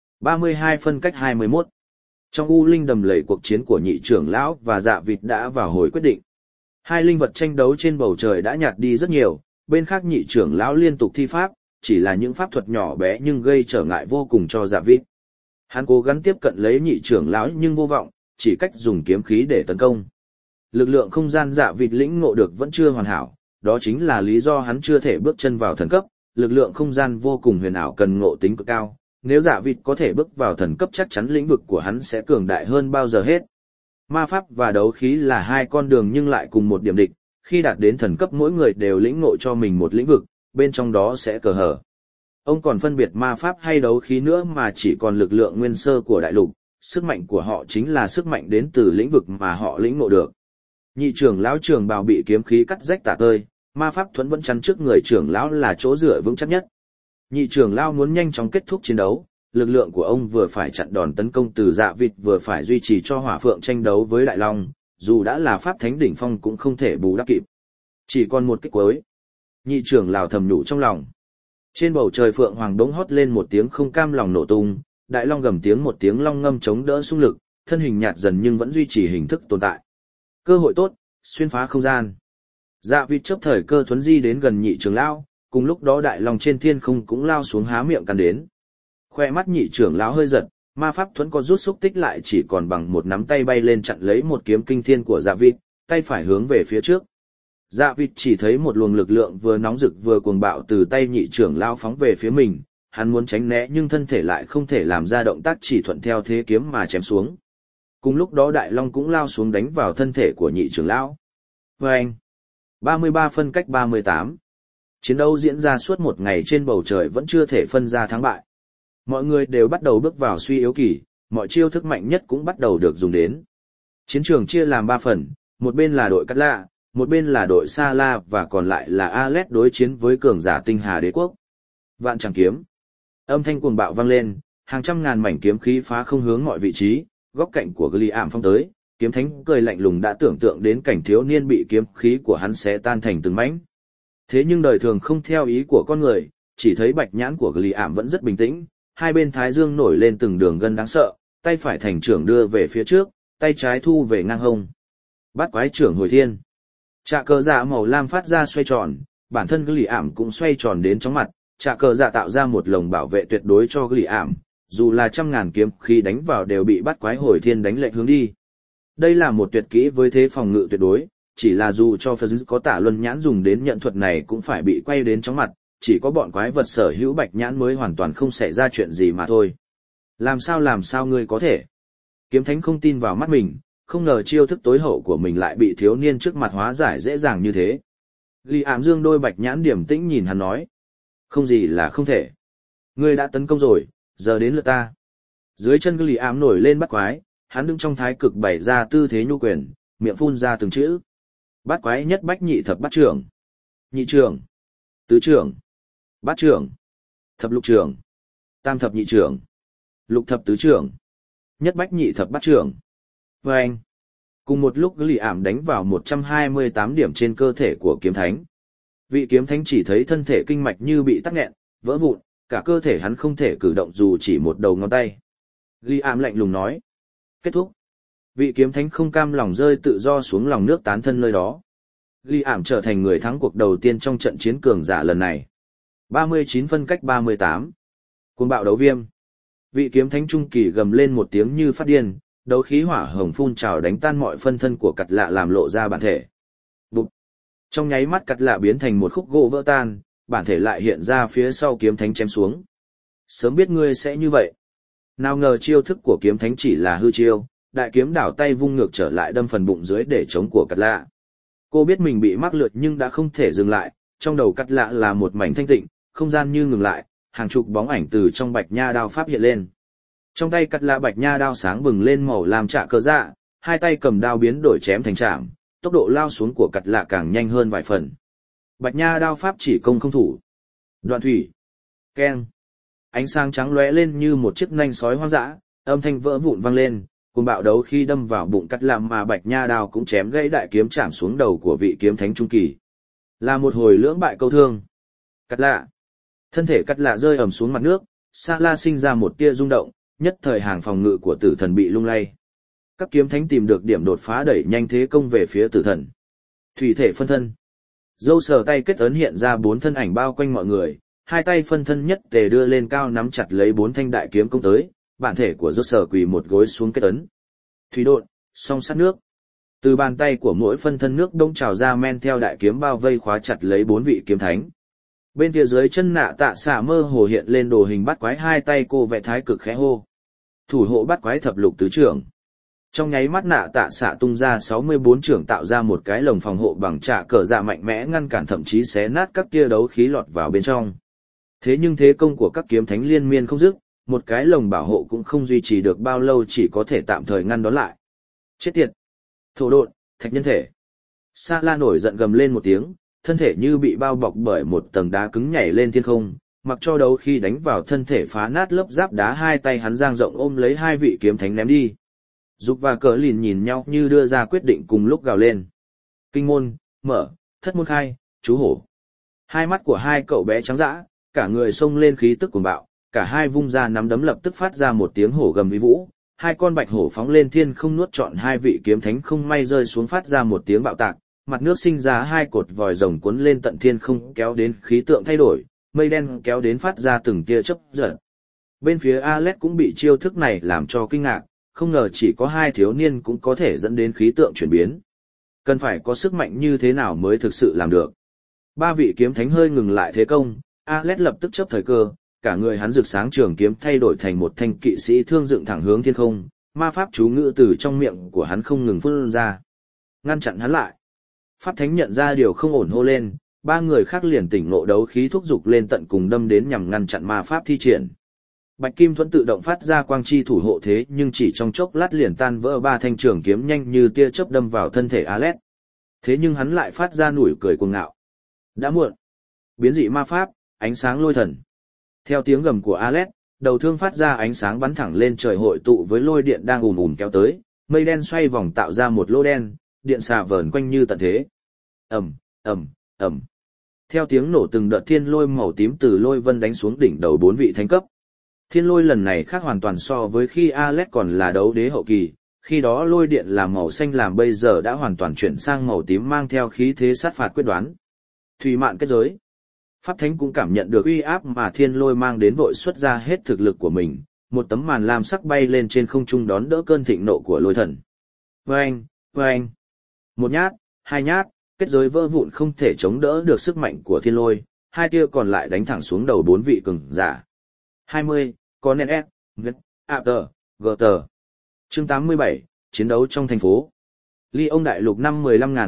32 phân cách 21. Trong u linh đầm lầy, cuộc chiến của nhị trưởng lão và dạ vịt đã vào hồi quyết định. Hai linh vật tranh đấu trên bầu trời đã nhạt đi rất nhiều, bên khác nhị trưởng lão liên tục thi pháp, chỉ là những pháp thuật nhỏ bé nhưng gây trở ngại vô cùng cho dạ vịt. Hắn cố gắng tiếp cận lấy nhị trưởng lão nhưng vô vọng, chỉ cách dùng kiếm khí để tấn công. Lực lượng không gian dạ vịt lĩnh ngộ được vẫn chưa hoàn hảo, đó chính là lý do hắn chưa thể bước chân vào thần cấp. Lực lượng không gian vô cùng huyền ảo cần ngộ tính cực cao, nếu dạ vịt có thể bước vào thần cấp chắc chắn lĩnh vực của hắn sẽ cường đại hơn bao giờ hết. Ma pháp và đấu khí là hai con đường nhưng lại cùng một điểm địch, khi đạt đến thần cấp mỗi người đều lĩnh ngộ cho mình một lĩnh vực, bên trong đó sẽ cờ hở. Ông còn phân biệt ma pháp hay đấu khí nữa mà chỉ còn lực lượng nguyên sơ của đại lục, sức mạnh của họ chính là sức mạnh đến từ lĩnh vực mà họ lĩnh ngộ được. Nhị trưởng lão trường bào bị kiếm khí cắt rách tả tơi, ma pháp thuẫn vẫn chắn trước người trưởng lão là chỗ dựa vững chắc nhất. Nhị trưởng lão muốn nhanh chóng kết thúc chiến đấu, lực lượng của ông vừa phải chặn đòn tấn công từ dạ vịt vừa phải duy trì cho hỏa phượng tranh đấu với đại long, dù đã là pháp thánh đỉnh phong cũng không thể bù đắp kịp. Chỉ còn một kích cuối. Nhị trưởng lão thầm nhủ trong lòng. Trên bầu trời phượng hoàng đống hót lên một tiếng không cam lòng nổ tung, đại long gầm tiếng một tiếng long ngâm chống đỡ xung lực, thân hình nhạt dần nhưng vẫn duy trì hình thức tồn tại. Cơ hội tốt, xuyên phá không gian. Dạ vịt chớp thời cơ thuấn di đến gần nhị trưởng lão, cùng lúc đó đại long trên thiên không cũng lao xuống há miệng cắn đến. Khoe mắt nhị trưởng lão hơi giật, ma pháp thuẫn có rút xúc tích lại chỉ còn bằng một nắm tay bay lên chặn lấy một kiếm kinh thiên của dạ vịt, tay phải hướng về phía trước. Dạ vịt chỉ thấy một luồng lực lượng vừa nóng rực vừa cuồng bạo từ tay nhị trưởng lão phóng về phía mình, hắn muốn tránh né nhưng thân thể lại không thể làm ra động tác, chỉ thuận theo thế kiếm mà chém xuống. Cùng lúc đó đại long cũng lao xuống đánh vào thân thể của nhị trưởng lão. Vâng! 33 phân cách 38. Chiến đấu diễn ra suốt một ngày trên bầu trời vẫn chưa thể phân ra thắng bại. Mọi người đều bắt đầu bước vào suy yếu kỳ, mọi chiêu thức mạnh nhất cũng bắt đầu được dùng đến. Chiến trường chia làm 3 phần, một bên là đội Cắt Lạ, một bên là đội Sa La và còn lại là Alet đối chiến với cường giả Tinh Hà Đế quốc. Vạn tràng kiếm. Âm thanh cuồng bạo vang lên, hàng trăm ngàn mảnh kiếm khí phá không hướng mọi vị trí, góc cạnh của Gli ảm phong tới, kiếm thánh cười lạnh lùng đã tưởng tượng đến cảnh thiếu niên bị kiếm khí của hắn xé tan thành từng mảnh. Thế nhưng đời thường không theo ý của con người, chỉ thấy bạch nhãn của Gli ảm vẫn rất bình tĩnh, hai bên thái dương nổi lên từng đường gân đáng sợ, tay phải thành trưởng đưa về phía trước, tay trái thu về ngang hông. Bát quái trưởng hồi thiên. Trạ cờ dạ màu lam phát ra xoay tròn, bản thân Gli ảm cũng xoay tròn đến chóng mặt, trạ cờ dạ tạo ra một lồng bảo vệ tuyệt đối cho Gli ảm, dù là trăm ngàn kiếm khi đánh vào đều bị bát quái hồi thiên đánh lệch hướng đi. Đây là một tuyệt kỹ với thế phòng ngự tuyệt đối, chỉ là dù cho Phật có Tả Luân nhãn dùng đến nhận thuật này cũng phải bị quay đến chóng mặt, chỉ có bọn quái vật sở hữu bạch nhãn mới hoàn toàn không xảy ra chuyện gì mà thôi. Làm sao ngươi có thể? Kiếm thánh không tin vào mắt mình, không ngờ chiêu thức tối hậu của mình lại bị thiếu niên trước mặt hóa giải dễ dàng như thế. Lý ảm dương đôi bạch nhãn điềm tĩnh nhìn hắn nói. Không gì là không thể. Ngươi đã tấn công rồi, giờ đến lượt ta. Dưới chân Lý ảm nổi lên bắt quái, hắn đứng trong thái cực bày ra tư thế nhu quyền, miệng phun ra từng chữ. Bát quái nhất bách nhị thập bát trưởng. Nhị trưởng. Tứ trưởng. Bát trưởng. Thập lục trưởng. Tam thập nhị trưởng. Lục thập tứ trưởng. Nhất bách nhị thập bát trưởng. Và anh. Cùng một lúc Lý ảm đánh vào 128 điểm trên cơ thể của kiếm thánh. Vị kiếm thánh chỉ thấy thân thể kinh mạch như bị tắc nghẹn, vỡ vụn, cả cơ thể hắn không thể cử động dù chỉ một đầu ngón tay. Lý ảm lạnh lùng nói. Kết thúc. Vị kiếm thánh không cam lòng rơi tự do xuống lòng nước tán thân nơi đó. Lý ảm trở thành người thắng cuộc đầu tiên trong trận chiến cường giả lần này. 39 phân cách 38. Cuồng bạo đấu viêm. Vị kiếm thánh trung kỳ gầm lên một tiếng như phát điên, đấu khí hỏa hồng phun trào đánh tan mọi phân thân của cật lạ làm lộ ra bản thể. Bụp. Trong nháy mắt cật lạ biến thành một khúc gỗ vỡ tan, bản thể lại hiện ra phía sau kiếm thánh chém xuống. Sớm biết ngươi sẽ như vậy. Nào ngờ chiêu thức của kiếm thánh chỉ là hư chiêu, đại kiếm đảo tay vung ngược trở lại đâm phần bụng dưới để chống của cật lạ. Cô biết mình bị mắc lượt nhưng đã không thể dừng lại, trong đầu cật lạ là một mảnh thanh tịnh, không gian như ngừng lại, hàng chục bóng ảnh từ trong bạch nha đao pháp hiện lên. Trong tay cật lạ bạch nha đao sáng bừng lên màu làm trạ cờ dạ, hai tay cầm đao biến đổi chém thành chạm, tốc độ lao xuống của cật lạ càng nhanh hơn vài phần. Bạch nha đao pháp chỉ công không thủ. Đoạn thủy. Keng. Ánh sáng trắng lóe lên như một chiếc nanh sói hoang dã, âm thanh vỡ vụn vang lên, cùng bạo đấu khi đâm vào bụng cật lạ mà bạch nha đao cũng chém gãy đại kiếm chạm xuống đầu của vị kiếm thánh trung kỳ. Là một hồi lưỡng bại câu thương. Cật lạ. Thân thể cật lạ rơi ầm xuống mặt nước, Sa La sinh ra một tia rung động, nhất thời hàng phòng ngự của tử thần bị lung lay. Các kiếm thánh tìm được điểm đột phá đẩy nhanh thế công về phía tử thần. Thủy thể phân thân. Dâu sờ tay kết ấn hiện ra 4 thân ảnh bao quanh mọi người, hai tay phân thân nhất tề đưa lên cao nắm chặt lấy 4 thanh đại kiếm công tới, bản thể của dâu sờ quỳ một gối xuống kết ấn. Thủy độn, song sắt nước. Từ bàn tay của mỗi phân thân nước đông trào ra men theo đại kiếm bao vây khóa chặt lấy 4 vị kiếm thánh. Bên kia dưới chân nạ tạ xạ mơ hồ hiện lên đồ hình bắt quái, hai tay cô vẽ thái cực khẽ hô. Thủ hộ bắt quái thập lục tứ trưởng. Trong nháy mắt nạ tạ xạ tung ra 64 trưởng tạo ra một cái lồng phòng hộ bằng trạ cờ dạ mạnh mẽ ngăn cản thậm chí xé nát các tia đấu khí lọt vào bên trong. Thế nhưng thế công của các kiếm thánh liên miên không dứt, một cái lồng bảo hộ cũng không duy trì được bao lâu, chỉ có thể tạm thời ngăn đón lại. Chết tiệt! Thổ độn, thạch nhân thể. Sa La nổi giận gầm lên một tiếng, thân thể như bị bao bọc bởi một tầng đá cứng nhảy lên thiên không, mặc cho đấu khi đánh vào thân thể phá nát lớp giáp đá, hai tay hắn dang rộng ôm lấy hai vị kiếm thánh ném đi. Dục và Cờ Lìn nhìn nhau như đưa ra quyết định cùng lúc gào lên. Kinh môn, mở, thất môn khai, chú hổ. Hai mắt của hai cậu bé trắng dã, cả người xông lên khí tức cuồng bạo, cả hai vung ra nắm đấm lập tức phát ra một tiếng hổ gầm vĩ vũ. Hai con bạch hổ phóng lên thiên không nuốt trọn hai vị kiếm thánh không may rơi xuống phát ra một tiếng bạo tạc, mặt nước sinh ra hai cột vòi rồng cuốn lên tận thiên không kéo đến khí tượng thay đổi, mây đen kéo đến phát ra từng tia chớp giật. Bên phía Alex cũng bị chiêu thức này làm cho kinh ngạc, không ngờ chỉ có hai thiếu niên cũng có thể dẫn đến khí tượng chuyển biến. Cần phải có sức mạnh như thế nào mới thực sự làm được. Ba vị kiếm thánh hơi ngừng lại thế công, Alex lập tức chấp thời cơ, cả người hắn rực sáng trường kiếm thay đổi thành một thanh kỵ sĩ thương dựng thẳng hướng thiên không, ma pháp chú ngữ từ trong miệng của hắn không ngừng phun ra. Ngăn chặn hắn lại. Pháp thánh nhận ra điều không ổn hô lên, ba người khác liền tỉnh ngộ đấu khí thúc dục lên tận cùng đâm đến nhằm ngăn chặn ma pháp thi triển. Bạch kim thuẫn tự động phát ra quang chi thủ hộ, thế nhưng chỉ trong chốc lát liền tan vỡ ba thanh trường kiếm nhanh như tia chớp đâm vào thân thể Alex. Thế nhưng hắn lại phát ra nủi cười cuồng ngạo. Đã muộn. Biến dị ma pháp, ánh sáng lôi thần. Theo tiếng gầm của Alex, đầu thương phát ra ánh sáng bắn thẳng lên trời hội tụ với lôi điện đang ùn ùn kéo tới, mây đen xoay vòng tạo ra một lỗ đen, điện xà vờn quanh như tận thế. Ầm, ầm, ầm. Theo tiếng nổ từng đợt thiên lôi màu tím từ lôi vân đánh xuống đỉnh đầu 4 vị thánh cấp. Thiên lôi lần này khác hoàn toàn so với khi Alex còn là đấu đế hậu kỳ, khi đó lôi điện là màu xanh làm bây giờ đã hoàn toàn chuyển sang màu tím mang theo khí thế sát phạt quyết đoán. Thủy mạn kết giới. Pháp thánh cũng cảm nhận được uy áp mà thiên lôi mang đến, vội xuất ra hết thực lực của mình, một tấm màn lam sắc bay lên trên không trung đón đỡ cơn thịnh nộ của lôi thần. Vâng, vâng. Một nhát, hai nhát, kết giới vỡ vụn không thể chống đỡ được sức mạnh của thiên lôi, hai tia còn lại đánh thẳng xuống đầu 4 vị cường giả. 20, Conan S, Apter, Gutter. Chương 87, chiến đấu trong thành phố. Lyon đại lục năm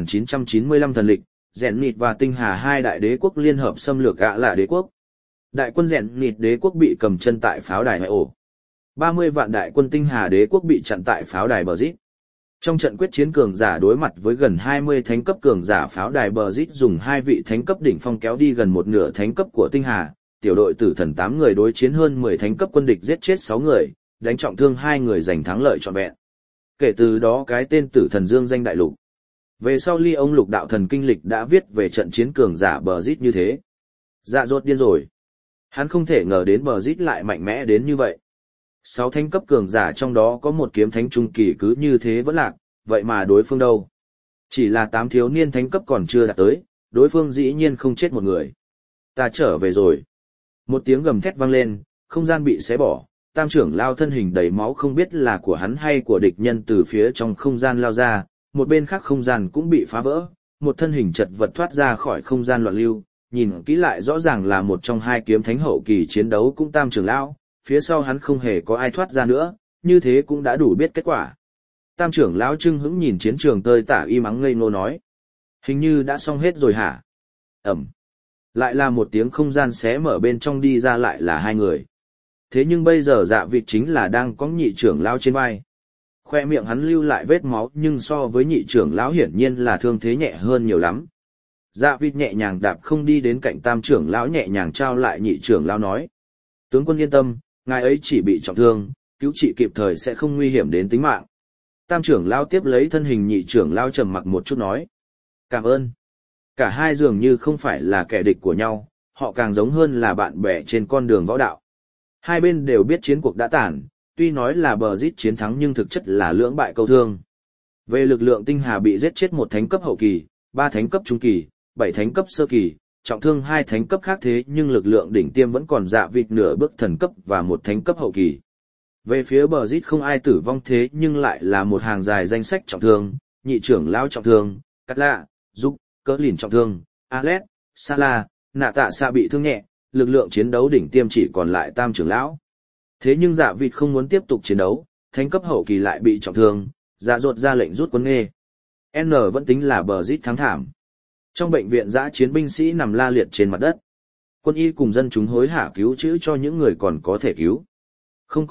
15.995 thần lịch, Rèn Nịt và Tinh Hà hai đại đế quốc liên hợp xâm lược gã là đế quốc. Đại quân Rèn Nịt đế quốc bị cầm chân tại pháo đài Hải ổ. 30 vạn đại quân Tinh Hà đế quốc bị chặn tại pháo đài Bờ Rít. Trong trận quyết chiến cường giả đối mặt với gần 20 thánh cấp cường giả, pháo đài Bờ Rít dùng 2 vị thánh cấp đỉnh phong kéo đi gần một nửa thánh cấp của Tinh Hà, tiểu đội tử thần 8 người đối chiến hơn 10 thánh cấp quân địch, giết chết 6 người, đánh trọng thương 2 người, giành thắng lợi trọn vẹn. Kể từ đó cái tên tử thần dương danh đại lục. Về sau Lyon lục đạo thần kinh lịch đã viết về trận chiến cường giả Bờ Rít như thế. Dạ dột điên rồi. Hắn không thể ngờ đến Bờ Rít lại mạnh mẽ đến như vậy. 6 thánh cấp cường giả trong đó có một kiếm thánh trung kỳ cứ như thế vẫn lạc, vậy mà đối phương đâu? Chỉ là 8 thiếu niên thánh cấp còn chưa đạt tới, đối phương dĩ nhiên không chết một người. Ta trở về rồi. Một tiếng gầm thét vang lên, không gian bị xé bỏ, Tam trưởng lao thân hình đầy máu không biết là của hắn hay của địch nhân từ phía trong không gian lao ra, một bên khác không gian cũng bị phá vỡ, một thân hình chật vật thoát ra khỏi không gian loạn lưu, nhìn kỹ lại rõ ràng là một trong 2 kiếm thánh hậu kỳ chiến đấu cũng Tam trưởng lão, phía sau hắn không hề có ai thoát ra nữa, như thế cũng đã đủ biết kết quả. Tam trưởng lão trưng hững nhìn chiến trường tơi tả y mắng ngây ngô nói. Hình như đã xong hết rồi hả? Ẩm. Lại là một tiếng không gian xé mở, bên trong đi ra lại là 2 người. Thế nhưng bây giờ Dạ Vịt chính là đang có nhị trưởng lão trên vai. Khoe miệng hắn lưu lại vết máu, nhưng so với nhị trưởng lão hiển nhiên là thương thế nhẹ hơn nhiều lắm. Dạ Vịt nhẹ nhàng đạp không đi đến cạnh Tam trưởng lão, nhẹ nhàng trao lại nhị trưởng lão nói. Tướng quân yên tâm, ngài ấy chỉ bị trọng thương, cứu trị kịp thời sẽ không nguy hiểm đến tính mạng. Tam trưởng lão tiếp lấy thân hình nhị trưởng lão, trầm mặc một chút nói. Cảm ơn. Cả hai dường như không phải là kẻ địch của nhau, họ càng giống hơn là bạn bè trên con đường võ đạo. Hai bên đều biết chiến cuộc đã tàn, tuy nói là Bờ Rít chiến thắng nhưng thực chất là lưỡng bại câu thương. Về lực lượng Tinh Hà bị giết chết 1 thánh cấp hậu kỳ, 3 thánh cấp trung kỳ, 7 thánh cấp sơ kỳ, trọng thương 2 thánh cấp khác, thế nhưng lực lượng đỉnh tiêm vẫn còn Dạ Vịt nửa bước thần cấp và 1 thánh cấp hậu kỳ. Về phía Bờ Rít không ai tử vong, thế nhưng lại là một hàng dài danh sách trọng thương, nhị trưởng lão trọng thương, Cắt Lạ, Dục, Cỡ Lìn trọng thương, Alex, Sala, Nạ Tạ Xạ bị thương nhẹ, lực lượng chiến đấu đỉnh tiêm chỉ còn lại Tam trưởng lão. Thế nhưng Dạ Vịt không muốn tiếp tục chiến đấu, thánh cấp hậu kỳ lại bị trọng thương, Dạ dột ra lệnh rút quân nghê. N vẫn tính là Bờ Rít thắng thảm. Trong bệnh viện dã chiến binh sĩ nằm la liệt trên mặt đất. Quân y cùng dân chúng hối hả cứu chữa cho những người còn có thể cứu. Không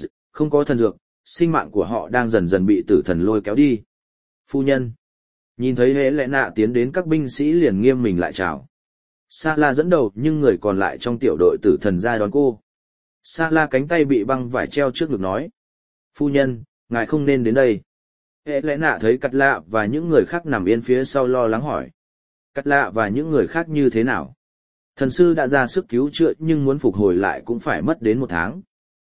có thần dược, sinh mạng của họ đang dần dần bị tử thần lôi kéo đi. Phu nhân. Nhìn thấy Hễ Lẽ Nạ tiến đến, các binh sĩ liền nghiêm mình lại chào. Sa La dẫn đầu, nhưng người còn lại trong tiểu đội tử thần ra đón cô. Sa La cánh tay bị băng vải treo trước ngực nói. Phu nhân, ngài không nên đến đây. Hễ Lẽ Nạ thấy Cắt Lạ và những người khác nằm yên phía sau lo lắng hỏi. Cắt Lạ và những người khác như thế nào? Thần sư đã ra sức cứu chữa nhưng muốn phục hồi lại cũng phải mất đến 1 tháng.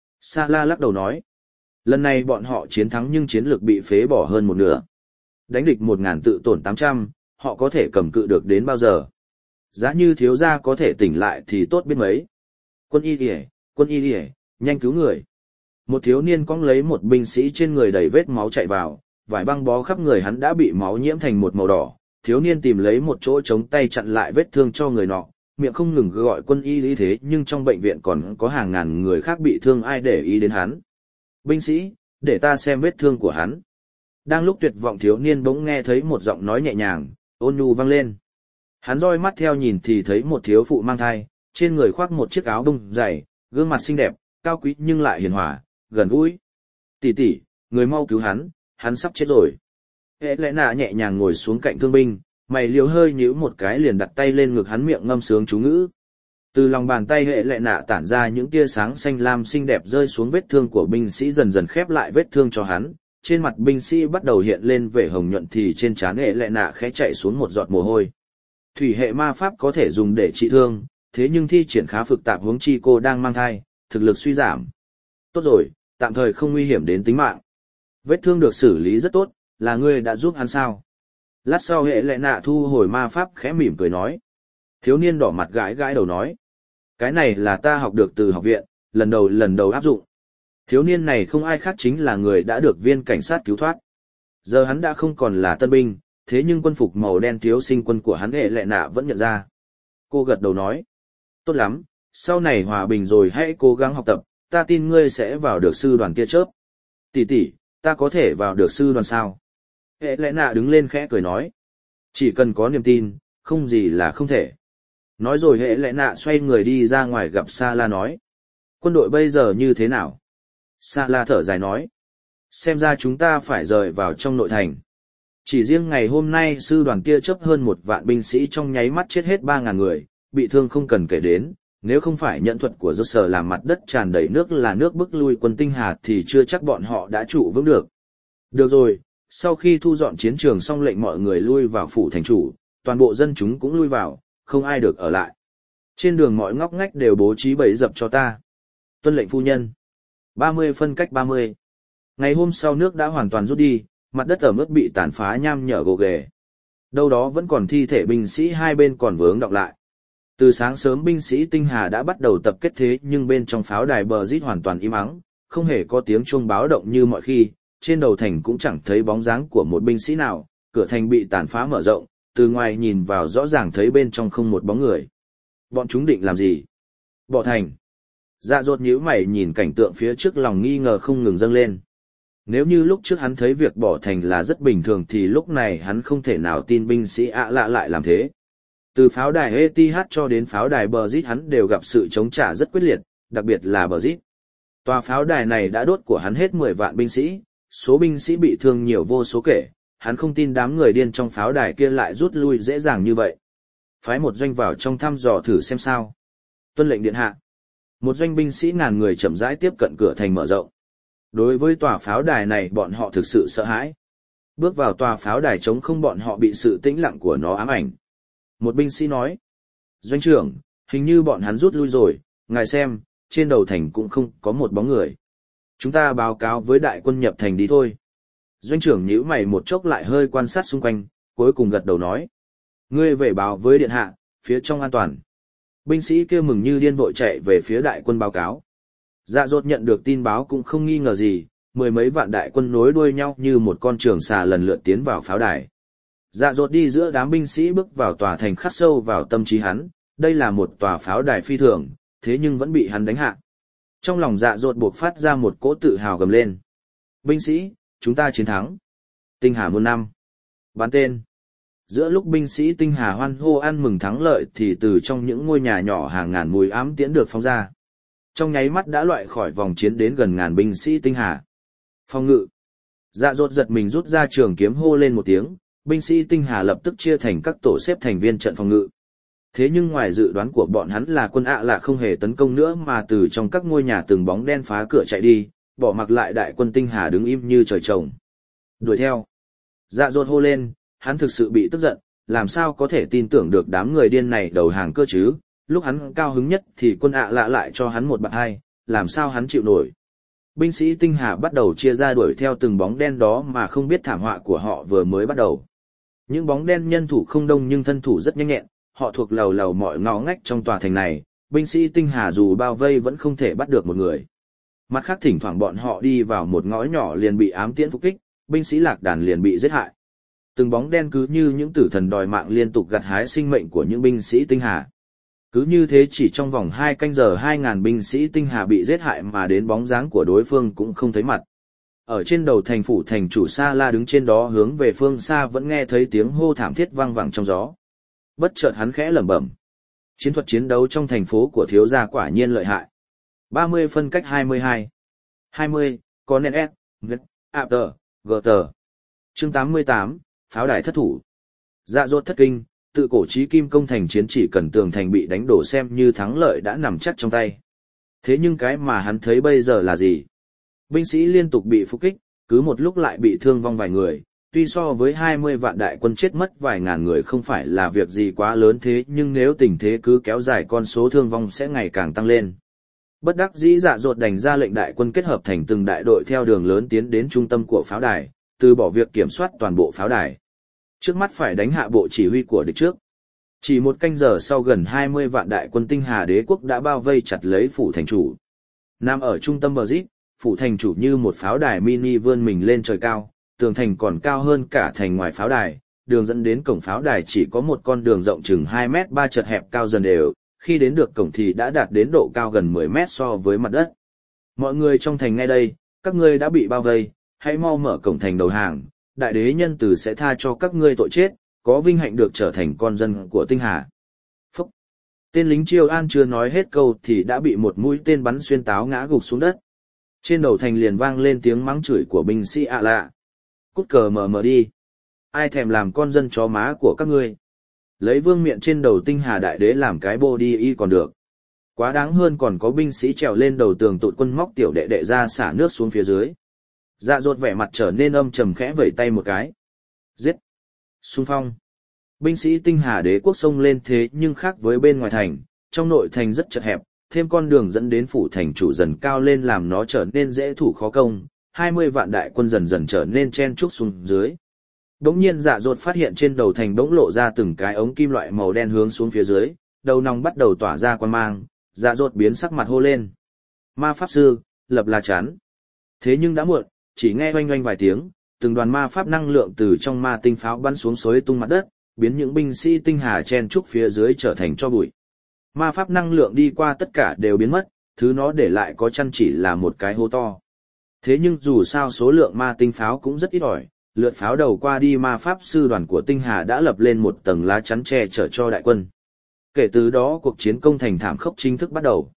Sa La lắc đầu nói. Lần này bọn họ chiến thắng nhưng chiến lược bị phế bỏ hơn 1 nửa. Đánh địch 1000 tự tổn 800, họ có thể cầm cự được đến bao giờ? Giá như thiếu gia có thể tỉnh lại thì tốt biết mấy. Quân y kìa, nhanh cứu người. Một thiếu niên cõng lấy một binh sĩ trên người đầy vết máu chạy vào, vải băng bó khắp người hắn đã bị máu nhiễm thành một màu đỏ. Thiếu niên tìm lấy một chỗ chống tay chặn lại vết thương cho người nọ, miệng không ngừng gọi quân y lý, thế nhưng trong bệnh viện còn có hàng ngàn người khác bị thương, ai để ý đến hắn. Binh sĩ, để ta xem vết thương của hắn. Đang lúc tuyệt vọng, thiếu niên bỗng nghe thấy một giọng nói nhẹ nhàng, ôn nhu vang lên. Hắn roi mắt theo nhìn thì thấy một thiếu phụ mang thai, trên người khoác một chiếc áo đông dày, gương mặt xinh đẹp, cao quý nhưng lại hiền hòa, gần gũi. Tỷ tỷ, người mau cứu hắn sắp chết rồi. Hễ Lẽ Nạ nhẹ nhàng ngồi xuống cạnh thương binh, mày liều hơi nhíu một cái, liền đặt tay lên ngực hắn, miệng ngâm sướng chú ngữ. Từ lòng bàn tay Hễ Lẽ Nạ tản ra những tia sáng xanh lam xinh đẹp rơi xuống vết thương của binh sĩ, dần dần khép lại vết thương cho hắn. Trên mặt binh sĩ bắt đầu hiện lên vẻ hồng nhuận, thì trên trán Hễ Lẽ Nạ khẽ chạy xuống một giọt mồ hôi. Thủy hệ ma pháp có thể dùng để trị thương, thế nhưng thi triển khá phức tạp, huống chi cô đang mang thai, thực lực suy giảm. Tốt rồi, tạm thời không nguy hiểm đến tính mạng. Vết thương được xử lý rất tốt, là ngươi đã giúp hắn sao? Lát sau Hễ Lẽ Nạ thu hồi ma pháp, khẽ mỉm cười nói. Thiếu niên đỏ mặt gãi gãi đầu nói. Cái này là ta học được từ học viện, lần đầu áp dụng. Thiếu niên này không ai khác chính là người đã được viên cảnh sát cứu thoát. Giờ hắn đã không còn là tân binh, thế nhưng quân phục màu đen thiếu sinh quân của hắn Hễ Lẽ Nạ vẫn nhận ra. Cô gật đầu nói. Tốt lắm, sau này hòa bình rồi hãy cố gắng học tập, ta tin ngươi sẽ vào được sư đoàn tia chớp. Tỷ tỷ, Ta có thể vào được sư đoàn sao? Hệ lẽ nạ đứng lên khẽ cười nói. Chỉ cần có niềm tin, không gì là không thể. Nói rồi hệ lẽ nạ xoay người đi ra ngoài gặp Sa La nói. Quân đội bây giờ như thế nào? Sa La thở dài nói. Xem ra chúng ta phải rời vào trong nội thành. Chỉ riêng ngày hôm nay sư đoàn kia chấp hơn 1 vạn binh sĩ trong nháy mắt chết hết 3.000 người, bị thương không cần kể đến. Nếu không phải nhận thuật của rốt sở làm mặt đất tràn đầy nước là nước bức lui quân tinh hà thì chưa chắc bọn họ đã trụ vững được. Được rồi, sau khi thu dọn chiến trường xong lệnh mọi người lui vào phủ thành chủ, toàn bộ dân chúng cũng lui vào, không ai được ở lại. Trên đường mọi ngóc ngách đều bố trí bẫy dập cho ta. Tuân lệnh phu nhân. 30 phân cách 30. Ngày hôm sau nước đã hoàn toàn rút đi, mặt đất ẩm ướt bị tàn phá nham nhở gồ ghề. Đâu đó vẫn còn thi thể binh sĩ hai bên còn vướng đọng lại. Từ sáng sớm binh sĩ tinh hà đã bắt đầu tập kết thế nhưng bên trong pháo đài bờ rít hoàn toàn im ắng, không hề có tiếng chuông báo động như mọi khi, trên đầu thành cũng chẳng thấy bóng dáng của một binh sĩ nào, cửa thành bị tàn phá mở rộng, từ ngoài nhìn vào rõ ràng thấy bên trong không một bóng người. Bọn chúng định làm gì? Bỏ thành. Dạ dột nhíu mày nhìn cảnh tượng phía trước lòng nghi ngờ không ngừng dâng lên. Nếu như lúc trước hắn thấy việc bỏ thành là rất bình thường thì lúc này hắn không thể nào tin binh sĩ ạ lạ lại làm thế. Từ pháo đài Etihad cho đến pháo đài Bờ Rít hắn đều gặp sự chống trả rất quyết liệt, đặc biệt là Bờ Rít. Tòa pháo đài này đã đốt của hắn hết 10 vạn binh sĩ, số binh sĩ bị thương nhiều vô số kể, hắn không tin đám người điên trong pháo đài kia lại rút lui dễ dàng như vậy. Phái một doanh vào trong thăm dò thử xem sao. Tuân lệnh điện hạ. Một doanh binh sĩ ngàn người chậm rãi tiếp cận cửa thành mở rộng. Đối với tòa pháo đài này bọn họ thực sự sợ hãi. Bước vào tòa pháo đài trống không bọn họ bị sự tĩnh lặng của nó ám ảnh. Một binh sĩ nói. Doanh trưởng, hình như bọn hắn rút lui rồi, ngài xem, trên đầu thành cũng không có một bóng người. Chúng ta báo cáo với đại quân nhập thành đi thôi. Doanh trưởng nhíu mày một chốc lại hơi quan sát xung quanh, cuối cùng gật đầu nói. Ngươi về báo với điện hạ, phía trong an toàn. Binh sĩ kia mừng như điên vội chạy về phía đại quân báo cáo. Dạ dột nhận được tin báo cũng không nghi ngờ gì, 10 mấy vạn đại quân nối đuôi nhau như một con trường xà lần lượt tiến vào pháo đài. Dạ dột đi giữa đám binh sĩ bước vào tòa thành khắc sâu vào tâm trí hắn, đây là một tòa pháo đài phi thường, thế nhưng vẫn bị hắn đánh hạ. Trong lòng dạ dột buộc phát ra một cỗ tự hào gầm lên. Binh sĩ, chúng ta chiến thắng. Tinh Hà muôn năm. Bán tên. Giữa lúc binh sĩ Tinh Hà hoan hô ăn mừng thắng lợi thì từ trong những ngôi nhà nhỏ hàng ngàn mùi ám tiễn được phóng ra. Trong nháy mắt đã loại khỏi vòng chiến đến gần ngàn binh sĩ Tinh Hà. Phòng ngự. Dạ dột giật mình rút ra trường kiếm hô lên một tiếng, binh sĩ Tinh Hà lập tức chia thành các tổ xếp thành viên trận phòng ngự. Thế nhưng ngoài dự đoán của bọn hắn là quân ạ là không hề tấn công nữa mà từ trong các ngôi nhà từng bóng đen phá cửa chạy đi, bỏ mặc lại đại quân Tinh Hà đứng im như trời trồng. Đuổi theo. Dạ dột hô lên, hắn thực sự bị tức giận, làm sao có thể tin tưởng được đám người điên này đầu hàng cơ chứ, lúc hắn cao hứng nhất thì quân ạ lạ lại cho hắn một bạt hai, làm sao hắn chịu nổi. Binh sĩ Tinh Hà bắt đầu chia ra đuổi theo từng bóng đen đó mà không biết thảm họa của họ vừa mới bắt đầu. Những bóng đen nhân thủ không đông nhưng thân thủ rất nhanh nhẹn, họ thuộc lầu lầu mọi ngõ ngách trong tòa thành này, binh sĩ Tinh Hà dù bao vây vẫn không thể bắt được một người. Mặt khác thỉnh thoảng bọn họ đi vào một ngõ nhỏ liền bị ám tiễn phục kích, binh sĩ lạc đàn liền bị giết hại. Từng bóng đen cứ như những tử thần đòi mạng liên tục gặt hái sinh mệnh của những binh sĩ Tinh Hà. Cứ như thế chỉ trong vòng 2 canh giờ 2.000 binh sĩ Tinh Hà bị giết hại mà đến bóng dáng của đối phương cũng không thấy mặt. Ở trên đầu thành phủ thành chủ Sa La đứng trên đó hướng về phương xa vẫn nghe thấy tiếng hô thảm thiết vang vẳng trong gió. Bất chợt hắn khẽ lẩm bẩm. Chiến thuật chiến đấu trong thành phố của thiếu gia quả nhiên lợi hại. 30 phân cách 22. 20, Conan S. Apter, Gutter. Chương 88, pháo đài thất thủ. Dạ dột thất kinh, tự cổ chí kim công thành chiến chỉ cần tường thành bị đánh đổ xem như thắng lợi đã nằm chắc trong tay. Thế nhưng cái mà hắn thấy bây giờ là gì? Binh sĩ liên tục bị phục kích, cứ một lúc lại bị thương vong vài người, tuy so với 20 vạn đại quân chết mất vài ngàn người không phải là việc gì quá lớn thế nhưng nếu tình thế cứ kéo dài con số thương vong sẽ ngày càng tăng lên. Bất đắc dĩ dạ dột đành ra lệnh đại quân kết hợp thành từng đại đội theo đường lớn tiến đến trung tâm của pháo đài, từ bỏ việc kiểm soát toàn bộ pháo đài. Trước mắt phải đánh hạ bộ chỉ huy của địch trước. Chỉ một canh giờ sau gần 20 vạn đại quân Tinh Hà đế quốc đã bao vây chặt lấy phủ thành chủ. Nằm ở trung tâm bờ rít, phủ thành chủ như một pháo đài mini vươn mình lên trời cao, tường thành còn cao hơn cả thành ngoài pháo đài, đường dẫn đến cổng pháo đài chỉ có một con đường rộng chừng 2 mét 3 chật hẹp cao dần đều, khi đến được cổng thì đã đạt đến độ cao gần 10 mét so với mặt đất. Mọi người trong thành ngay đây, các ngươi đã bị bao vây, hãy mau mở cổng thành đầu hàng, đại đế nhân từ sẽ tha cho các ngươi tội chết, có vinh hạnh được trở thành con dân của tinh hà. Phúc! Tên lính Chiêu An chưa nói hết câu thì đã bị một mũi tên bắn xuyên táo ngã gục xuống đất. Trên đầu thành liền vang lên tiếng mắng chửi của binh sĩ ạ lạ. Cút cờ mờ đi. Ai thèm làm con dân chó má của các ngươi. Lấy vương miện trên đầu tinh hà đại đế làm cái bô đi y còn được. Quá đáng hơn còn có binh sĩ trèo lên đầu tường tụt quân móc tiểu đệ đệ ra xả nước xuống phía dưới. Dạ dột vẻ mặt trở nên âm trầm khẽ vẩy tay một cái. Giết! Xung phong! Binh sĩ tinh hà đế quốc xông lên thế nhưng khác với bên ngoài thành, trong nội thành rất chật hẹp, thêm con đường dẫn đến phủ thành chủ dần cao lên làm nó trở nên dễ thủ khó công, 20 vạn đại quân dần dần trở nên chen trúc xuống dưới. Đống nhiên dạ dột phát hiện trên đầu thành bỗng lộ ra từng cái ống kim loại màu đen hướng xuống phía dưới, đầu nòng bắt đầu tỏa ra quang mang, dạ dột biến sắc mặt hô lên. Ma pháp sư, lập là chắn. Thế nhưng đã muộn, chỉ nghe oanh oanh vài tiếng, từng đoàn ma pháp năng lượng từ trong ma tinh pháo bắn xuống xối tung mặt đất, biến những binh sĩ tinh hà chen trúc phía dưới trở thành tro bụi. Ma pháp năng lượng đi qua tất cả đều biến mất, thứ nó để lại có chăng chỉ là một cái hố to. Thế nhưng dù sao số lượng ma tinh pháo cũng rất ít ỏi, lượt pháo đầu qua đi ma pháp sư đoàn của tinh hà đã lập lên một tầng lá chắn che chở cho đại quân. Kể từ đó cuộc chiến công thành thảm khốc chính thức bắt đầu.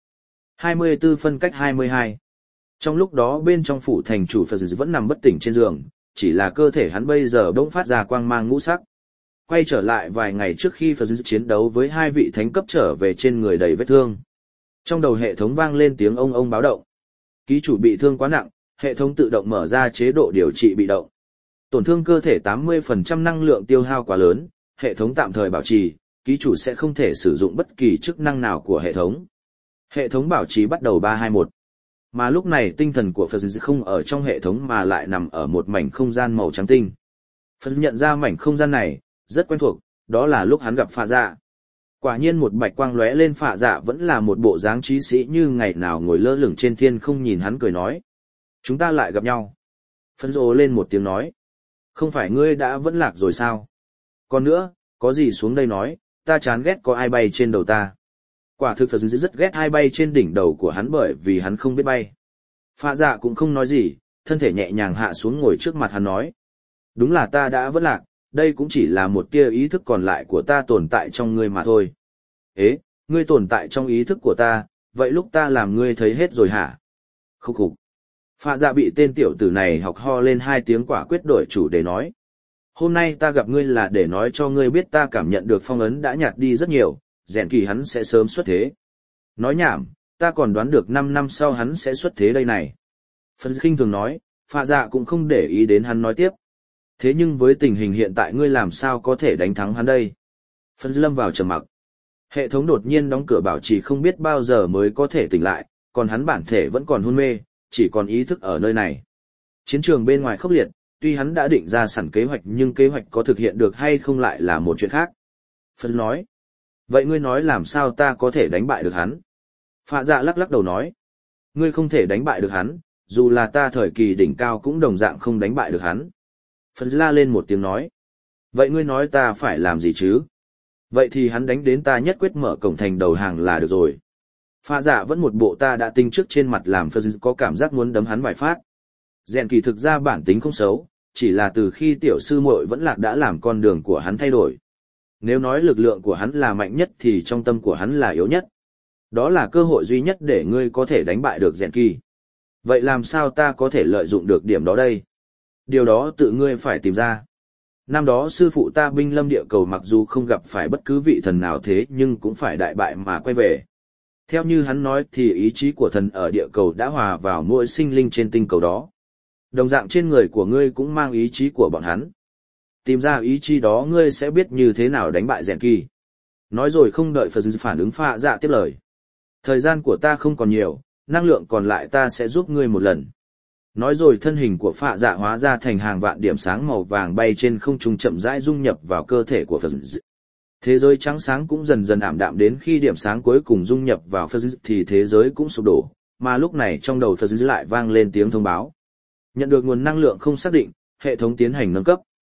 24 phân cách 22. Trong lúc đó bên trong phủ thành chủ Phật vẫn nằm bất tỉnh trên giường, chỉ là cơ thể hắn bây giờ bỗng phát ra quang mang ngũ sắc. Quay trở lại vài ngày trước khi Phật chiến đấu với hai vị thánh cấp trở về trên người đầy vết thương. Trong đầu hệ thống vang lên tiếng ông báo động. Ký chủ bị thương quá nặng, hệ thống tự động mở ra chế độ điều trị bị động. Tổn thương cơ thể 80% năng lượng tiêu hao quá lớn, hệ thống tạm thời bảo trì, ký chủ sẽ không thể sử dụng bất kỳ chức năng nào của hệ thống. Hệ thống bảo trì bắt đầu 321. Mà lúc này tinh thần của Phật không ở trong hệ thống mà lại nằm ở một mảnh không gian màu trắng tinh. Phật nhận ra mảnh không gian này, rất quen thuộc, đó là lúc hắn gặp Phạ Dạ. Quả nhiên một bạch quang lóe lên, Phạ Dạ vẫn là một bộ dáng trí sĩ như ngày nào ngồi lơ lửng trên thiên không, nhìn hắn cười nói. Chúng ta lại gặp nhau. Phật rồ lên một tiếng nói. Không phải ngươi đã vẫn lạc rồi sao? Còn nữa, có gì xuống đây nói, ta chán ghét có ai bay trên đầu ta. Quả thực Phật rất ghét ai bay trên đỉnh đầu của hắn bởi vì hắn không biết bay. Phạ Dạ cũng không nói gì, thân thể nhẹ nhàng hạ xuống ngồi trước mặt hắn nói. Đúng là ta đã vẫn lạc, đây cũng chỉ là một tia ý thức còn lại của ta tồn tại trong ngươi mà thôi. Ế, ngươi tồn tại trong ý thức của ta, vậy lúc ta làm ngươi thấy hết rồi hả? Khúc khục. Phạ Dạ bị tên tiểu tử này học ho lên 2 tiếng, quả quyết đổi chủ để nói. Hôm nay ta gặp ngươi là để nói cho ngươi biết ta cảm nhận được phong ấn đã nhạt đi rất nhiều, rèn kỳ hắn sẽ sớm xuất thế. Nói nhảm, ta còn đoán được 5 năm sau hắn sẽ xuất thế đây này. Phật khinh thường nói, Phạ Dạ cũng không để ý đến hắn nói tiếp. Thế nhưng với tình hình hiện tại ngươi làm sao có thể đánh thắng hắn đây? Phật lâm vào trầm mặc. Hệ thống đột nhiên đóng cửa bảo trì không biết bao giờ mới có thể tỉnh lại, còn hắn bản thể vẫn còn hôn mê, chỉ còn ý thức ở nơi này. Chiến trường bên ngoài khốc liệt, tuy hắn đã định ra sẵn kế hoạch nhưng kế hoạch có thực hiện được hay không lại là một chuyện khác. Phật nói. Vậy ngươi nói làm sao ta có thể đánh bại được hắn? Phạ Dạ lắc lắc đầu nói. Ngươi không thể đánh bại được hắn, dù là ta thời kỳ đỉnh cao cũng đồng dạng không đánh bại được hắn. Phật la lên một tiếng nói. Vậy ngươi nói ta phải làm gì chứ? Vậy thì hắn đánh đến ta nhất quyết mở cổng thành đầu hàng là được rồi. Phạ Dạ vẫn một bộ ta đã tinh trước trên mặt làm Phật có cảm giác muốn đấm hắn vài phát. Rèn kỳ thực ra bản tính không xấu, chỉ là từ khi tiểu sư muội vẫn lạc đã làm con đường của hắn thay đổi. Nếu nói lực lượng của hắn là mạnh nhất thì trong tâm của hắn là yếu nhất. Đó là cơ hội duy nhất để ngươi có thể đánh bại được rèn kỳ. Vậy làm sao ta có thể lợi dụng được điểm đó đây? Điều đó tự ngươi phải tìm ra. Năm đó sư phụ ta binh lâm địa cầu mặc dù không gặp phải bất cứ vị thần nào thế nhưng cũng phải đại bại mà quay về. Theo như hắn nói thì ý chí của thần ở địa cầu đã hòa vào mỗi sinh linh trên tinh cầu đó. Đồng dạng trên người của ngươi cũng mang ý chí của bọn hắn. Tìm ra ý chí đó ngươi sẽ biết như thế nào đánh bại rèn kỳ. Nói rồi không đợi Phật phản ứng, Phạ Dạ tiếp lời. Thời gian của ta không còn nhiều, năng lượng còn lại ta sẽ giúp ngươi một lần. Nói rồi thân hình của Phạ Dạ hóa ra thành hàng vạn điểm sáng màu vàng bay trên không trung chậm rãi dung nhập vào cơ thể của Phật. Thế giới trắng sáng cũng dần dần ảm đạm đến khi điểm sáng cuối cùng dung nhập vào Phật thì thế giới cũng sụp đổ, mà lúc này trong đầu Phật lại vang lên tiếng thông báo. Nhận được nguồn năng lượng không xác định, hệ thống tiến hành nâng cấp.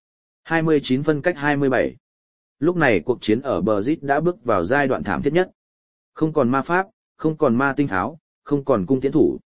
29 phân cách 27. Lúc này cuộc chiến ở bờ Rít đã bước vào giai đoạn thảm thiết nhất. Không còn ma pháp, không còn ma tinh tháo, không còn cung tiễn thủ.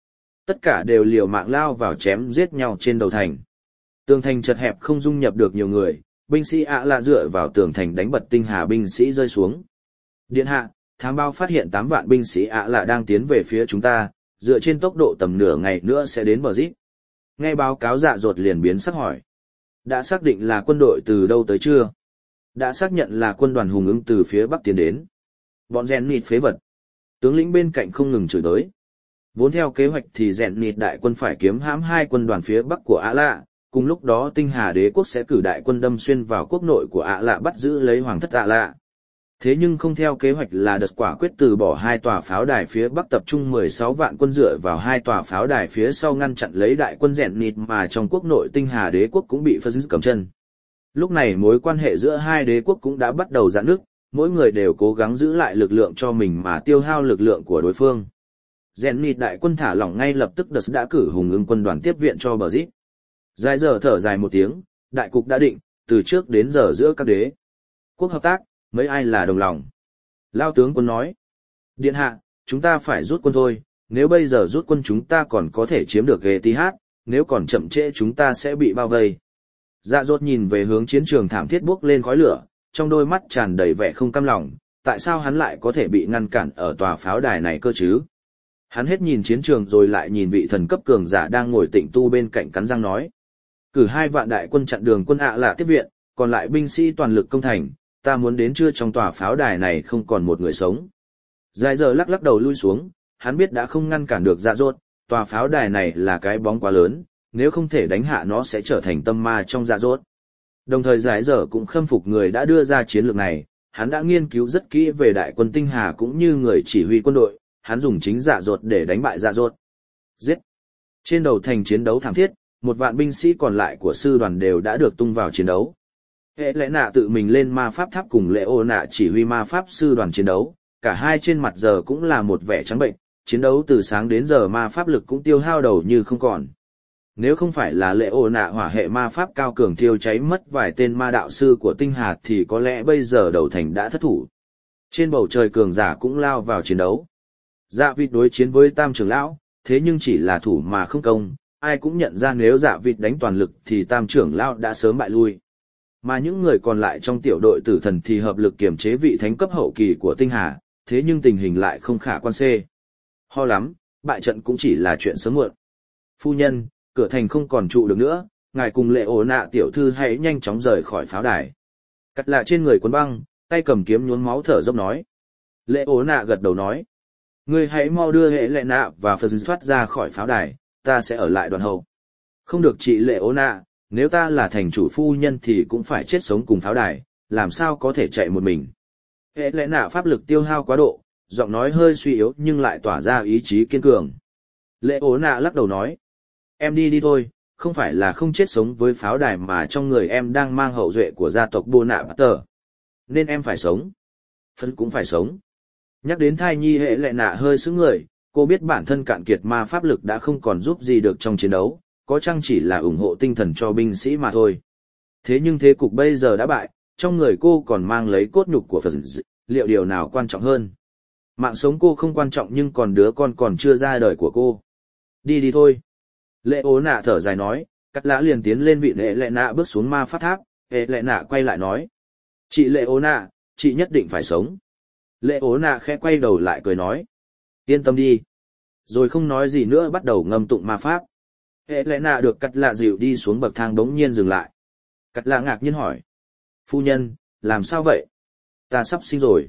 Tất cả đều liều mạng lao vào chém giết nhau trên đầu thành. Tường thành chật hẹp không dung nhập được nhiều người, binh sĩ ạ lạ dựa vào tường thành đánh bật tinh hà binh sĩ rơi xuống. Điện hạ, thám báo phát hiện 8 vạn binh sĩ ạ lạ đang tiến về phía chúng ta, dựa trên tốc độ tầm nửa ngày nữa sẽ đến bờ rít. Nghe báo cáo Dạ Dột liền biến sắc hỏi. Đã xác định là quân đội từ đâu tới chưa? Đã xác nhận là quân đoàn hùng ứng từ phía bắc tiến đến. Bọn rèn nịt phế vật. Tướng lĩnh bên cạnh không ngừng chửi đới. Vốn theo kế hoạch thì rèn nịt đại quân phải kiếm hãm 2 quân đoàn phía bắc của Ả Lạ, cùng lúc đó tinh hà đế quốc sẽ cử đại quân đâm xuyên vào quốc nội của Ả Lạ bắt giữ lấy hoàng thất Ả Lạ. Thế nhưng không theo kế hoạch là đợt quả quyết từ bỏ 2 tòa pháo đài phía bắc tập trung 16 vạn quân dựa vào 2 tòa pháo đài phía sau ngăn chặn lấy đại quân rèn nịt mà trong quốc nội tinh hà đế quốc cũng bị phân cầm chân. Lúc này mối quan hệ giữa 2 đế quốc cũng đã bắt đầu rạn nứt, mỗi người đều cố gắng giữ lại lực lượng cho mình mà tiêu hao lực lượng của đối phương. Rèn nịt đại quân thả lỏng ngay lập tức đợt đã cử hùng ứng quân đoàn tiếp viện cho bờ rít. Dài giờ thở dài một tiếng, đại cục đã định, từ trước đến giờ giữa các đế quốc hợp tác, mấy ai là đồng lòng. Lao tướng quân nói, điện hạ, chúng ta phải rút quân thôi, nếu bây giờ rút quân chúng ta còn có thể chiếm được Gth, nếu còn chậm trễ chúng ta sẽ bị bao vây. Dạ Dột nhìn về hướng chiến trường thảm thiết bốc lên khói lửa, trong đôi mắt tràn đầy vẻ không cam lòng, tại sao hắn lại có thể bị ngăn cản ở tòa pháo đài này cơ chứ? Hắn hết nhìn chiến trường rồi lại nhìn vị thần cấp cường giả đang ngồi tịnh tu bên cạnh cắn răng nói. Cử 2 vạn đại quân chặn đường quân Ả Lạ tiếp viện, còn lại binh sĩ toàn lực công thành, ta muốn đến trưa trong tòa pháo đài này không còn một người sống. Dài giờ lắc đầu lui xuống, hắn biết đã không ngăn cản được Dạ Dột, tòa pháo đài này là cái bóng quá lớn, nếu không thể đánh hạ nó sẽ trở thành tâm ma trong Dạ Dột. Đồng thời Dài giờ cũng khâm phục người đã đưa ra chiến lược này, hắn đã nghiên cứu rất kỹ về đại quân tinh hà cũng như người chỉ huy quân đội, hắn dùng chính Dạ Dột để đánh bại Dạ Dột. Giết! Trên đầu thành chiến đấu thảm thiết, 1 vạn binh sĩ còn lại của sư đoàn đều đã được tung vào chiến đấu. Hệ lẽ nạ tự mình lên ma pháp tháp cùng lệ ô nạ chỉ huy ma pháp sư đoàn chiến đấu, cả hai trên mặt giờ cũng là một vẻ trắng bệnh, chiến đấu từ sáng đến giờ ma pháp lực cũng tiêu hao đầu như không còn. Nếu không phải là lệ ô nạ hỏa hệ ma pháp cao cường thiêu cháy mất vài tên ma đạo sư của tinh hà thì có lẽ bây giờ đầu thành đã thất thủ. Trên bầu trời cường giả cũng lao vào chiến đấu. Dạ vịt đối chiến với tam trưởng lão, thế nhưng chỉ là thủ mà không công, ai cũng nhận ra nếu dạ vịt đánh toàn lực thì tam trưởng lão đã sớm bại lui. Mà những người còn lại trong tiểu đội tử thần thì hợp lực kiểm chế vị thánh cấp hậu kỳ của tinh hà, thế nhưng tình hình lại không khả quan xê. Ho lắm, bại trận cũng chỉ là chuyện sớm muộn. Phu nhân, cửa thành không còn trụ được nữa, ngài cùng lệ ổ nạ tiểu thư hãy nhanh chóng rời khỏi pháo đài. Cắt lạ trên người cuốn băng, tay cầm kiếm nhuốm máu thở dốc nói. Lệ ổ nạ gật đầu nói. Ngươi hãy mau đưa hệ lệ nạ và phần thoát ra khỏi pháo đài, ta sẽ ở lại đoàn hậu. Không được chị lệ ổ nạ, nếu ta là thành chủ phu nhân thì cũng phải chết sống cùng pháo đài, làm sao có thể chạy một mình. Hệ lệ nạ pháp lực tiêu hao quá độ, giọng nói hơi suy yếu nhưng lại tỏa ra ý chí kiên cường. Lệ ổ nạ lắc đầu nói. Em đi thôi, không phải là không chết sống với pháo đài mà trong người em đang mang hậu duệ của gia tộc Bô Nạ Bát Tờ. Nên em phải sống. Phân cũng phải sống. Nhắc đến thai nhi hệ lệ nạ hơi sững người, cô biết bản thân cạn kiệt ma pháp lực đã không còn giúp gì được trong chiến đấu, có chăng chỉ là ủng hộ tinh thần cho binh sĩ mà thôi. Thế nhưng thế cục bây giờ đã bại, trong người cô còn mang lấy cốt nhục của Phật, liệu điều nào quan trọng hơn? Mạng sống cô không quan trọng nhưng còn đứa con còn chưa ra đời của cô. Đi thôi. Lệ ố nạ thở dài nói, cắt lã liền tiến lên vị hệ lệ nạ bước xuống ma pháp tháp, hệ lệ nạ quay lại nói. Chị lệ ố nạ, chị nhất định phải sống. Lệ ố nạ khẽ quay đầu lại cười nói. Yên tâm đi. Rồi không nói gì nữa bắt đầu ngâm tụng ma pháp. Hệ lệ nạ được cắt lạ dịu đi xuống bậc thang bỗng nhiên dừng lại. Cắt lạ ngạc nhiên hỏi. Phu nhân, làm sao vậy? Ta sắp sinh rồi.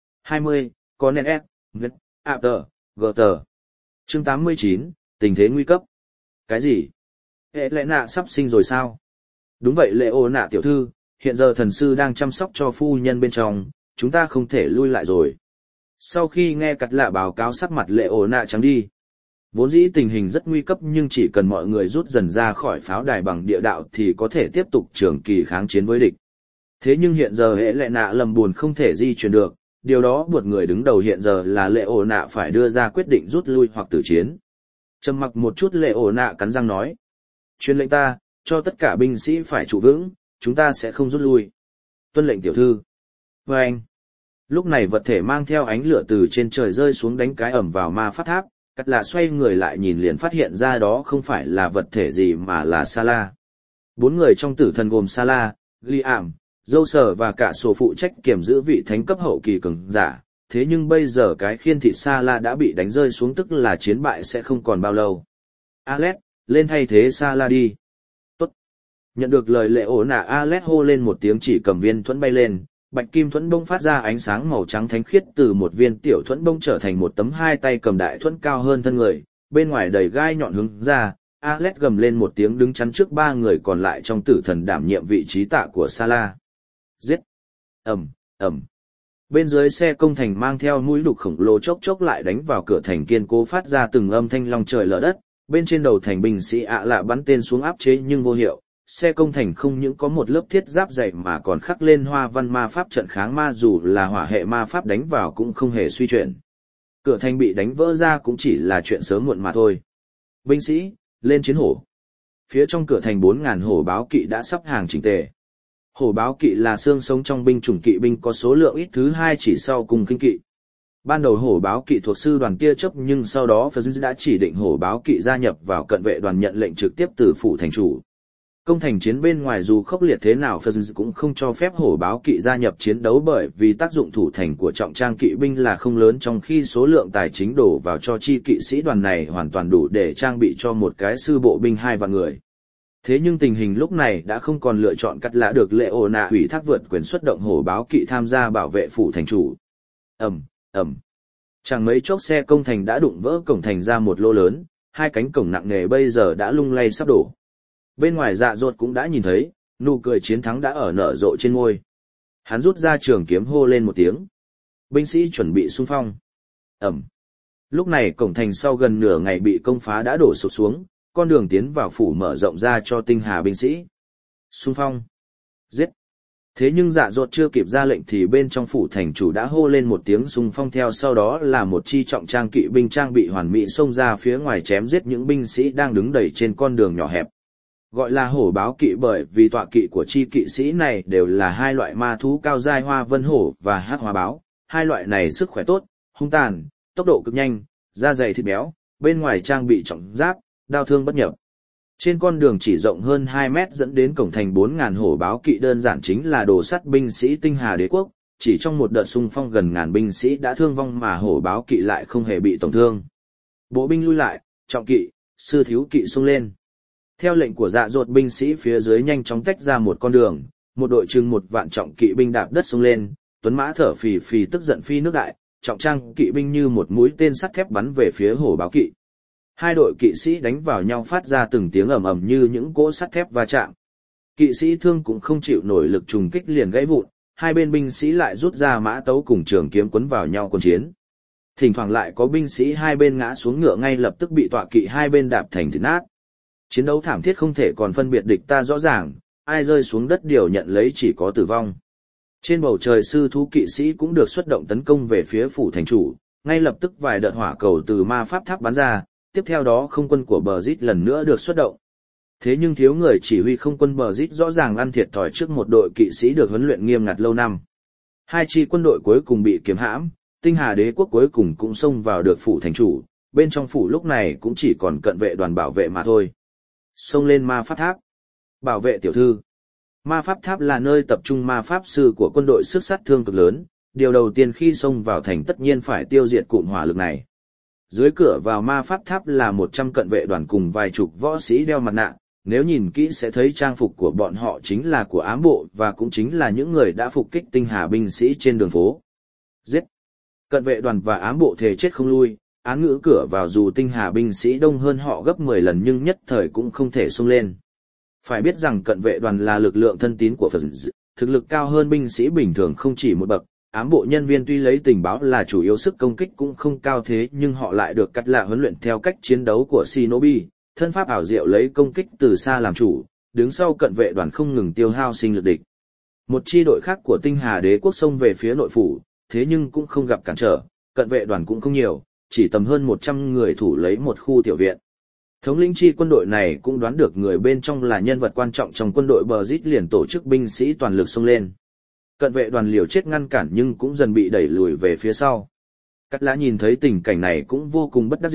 20, con nét S, ạ tờ, gờ tờ. Chương 89, tình thế nguy cấp. Cái gì? Hệ lệ nạ sắp sinh rồi sao? Đúng vậy lệ ô nạ tiểu thư, hiện giờ thần sư đang chăm sóc cho phu nhân bên trong, chúng ta không thể lui lại rồi. Sau khi nghe cắt lạ báo cáo sắc mặt lệ ô nạ trắng đi. Vốn dĩ tình hình rất nguy cấp nhưng chỉ cần mọi người rút dần ra khỏi pháo đài bằng địa đạo thì có thể tiếp tục trường kỳ kháng chiến với địch. Thế nhưng hiện giờ hệ lệ nạ lầm buồn không thể di chuyển được, điều đó buộc người đứng đầu hiện giờ là lệ ổ nạ phải đưa ra quyết định rút lui hoặc tử chiến. Trầm mặc một chút lệ ổ nạ cắn răng nói. Truyền lệnh ta, cho tất cả binh sĩ phải trụ vững, chúng ta sẽ không rút lui. Tuân lệnh tiểu thư. Và anh. Lúc này vật thể mang theo ánh lửa từ trên trời rơi xuống đánh cái ẩm vào ma pháp tháp, Cắt lạ xoay người lại nhìn liền phát hiện ra đó không phải là vật thể gì mà là Sala. 4 người trong tử thần gồm Sala, Liam, dâu sở và cả sổ phụ trách kiểm giữ vị thánh cấp hậu kỳ cường giả, thế nhưng bây giờ cái khiên thịt Sala đã bị đánh rơi xuống, tức là chiến bại sẽ không còn bao lâu. Alex, lên thay thế Sala đi. Tốt. Nhận được lời lệ ổ nạ, Alex hô lên một tiếng, chỉ cầm viên thuẫn bay lên, bạch kim thuẫn bông phát ra ánh sáng màu trắng thánh khiết, từ một viên tiểu thuẫn bông trở thành một tấm hai tay cầm đại thuẫn cao hơn thân người, bên ngoài đầy gai nhọn hướng ra. Alex gầm lên một tiếng, đứng chắn trước 3 người còn lại trong tử thần, đảm nhiệm vị trí tạ của Sala. Giết! Ầm, ầm. Bên dưới xe công thành mang theo mũi đục khổng lồ chốc chốc lại đánh vào cửa thành, kiên cố phát ra từng âm thanh long trời lở đất. Bên trên đầu thành binh sĩ ạ lạ bắn tên xuống áp chế nhưng vô hiệu. Xe công thành không những có một lớp thiết giáp dày mà còn khắc lên hoa văn ma pháp trận kháng ma, dù là hỏa hệ ma pháp đánh vào cũng không hề suy chuyển. Cửa thành bị đánh vỡ ra cũng chỉ là chuyện sớm muộn mà thôi. Binh sĩ, lên chiến hổ. Phía trong cửa thành 4.000 hổ báo kỵ đã sắp hàng chỉnh tề. Hổ báo kỵ là xương sống trong binh chủng kỵ binh có số lượng ít thứ 2 chỉ sau cùng kinh kỵ. Ban đầu hổ báo kỵ thuộc sư đoàn tia chớp, nhưng sau đó Phật đã chỉ định hổ báo kỵ gia nhập vào cận vệ đoàn, nhận lệnh trực tiếp từ phủ thành chủ. Công thành chiến bên ngoài dù khốc liệt thế nào, Phật cũng không cho phép hổ báo kỵ gia nhập chiến đấu, bởi vì tác dụng thủ thành của trọng trang kỵ binh là không lớn, trong khi số lượng tài chính đổ vào cho chi kỵ sĩ đoàn này hoàn toàn đủ để trang bị cho một cái sư bộ binh 2 vạn người. Thế nhưng tình hình lúc này đã không còn lựa chọn, Cắt lạ được lệ ổ nạ ủy thác vượt quyền xuất động hổ báo kỵ tham gia bảo vệ phủ thành chủ. Ầm. Chẳng mấy chốc xe công thành đã đụng vỡ cổng thành ra một lỗ lớn, 2 cánh cổng nặng nề bây giờ đã lung lay sắp đổ. Bên ngoài Dạ Dột cũng đã nhìn thấy, nụ cười chiến thắng đã ở nở rộ trên môi. Hắn rút ra trường kiếm hô lên một tiếng. Binh sĩ chuẩn bị xung phong. Ầm. Lúc này cổng thành sau gần nửa ngày bị công phá đã đổ sụp xuống, con đường tiến vào phủ mở rộng ra cho tinh hà binh sĩ. Xung phong. Giết. Thế nhưng Dạ Dột chưa kịp ra lệnh thì bên trong phủ thành chủ đã hô lên một tiếng xung phong, theo sau đó là một chi trọng trang kỵ binh trang bị hoàn mỹ xông ra phía ngoài chém giết những binh sĩ đang đứng đầy trên con đường nhỏ hẹp. Gọi là hổ báo kỵ bởi vì tọa kỵ của chi kỵ sĩ này đều là 2 loại ma thú cao giai, hoa vân hổ và hắc hoa báo. 2 loại này sức khỏe tốt, hung tàn, tốc độ cực nhanh, da dày thịt béo, bên ngoài trang bị trọng giáp, đao thương bất nhập. Trên con đường chỉ rộng hơn 2 mét dẫn đến cổng thành 4.000 hổ báo kỵ đơn giản chính là đồ sắt binh sĩ tinh hà đế quốc, chỉ trong một đợt xung phong gần ngàn binh sĩ đã thương vong mà hổ báo kỵ lại không hề bị tổn thương. Bộ binh lui lại, trọng kỵ, sư thiếu kỵ xông lên. Theo lệnh của Dạ Dột, binh sĩ phía dưới nhanh chóng tách ra một con đường, một đội chừng 1 vạn trọng kỵ binh đạp đất xông lên, tuấn mã thở phì phì tức giận phi nước đại, trọng trang kỵ binh như một mũi tên sắt thép bắn về phía hổ báo kỵ. 2 đội kỵ sĩ đánh vào nhau phát ra từng tiếng ầm ầm như những cỗ sắt thép va chạm. Kỵ sĩ thương cũng không chịu nổi lực trùng kích liền gãy vụn, 2 bên binh sĩ lại rút ra mã tấu cùng trường kiếm quấn vào nhau quân chiến. Thỉnh thoảng lại có binh sĩ 2 bên ngã xuống ngựa, ngay lập tức bị tọa kỵ 2 bên đạp thành thịt nát. Chiến đấu thảm thiết không thể còn phân biệt địch ta rõ ràng, ai rơi xuống đất điều nhận lấy chỉ có tử vong. Trên bầu trời sư thú kỵ sĩ cũng được xuất động tấn công về phía phủ thành chủ, ngay lập tức vài đợt hỏa cầu từ ma pháp tháp bắn ra, tiếp theo đó không quân của Bờ Dít lần nữa được xuất động. Thế nhưng thiếu người chỉ huy, không quân Bờ Dít rõ ràng ăn thiệt thòi trước một đội kỵ sĩ được huấn luyện nghiêm ngặt lâu năm. 2 chi quân đội cuối cùng bị kiếm hãm, tinh hà đế quốc cuối cùng cũng xông vào được phủ thành chủ, bên trong phủ lúc này cũng chỉ còn cận vệ đoàn bảo vệ mà thôi. Xông lên ma pháp tháp. Bảo vệ tiểu thư. Ma pháp tháp là nơi tập trung ma pháp sư của quân đội sức sát thương cực lớn, điều đầu tiên khi xông vào thành tất nhiên phải tiêu diệt cụm hỏa lực này. Dưới cửa vào ma pháp tháp là 100 cận vệ đoàn cùng vài chục võ sĩ đeo mặt nạ, nếu nhìn kỹ sẽ thấy trang phục của bọn họ chính là của ám bộ và cũng chính là những người đã phục kích tinh hà binh sĩ trên đường phố. Giết! Cận vệ đoàn và ám bộ thề chết không lui, án ngữ cửa vào dù tinh hà binh sĩ đông hơn họ gấp 10 lần nhưng nhất thời cũng không thể xông lên. Phải biết rằng cận vệ đoàn là lực lượng thân tín của Phật, thực lực cao hơn binh sĩ bình thường không chỉ một bậc. Ám bộ nhân viên tuy lấy tình báo là chủ yếu, sức công kích cũng không cao, thế nhưng họ lại được cắt lạ huấn luyện theo cách chiến đấu của Shinobi, thân pháp ảo diệu lấy công kích từ xa làm chủ, đứng sau cận vệ đoàn không ngừng tiêu hao sinh lực địch. Một chi đội khác của tinh hà đế quốc xông về phía nội phủ, thế nhưng cũng không gặp cản trở, cận vệ đoàn cũng không nhiều, chỉ tầm hơn 100 người thủ lấy một khu tiểu viện. Thống lĩnh chi quân đội này cũng đoán được người bên trong là nhân vật quan trọng trong quân đội Bờ Dít, liền tổ chức binh sĩ toàn lực xông lên. Cận vệ đoàn liều chết ngăn cản nhưng cũng dần bị đẩy lùi về phía sau. Cắt lã nhìn thấy tình cảnh này cũng vô cùng bất đắc dĩ,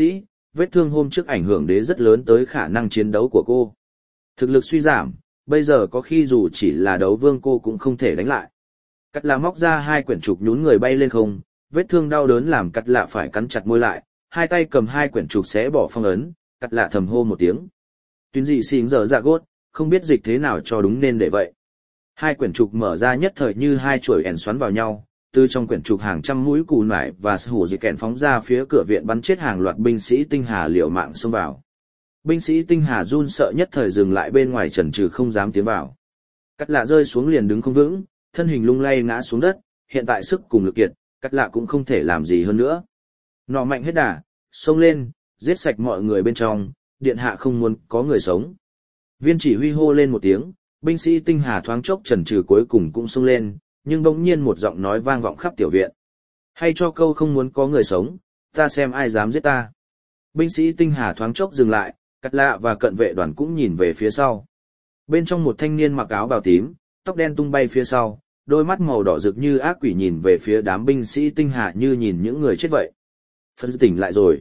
vết thương hôm trước ảnh hưởng đến rất lớn tới khả năng chiến đấu của cô. Thực lực suy giảm, bây giờ có khi dù chỉ là đấu vương cô cũng không thể đánh lại. Cắt lạ móc ra 2 quyển trục nhún người bay lên không, vết thương đau đớn làm cắt lạ phải cắn chặt môi lại, hai tay cầm 2 quyển trục xé bỏ phong ấn, cắt lạ thầm hô một tiếng. Tuyến dị xỉn giờ dạ gốt, không biết dịch thế nào cho đúng nên để vậy. 2 quyển trục mở ra nhất thời như 2 chuỗi ẻn xoắn vào nhau, từ trong quyển trục hàng trăm mũi cù nải và hủ dị kèn phóng ra phía cửa viện bắn chết hàng loạt binh sĩ tinh hà liều mạng xông vào. Binh sĩ tinh hà run sợ nhất thời dừng lại bên ngoài chần chừ không dám tiến vào. Cắt lạ rơi xuống liền đứng không vững, thân hình lung lay ngã xuống đất, hiện tại sức cùng lực kiệt, cắt lạ cũng không thể làm gì hơn nữa. Nọ mạnh hết đà, xông lên, giết sạch mọi người bên trong, điện hạ không muốn có người sống. Viên chỉ huy hô lên một tiếng, binh sĩ tinh hà thoáng chốc chần chừ cuối cùng cũng xông lên, nhưng bỗng nhiên một giọng nói vang vọng khắp tiểu viện. Hay cho câu không muốn có người sống, ta xem ai dám giết ta. Binh sĩ tinh hà thoáng chốc dừng lại, cắt lạ và cận vệ đoàn cũng nhìn về phía sau. Bên trong một thanh niên mặc áo bào tím, tóc đen tung bay phía sau, đôi mắt màu đỏ rực như ác quỷ nhìn về phía đám binh sĩ tinh hà như nhìn những người chết vậy. Phân tỉnh lại rồi.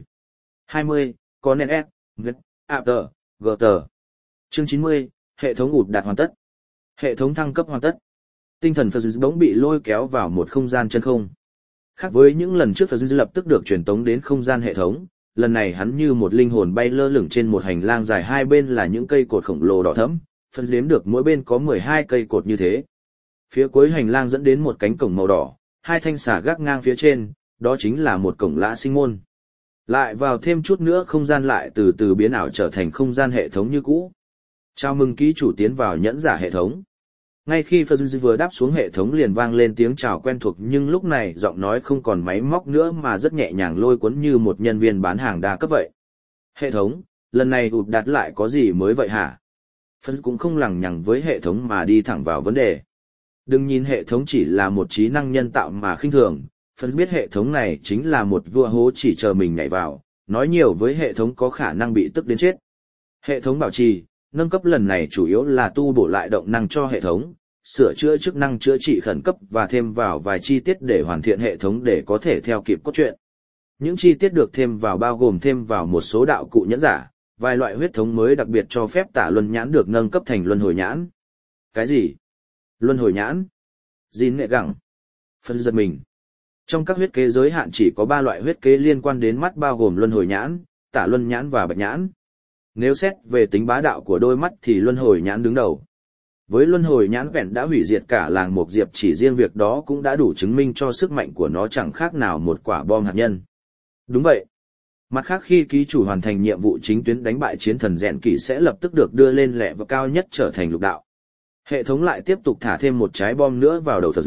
20, Conan S, Apter, Gutter. Chương 90, hệ thống ụt đạt hoàn tất. Hệ thống thăng cấp hoàn tất. Tinh thần Phật bỗng bị lôi kéo vào một không gian chân không. Khác với những lần trước, Phật lập tức được truyền tống đến không gian hệ thống, lần này hắn như một linh hồn bay lơ lửng trên một hành lang dài, hai bên là những cây cột khổng lồ đỏ thẫm, Phật đếm được mỗi bên có 12 cây cột như thế. Phía cuối hành lang dẫn đến một cánh cổng màu đỏ, 2 thanh xà gác ngang phía trên, đó chính là một cổng lã sinh môn. Lại vào thêm chút nữa, không gian lại từ từ biến ảo trở thành không gian hệ thống như cũ. Chào mừng ký chủ tiến vào nhẫn giả hệ thống. Ngay khi Phật vừa đáp xuống, hệ thống liền vang lên tiếng chào quen thuộc, nhưng lúc này giọng nói không còn máy móc nữa mà rất nhẹ nhàng lôi cuốn như một nhân viên bán hàng đa cấp vậy. Hệ thống, lần này ụt đạt lại có gì mới vậy hả? Phật cũng không lằng nhằng với hệ thống mà đi thẳng vào vấn đề. Đừng nhìn hệ thống chỉ là một trí năng nhân tạo mà khinh thường, Phật biết hệ thống này chính là một vua hố chỉ chờ mình nhảy vào, nói nhiều với hệ thống có khả năng bị tức đến chết. Hệ thống bảo trì, nâng cấp lần này chủ yếu là tu bổ lại động năng cho hệ thống, sửa chữa chức năng chữa trị khẩn cấp và thêm vào vài chi tiết để hoàn thiện hệ thống để có thể theo kịp cốt truyện. Những chi tiết được thêm vào bao gồm thêm vào một số đạo cụ nhẫn giả, vài loại huyết thống mới đặc biệt cho phép tả luân nhãn được nâng cấp thành luân hồi nhãn. Cái gì? Luân hồi nhãn? Gìn nghệ gẳng. Phân giật mình. Trong các huyết kế giới hạn chỉ có 3 loại huyết kế liên quan đến mắt bao gồm luân hồi nhãn, tả luân nhãn và bạch nhãn. Nếu xét về tính bá đạo của đôi mắt thì luân hồi nhãn đứng đầu. Với luân hồi nhãn vẹn đã hủy diệt cả làng Mộc Diệp, chỉ riêng việc đó cũng đã đủ chứng minh cho sức mạnh của nó chẳng khác nào một quả bom hạt nhân. Đúng vậy. Mặt khác, khi ký chủ hoàn thành nhiệm vụ chính tuyến đánh bại chiến thần rèn kỳ sẽ lập tức được đưa lên lẹ và cao nhất trở thành lục đạo. Hệ thống lại tiếp tục thả thêm một trái bom nữa vào đầu Phật.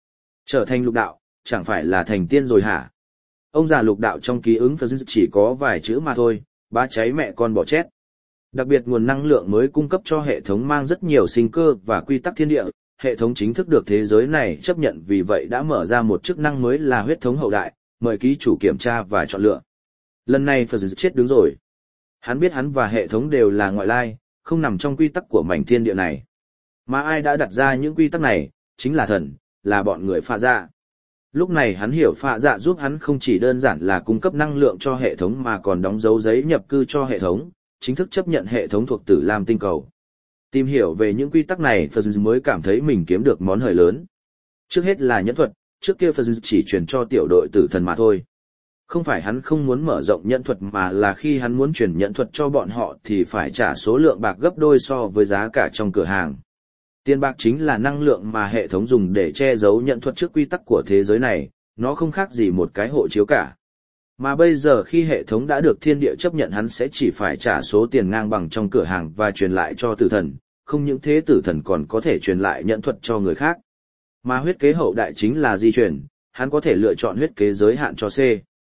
Trở thành lục đạo, chẳng phải là thành tiên rồi hả? Ông già lục đạo trong ký ứng Phật chỉ có vài chữ mà thôi, bá cháy mẹ con bỏ chết. Đặc biệt nguồn năng lượng mới cung cấp cho hệ thống mang rất nhiều sinh cơ và quy tắc thiên địa, hệ thống chính thức được thế giới này chấp nhận, vì vậy đã mở ra một chức năng mới là huyết thống hậu đại, mời ký chủ kiểm tra và chọn lựa. Lần này Phật chết đứng rồi. Hắn biết hắn và hệ thống đều là ngoại lai, không nằm trong quy tắc của mảnh thiên địa này. Mà ai đã đặt ra những quy tắc này, chính là thần, là bọn người Phạ Dạ. Lúc này hắn hiểu Phạ Dạ giúp hắn không chỉ đơn giản là cung cấp năng lượng cho hệ thống mà còn đóng dấu giấy nhập cư cho hệ thống, chính thức chấp nhận hệ thống thuộc Tử Lam tinh cầu. Tìm hiểu về những quy tắc này, Phật mới cảm thấy mình kiếm được món hời lớn. Trước hết là nhẫn thuật, trước kia Phật chỉ truyền cho tiểu đội tử thần mà thôi. Không phải hắn không muốn mở rộng nhẫn thuật, mà là khi hắn muốn truyền nhẫn thuật cho bọn họ thì phải trả số lượng bạc gấp đôi so với giá cả trong cửa hàng. Tiền bạc chính là năng lượng mà hệ thống dùng để che giấu nhẫn thuật trước quy tắc của thế giới này, nó không khác gì một cái hộ chiếu cả. Mà bây giờ khi hệ thống đã được thiên địa chấp nhận, hắn sẽ chỉ phải trả số tiền ngang bằng trong cửa hàng và truyền lại cho tử thần, không những thế tử thần còn có thể truyền lại nhẫn thuật cho người khác. Mà huyết kế hậu đại chính là di truyền, hắn có thể lựa chọn huyết kế giới hạn cho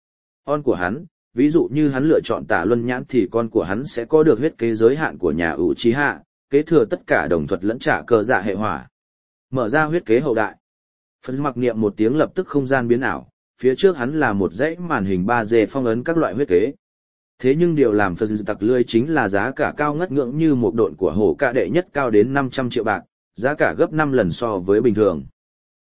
con của hắn, ví dụ như hắn lựa chọn tả luân nhãn thì con của hắn sẽ có được huyết kế giới hạn của nhà Uchiha, kế thừa tất cả đồng thuật lẫn trả cờ dạ hệ hỏa. Mở ra huyết kế hậu đại. Phật mặc niệm một tiếng, lập tức không gian biến ảo, phía trước hắn là một dãy màn hình 3D phong ấn các loại huyết kế. Thế nhưng điều làm Phật tặc lưỡi chính là giá cả cao ngất ngưỡng như một độn của hổ cạ đệ nhất cao đến 500 triệu bạc, giá cả gấp 5 lần so với bình thường.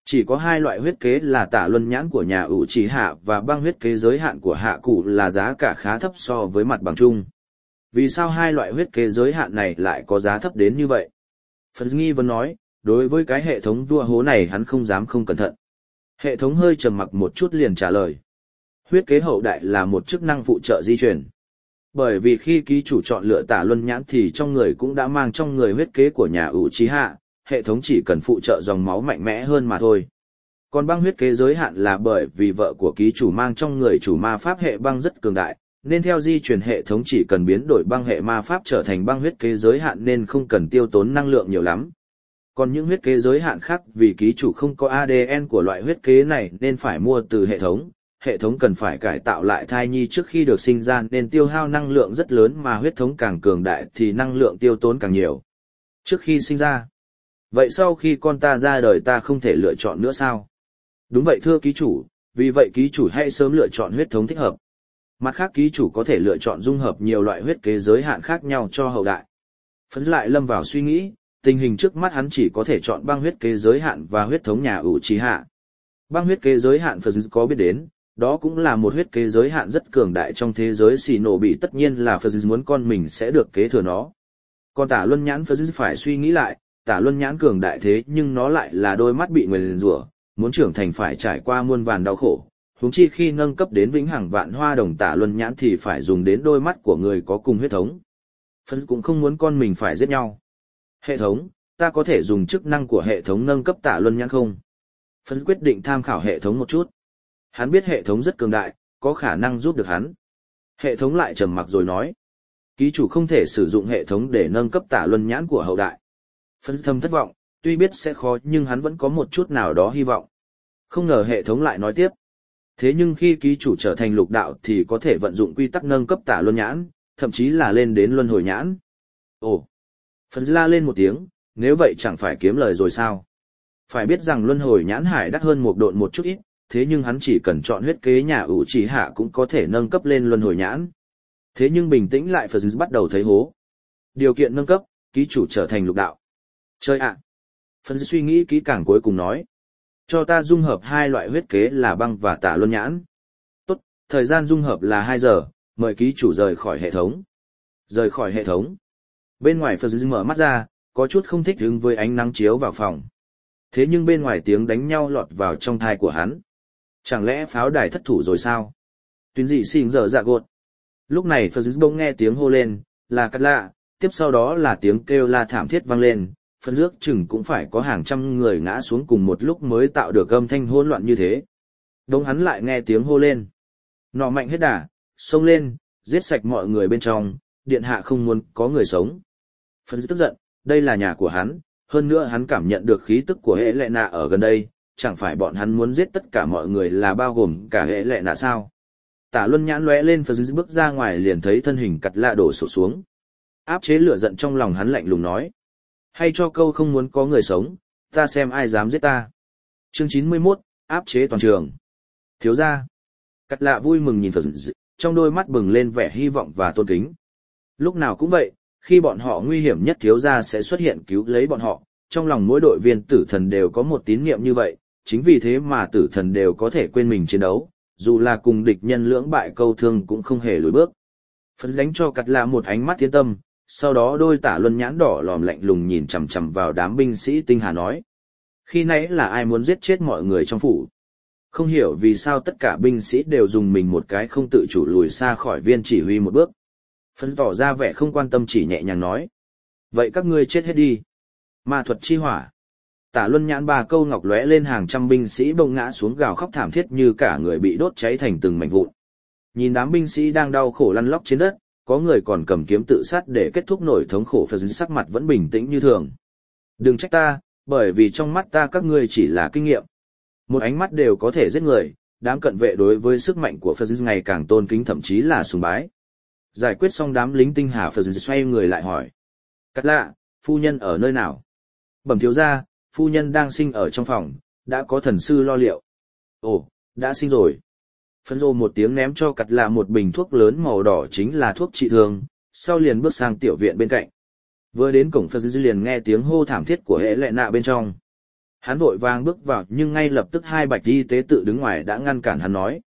Chỉ có hai loại huyết kế là tả luân nhãn của nhà ủ trì hạ và băng huyết kế giới hạn của hạ cụ là giá cả khá thấp so với mặt bằng chung. Vì sao hai loại huyết kế giới hạn này lại có giá thấp đến như vậy? Phần nghi vấn nói, đối với cái hệ thống vua hố này hắn không dám không cẩn thận. Hệ thống hơi trầm mặc một chút liền trả lời. Huyết kế hậu đại là một chức năng phụ trợ di chuyển. Bởi vì khi ký chủ chọn lựa tả luân nhãn thì trong người cũng đã mang trong người huyết kế của nhà ủ trí hạ, hệ thống chỉ cần phụ trợ dòng máu mạnh mẽ hơn mà thôi. Còn băng huyết kế giới hạn là bởi vì vợ của ký chủ mang trong người chủ ma pháp hệ băng rất cường đại, nên theo di chuyển hệ thống chỉ cần biến đổi băng hệ ma pháp trở thành băng huyết kế giới hạn nên không cần tiêu tốn năng lượng nhiều lắm. Còn những huyết kế giới hạn khác vì ký chủ không có ADN của loại huyết kế này nên phải mua từ hệ thống cần phải cải tạo lại thai nhi trước khi được sinh ra nên tiêu hao năng lượng rất lớn mà huyết thống càng cường đại thì năng lượng tiêu tốn càng nhiều. Trước khi sinh ra. Vậy sau khi con ta ra đời ta không thể lựa chọn nữa sao? Đúng vậy thưa ký chủ, vì vậy ký chủ hãy sớm lựa chọn huyết thống thích hợp. Mặt khác ký chủ có thể lựa chọn dung hợp nhiều loại huyết kế giới hạn khác nhau cho hậu đại. Phấn lại lâm vào suy nghĩ, tình hình trước mắt hắn chỉ có thể chọn băng huyết kế giới hạn và huyết thống nhà ủ trí hạ. Băng huyết kế giới hạn Phấn có biết đến, đó cũng là một huyết kế giới hạn rất cường đại trong thế giới xì nổ bị, tất nhiên là Phấn muốn con mình sẽ được kế thừa nó. Còn tả luân nhãn Phấn phải suy nghĩ lại, tả luân nhãn cường đại thế nhưng nó lại là đôi mắt bị nguyền rủa, muốn trưởng thành phải trải qua muôn vàn đau khổ. Huống chi khi nâng cấp đến vĩnh hằng vạn hoa đồng tả luân nhãn thì phải dùng đến đôi mắt của người có cùng huyết thống. Phấn cũng không muốn con mình phải giết nhau. Hệ thống, ta có thể dùng chức năng của hệ thống nâng cấp tả luân nhãn không? Phấn quyết định tham khảo hệ thống một chút. Hắn biết hệ thống rất cường đại, có khả năng giúp được hắn. Hệ thống lại trầm mặc rồi nói. Ký chủ không thể sử dụng hệ thống để nâng cấp tả luân nhãn của hậu đại. Phấn thầm thất vọng, tuy biết sẽ khó nhưng hắn vẫn có một chút nào đó hy vọng. Không ngờ hệ thống lại nói tiếp. Thế nhưng khi ký chủ trở thành lục đạo thì có thể vận dụng quy tắc nâng cấp tả luân nhãn, thậm chí là lên đến luân hồi nhãn. Ồ! Phấn la lên một tiếng, nếu vậy chẳng phải kiếm lời rồi sao? Phải biết rằng luân hồi nhãn hải đắt hơn một độn một chút ít, thế nhưng hắn chỉ cần chọn huyết kế nhà ủ chỉ hạ cũng có thể nâng cấp lên luân hồi nhãn. Thế nhưng bình tĩnh lại Phấn bắt đầu thấy hố. Điều kiện nâng cấp, ký chủ trở thành lục đạo. Chơi ạ! Phấn suy nghĩ kỹ càng cuối cùng nói. Cho ta dung hợp hai loại huyết kế là băng và tả luân nhãn. Tốt, thời gian dung hợp là 2 giờ, mời ký chủ rời khỏi hệ thống. Rời khỏi hệ thống. Bên ngoài Phật mở mắt ra, có chút không thích ứng với ánh nắng chiếu vào phòng. Thế nhưng bên ngoài tiếng đánh nhau lọt vào trong thai của hắn. Chẳng lẽ pháo đài thất thủ rồi sao? Tuyến dị xỉn dở dạ gột. Lúc này Phật bỗng nghe tiếng hô lên, là cắt lạ, tiếp sau đó là tiếng kêu la thảm thiết vang lên. Phân rước chừng cũng phải có hàng trăm người ngã xuống cùng một lúc mới tạo được âm thanh hỗn loạn như thế. Đông hắn lại nghe tiếng hô lên. Nọ mạnh hết đà, xông lên, giết sạch mọi người bên trong, điện hạ không muốn có người sống. Phân tức giận, đây là nhà của hắn, hơn nữa hắn cảm nhận được khí tức của hệ lệ nạ ở gần đây, chẳng phải bọn hắn muốn giết tất cả mọi người là bao gồm cả hệ lệ nạ sao. Tả luân nhãn lóe lên Phân bước ra ngoài liền thấy thân hình cặt lạ đổ sổ xuống. Áp chế lửa giận trong lòng hắn lạnh lùng nói. Hay cho câu không muốn có người sống, ta xem ai dám giết ta. Chương 91, áp chế toàn trường. Thiếu gia. Cắt lạ vui mừng nhìn Phật, trong đôi mắt bừng lên vẻ hy vọng và tôn kính. Lúc nào cũng vậy, khi bọn họ nguy hiểm nhất thiếu gia sẽ xuất hiện cứu lấy bọn họ, trong lòng mỗi đội viên tử thần đều có một tín niệm như vậy, chính vì thế mà tử thần đều có thể quên mình chiến đấu, dù là cùng địch nhân lưỡng bại câu thương cũng không hề lùi bước. Phật đánh cho cắt lạ một ánh mắt tiến tâm. Sau đó đôi tả luân nhãn đỏ lòm lạnh lùng nhìn chằm chằm vào đám binh sĩ tinh hà nói. Khi nãy là ai muốn giết chết mọi người trong phủ? Không hiểu vì sao tất cả binh sĩ đều dùng mình một cái không tự chủ lùi xa khỏi viên chỉ huy một bước. Phân tỏ ra vẻ không quan tâm chỉ nhẹ nhàng nói. Vậy các ngươi chết hết đi. Ma thuật chi hỏa. Tả luân nhãn 3 câu ngọc lóe lên hàng trăm binh sĩ bông ngã xuống gào khóc thảm thiết như cả người bị đốt cháy thành từng mảnh vụn. Nhìn đám binh sĩ đang đau khổ lăn lóc trên đất. Có người còn cầm kiếm tự sát để kết thúc nỗi thống khổ. Phật sắc mặt vẫn bình tĩnh như thường. Đừng trách ta, bởi vì trong mắt ta các ngươi chỉ là kinh nghiệm. Một ánh mắt đều có thể giết người, đám cận vệ đối với sức mạnh của Phật ngày càng tôn kính thậm chí là sùng bái. Giải quyết xong đám lính tinh hà Phật xoay người lại hỏi. Cắt lạ, phu nhân ở nơi nào? Bẩm thiếu gia, phu nhân đang sinh ở trong phòng, đã có thần sư lo liệu. Ồ, đã sinh rồi. Phân rô một tiếng ném cho cặt lạ một bình thuốc lớn màu đỏ chính là thuốc trị thương, sau liền bước sang tiểu viện bên cạnh. Vừa đến cổng Phân liền nghe tiếng hô thảm thiết của hệ lệ nạ bên trong. Hắn vội vàng bước vào nhưng ngay lập tức hai bạch y tế tự đứng ngoài đã ngăn cản hắn nói.